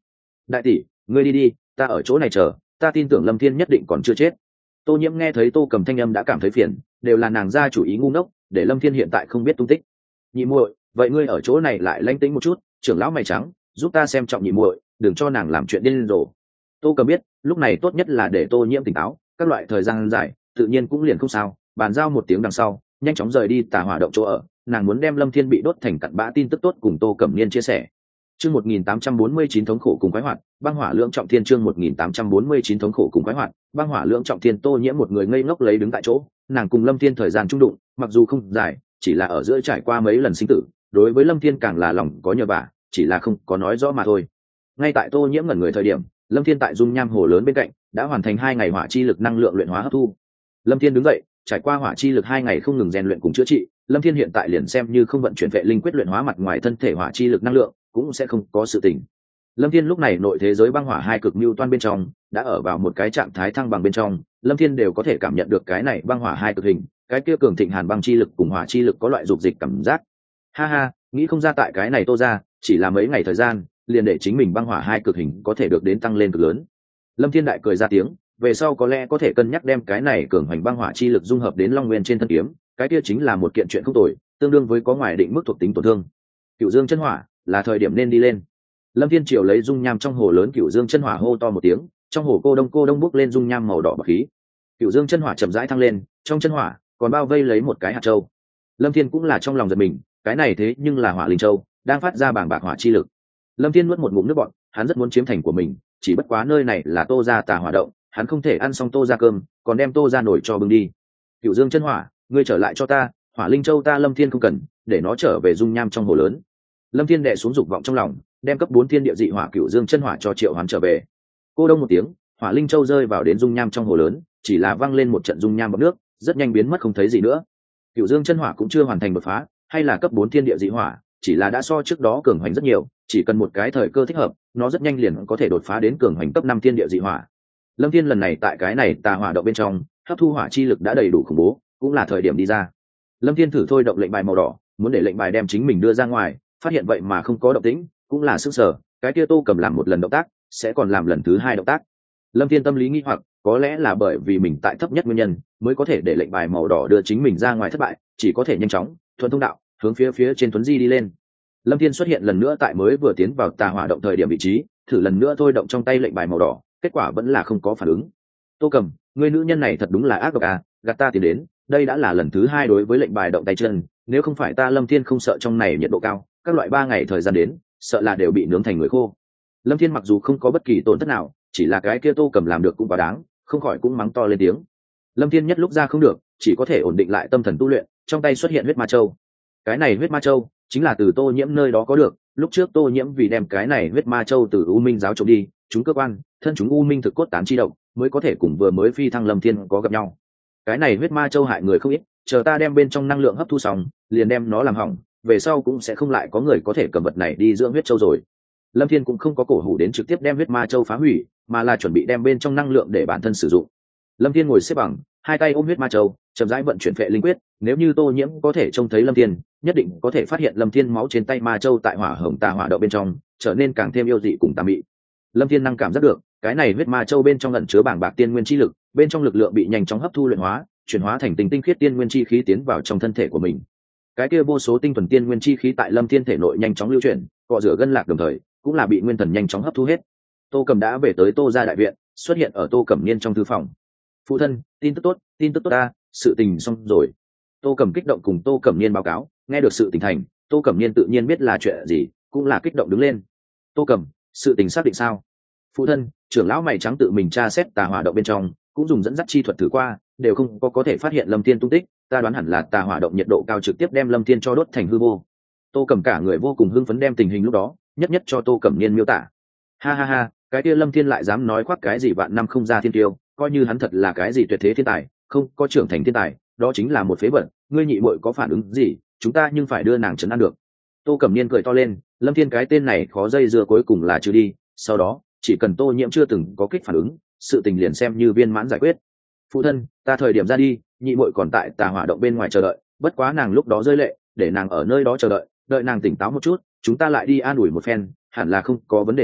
đại tỷ, ngươi đi đi, ta ở chỗ này chờ, ta tin tưởng Lâm Thiên nhất định còn chưa chết. Tô Nhiễm nghe thấy Tô Cầm thanh âm đã cảm thấy phiền, đều là nàng ra chủ ý ngu ngốc, để Lâm Thiên hiện tại không biết tung tích. Nhị muội, vậy ngươi ở chỗ này lại lánh tĩnh một chút, trưởng lão mày trắng, giúp ta xem trọng nhị muội, đừng cho nàng làm chuyện điên rồ. Tô Cầm biết, lúc này tốt nhất là để Tô Nhiễm tỉnh táo, các loại thời gian dài, tự nhiên cũng liền không sao, bàn giao một tiếng đằng sau, nhanh chóng rời đi Tà Hỏa động chỗ ở, nàng muốn đem Lâm Thiên bị đốt thành cặn bã tin tức tốt cùng Tô Cẩm Niên chia sẻ. Chương 1849 thống khổ cùng quái hoạt, băng hỏa lượng trọng thiên chương 1849 thống khổ cùng quái hoạt, băng hỏa lượng trọng thiên. Tô Nhiễm một người ngây ngốc lấy đứng tại chỗ, nàng cùng Lâm Thiên thời gian chung đụng, mặc dù không dài, chỉ là ở giữa trải qua mấy lần sinh tử, đối với Lâm Thiên càng là lòng có nhờ vả, chỉ là không có nói rõ mà thôi. Ngay tại Tô Nhiễm ngẩn người thời điểm, Lâm Thiên tại dung nham hồ lớn bên cạnh đã hoàn thành 2 ngày hỏa chi lực năng lượng luyện hóa hấp thu. Lâm Thiên đứng dậy, trải qua hỏa chi lực 2 ngày không ngừng rèn luyện cùng chữa trị, Lâm Thiên hiện tại liền xem như không vận chuyển vệ linh quyết luyện hóa mặt ngoài thân thể hỏa chi lực năng lượng, cũng sẽ không có sự tình. Lâm Thiên lúc này nội thế giới băng hỏa hai cực mưu toan bên trong, đã ở vào một cái trạng thái thăng bằng bên trong, Lâm Thiên đều có thể cảm nhận được cái này băng hỏa hai cực hình, cái kia cường thịnh hàn băng chi lực cùng hỏa chi lực có loại dục dịch cảm giác. Ha ha, nghĩ không ra tại cái này Tô ra, chỉ là mấy ngày thời gian, liền để chính mình băng hỏa hai cực hình có thể được đến tăng lên cực lớn. Lâm Thiên đại cười ra tiếng, về sau có lẽ có thể cân nhắc đem cái này cường hoành băng hỏa chi lực dung hợp đến Long Nguyên trên thân kiếm, cái kia chính là một kiện chuyện không tồi, tương đương với có ngoài định mức thuộc tính tổn thương. Cửu Dương chân hỏa, là thời điểm nên đi lên. Lâm Thiên Triều lấy dung nham trong hồ lớn Cửu Dương chân hỏa hô to một tiếng, trong hồ cô đông bốc lên dung nham màu đỏ bạc khí. Cửu Dương chân hỏa chậm rãi thăng lên, trong chân hỏa còn bao vây lấy một cái hạt châu. Lâm Thiên cũng là trong lòng giật mình, cái này thế nhưng là Hỏa Linh Châu, đang phát ra bàng bạc hỏa chi lực. Lâm Thiên nuốt một ngụm nước bọt, hắn rất muốn chiếm thành của mình, chỉ bất quá nơi này là Tô gia Tà Hỏa động, hắn không thể ăn xong Tô gia cơm, còn đem Tô gia nổi cho bưng đi. Cửu Dương chân hỏa, ngươi trở lại cho ta, Hỏa Linh Châu ta Lâm Thiên không cần, để nó trở về dung nham trong hồ lớn. Lâm Thiên đệ xuống dục vọng trong lòng, đem cấp 4 thiên địa dị hỏa Cửu Dương chân hỏa cho Triệu Hoán trở về. Cô đông một tiếng, Hỏa Linh Châu rơi vào đến dung nham trong hồ lớn, chỉ là văng lên một trận dung nham bọt nước, rất nhanh biến mất không thấy gì nữa. Cửu Dương chân hỏa cũng chưa hoàn thành đột phá, hay là cấp 4 thiên địa dị hỏa, chỉ là đã so trước đó cường hoành rất nhiều, chỉ cần một cái thời cơ thích hợp, nó rất nhanh liền có thể đột phá đến cường hoành cấp 5 thiên địa dị hỏa. Lâm Thiên lần này tại cái này Tà Hỏa động bên trong, hấp thu hỏa chi lực đã đầy đủ khủng bố, cũng là thời điểm đi ra. Lâm Thiên thử thôi động lệnh bài màu đỏ, muốn để lệnh bài đem chính mình đưa ra ngoài, phát hiện vậy mà không có động tĩnh, cũng là sức sở, cái kia Tô Cầm làm một lần động tác, sẽ còn làm lần thứ 2 động tác. Lâm Thiên tâm lý nghi hoặc, có lẽ là bởi vì mình tại thấp nhất nguyên nhân, mới có thể để lệnh bài màu đỏ đưa chính mình ra ngoài thất bại, chỉ có thể nhanh chóng thuận thông đạo, hướng phía trên tuấn di đi lên. Lâm Thiên xuất hiện lần nữa tại mới vừa tiến vào Tà Hỏa động thời điểm vị trí, thử lần nữa thôi động trong tay lệnh bài màu đỏ, kết quả vẫn là không có phản ứng. Tô Cầm, người nữ nhân này thật đúng là ác độc à, gạt ta tiến đến, đây đã là lần thứ 2 đối với lệnh bài động tay chân, nếu không phải ta Lâm Thiên không sợ trong này nhiệt độ cao, các loại 3 ngày thời gian đến, sợ là đều bị nướng thành người khô. Lâm Thiên mặc dù không có bất kỳ tổn thất nào, chỉ là cái kia Tô Cầm làm được cũng quá đáng, không khỏi cũng mắng to lên tiếng. Lâm Thiên nhất lúc ra không được, chỉ có thể ổn định lại tâm thần tu luyện, trong tay xuất hiện huyết ma châu. Cái này huyết ma châu chính là từ Tô Nhiễm nơi đó có được, lúc trước Tô Nhiễm vì đem cái này huyết ma châu từ U Minh giáo trộm đi, chúng cơ quan, thân chúng U Minh thực cốt tán chi độc, mới có thể cùng vừa mới phi thăng Lâm Thiên có gặp nhau. Cái này huyết ma châu hại người không ít, chờ ta đem bên trong năng lượng hấp thu xong, liền đem nó làm hỏng, về sau cũng sẽ không lại có người có thể cầm vật này đi dưỡng huyết châu rồi. Lâm Thiên cũng không có cổ hủ đến trực tiếp đem huyết ma châu phá hủy, mà là chuẩn bị đem bên trong năng lượng để bản thân sử dụng. Lâm Thiên ngồi xếp bằng, hai tay ôm huyết ma châu, chậm rãi vận chuyển phệ linh quyết, nếu như Tô Nhiễm có thể trông thấy Lâm Thiên, nhất định có thể phát hiện Lâm Thiên máu trên tay ma châu tại hỏa hồng Tà Hỏa động bên trong, trở nên càng thêm yêu dị cùng tà mị. Lâm Thiên năng cảm giác được, cái này huyết ma châu bên trong ẩn chứa bảng bạc tiên nguyên chi lực, bên trong lực lượng bị nhanh chóng hấp thu luyện hóa, chuyển hóa thành tinh khiết tiên nguyên chi khí tiến vào trong thân thể của mình. Cái kia vô số tinh thuần tiên nguyên chi khí tại Lâm Thiên thể nội nhanh chóng lưu chuyển, cọ rửa gân lạc đồng thời, cũng là bị nguyên thần nhanh chóng hấp thu hết. Tô Cầm đã về tới Tô gia đại viện, xuất hiện ở Tô Cẩm Niên trong thư phòng. Phụ thân, tin tức tốt ta, sự tình xong rồi. Tô Cầm kích động cùng Tô Cẩm Niên báo cáo, nghe được sự tình thành, Tô Cẩm Niên tự nhiên biết là chuyện gì, cũng là kích động đứng lên. Tô Cầm, sự tình xác định sao? Phụ thân, trưởng lão mày trắng tự mình tra xét Tà Hỏa động bên trong, cũng dùng dẫn dắt chi thuật thử qua, đều không có thể phát hiện Lâm Thiên tung tích, ta đoán hẳn là Tà Hỏa động nhiệt độ cao trực tiếp đem Lâm Thiên cho đốt thành hư vô. Tô Cầm cả người vô cùng hưng phấn đem tình hình lúc đó nhất cho Tô Cẩm Niên miêu tả. Ha ha ha, cái kia Lâm Thiên lại dám nói khoác cái gì vạn năm không ra thiên tiêu, coi như hắn thật là cái gì tuyệt thế thiên tài, không có trưởng thành thiên tài, đó chính là một phế vật, ngươi nhị muội có phản ứng gì, chúng ta nhưng phải đưa nàng trấn an được. Tô Cẩm Niên cười to lên, Lâm Thiên cái tên này khó dây dưa cuối cùng là trừ đi, sau đó chỉ cần Tô Nhiễm chưa từng có kích phản ứng, sự tình liền xem như viên mãn giải quyết. Phụ thân, ta thời điểm ra đi, nhị muội còn tại Tà Hỏa động bên ngoài chờ đợi, bất quá nàng lúc đó rơi lệ, để nàng ở nơi đó chờ đợi, đợi nàng tỉnh táo một chút, chúng ta lại đi an ủi một phen, hẳn là không có vấn đề gì,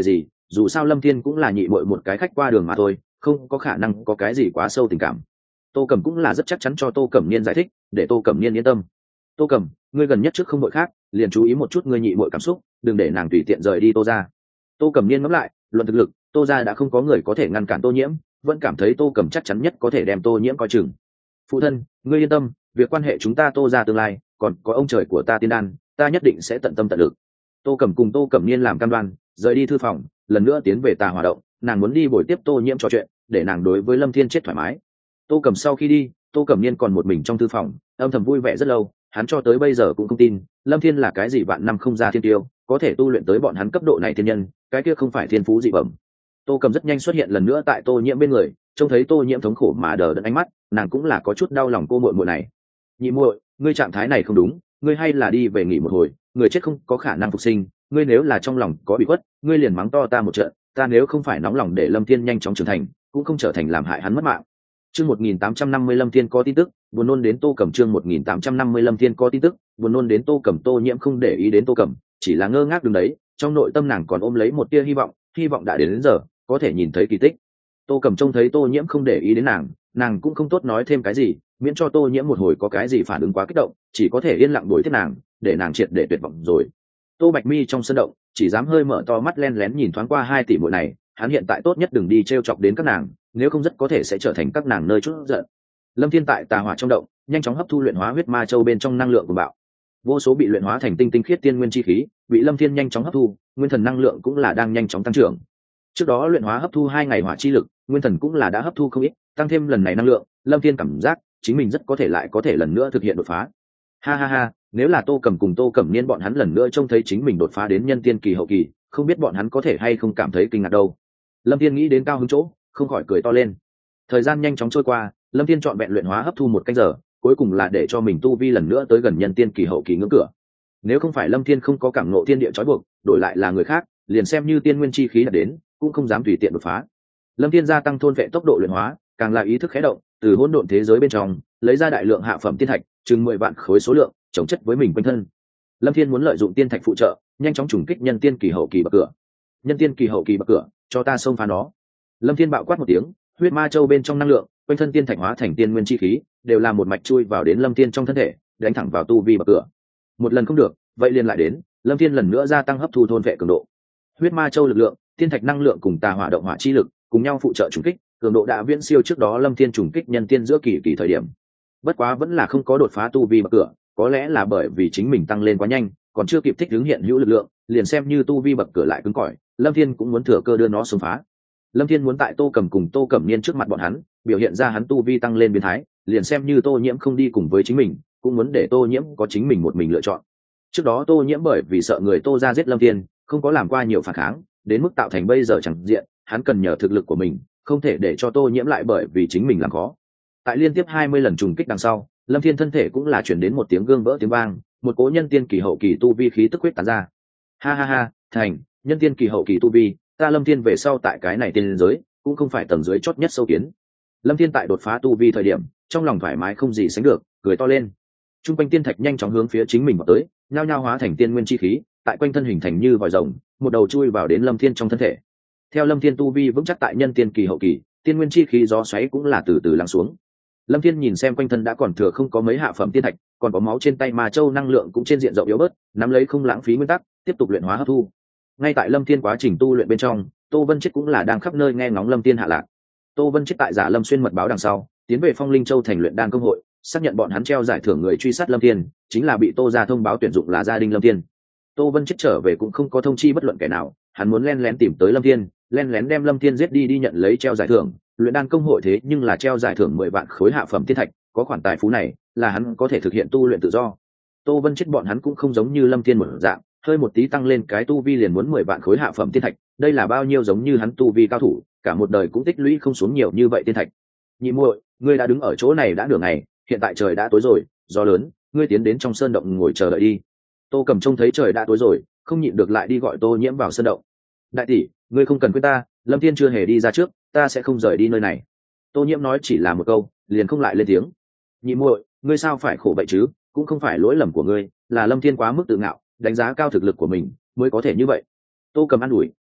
dù sao lâm thiên cũng là nhị muội một cái khách qua đường mà thôi, không có khả năng có cái gì quá sâu tình cảm. Tô Cẩm cũng là rất chắc chắn cho Tô Cẩm Niên giải thích, để Tô Cẩm Niên yên tâm. Tô Cẩm, ngươi gần nhất trước không đội khác, liền chú ý một chút ngươi nhị muội cảm xúc, đừng để nàng tùy tiện rời đi Tô gia. Tô Cẩm Niên ngẫm lại, luận thực lực, Tô gia đã không có người có thể ngăn cản Tô Nhiễm, vẫn cảm thấy Tô Cẩm chắc chắn nhất có thể đem Tô Nhiễm coi chừng. Phụ thân, ngươi yên tâm, việc quan hệ chúng ta Tô gia tương lai, còn có ông trời của ta Tiên Đan, ta nhất định sẽ tận tâm tận lực. Tô Cẩm cùng Tô Cẩm Niên làm cam đoan, rời đi thư phòng, lần nữa tiến về Tà Hỏa động, nàng muốn đi buổi tiếp Tô Nhiễm trò chuyện, để nàng đối với Lâm Thiên chết thoải mái. Tô Cẩm sau khi đi, Tô Cẩm Niên còn một mình trong thư phòng, âm thầm vui vẻ rất lâu, hắn cho tới bây giờ cũng không tin, Lâm Thiên là cái gì vạn năm không ra thiên tiêu, có thể tu luyện tới bọn hắn cấp độ này thiên nhân, cái kia không phải thiên phú dị bẩm. Tô Cẩm rất nhanh xuất hiện lần nữa tại Tô Nhiễm bên người, trông thấy Tô Nhiễm thống khổ mà đờ đẫn ánh mắt, nàng cũng là có chút đau lòng cô muội muội này. Nhị muội, ngươi trạng thái này không đúng, ngươi hay là đi về nghỉ một hồi, người chết không có khả năng phục sinh, ngươi nếu là trong lòng có bị khuất, ngươi liền mắng to ta một trận, ta nếu không phải nóng lòng để Lâm Thiên nhanh chóng trưởng thành, cũng không trở thành làm hại hắn mất mạng. Chương 1850 Lâm Thiên có tin tức, buồn nôn đến Tô Cẩm. Chương 1850 Lâm Thiên có tin tức, buồn nôn đến Tô Cẩm. Tô Nhiễm không để ý đến Tô Cẩm, chỉ là ngơ ngác đứng đấy, trong nội tâm nàng còn ôm lấy một tia hy vọng đã đến giờ, có thể nhìn thấy kỳ tích. Tô Cẩm trông thấy Tô Nhiễm không để ý đến nàng cũng không tốt nói thêm cái gì, miễn cho Tô Nhiễm một hồi có cái gì phản ứng quá kích động, chỉ có thể yên lặng đuổi tiếp nàng, để nàng triệt để tuyệt vọng rồi. Tô Bạch Mi trong sân động, chỉ dám hơi mở to mắt lén lén nhìn thoáng qua 2 tỷ muội này, hắn hiện tại tốt nhất đừng đi trêu chọc đến các nàng, nếu không rất có thể sẽ trở thành các nàng nơi chút giận. Lâm Thiên tại Tà Hỏa trong động, nhanh chóng hấp thu luyện hóa huyết ma châu bên trong năng lượng của bạo. Vô số bị luyện hóa thành tinh khiết tiên nguyên chi khí, bị Lâm Thiên nhanh chóng hấp thu, nguyên thần năng lượng cũng là đang nhanh chóng tăng trưởng. Trước đó luyện hóa hấp thu 2 ngày hỏa chi lực, nguyên thần cũng là đã hấp thu không ít, tăng thêm lần này năng lượng, Lâm Thiên cảm giác chính mình rất có thể lại có thể lần nữa thực hiện đột phá. Ha ha ha, nếu là Tô Cẩm cùng Tô Cẩm Niên bọn hắn lần nữa trông thấy chính mình đột phá đến nhân tiên kỳ hậu kỳ, không biết bọn hắn có thể hay không cảm thấy kinh ngạc đâu. Lâm Thiên nghĩ đến cao hứng chỗ, không khỏi cười to lên. Thời gian nhanh chóng trôi qua, Lâm Thiên chọn vẹn luyện hóa hấp thu 1 canh giờ, cuối cùng là để cho mình tu vi lần nữa tới gần nhân tiên kỳ hậu kỳ ngưỡng cửa. Nếu không phải Lâm Thiên không có cảm ngộ thiên địa trói buộc, đổi lại là người khác, liền xem như tiên nguyên chi khí đã đến, cũng không dám tùy tiện đột phá. Lâm Thiên gia tăng thôn vệ tốc độ luyện hóa, càng là ý thức khẽ động, từ hỗn độn thế giới bên trong lấy ra đại lượng hạ phẩm tiên thạch, chừng 10 vạn khối số lượng, chống chất với mình quanh thân. Lâm Thiên muốn lợi dụng tiên thạch phụ trợ, nhanh chóng trùng kích nhân tiên kỳ hậu kỳ bậc cửa. Nhân tiên kỳ hậu kỳ bậc cửa, cho ta xông phá nó. Lâm Thiên bạo quát một tiếng, huyết ma châu bên trong năng lượng, quanh thân tiên thạch hóa thành tiên nguyên chi khí, đều là một mạch chui vào đến Lâm Thiên trong thân thể, đánh thẳng vào tu vi bậc cửa. Một lần không được, vậy liền lại đến, Lâm Thiên lần nữa gia tăng hấp thu thôn vệ cường độ. Huyết ma châu lực lượng, tiên thạch năng lượng cùng Tà Hỏa động hỏa chi lực, cùng nhau phụ trợ trùng kích, cường độ đã viễn siêu trước đó Lâm Thiên trùng kích nhân tiên giữa kỳ thời điểm. Bất quá vẫn là không có đột phá tu vi bậc cửa, có lẽ là bởi vì chính mình tăng lên quá nhanh, còn chưa kịp thích ứng hiện hữu lực lượng, liền xem như tu vi bậc cửa lại cứng cỏi, Lâm Thiên cũng muốn thừa cơ đưa nó xông phá. Lâm Thiên muốn tại Tô Cẩm cùng Tô Cẩm Niên trước mặt bọn hắn, biểu hiện ra hắn tu vi tăng lên biến thái, liền xem như Tô Nhiễm không đi cùng với chính mình, cũng muốn để Tô Nhiễm có chính mình một mình lựa chọn. Trước đó Tô Nhiễm bởi vì sợ người Tô gia giết Lâm Thiên, không có làm qua nhiều phản kháng, đến mức tạo thành bây giờ chẳng diện, hắn cần nhờ thực lực của mình, không thể để cho Tô Nhiễm lại bởi vì chính mình làm khó. Tại liên tiếp 20 lần trùng kích đằng sau, Lâm Thiên thân thể cũng là chuyển đến một tiếng gương vỡ tiếng vang, một cố nhân tiên kỳ hậu kỳ tu vi khí tức huyết tán ra. Ha ha ha, thành, nhân tiên kỳ hậu kỳ tu vi, ta Lâm Thiên về sau tại cái này tiên giới, cũng không phải tầng dưới chót nhất sâu kiến. Lâm Thiên tại đột phá tu vi thời điểm, trong lòng thoải mái không gì sánh được, cười to lên. Trung quanh tiên thạch nhanh chóng hướng phía chính mình vào tới, nhao nhao hóa thành tiên nguyên chi khí, tại quanh thân hình thành như vòi rồng, một đầu chui vào đến Lâm Thiên trong thân thể. Theo Lâm Thiên tu vi vững chắc tại nhân tiên kỳ hậu kỳ, tiên nguyên chi khí gió xoáy cũng là từ từ lắng xuống. Lâm Thiên nhìn xem quanh thân đã còn thừa không có mấy hạ phẩm tiên thạch, còn có máu trên tay mà châu năng lượng cũng trên diện rộng yếu bớt, nắm lấy không lãng phí nguyên tắc, tiếp tục luyện hóa hấp thu. Ngay tại Lâm Thiên quá trình tu luyện bên trong, Tô Vân Chết cũng là đang khắp nơi nghe ngóng Lâm Thiên hạ lạc. Tô Vân Chết tại Giả Lâm xuyên mật báo đằng sau, tiến về Phong Linh Châu thành luyện đan công hội, xác nhận bọn hắn treo giải thưởng người truy sát Lâm Thiên, chính là bị Tô gia thông báo tuyển dụng là gia đình Lâm Thiên. Tô Vân Chết trở về cũng không có thông chi bất luận kẻ nào, hắn muốn len lén tìm tới Lâm Thiên, len lén đem Lâm Thiên giết đi nhận lấy treo giải thưởng. Luyện đan công hội thế nhưng là treo giải thưởng 10 vạn khối hạ phẩm tiên thạch, có khoản tài phú này, là hắn có thể thực hiện tu luyện tự do. Tô Vân Chết bọn hắn cũng không giống như Lâm Thiên một dạng, hơi một tí tăng lên cái tu vi liền muốn 10 vạn khối hạ phẩm tiên thạch, đây là bao nhiêu giống như hắn tu vi cao thủ, cả một đời cũng tích lũy không xuống nhiều như vậy tiên thạch. Nhị muội, ngươi đã đứng ở chỗ này đã nửa ngày, hiện tại trời đã tối rồi, gió lớn, ngươi tiến đến trong sơn động ngồi chờ đợi đi. Tô Cẩm trông thấy trời đã tối rồi, không nhịn được lại đi gọi Tô Nhiễm vào sơn động. Đại tỷ, ngươi không cần khuyên ta, Lâm Thiên chưa hề đi ra trước, ta sẽ không rời đi nơi này. Tô Nhiễm nói chỉ là một câu, liền không lại lên tiếng. Nhị muội, ngươi sao phải khổ vậy chứ, cũng không phải lỗi lầm của ngươi, là Lâm Thiên quá mức tự ngạo, đánh giá cao thực lực của mình, mới có thể như vậy. Tô Cẩm an ủi,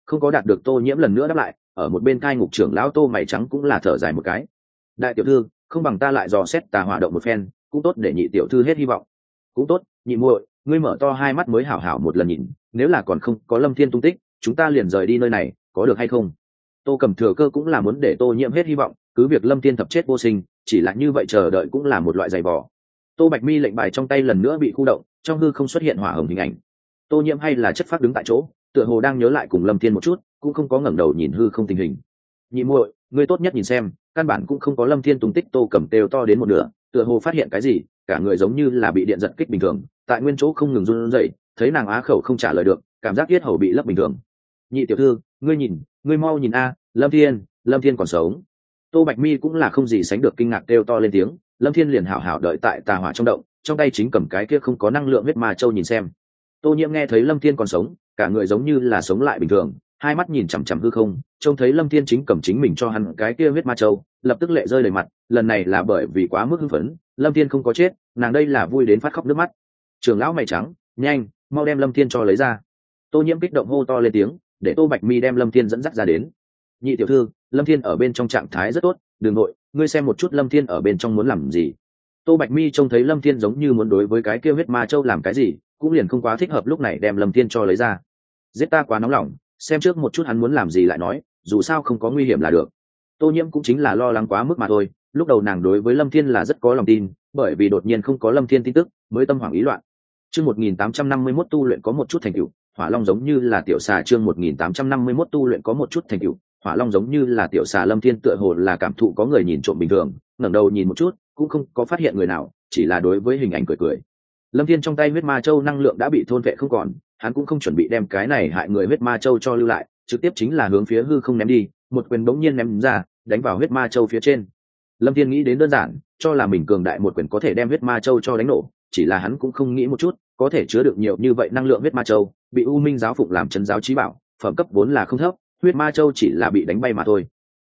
không có đạt được Tô Nhiễm lần nữa đáp lại, ở một bên cai ngục trưởng lão Tô mày trắng cũng là thở dài một cái. Đại tiểu thư, không bằng ta lại dò xét tà hỏa động một phen, cũng tốt để nhị tiểu thư hết hy vọng. Cũng tốt, nhị muội, ngươi mở to hai mắt mới hảo hảo một lần nhìn, nếu là còn không có Lâm Thiên tung tích, chúng ta liền rời đi nơi này, có được hay không? Tô Cẩm thừa cơ cũng là muốn để Tô Nhiễm hết hy vọng, cứ việc Lâm Thiên thập chết vô sinh, chỉ là như vậy chờ đợi cũng là một loại dày vò. Tô Bạch Mi lệnh bài trong tay lần nữa bị khu động, trong hư không xuất hiện hỏa hồng hình ảnh. Tô Nhiễm hay là chất phác đứng tại chỗ, tựa hồ đang nhớ lại cùng Lâm Thiên một chút, cũng không có ngẩng đầu nhìn hư không tình hình. Nhị muội, ngươi tốt nhất nhìn xem, căn bản cũng không có Lâm Thiên tung tích. Tô Cẩm đều to đến một nửa, tựa hồ phát hiện cái gì, cả người giống như là bị điện giật kích bình thường, tại nguyên chỗ không ngừng run rẩy. Thấy nàng á khẩu không trả lời được, cảm giác yết hầu bị lấp bình thường. Nhị tiểu thư, ngươi nhìn, ngươi mau nhìn a, Lâm Thiên còn sống. Tô Bạch Mi cũng là không gì sánh được kinh ngạc kêu to lên tiếng. Lâm Thiên liền hảo hảo đợi tại tà hỏa trong động, trong tay chính cầm cái kia không có năng lượng huyết ma châu nhìn xem. Tô Nhiễm nghe thấy Lâm Thiên còn sống, cả người giống như là sống lại bình thường, hai mắt nhìn chằm chằm hư không, trông thấy Lâm Thiên chính cầm chính mình cho hắn cái kia huyết ma châu, lập tức lệ rơi đầy mặt. Lần này là bởi vì quá mức hưng phấn, Lâm Thiên không có chết, nàng đây là vui đến phát khóc nước mắt. Trưởng lão mày trắng, nhanh, mau đem Lâm Thiên cho lấy ra. Tô Nhiễm kích động hô to lên tiếng, để Tô Bạch Mi đem Lâm Thiên dẫn dắt ra đến. Nhị tiểu thư, Lâm Thiên ở bên trong trạng thái rất tốt, đừng nội, ngươi xem một chút Lâm Thiên ở bên trong muốn làm gì. Tô Bạch Mi trông thấy Lâm Thiên giống như muốn đối với cái kia huyết ma châu làm cái gì, cũng liền không quá thích hợp lúc này đem Lâm Thiên cho lấy ra. Giết ta quá nóng lòng, xem trước một chút hắn muốn làm gì lại nói, dù sao không có nguy hiểm là được. Tô Nhiễm cũng chính là lo lắng quá mức mà thôi, lúc đầu nàng đối với Lâm Thiên là rất có lòng tin, bởi vì đột nhiên không có Lâm Thiên tin tức, mới tâm hoảng ý loạn. Chương 1851 tu luyện có một chút thành tựu, Hỏa Long giống như là tiểu xà. Chương 1851 tu luyện có một chút thành tựu, Hỏa Long giống như là tiểu xà. Lâm Thiên tựa hồ là cảm thụ có người nhìn trộm bình thường, ngẩng đầu nhìn một chút, cũng không có phát hiện người nào, chỉ là đối với hình ảnh cười cười. Lâm Thiên trong tay huyết ma châu năng lượng đã bị thôn vệ không còn, hắn cũng không chuẩn bị đem cái này hại người huyết ma châu cho lưu lại, trực tiếp chính là hướng phía hư không ném đi, một quyền bỗng nhiên ném ra, đánh vào huyết ma châu phía trên. Lâm Thiên nghĩ đến đơn giản, cho là mình cường đại một quyền có thể đem huyết ma châu cho đánh nổ, chỉ là hắn cũng không nghĩ một chút, có thể chứa được nhiều như vậy năng lượng huyết ma châu, bị U Minh giáo phụng làm trấn giáo chí bảo, phẩm cấp vốn là không thấp, huyết ma châu chỉ là bị đánh bay mà thôi.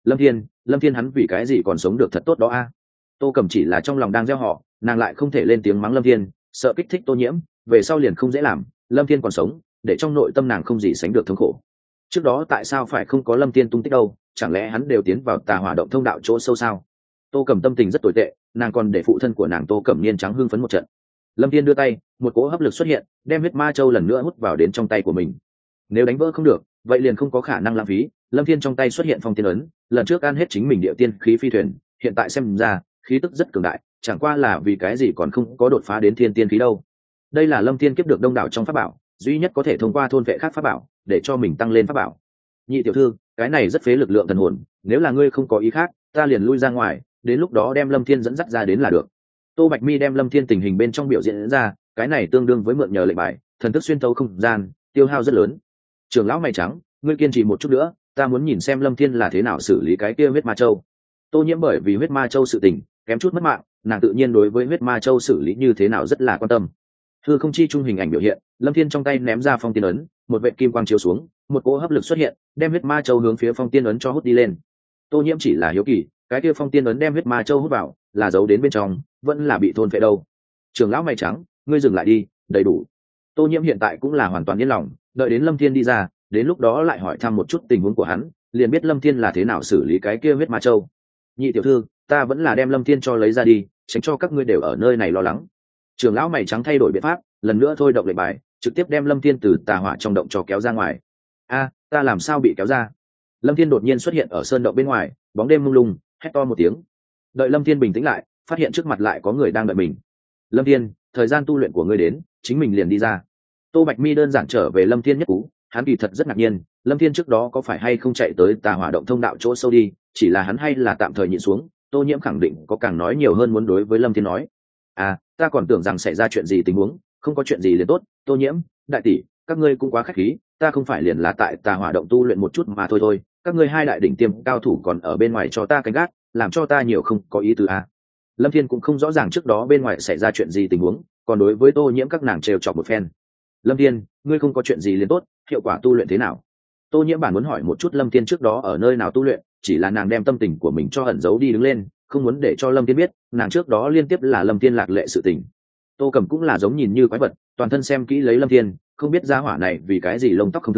Lâm Thiên hắn vì cái gì còn sống được thật tốt đó a? Tô Cẩm chỉ là trong lòng đang gieo họ, nàng lại không thể lên tiếng mắng Lâm Thiên, sợ kích thích Tô Nhiễm, về sau liền không dễ làm. Lâm Thiên còn sống, để trong nội tâm nàng không gì sánh được thống khổ. Trước đó tại sao phải không có Lâm Thiên tung tích đâu, chẳng lẽ hắn đều tiến vào tà hỏa động thông đạo chỗ sâu sao? Tô Cẩm tâm tình rất tồi tệ, nàng còn để phụ thân của nàng Tô Cẩm Niên trắng hưng phấn một trận. Lâm Thiên đưa tay, một cỗ hấp lực xuất hiện, đem huyết ma châu lần nữa hút vào đến trong tay của mình. Nếu đánh vỡ không được, vậy liền không có khả năng lãng phí. Lâm Thiên trong tay xuất hiện phong tiên ấn, lần trước ăn hết chính mình địa tiên khí phi thuyền, hiện tại xem ra khí tức rất cường đại, chẳng qua là vì cái gì còn không có đột phá đến thiên tiên khí đâu. Đây là Lâm Thiên kiếp được đông đảo trong pháp bảo, duy nhất có thể thông qua thôn vệ khác pháp bảo để cho mình tăng lên pháp bảo. Nhị tiểu thư, cái này rất phế lực lượng thần hồn, nếu là ngươi không có ý khác, ta liền lui ra ngoài, đến lúc đó đem Lâm Thiên dẫn dắt ra đến là được. Tô Bạch Mi đem Lâm Thiên tình hình bên trong biểu diễn ra, cái này tương đương với mượn nhờ lệnh bài, thần thức xuyên thấu không gian, tiêu hao rất lớn. Trưởng lão mày trắng, ngươi kiên trì một chút nữa, ta muốn nhìn xem Lâm Thiên là thế nào xử lý cái kia huyết ma châu. Tô Nhiễm bởi vì huyết ma châu sự tình, kém chút mất mạng, nàng tự nhiên đối với huyết ma châu xử lý như thế nào rất là quan tâm. Hư không chi trung hình ảnh biểu hiện, Lâm Thiên trong tay ném ra phong tiên ấn, một vệt kim quang chiếu xuống, một cỗ hấp lực xuất hiện, đem huyết ma châu hướng phía phong tiên ấn cho hút đi lên. Tô Nhiễm chỉ là hiếu kỳ, cái kia phong tiên ấn đem huyết ma châu hút vào, là giấu đến bên trong, vẫn là bị thôn phệ đâu. Trưởng lão mày trắng, ngươi dừng lại đi, đầy đủ. Tô Nhiễm hiện tại cũng là hoàn toàn yên lòng, đợi đến Lâm Thiên đi ra, đến lúc đó lại hỏi thăm một chút tình huống của hắn, liền biết Lâm Thiên là thế nào xử lý cái kia huyết ma châu. Nhị tiểu thư, ta vẫn là đem Lâm Thiên cho lấy ra đi, tránh cho các ngươi đều ở nơi này lo lắng. Trưởng lão mày trắng thay đổi biện pháp, lần nữa thôi động lệnh bài, trực tiếp đem Lâm Thiên từ tà hỏa trong động cho kéo ra ngoài. A, ta làm sao bị kéo ra? Lâm Thiên đột nhiên xuất hiện ở sơn động bên ngoài, bóng đêm mông lung, hét to một tiếng. Đợi Lâm Thiên bình tĩnh lại, phát hiện trước mặt lại có người đang đợi mình. Lâm Thiên, thời gian tu luyện của ngươi đến, chính mình liền đi ra. Tô Bạch Mi đơn giản trở về Lâm Thiên nhất cú, hắn kỳ thật rất ngạc nhiên, Lâm Thiên trước đó có phải hay không chạy tới tà hỏa động thông đạo chỗ sâu đi, chỉ là hắn hay là tạm thời nhịn xuống. Tô Nhiễm khẳng định có càng nói nhiều hơn muốn đối với Lâm Thiên nói. À, ta còn tưởng rằng xảy ra chuyện gì tình huống, không có chuyện gì liền tốt. Tô Nhiễm, đại tỷ, các ngươi cũng quá khách khí, ta không phải liền là tại tà hỏa động tu luyện một chút mà thôi thôi, các ngươi hai đại đỉnh tiêm cao thủ còn ở bên ngoài cho ta canh gác, làm cho ta nhiều không có ý tứ à. Lâm Thiên cũng không rõ ràng trước đó bên ngoài xảy ra chuyện gì tình huống, còn đối với Tô Nhiễm các nàng trêu chọc một phen. Lâm Thiên, ngươi không có chuyện gì liền tốt, hiệu quả tu luyện thế nào? Tô Nhiễm bản muốn hỏi một chút Lâm Thiên trước đó ở nơi nào tu luyện, chỉ là nàng đem tâm tình của mình cho ẩn giấu đi đứng lên, không muốn để cho Lâm Thiên biết, nàng trước đó liên tiếp là Lâm Thiên lạc lệ sự tình. Tô Cẩm cũng là giống nhìn như quái vật, toàn thân xem kỹ lấy Lâm Thiên, không biết gia hỏa này vì cái gì lông tóc không thương,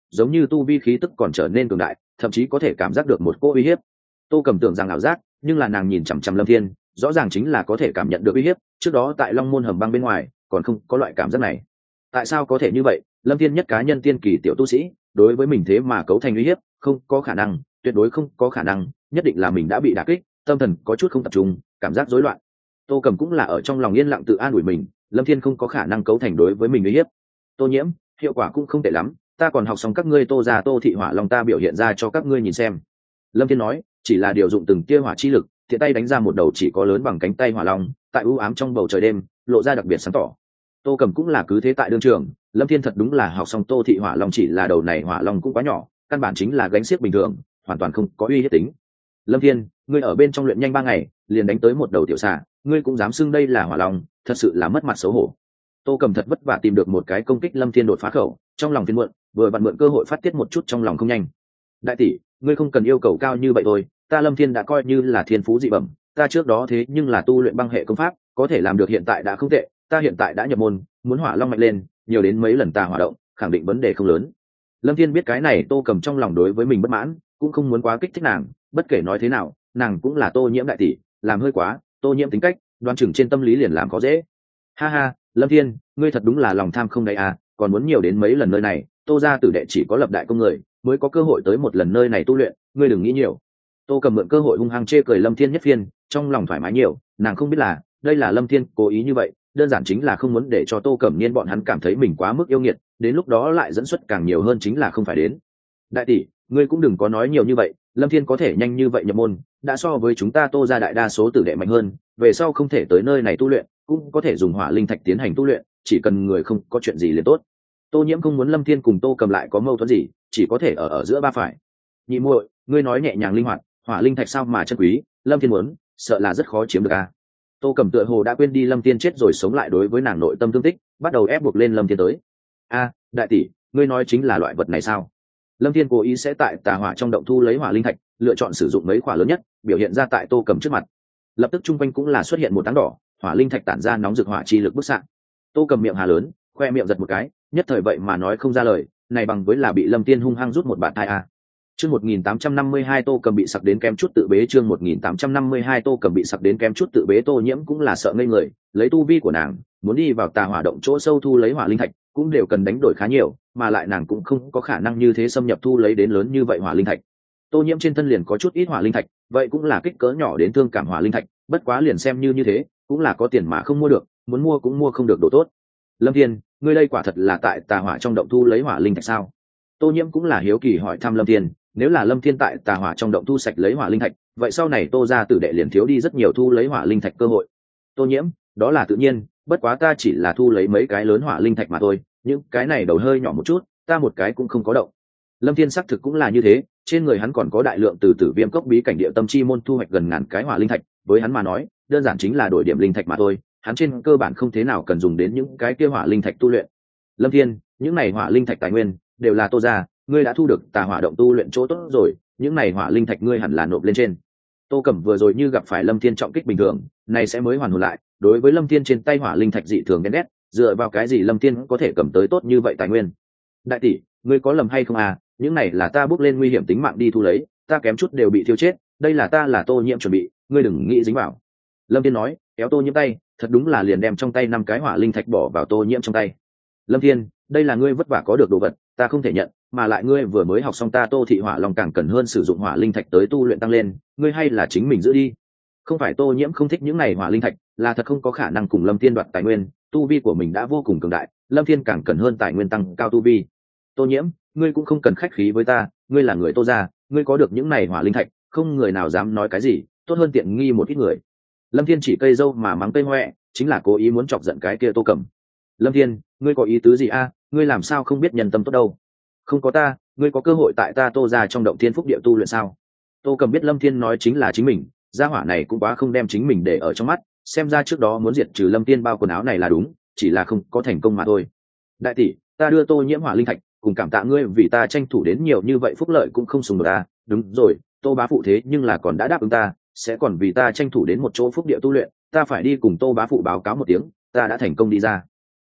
giống như tu vi khí tức còn trở nên cường đại, thậm chí có thể cảm giác được một cỗ uy hiếp. Tô Cầm tưởng rằng ảo giác, nhưng là nàng nhìn chằm chằm Lâm Thiên, rõ ràng chính là có thể cảm nhận được uy hiếp. Trước đó tại Long Môn hầm băng bên ngoài, còn không có loại cảm giác này. Tại sao có thể như vậy? Lâm Thiên nhất cá nhân tiên kỳ tiểu tu sĩ, đối với mình thế mà cấu thành uy hiếp, không có khả năng, tuyệt đối không có khả năng, nhất định là mình đã bị đả kích, tâm thần có chút không tập trung, cảm giác rối loạn. Tô Cầm cũng là ở trong lòng yên lặng tự an ủi mình, Lâm Thiên không có khả năng cấu thành đối với mình uy hiếp. Tô Nhiễm, hiệu quả cũng không tệ lắm, ta còn học xong các ngươi Tô gia Tô thị hỏa long ta biểu hiện ra cho các ngươi nhìn xem. Lâm Thiên nói, chỉ là điều dụng từng tia hỏa chi lực, thiện tay đánh ra một đầu chỉ có lớn bằng cánh tay hỏa long, tại u ám trong bầu trời đêm, lộ ra đặc biệt sáng tỏ. Tô Cầm cũng là cứ thế tại đương trường, Lâm Thiên thật đúng là học xong Tô thị hỏa long, chỉ là đầu này hỏa long cũng quá nhỏ, căn bản chính là gánh xiếc bình thường, hoàn toàn không có uy hiếp tính. Lâm Thiên, ngươi ở bên trong luyện nhanh 3 ngày, liền đánh tới một đầu tiểu xà, ngươi cũng dám xưng đây là hỏa long, thật sự là mất mặt xấu hổ. Tô Cầm thật vất vả tìm được một cái công kích Lâm Thiên đột phá khẩu, trong lòng phiền muộn, vừa vặn mượn cơ hội phát tiết một chút trong lòng không nhanh. Đại tỷ, ngươi không cần yêu cầu cao như vậy thôi, ta Lâm Thiên đã coi như là thiên phú dị bẩm, ta trước đó thế nhưng là tu luyện băng hệ công pháp, có thể làm được hiện tại đã không tệ, ta hiện tại đã nhập môn, muốn hỏa long mạnh lên, nhiều đến mấy lần ta hỏa động, khẳng định vấn đề không lớn. Lâm Thiên biết cái này Tô Cầm trong lòng đối với mình bất mãn, cũng không muốn quá kích thích nàng, bất kể nói thế nào, nàng cũng là Tô Nhiễm đại tỷ, làm hơi quá, Tô Nhiễm tính cách, đoan chừng trên tâm lý liền làm khó dễ. Ha ha, Lâm Thiên, ngươi thật đúng là lòng tham không đáy à, còn muốn nhiều đến mấy lần nơi này, Tô gia tử đệ chỉ có lập đại công người mới có cơ hội tới một lần nơi này tu luyện, ngươi đừng nghĩ nhiều. Tô Cầm mượn cơ hội hung hăng chê cười Lâm Thiên nhất phiên, trong lòng thoải mái nhiều, nàng không biết là đây là Lâm Thiên cố ý như vậy, đơn giản chính là không muốn để cho Tô Cẩm Niên bọn hắn cảm thấy mình quá mức yêu nghiệt, đến lúc đó lại dẫn xuất càng nhiều hơn chính là không phải đến. Đại tỷ, ngươi cũng đừng có nói nhiều như vậy, Lâm Thiên có thể nhanh như vậy nhập môn, đã so với chúng ta Tô gia đại đa số tử đệ mạnh hơn, về sau không thể tới nơi này tu luyện, cũng có thể dùng hỏa linh thạch tiến hành tu luyện, chỉ cần người không có chuyện gì liền tốt. Tô Nhiễm không muốn Lâm Thiên cùng Tô Cầm lại có mâu thuẫn gì, chỉ có thể ở giữa ba phải. Nhị muội, ngươi nói nhẹ nhàng linh hoạt, hỏa linh thạch sao mà chân quý, Lâm Thiên muốn, sợ là rất khó chiếm được a. Tô Cầm tựa hồ đã quên đi Lâm Thiên chết rồi sống lại đối với nàng nội tâm thương tích, bắt đầu ép buộc lên Lâm Thiên tới. A, đại tỷ, ngươi nói chính là loại vật này sao? Lâm Thiên cố ý sẽ tại tà hỏa trong động thu lấy hỏa linh thạch, lựa chọn sử dụng mấy khỏa lớn nhất, biểu hiện ra tại Tô Cầm trước mặt. Lập tức trung quanh cũng là xuất hiện một tảng đỏ, hỏa linh thạch tản ra nóng rực hỏa chi lực bức xạ. Tô Cầm miệng hà lớn, khoe miệng giật một cái, nhất thời vậy mà nói không ra lời, này bằng với là bị Lâm Thiên hung hăng rút một bạt tai a. Chương 1852 Tô Cầm bị sặc đến kém chút tự bế, chương 1852 Tô Cầm bị sặc đến kém chút tự bế. Tô Nhiễm cũng là sợ ngây người, lấy tu vi của nàng, muốn đi vào tà hỏa động chỗ sâu thu lấy hỏa linh thạch, cũng đều cần đánh đổi khá nhiều, mà lại nàng cũng không có khả năng như thế xâm nhập thu lấy đến lớn như vậy hỏa linh thạch. Tô Nhiễm trên thân liền có chút ít hỏa linh thạch, vậy cũng là kích cỡ nhỏ đến thương cảm hỏa linh thạch, bất quá liền xem như thế, cũng là có tiền mà không mua được, muốn mua cũng mua không được đồ tốt. Lâm Thiên, ngươi đây quả thật là tại tà hỏa trong động thu lấy hỏa linh thạch sao? Tô Nhiễm cũng là hiếu kỳ hỏi thăm Lâm Thiên, nếu là Lâm Thiên tại tà hỏa trong động thu sạch lấy hỏa linh thạch, vậy sau này Tô gia tử đệ liền thiếu đi rất nhiều thu lấy hỏa linh thạch cơ hội. Tô Nhiễm, đó là tự nhiên, bất quá ta chỉ là thu lấy mấy cái lớn hỏa linh thạch mà thôi, những cái này đầu hơi nhỏ một chút, ta một cái cũng không có động. Lâm Thiên xác thực cũng là như thế, trên người hắn còn có đại lượng từ Tử Viêm cốc bí cảnh địa tâm chi môn thu hoạch gần ngàn cái hỏa linh thạch, với hắn mà nói, đơn giản chính là đổi điểm linh thạch mà thôi, hắn trên cơ bản không thế nào cần dùng đến những cái kia hỏa linh thạch tu luyện. Lâm Thiên, những này hỏa linh thạch tài nguyên đều là Tô gia, ngươi đã thu được tà hỏa động tu luyện chỗ tốt rồi, những này hỏa linh thạch ngươi hẳn là nộp lên trên. Tô Cẩm vừa rồi như gặp phải Lâm Thiên trọng kích bình thường, này sẽ mới hoàn hồn lại, đối với Lâm Thiên trên tay hỏa linh thạch dị thường ghen ghét, dựa vào cái gì Lâm Thiên có thể cầm tới tốt như vậy tài nguyên? Đại tỷ, ngươi có lầm hay không à, những này là ta bước lên nguy hiểm tính mạng đi thu lấy, ta kém chút đều bị thiêu chết, đây là ta là Tô Nhiễm chuẩn bị, ngươi đừng nghĩ dính vào. Lâm Thiên nói, kéo Tô Nhiễm tay, thật đúng là liền đem trong tay 5 cái hỏa linh thạch bỏ vào Tô Nhiễm trong tay. Lâm Thiên, đây là ngươi vất vả có được đồ vật, ta không thể nhận, mà lại ngươi vừa mới học xong ta Tô thị hỏa long càng cần hơn sử dụng hỏa linh thạch tới tu luyện tăng lên, ngươi hay là chính mình giữ đi. Không phải Tô Nhiễm không thích những này hỏa linh thạch, là thật không có khả năng cùng Lâm Thiên đoạt tài nguyên, tu vi của mình đã vô cùng cường đại, Lâm Thiên càng cần hơn tài nguyên tăng cao tu vi. Tô Nhiễm, ngươi cũng không cần khách khí với ta, ngươi là người Tô gia, ngươi có được những này hỏa linh thạch, không người nào dám nói cái gì, tốt hơn tiện nghi một ít người. Lâm Thiên chỉ cây dâu mà mắng cây hoẹ, chính là cố ý muốn chọc giận cái kia Tô Cẩm. Lâm Thiên, ngươi có ý tứ gì a? Ngươi làm sao không biết nhân tâm tốt đâu? Không có ta, ngươi có cơ hội tại ta Tô gia trong động thiên phúc địa tu luyện sao? Tô Cẩm biết Lâm Thiên nói chính là chính mình, gia hỏa này cũng quá không đem chính mình để ở trong mắt, xem ra trước đó muốn diệt trừ Lâm Thiên bao quần áo này là đúng, chỉ là không có thành công mà thôi. Đại tỷ, ta đưa Tô Nhiễm hỏa linh thạch, cùng cảm tạ ngươi vì ta tranh thủ đến nhiều như vậy phúc lợi cũng không sùng được ta. Đúng rồi, Tô bá phụ thế nhưng là còn đã đáp ứng ta, sẽ còn vì ta tranh thủ đến một chỗ phúc địa tu luyện, ta phải đi cùng Tô bá phụ báo cáo một tiếng, ta đã thành công đi ra.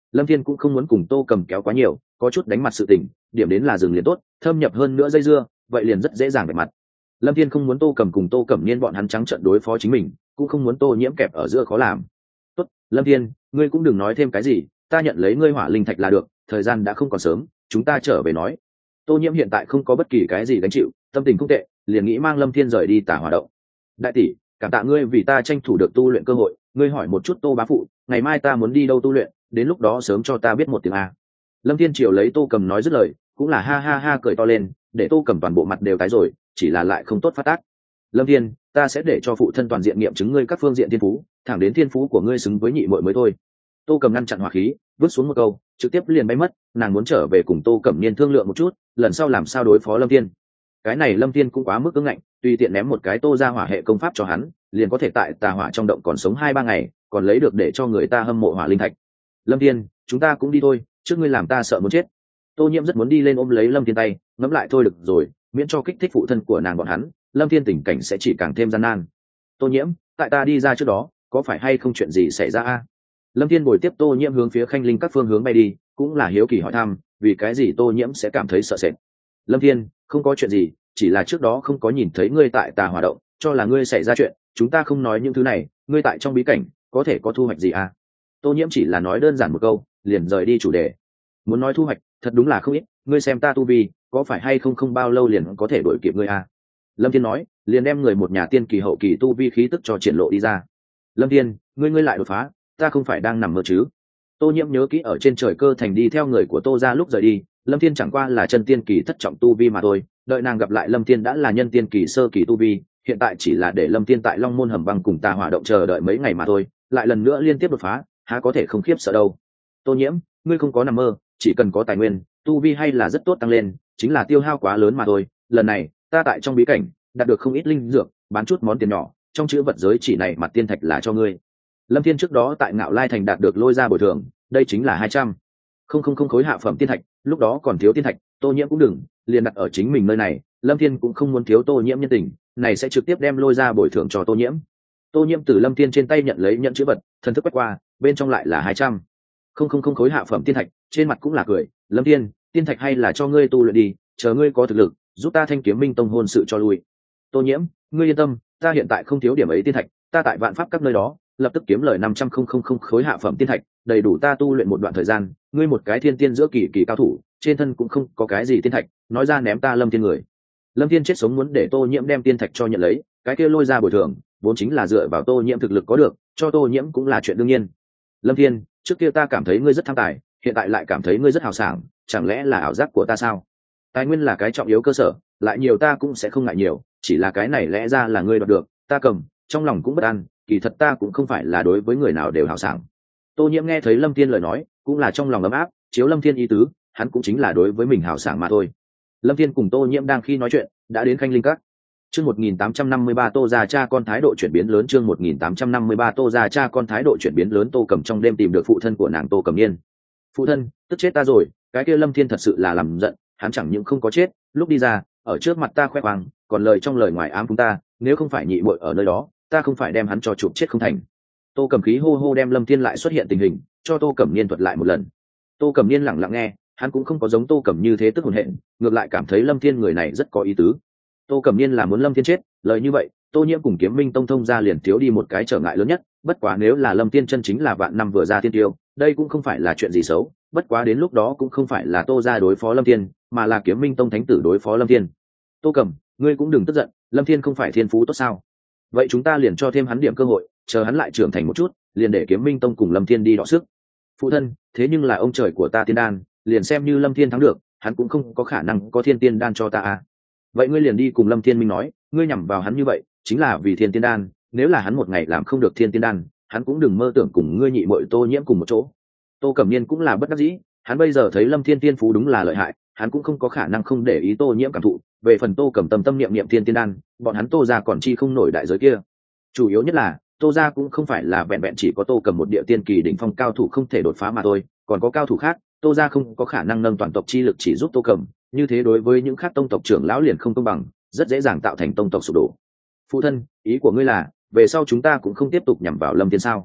Lâm thiên cũng không muốn cùng tô cầm kéo quá nhiều, có chút đánh mặt sự tình, điểm đến là dừng liền tốt, thâm nhập hơn nữa dây dưa vậy liền rất dễ dàng về mặt. Lâm thiên không muốn tô cầm cùng tô cẩm niên bọn hắn trắng trợn đối phó chính mình, cũng không muốn tô nhiễm kẹp ở giữa khó làm. Tốt, Lâm thiên, ngươi cũng đừng nói thêm cái gì, ta nhận lấy ngươi hỏa linh thạch là được, thời gian đã không còn sớm, chúng ta trở về nói. Tô nhiễm hiện tại không có bất kỳ cái gì gánh chịu, tâm tình không tệ, liền nghĩ mang Lâm thiên rời đi Tà Hỏa động. Đại tỷ, cảm tạ ngươi vì ta tranh thủ được tu luyện cơ hội, ngươi hỏi một chút Tô bá phụ, ngày mai ta muốn đi đâu tu luyện, đến lúc đó sớm cho ta biết một tiếng a. Lâm thiên triều lấy Tô cầm nói dứt lời, cũng là ha ha ha cười to lên, để Tô cầm toàn bộ mặt đều tái rồi, chỉ là lại không tốt phát tác. Lâm thiên, ta sẽ để cho phụ thân toàn diện nghiệm chứng ngươi các phương diện thiên phú, thẳng đến thiên phú của ngươi xứng với nhị muội mới thôi. Tô cầm ngăn chặn hỏa khí, vứt xuống một câu, trực tiếp liền bay mất. Nàng muốn trở về cùng Tô cẩm niên thương lượng một chút, lần sau làm sao đối phó Lâm thiên. Cái này Lâm thiên cũng quá mức cứng ngạnh, tùy tiện ném một cái Tô ra hỏa hệ công pháp cho hắn, liền có thể tại Tà Hỏa trong động còn sống 2-3 ngày, còn lấy được để cho người ta hâm mộ hỏa linh thạch. Lâm thiên, chúng ta cũng đi thôi, trước ngươi làm ta sợ muốn chết. Tô nhiễm rất muốn đi lên ôm lấy Lâm thiên tay, ngẫm lại thôi được rồi, miễn cho kích thích phụ thân của nàng bọn hắn, Lâm thiên tình cảnh sẽ chỉ càng thêm gian nan. Tô nhiễm, tại ta đi ra trước đó, có phải hay không chuyện gì xảy ra a? Lâm thiên bồi tiếp Tô nhiễm hướng phía Khanh Linh các phương hướng bay đi, cũng là hiếu kỳ hỏi thăm, vì cái gì Tô nhiễm sẽ cảm thấy sợ sệt. Lâm thiên, không có chuyện gì, chỉ là trước đó không có nhìn thấy ngươi tại Tà Hỏa động, cho là ngươi xảy ra chuyện, chúng ta không nói những thứ này, ngươi tại trong bí cảnh có thể có thu hoạch gì à? Tô nhiễm chỉ là nói đơn giản một câu, liền rời đi chủ đề. Muốn nói thu hoạch, thật đúng là không ít, ngươi xem ta tu vi, có phải hay không không bao lâu liền có thể đuổi kịp ngươi à? Lâm thiên nói, liền đem người một nhà tiên kỳ hậu kỳ tu vi khí tức cho triển lộ đi ra. Lâm thiên, ngươi lại đột phá, ta không phải đang nằm mơ chứ? Tô nhiễm nhớ kỹ ở trên trời cơ thành đi theo người của Tô gia lúc rời đi, Lâm thiên chẳng qua là chân tiên kỳ thất trọng tu vi mà thôi, đợi nàng gặp lại Lâm thiên đã là nhân tiên kỳ sơ kỳ tu vi, hiện tại chỉ là để Lâm thiên tại Long môn hầm băng cùng Tà Hỏa động chờ đợi mấy ngày mà thôi, lại lần nữa liên tiếp đột phá, há có thể không khiếp sợ đâu. Tô nhiễm, ngươi không có nằm mơ, chỉ cần có tài nguyên, tu vi hay là rất tốt tăng lên, chính là tiêu hao quá lớn mà thôi. Lần này ta tại trong bí cảnh đạt được không ít linh dược, bán chút món tiền nhỏ, trong chữ vật giới chỉ này mặt tiên thạch là cho ngươi. Lâm thiên trước đó tại Ngạo Lai thành đạt được lôi ra bồi thường, đây chính là 200 không khối hạ phẩm tiên thạch, lúc đó còn thiếu tiên thạch, Tô nhiễm cũng đừng liền đặt ở chính mình nơi này. Lâm thiên cũng không muốn thiếu Tô nhiễm nhân tình, này sẽ trực tiếp đem lôi ra bồi thường cho Tô nhiễm. Tô nhiễm từ Lâm thiên trên tay nhận lấy nhận chữ vật, thần thức quét qua, bên trong lại là 200 không khối hạ phẩm tiên thạch, trên mặt cũng là cười. Lâm thiên, tiên thạch hay là cho ngươi tu luyện đi, chờ ngươi có thực lực, giúp ta Thanh Kiếm Minh tông hôn sự cho lui. Tô nhiễm, ngươi yên tâm, ta hiện tại không thiếu điểm ấy tiên thạch, ta tại vạn pháp các nơi đó lập tức kiếm lời 500 khối hạ phẩm tiên thạch, đầy đủ ta tu luyện một đoạn thời gian. Ngươi một cái thiên tiên giữa kỳ kỳ cao thủ, trên thân cũng không có cái gì tiên thạch, nói ra ném ta Lâm thiên người. Lâm thiên chết sống muốn để Tô nhiễm đem tiên thạch cho nhận lấy, cái kia lôi ra bồi thường vốn chính là dựa vào Tô nhiễm thực lực có được, cho Tô nhiễm cũng là chuyện đương nhiên. Lâm thiên, trước kia ta cảm thấy ngươi rất tham tài, hiện tại lại cảm thấy ngươi rất hào sảng, chẳng lẽ là ảo giác của ta sao? Tài nguyên là cái trọng yếu cơ sở, lại nhiều ta cũng sẽ không ngại nhiều, chỉ là cái này lẽ ra là ngươi đoạt được, ta cầm, trong lòng cũng bất an, kỳ thật ta cũng không phải là đối với người nào đều hào sảng. Tô nhiễm nghe thấy Lâm thiên lời nói, cũng là trong lòng ấm áp, chiếu Lâm thiên ý tứ, hắn cũng chính là đối với mình hào sảng mà thôi. Lâm thiên cùng Tô nhiễm đang khi nói chuyện, đã đến Khanh Linh các. Chương 1853 Tô gia cha con thái độ chuyển biến lớn. Chương 1853 Tô gia cha con thái độ chuyển biến lớn. Tô Cầm trong đêm tìm được phụ thân của nàng Tô Cầm Niên. Phụ thân, tức chết ta rồi, cái kia Lâm thiên thật sự là làm giận, hắn chẳng những không có chết, lúc đi ra ở trước mặt ta khoe khoang, còn lời trong lời ngoài ám chúng ta, nếu không phải nhị muội ở nơi đó, ta không phải đem hắn cho chụp chết không thành. Tô Cầm khí hô hô đem Lâm thiên lại xuất hiện tình hình cho Tô Cẩm Niên thuật lại một lần. Tô Cẩm Niên lặng lặng nghe, hắn cũng không có giống Tô Cẩm như thế tức hồn hện, ngược lại cảm thấy Lâm thiên người này rất có ý tứ. Tô Cẩm Niên là muốn Lâm thiên chết, lời như vậy Tô nhiễm cùng Kiếm Minh tông thông ra liền thiếu đi một cái trở ngại lớn nhất, bất quá nếu là Lâm thiên chân chính là vạn năm vừa ra thiên tiêu, đây cũng không phải là chuyện gì xấu, bất quá đến lúc đó cũng không phải là Tô gia đối phó Lâm thiên, mà là Kiếm Minh tông thánh tử đối phó Lâm thiên. Tô Cẩm, ngươi cũng đừng tức giận, Lâm thiên không phải thiên phú tốt sao? Vậy chúng ta liền cho thêm hắn điểm cơ hội, chờ hắn lại trưởng thành một chút, liền để Kiếm Minh tông cùng Lâm thiên đi đọ sức. Phụ thân, thế nhưng là ông trời của ta tiên đan, liền xem như Lâm thiên thắng được, hắn cũng không có khả năng có thiên tiên đan cho ta à. Vậy ngươi liền đi cùng Lâm thiên minh nói, ngươi nhằm vào hắn như vậy chính là vì thiên tiên đan, nếu là hắn một ngày làm không được thiên tiên đan, hắn cũng đừng mơ tưởng cùng ngươi nhị muội Tô nhiễm cùng một chỗ. Tô Cẩm Niên cũng là bất đắc dĩ, hắn bây giờ thấy Lâm thiên tiên phú đúng là lợi hại, hắn cũng không có khả năng không để ý Tô nhiễm cảm thụ. Về phần Tô Cẩm tâm niệm niệm thiên tiên đan, bọn hắn Tô gia còn chi không nổi đại giới kia. Chủ yếu nhất là Tô gia cũng không phải là vẹn vẹn chỉ có Tô Cẩm một địa tiên kỳ đỉnh phong cao thủ không thể đột phá mà thôi, còn có cao thủ khác, Tô gia không có khả năng nâng toàn tộc chi lực chỉ giúp Tô Cẩm, như thế đối với những khác tông tộc trưởng lão liền không công bằng, rất dễ dàng tạo thành tông tộc sụp đổ. Phụ thân, ý của ngươi là về sau chúng ta cũng không tiếp tục nhằm vào Lâm thiên sao?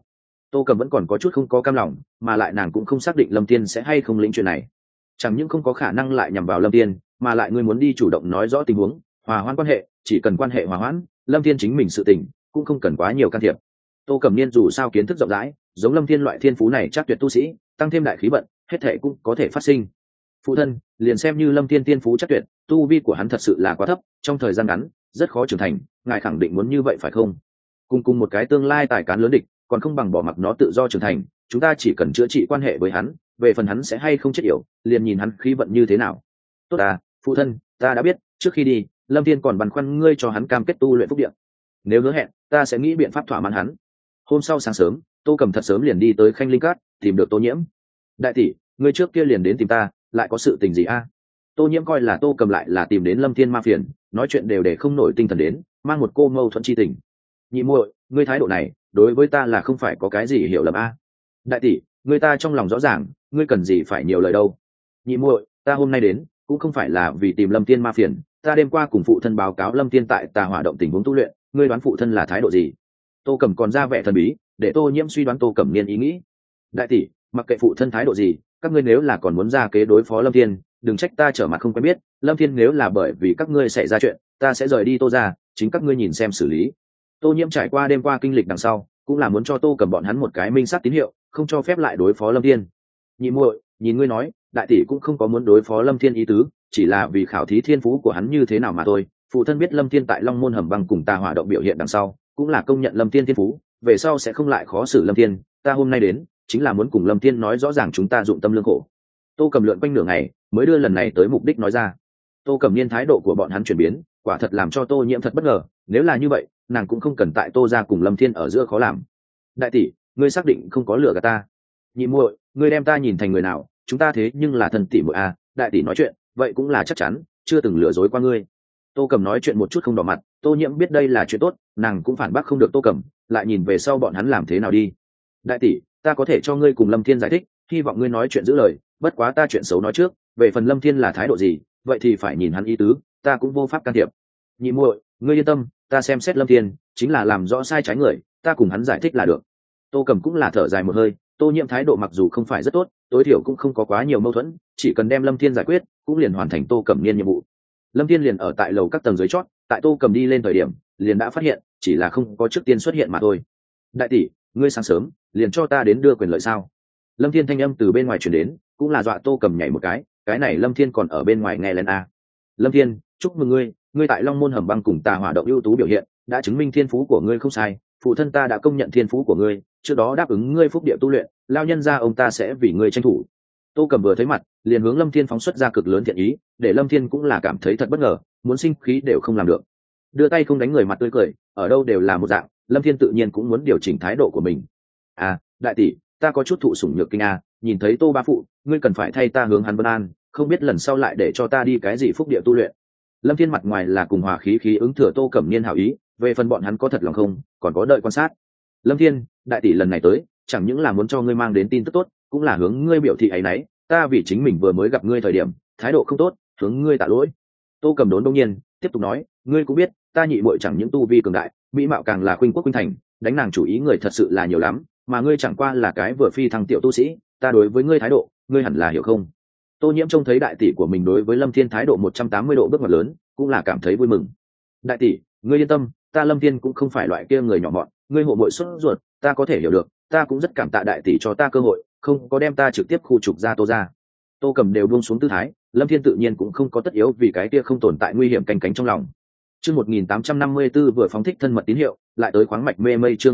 Tô Cầm vẫn còn có chút không có cam lòng, mà lại nàng cũng không xác định Lâm Thiên sẽ hay không lĩnh chuyện này. Chẳng những không có khả năng lại nhằm vào Lâm Thiên, mà lại ngươi muốn đi chủ động nói rõ tình huống, hòa hoãn quan hệ, chỉ cần quan hệ hòa hoãn, Lâm Thiên chính mình sự tình, cũng không cần quá nhiều can thiệp. Tô Cẩm Niên dù sao kiến thức rộng rãi, giống Lâm Thiên loại thiên phú này chắc tuyệt tu sĩ, tăng thêm đại khí vận, hết thảy cũng có thể phát sinh. Phụ thân, liền xem như Lâm Thiên tiên phú chắc tuyệt, tu vi của hắn thật sự là quá thấp, trong thời gian ngắn, rất khó trưởng thành, ngài khẳng định muốn như vậy phải không? Cùng một cái tương lai tài cán lớn địch, còn không bằng bỏ mặc nó tự do trưởng thành, chúng ta chỉ cần chữa trị quan hệ với hắn, về phần hắn sẽ hay không chết yểu, liền nhìn hắn khí vận như thế nào. Tốt à, phụ thân, ta đã biết, trước khi đi, Lâm Thiên còn băn khoăn ngươi cho hắn cam kết tu luyện phúc điện. Nếu hứa hẹn, ta sẽ nghĩ biện pháp thỏa mãn hắn. Hôm sau sáng sớm, Tô Cầm thật sớm liền đi tới Khanh Linh Cát, tìm được Tô Nhiễm. Đại tỷ, ngươi trước kia liền đến tìm ta, lại có sự tình gì a? Tô Nhiễm coi là Tô Cầm lại là tìm đến Lâm Thiên ma phiền, nói chuyện đều để không nổi tinh thần đến, mang một cô mâu thuẫn chi tình. Nhị muội, ngươi thái độ này, đối với ta là không phải có cái gì hiểu lầm a? Đại tỷ, ngươi ta trong lòng rõ ràng, ngươi cần gì phải nhiều lời đâu. Nhị muội, ta hôm nay đến, cũng không phải là vì tìm Lâm Thiên ma phiền, ta đêm qua cùng phụ thân báo cáo Lâm Thiên tại Tà Hỏa động tình huống tu luyện, ngươi đoán phụ thân là thái độ gì? Tô Cẩm còn ra vẻ thần bí, để Tô Nhiễm suy đoán Tô Cẩm Niên ý nghĩ. Đại tỷ, mặc kệ phụ thân thái độ gì, các ngươi nếu là còn muốn ra kế đối phó Lâm Thiên, đừng trách ta trở mặt không quen biết. Lâm Thiên nếu là bởi vì các ngươi xảy ra chuyện, ta sẽ rời đi Tô gia, chính các ngươi nhìn xem xử lý. Tô Nhiễm trải qua đêm qua kinh lịch đằng sau, cũng là muốn cho Tô Cẩm bọn hắn một cái minh sát tín hiệu, không cho phép lại đối phó Lâm Thiên. Nhị muội, nhìn ngươi nói, đại tỷ cũng không có muốn đối phó Lâm Thiên ý tứ, chỉ là vì khảo thí thiên phú của hắn như thế nào mà thôi. Phụ thân biết Lâm Thiên tại Long Môn Hầm Băng cùng Tà Hỏa động biểu hiện đằng sau, cũng là công nhận Lâm Thiên thiên phú, về sau sẽ không lại khó xử Lâm Thiên. Ta hôm nay đến, chính là muốn cùng Lâm Thiên nói rõ ràng chúng ta dụng tâm lương khổ. Tô Cẩm lượn quanh nửa ngày, mới đưa lần này tới mục đích nói ra. Tô Cẩm Niên thái độ của bọn hắn chuyển biến, quả thật làm cho Tô Nhiễm thật bất ngờ. Nếu là như vậy, nàng cũng không cần tại Tô gia cùng Lâm Thiên ở giữa khó làm. Đại tỷ, ngươi xác định không có lừa gạt ta? Nhị muội, ngươi đem ta nhìn thành người nào? Chúng ta thế nhưng là thân tỷ muội à? Đại tỷ nói chuyện, vậy cũng là chắc chắn, chưa từng lừa dối qua ngươi. Tô Cẩm nói chuyện một chút không đỏ mặt, Tô Nhiễm biết đây là chuyện tốt, nàng cũng phản bác không được Tô Cẩm, lại nhìn về sau bọn hắn làm thế nào đi. Đại tỷ, ta có thể cho ngươi cùng Lâm Thiên giải thích, hy vọng ngươi nói chuyện giữ lời, bất quá ta chuyện xấu nói trước, về phần Lâm Thiên là thái độ gì, vậy thì phải nhìn hắn ý tứ, ta cũng vô pháp can thiệp. Nhị muội, ngươi yên tâm, ta xem xét Lâm Thiên, chính là làm rõ sai trái người, ta cùng hắn giải thích là được. Tô Cẩm cũng là thở dài một hơi, Tô Nhiễm thái độ mặc dù không phải rất tốt, tối thiểu cũng không có quá nhiều mâu thuẫn, chỉ cần đem Lâm Thiên giải quyết, cũng liền hoàn thành Tô Cẩm Niên nhiệm vụ. Lâm Thiên liền ở tại lầu các tầng dưới chót, tại Tô Cẩm đi lên thời điểm, liền đã phát hiện, chỉ là không có trước tiên xuất hiện mà thôi. Đại tỷ, ngươi sáng sớm, liền cho ta đến đưa quyền lợi sao? Lâm Thiên thanh âm từ bên ngoài truyền đến, cũng là dọa Tô Cẩm nhảy một cái này Lâm Thiên còn ở bên ngoài nghe lén a. Lâm Thiên, chúc mừng ngươi, ngươi tại Long Môn Hầm Băng cùng Tà Hỏa động ưu tú biểu hiện, đã chứng minh thiên phú của ngươi không sai, phụ thân ta đã công nhận thiên phú của ngươi, trước đó đáp ứng ngươi phúc địa tu luyện, lao nhân gia ông ta sẽ vì ngươi tranh thủ. Tô Cẩm vừa thấy mặt, liền hướng Lâm Thiên phóng xuất ra cực lớn thiện ý, để Lâm Thiên cũng là cảm thấy thật bất ngờ, muốn sinh khí đều không làm được. Đưa tay không đánh người mặt tươi cười, ở đâu đều là một dạng, Lâm Thiên tự nhiên cũng muốn điều chỉnh thái độ của mình. À, đại tỷ, ta có chút thụ sủng nhược kinh a, nhìn thấy Tô bá phụ, ngươi cần phải thay ta hướng hắn vân an, không biết lần sau lại để cho ta đi cái gì phúc địa tu luyện. Lâm Thiên mặt ngoài là cùng hòa khí khí ứng thừa Tô Cẩm Niên hảo ý, về phần bọn hắn có thật lòng không, còn có đợi quan sát. Lâm Thiên, đại tỷ lần này tới, chẳng những là muốn cho ngươi mang đến tin tức tốt, cũng là hướng ngươi biểu thị ấy nấy, ta vì chính mình vừa mới gặp ngươi thời điểm, thái độ không tốt, hướng ngươi tạ lỗi. Tô Cẩm đốn đông nhiên, tiếp tục nói, ngươi cũng biết, ta nhị muội chẳng những tu vi cường đại, mỹ mạo càng là khuynh quốc khuynh thành, đánh nàng chủ ý người thật sự là nhiều lắm, mà ngươi chẳng qua là cái vừa phi thăng tiểu tu sĩ, ta đối với ngươi thái độ, ngươi hẳn là hiểu không? Tô Nhiễm trông thấy đại tỷ của mình đối với Lâm Thiên thái độ 180 độ bước ngoặt lớn, cũng là cảm thấy vui mừng. Đại tỷ, ngươi yên tâm, ta Lâm Thiên cũng không phải loại kia người nhỏ mọn, ngươi hộ muội xuất ruột, ta có thể hiểu được, ta cũng rất cảm tạ đại tỷ cho ta cơ hội, không có đem ta trực tiếp khu trục ra Tô gia. Tô Cẩm đều buông xuống tư thái, Lâm Thiên tự nhiên cũng không có tất yếu vì cái kia không tồn tại nguy hiểm canh cánh trong lòng. Chương 1854 vừa phóng thích thân mật tín hiệu, lại tới khoáng mạch mê mây. Chương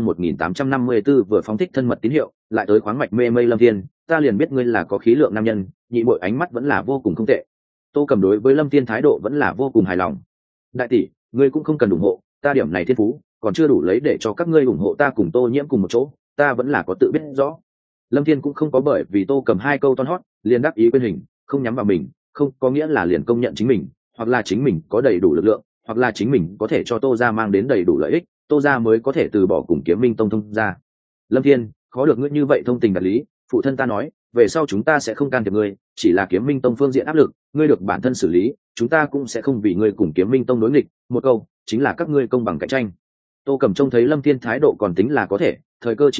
1854 vừa phóng thích thân mật tín hiệu, lại tới khoáng mạch mê mây. Lâm Thiên, ta liền biết ngươi là có khí lượng nam nhân, nhị muội ánh mắt vẫn là vô cùng không tệ. Tô Cẩm đối với Lâm Thiên thái độ vẫn là vô cùng hài lòng. Đại tỷ, ngươi cũng không cần ủng hộ, ta điểm này thiên phú còn chưa đủ lấy để cho các ngươi ủng hộ ta cùng Tô Nhiễm cùng một chỗ, ta vẫn là có tự biết rõ. Lâm Thiên cũng không có bởi vì Tô Cẩm hai câu toan hót, liền đáp ý quên hình, không nhắm vào mình, không có nghĩa là liền công nhận chính mình, hoặc là chính mình có đầy đủ lực lượng, hoặc là chính mình có thể cho Tô gia mang đến đầy đủ lợi ích, Tô gia mới có thể từ bỏ cùng Kiếm Minh Tông thông gia. Lâm Thiên, khó được ngươi như vậy thông tình đạt lý, phụ thân ta nói, về sau chúng ta sẽ không can thiệp ngươi, chỉ là Kiếm Minh Tông phương diện áp lực, ngươi được bản thân xử lý, chúng ta cũng sẽ không vì ngươi cùng Kiếm Minh Tông đối nghịch, một câu, chính là các ngươi công bằng cạnh tranh. Tô Cẩm trông thấy Lâm Thiên thái độ còn tính là có thể, thời cơ chín muồi,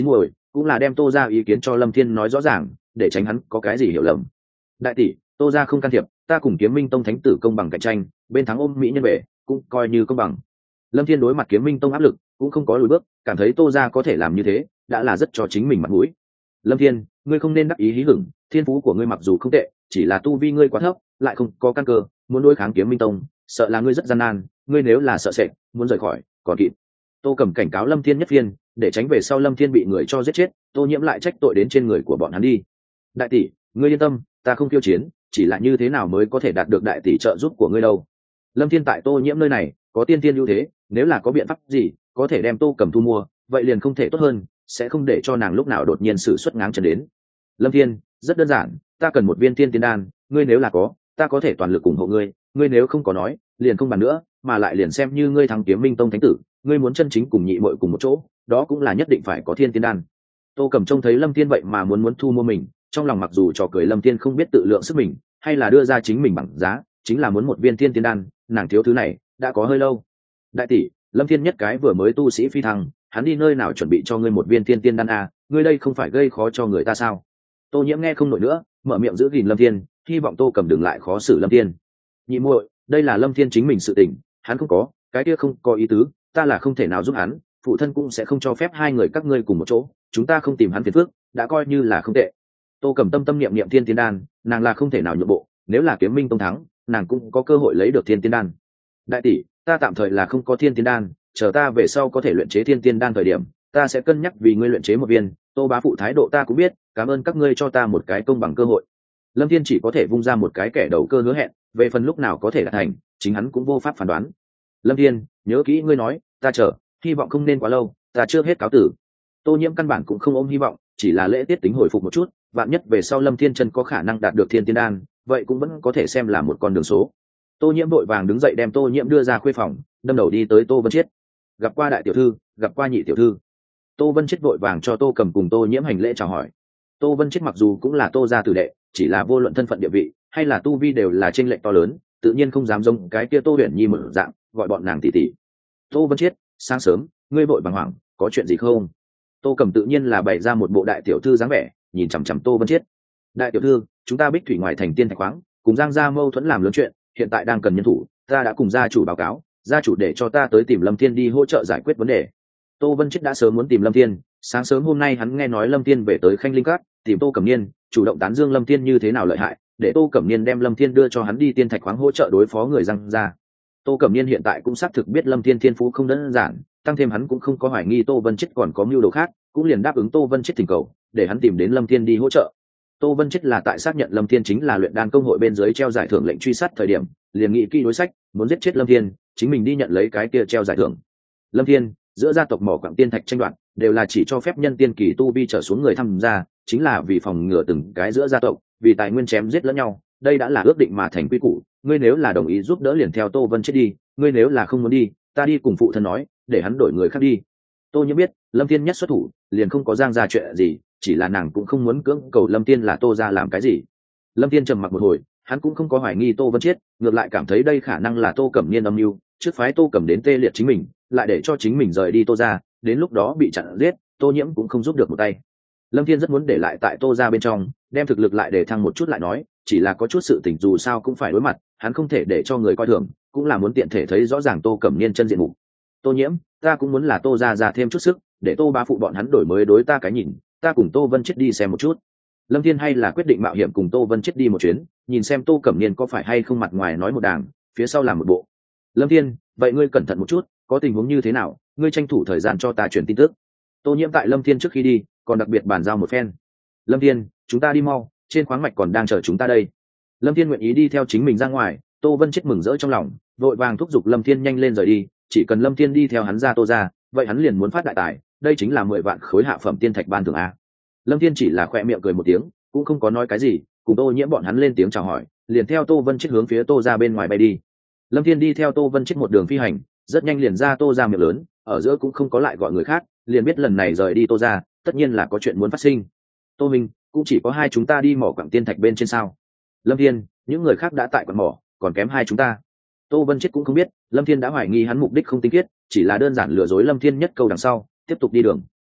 cũng là đem tô ra ý kiến cho lâm thiên nói rõ ràng, để tránh hắn có cái gì hiểu lầm. Đại tỷ, tô ra không can thiệp, ta cùng Kiếm Minh Tông thánh tử công bằng cạnh tranh, bên thắng ôm mỹ nhân về, cũng coi như công bằng. Lâm thiên đối mặt Kiếm Minh Tông áp lực cũng không có lùi bước, cảm thấy tô ra có thể làm như thế đã là rất cho chính mình mặt mũi. Lâm thiên, ngươi không nên đắc ý hí hửng, thiên phú của ngươi mặc dù không tệ, chỉ là tu vi ngươi quá thấp, lại không có căn cơ, muốn đối kháng Kiếm Minh Tông sợ là ngươi rất gian nan, ngươi nếu là sợ sệt muốn rời khỏi còn kịp. Tô Cẩm cảnh cáo Lâm thiên nhất phiên, để tránh về sau Lâm thiên bị người cho giết chết, Tô Nhiễm lại trách tội đến trên người của bọn hắn đi. Đại tỷ, ngươi yên tâm, ta không khiêu chiến, chỉ là như thế nào mới có thể đạt được đại tỷ trợ giúp của ngươi đâu. Lâm thiên tại Tô Nhiễm nơi này có tiên tiên ưu thế, nếu là có biện pháp gì có thể đem Tô Cẩm thu mua, vậy liền không thể tốt hơn, sẽ không để cho nàng lúc nào đột nhiên sử xuất ngáng chân đến. Lâm thiên, rất đơn giản, ta cần một viên tiên tiên đan, ngươi nếu là có, ta có thể toàn lực ủng hộ ngươi, ngươi nếu không có nói, liền không bàn nữa, mà lại liền xem như ngươi thắng Kiếm Minh Tông thánh tử, ngươi muốn chân chính cùng nhị muội cùng một chỗ, đó cũng là nhất định phải có thiên tiên đan. Tô Cẩm trông thấy Lâm thiên vậy mà muốn thu mua mình, trong lòng mặc dù trò cười Lâm thiên không biết tự lượng sức mình, hay là đưa ra chính mình bằng giá, chính là muốn một viên thiên tiên đan, nàng thiếu thứ này đã có hơi lâu. Đại tỷ, Lâm thiên nhất cái vừa mới tu sĩ phi thăng, hắn đi nơi nào chuẩn bị cho ngươi một viên thiên tiên đan à, ngươi đây không phải gây khó cho người ta sao? Tô Nhiễm nghe không nổi nữa, mở miệng giữ gìn Lâm thiên, hy vọng Tô Cẩm đừng lại khó xử Lâm thiên. Nhị muội, đây là Lâm thiên chính mình sự tình, hắn không có, cái kia không có ý tứ, ta là không thể nào giúp hắn, phụ thân cũng sẽ không cho phép hai người các ngươi cùng một chỗ, chúng ta không tìm hắn phiền phức, đã coi như là không tệ. Tô Cẩm tâm tâm niệm niệm thiên tiên đan, nàng là không thể nào nhượng bộ, nếu là Kiếm Minh Tông thắng, nàng cũng có cơ hội lấy được thiên tiên đan. Đại tỷ, ta tạm thời là không có thiên tiên đan, chờ ta về sau có thể luyện chế thiên tiên đan thời điểm, ta sẽ cân nhắc vì ngươi luyện chế một viên. Tô bá phụ thái độ ta cũng biết, cảm ơn các ngươi cho ta một cái công bằng cơ hội. Lâm thiên chỉ có thể vung ra một cái kẻ đầu cơ hứa hẹn, về phần lúc nào có thể đạt thành, chính hắn cũng vô pháp phán đoán. Lâm thiên, nhớ kỹ ngươi nói, ta chờ, hy vọng không nên quá lâu, ta chưa hết cáo tử. Tô Nhiễm căn bản cũng không ôm hy vọng, chỉ là lễ tiết tính hồi phục một chút, vạn nhất về sau Lâm thiên chân có khả năng đạt được thiên tiên đan, vậy cũng vẫn có thể xem là một con đường số. Tô Nhiễm vội vàng đứng dậy đem Tô Nhiễm đưa ra khuê phòng, đâm đầu đi tới Tô Vân Chiết. Gặp qua đại tiểu thư, gặp qua nhị tiểu thư. Tô Vân Chiết vội vàng cho Tô Cẩm cùng Tô Nhiễm hành lễ chào hỏi. Tô Vân Chiết mặc dù cũng là Tô gia tử đệ, chỉ là vô luận thân phận địa vị hay là tu vi đều là chênh lệch to lớn, tự nhiên không dám giống cái kia Tô Huyền Nhi mở dạng, gọi bọn nàng tỷ tỷ. Tô Vân Chiết, sáng sớm, ngươi vội bàng hoàng, có chuyện gì không? Tô Cẩm tự nhiên là bày ra một bộ đại tiểu thư dáng vẻ, nhìn chằm chằm Tô Vân Chiết. Đại tiểu thư, chúng ta Bích Thủy ngoài thành tiên thạch khoáng, cùng Giang gia mâu thuẫn làm lớn chuyện, hiện tại đang cần nhân thủ, ta đã cùng gia chủ báo cáo, gia chủ để cho ta tới tìm Lâm Thiên đi hỗ trợ giải quyết vấn đề. Tô Vân Chiết đã sớm muốn tìm Lâm Thiên, sáng sớm hôm nay hắn nghe nói Lâm Thiên về tới Khanh Linh Các, tìm Tô Cẩm Niên, chủ động tán dương Lâm Thiên như thế nào lợi hại, để Tô Cẩm Niên đem Lâm Thiên đưa cho hắn đi tiên thạch khoáng hỗ trợ đối phó người Giang gia. Tô Cẩm Niên hiện tại cũng xác thực biết Lâm Thiên thiên phú không đơn giản, tăng thêm hắn cũng không có hoài nghi Tô Vân Chiết còn có mưu đồ khác, cũng liền đáp ứng Tô Vân Chiết thỉnh cầu, để hắn tìm đến Lâm Thiên đi hỗ trợ. Tô Vân Chiết là tại xác nhận Lâm Thiên chính là luyện đan công hội bên dưới treo giải thưởng lệnh truy sát thời điểm, liền nghĩ kỹ đối sách, muốn giết chết Lâm Thiên, chính mình đi nhận lấy cái kia treo giải thưởng. Lâm Thiên, giữa gia tộc mỏ quặng tiên thạch tranh đoạt, đều là chỉ cho phép nhân tiên kỳ tu vi trở xuống người tham gia, chính là vì phòng ngừa từng cái giữa gia tộc, vì tài nguyên chém giết lẫn nhau, đây đã là ước định mà thành quy củ, ngươi nếu là đồng ý giúp đỡ liền theo Tô Vân Chiết đi, ngươi nếu là không muốn đi, ta đi cùng phụ thân nói, để hắn đổi người khác đi. Tô Nhiễm biết, Lâm Thiên nhất xuất thủ, liền không có Giang gia chuyện gì, chỉ là nàng cũng không muốn cưỡng cầu Lâm Thiên là Tô gia làm cái gì. Lâm Thiên trầm mặc một hồi, hắn cũng không có hoài nghi Tô Vân Chiết, ngược lại cảm thấy đây khả năng là Tô Cẩm Niên âm mưu, trước phái Tô Cẩm đến tê liệt chính mình, lại để cho chính mình rời đi Tô gia, đến lúc đó bị chặn giết, Tô Nhiễm cũng không giúp được một tay. Lâm Thiên rất muốn để lại tại Tô gia bên trong, đem thực lực lại để thăng một chút lại nói, chỉ là có chút sự tình dù sao cũng phải đối mặt, hắn không thể để cho người coi thường, cũng là muốn tiện thể thấy rõ ràng Tô Cẩm Niên chân diện mục. Tô Nhiễm, ta cũng muốn là Tô gia ra thêm chút sức, để Tô bá phụ bọn hắn đổi mới đối ta cái nhìn, ta cùng Tô Vân Chiết đi xem một chút. Lâm Thiên hay là quyết định mạo hiểm cùng Tô Vân Chiết đi một chuyến, nhìn xem Tô Cẩm Niên có phải hay không mặt ngoài nói một đàng, phía sau làm một bộ. Lâm Thiên, vậy ngươi cẩn thận một chút, có tình huống như thế nào, ngươi tranh thủ thời gian cho ta truyền tin tức. Tô Nhiễm tại Lâm Thiên trước khi đi, còn đặc biệt bàn giao một phen. Lâm Thiên, chúng ta đi mau, trên khoáng mạch còn đang chờ chúng ta đây. Lâm Thiên nguyện ý đi theo chính mình ra ngoài, Tô Vân Chiết mừng rỡ trong lòng, vội vàng thúc giục Lâm Thiên nhanh lên rời đi, chỉ cần Lâm Thiên đi theo hắn ra Tô gia, vậy hắn liền muốn phát đại tài, đây chính là 10 vạn khối hạ phẩm tiên thạch ban thưởng a. Lâm Thiên chỉ là khẽ miệng cười một tiếng, cũng không có nói cái gì, cùng Tô Nhiễm bọn hắn lên tiếng chào hỏi, liền theo Tô Vân Chiết hướng phía Tô gia bên ngoài bay đi. Lâm Thiên đi theo Tô Vân Chiết một đường phi hành, rất nhanh liền ra Tô gia miệng lớn, ở giữa cũng không có lại gọi người khác, liền biết lần này rời đi Tô gia, tất nhiên là có chuyện muốn phát sinh. Tô Minh, cũng chỉ có hai chúng ta đi mỏ quặng tiên thạch bên trên sao? Lâm Thiên, những người khác đã tại quặng mỏ, còn kém hai chúng ta. Tô Vân Chiết cũng không biết, Lâm Thiên đã hoài nghi hắn mục đích không tinh khiết, chỉ là đơn giản lừa dối Lâm Thiên nhất câu đằng sau, tiếp tục đi đường.